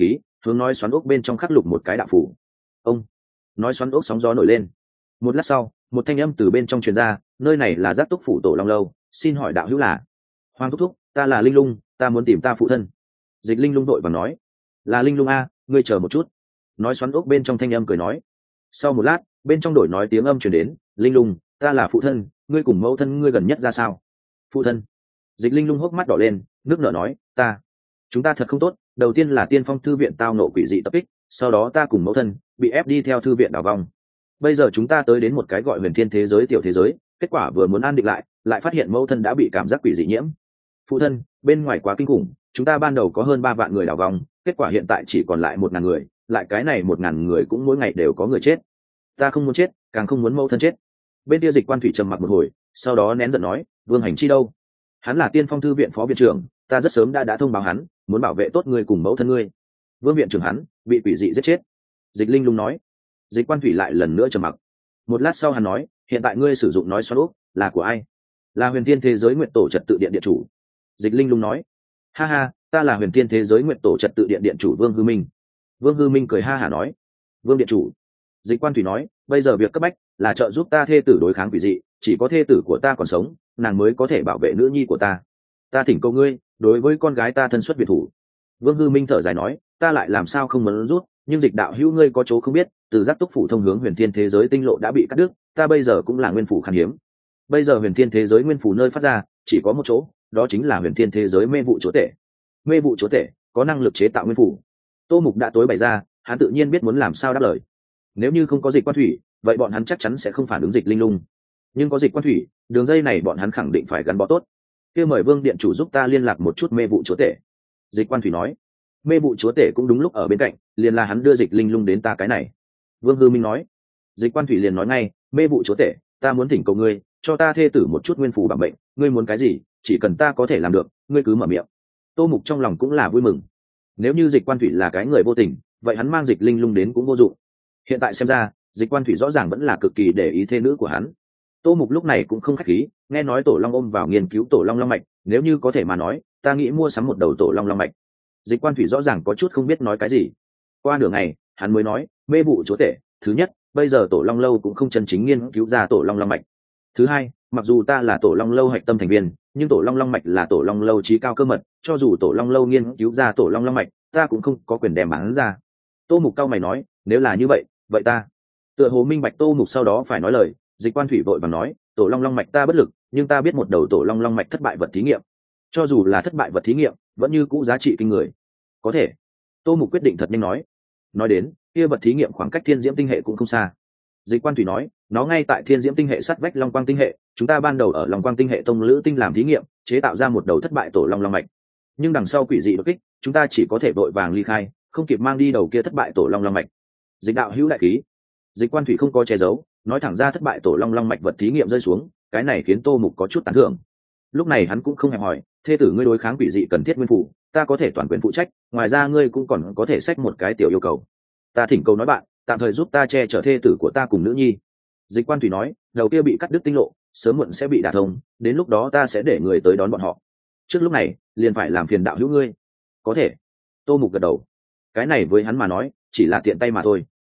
hướng nói xoắn ốc bên trong khắc lục một cái đạo phủ. Ông nói xoắn ốc sóng gió nổi lên. Một lát sau, một thanh âm từ bên trong truyền ra, nơi này là Giác Túc phủ Tổ Long lâu, xin hỏi đạo hữu là? Hoàng thúc thúc, ta là Linh Lung, ta muốn tìm ta phụ thân. Dịch Linh Lung đội và nói, là Linh Lung a, ngươi chờ một chút. Nói xoắn ốc bên trong thanh âm cười nói. Sau một lát, bên trong đổi nói tiếng âm truyền đến, Linh Lung, ta là phụ thân, ngươi cùng mẫu thân ngươi gần nhất ra sao? Phụ thân. Dịch Linh Lung hốc mắt đỏ lên, nước nở nói, ta, chúng ta thật không tốt. Đầu tiên là Tiên Phong thư viện tao nộ quỷ dị tập kích, sau đó ta cùng mẫu thân bị ép đi theo thư viện đảo vòng. Bây giờ chúng ta tới đến một cái gọi huyền thiên thế giới tiểu thế giới, kết quả vừa muốn an định lại, lại phát hiện mẫu thân đã bị cảm giác quỷ dị nhiễm. Phụ thân, bên ngoài quá kinh khủng, chúng ta ban đầu có hơn ba vạn người đảo vòng, kết quả hiện tại chỉ còn lại một ngàn người, lại cái này một ngàn người cũng mỗi ngày đều có người chết. Ta không muốn chết, càng không muốn mẫu thân chết. Bên kia Dịch Quan Thủy trầm mặc một hồi, sau đó nén giận nói, Vương Hành Chi đâu? Hắn là Tiên Phong thư viện phó viện trưởng, ta rất sớm đã đã thông báo hắn, muốn bảo vệ tốt ngươi cùng mẫu thân ngươi. Vương viện trưởng hắn bị quỷ dị giết chết. Dịch Linh Lung nói. Dịch Quan Thủy lại lần nữa trầm mặc. Một lát sau hắn nói, hiện tại ngươi sử dụng nói xoắn ốc là của ai? Là Huyền Thiên thế giới Nguyệt Tổ Trật tự điện điện chủ. Dịch Linh Lung nói, ha ha, ta là Huyền Thiên thế giới Nguyệt Tổ Trật tự điện điện chủ Vương Hư Minh. Vương Hư Minh cười ha hả nói, Vương điện chủ. Dịch Quan Thủy nói, bây giờ việc cấp bách là trợ giúp ta thê tử đối kháng quỷ dị, chỉ có thê tử của ta còn sống, nàng mới có thể bảo vệ nữ nhi của ta. Ta thỉnh cầu ngươi, đối với con gái ta thân xuất biệt thủ. Vương Hư Minh thở dài nói, ta lại làm sao không muốn rút, nhưng Dịch đạo hữu ngươi có chỗ không biết, từ Giác Túc phủ thông hướng Huyền Thiên thế giới tinh lộ đã bị cắt đứt, ta bây giờ cũng là nguyên phủ khan hiếm. Bây giờ Huyền Thiên thế giới nguyên phủ nơi phát ra chỉ có một chỗ, đó chính là Huyền Thiên thế giới mê vụ chúa tể. Mê vụ chúa tể có năng lực chế tạo nguyên phủ. Tô Mục đã tối bày ra, hắn tự nhiên biết muốn làm sao đáp lời. Nếu như không có Dịch Quan Thủy, vậy bọn hắn chắc chắn sẽ không phản ứng Dịch Linh Lung. Nhưng có Dịch Quan Thủy, đường dây này bọn hắn khẳng định phải gắn bó tốt. Kia mời Vương điện chủ giúp ta liên lạc một chút mê vụ chúa tể. Dịch Quan Thủy nói. Mê vụ chúa tể cũng đúng lúc ở bên cạnh, liền là hắn đưa Dịch Linh Lung đến ta cái này. Vương Hư Minh nói. Dịch Quan Thủy liền nói ngay, mê vụ chúa tể, ta muốn thỉnh cầu ngươi cho ta thê tử một chút nguyên phủ bảo bệnh, ngươi muốn cái gì chỉ cần ta có thể làm được, ngươi cứ mở miệng. Tô Mục trong lòng cũng là vui mừng. Nếu như Dịch Quan Thủy là cái người vô tình, vậy hắn mang Dịch Linh Lung đến cũng vô dụng. Hiện tại xem ra, Dịch Quan Thủy rõ ràng vẫn là cực kỳ để ý thê nữ của hắn. Tô Mục lúc này cũng không khách khí, nghe nói Tổ Long ôm vào nghiên cứu Tổ Long long mạch, nếu như có thể mà nói, ta nghĩ mua sắm một đầu Tổ Long long mạch. Dịch Quan Thủy rõ ràng có chút không biết nói cái gì. Qua nửa ngày, hắn mới nói, mê vụ chúa tể, thứ nhất, bây giờ Tổ Long lâu cũng không chân chính nghiên cứu ra Tổ Long long mạch. Thứ hai, mặc dù ta là Tổ Long lâu hạch tâm thành viên, nhưng Tổ Long long mạch là Tổ Long lâu trí cao cơ mật, cho dù Tổ Long lâu nghiên cứu ra Tổ Long long mạch, ta cũng không có quyền đem bán ra. Tô Mục cao mày nói, nếu là như vậy, vậy ta. Tựa hồ minh bạch Tô Mục sau đó phải nói lời, Dịch Quan Thủy vội vàng nói, Tổ Long long mạch ta bất lực, nhưng ta biết một đầu Tổ Long long mạch thất bại vật thí nghiệm. Cho dù là thất bại vật thí nghiệm, vẫn như cũ giá trị kinh người. Có thể. Tô Mục quyết định thật nhanh nói. Nói đến, kia vật thí nghiệm khoảng cách Thiên Diễm tinh hệ cũng không xa. Dịch Quan Thủy nói, nó ngay tại Thiên Diễm tinh hệ sát vách Long Quang tinh hệ, chúng ta ban đầu ở Long Quang tinh hệ tông lữ tinh làm thí nghiệm, chế tạo ra một đầu thất bại Tổ Long long mạch. Nhưng đằng sau quỷ dị đột kích, chúng ta chỉ có thể vội vàng ly khai, không kịp mang đi đầu kia thất bại Tổ Long long mạch. Dịch đạo hữu đại khí. Dịch Quan Thủy không có che giấu, nói thẳng ra thất bại Tổ Long long mạch vật thí nghiệm rơi xuống, cái này khiến Tô Mục có chút tán thưởng. Lúc này hắn cũng không hề hỏi, thê tử ngươi đối kháng quỷ dị cần thiết nguyên phủ, ta có thể toàn quyền phụ trách, ngoài ra ngươi cũng còn có thể xách một cái tiểu yêu cầu. Ta thỉnh cầu nói bạn, tạm thời giúp ta che chở thê tử của ta cùng nữ nhi. Dịch Quan Thủy nói, đầu kia bị cắt đứt tinh lộ, sớm muộn sẽ bị đả thông, đến lúc đó ta sẽ để người tới đón bọn họ. Trước lúc này, liền phải làm phiền đạo hữu ngươi. Có thể. Tô Mục gật đầu. Cái này với hắn mà nói, chỉ là tiện tay mà thôi.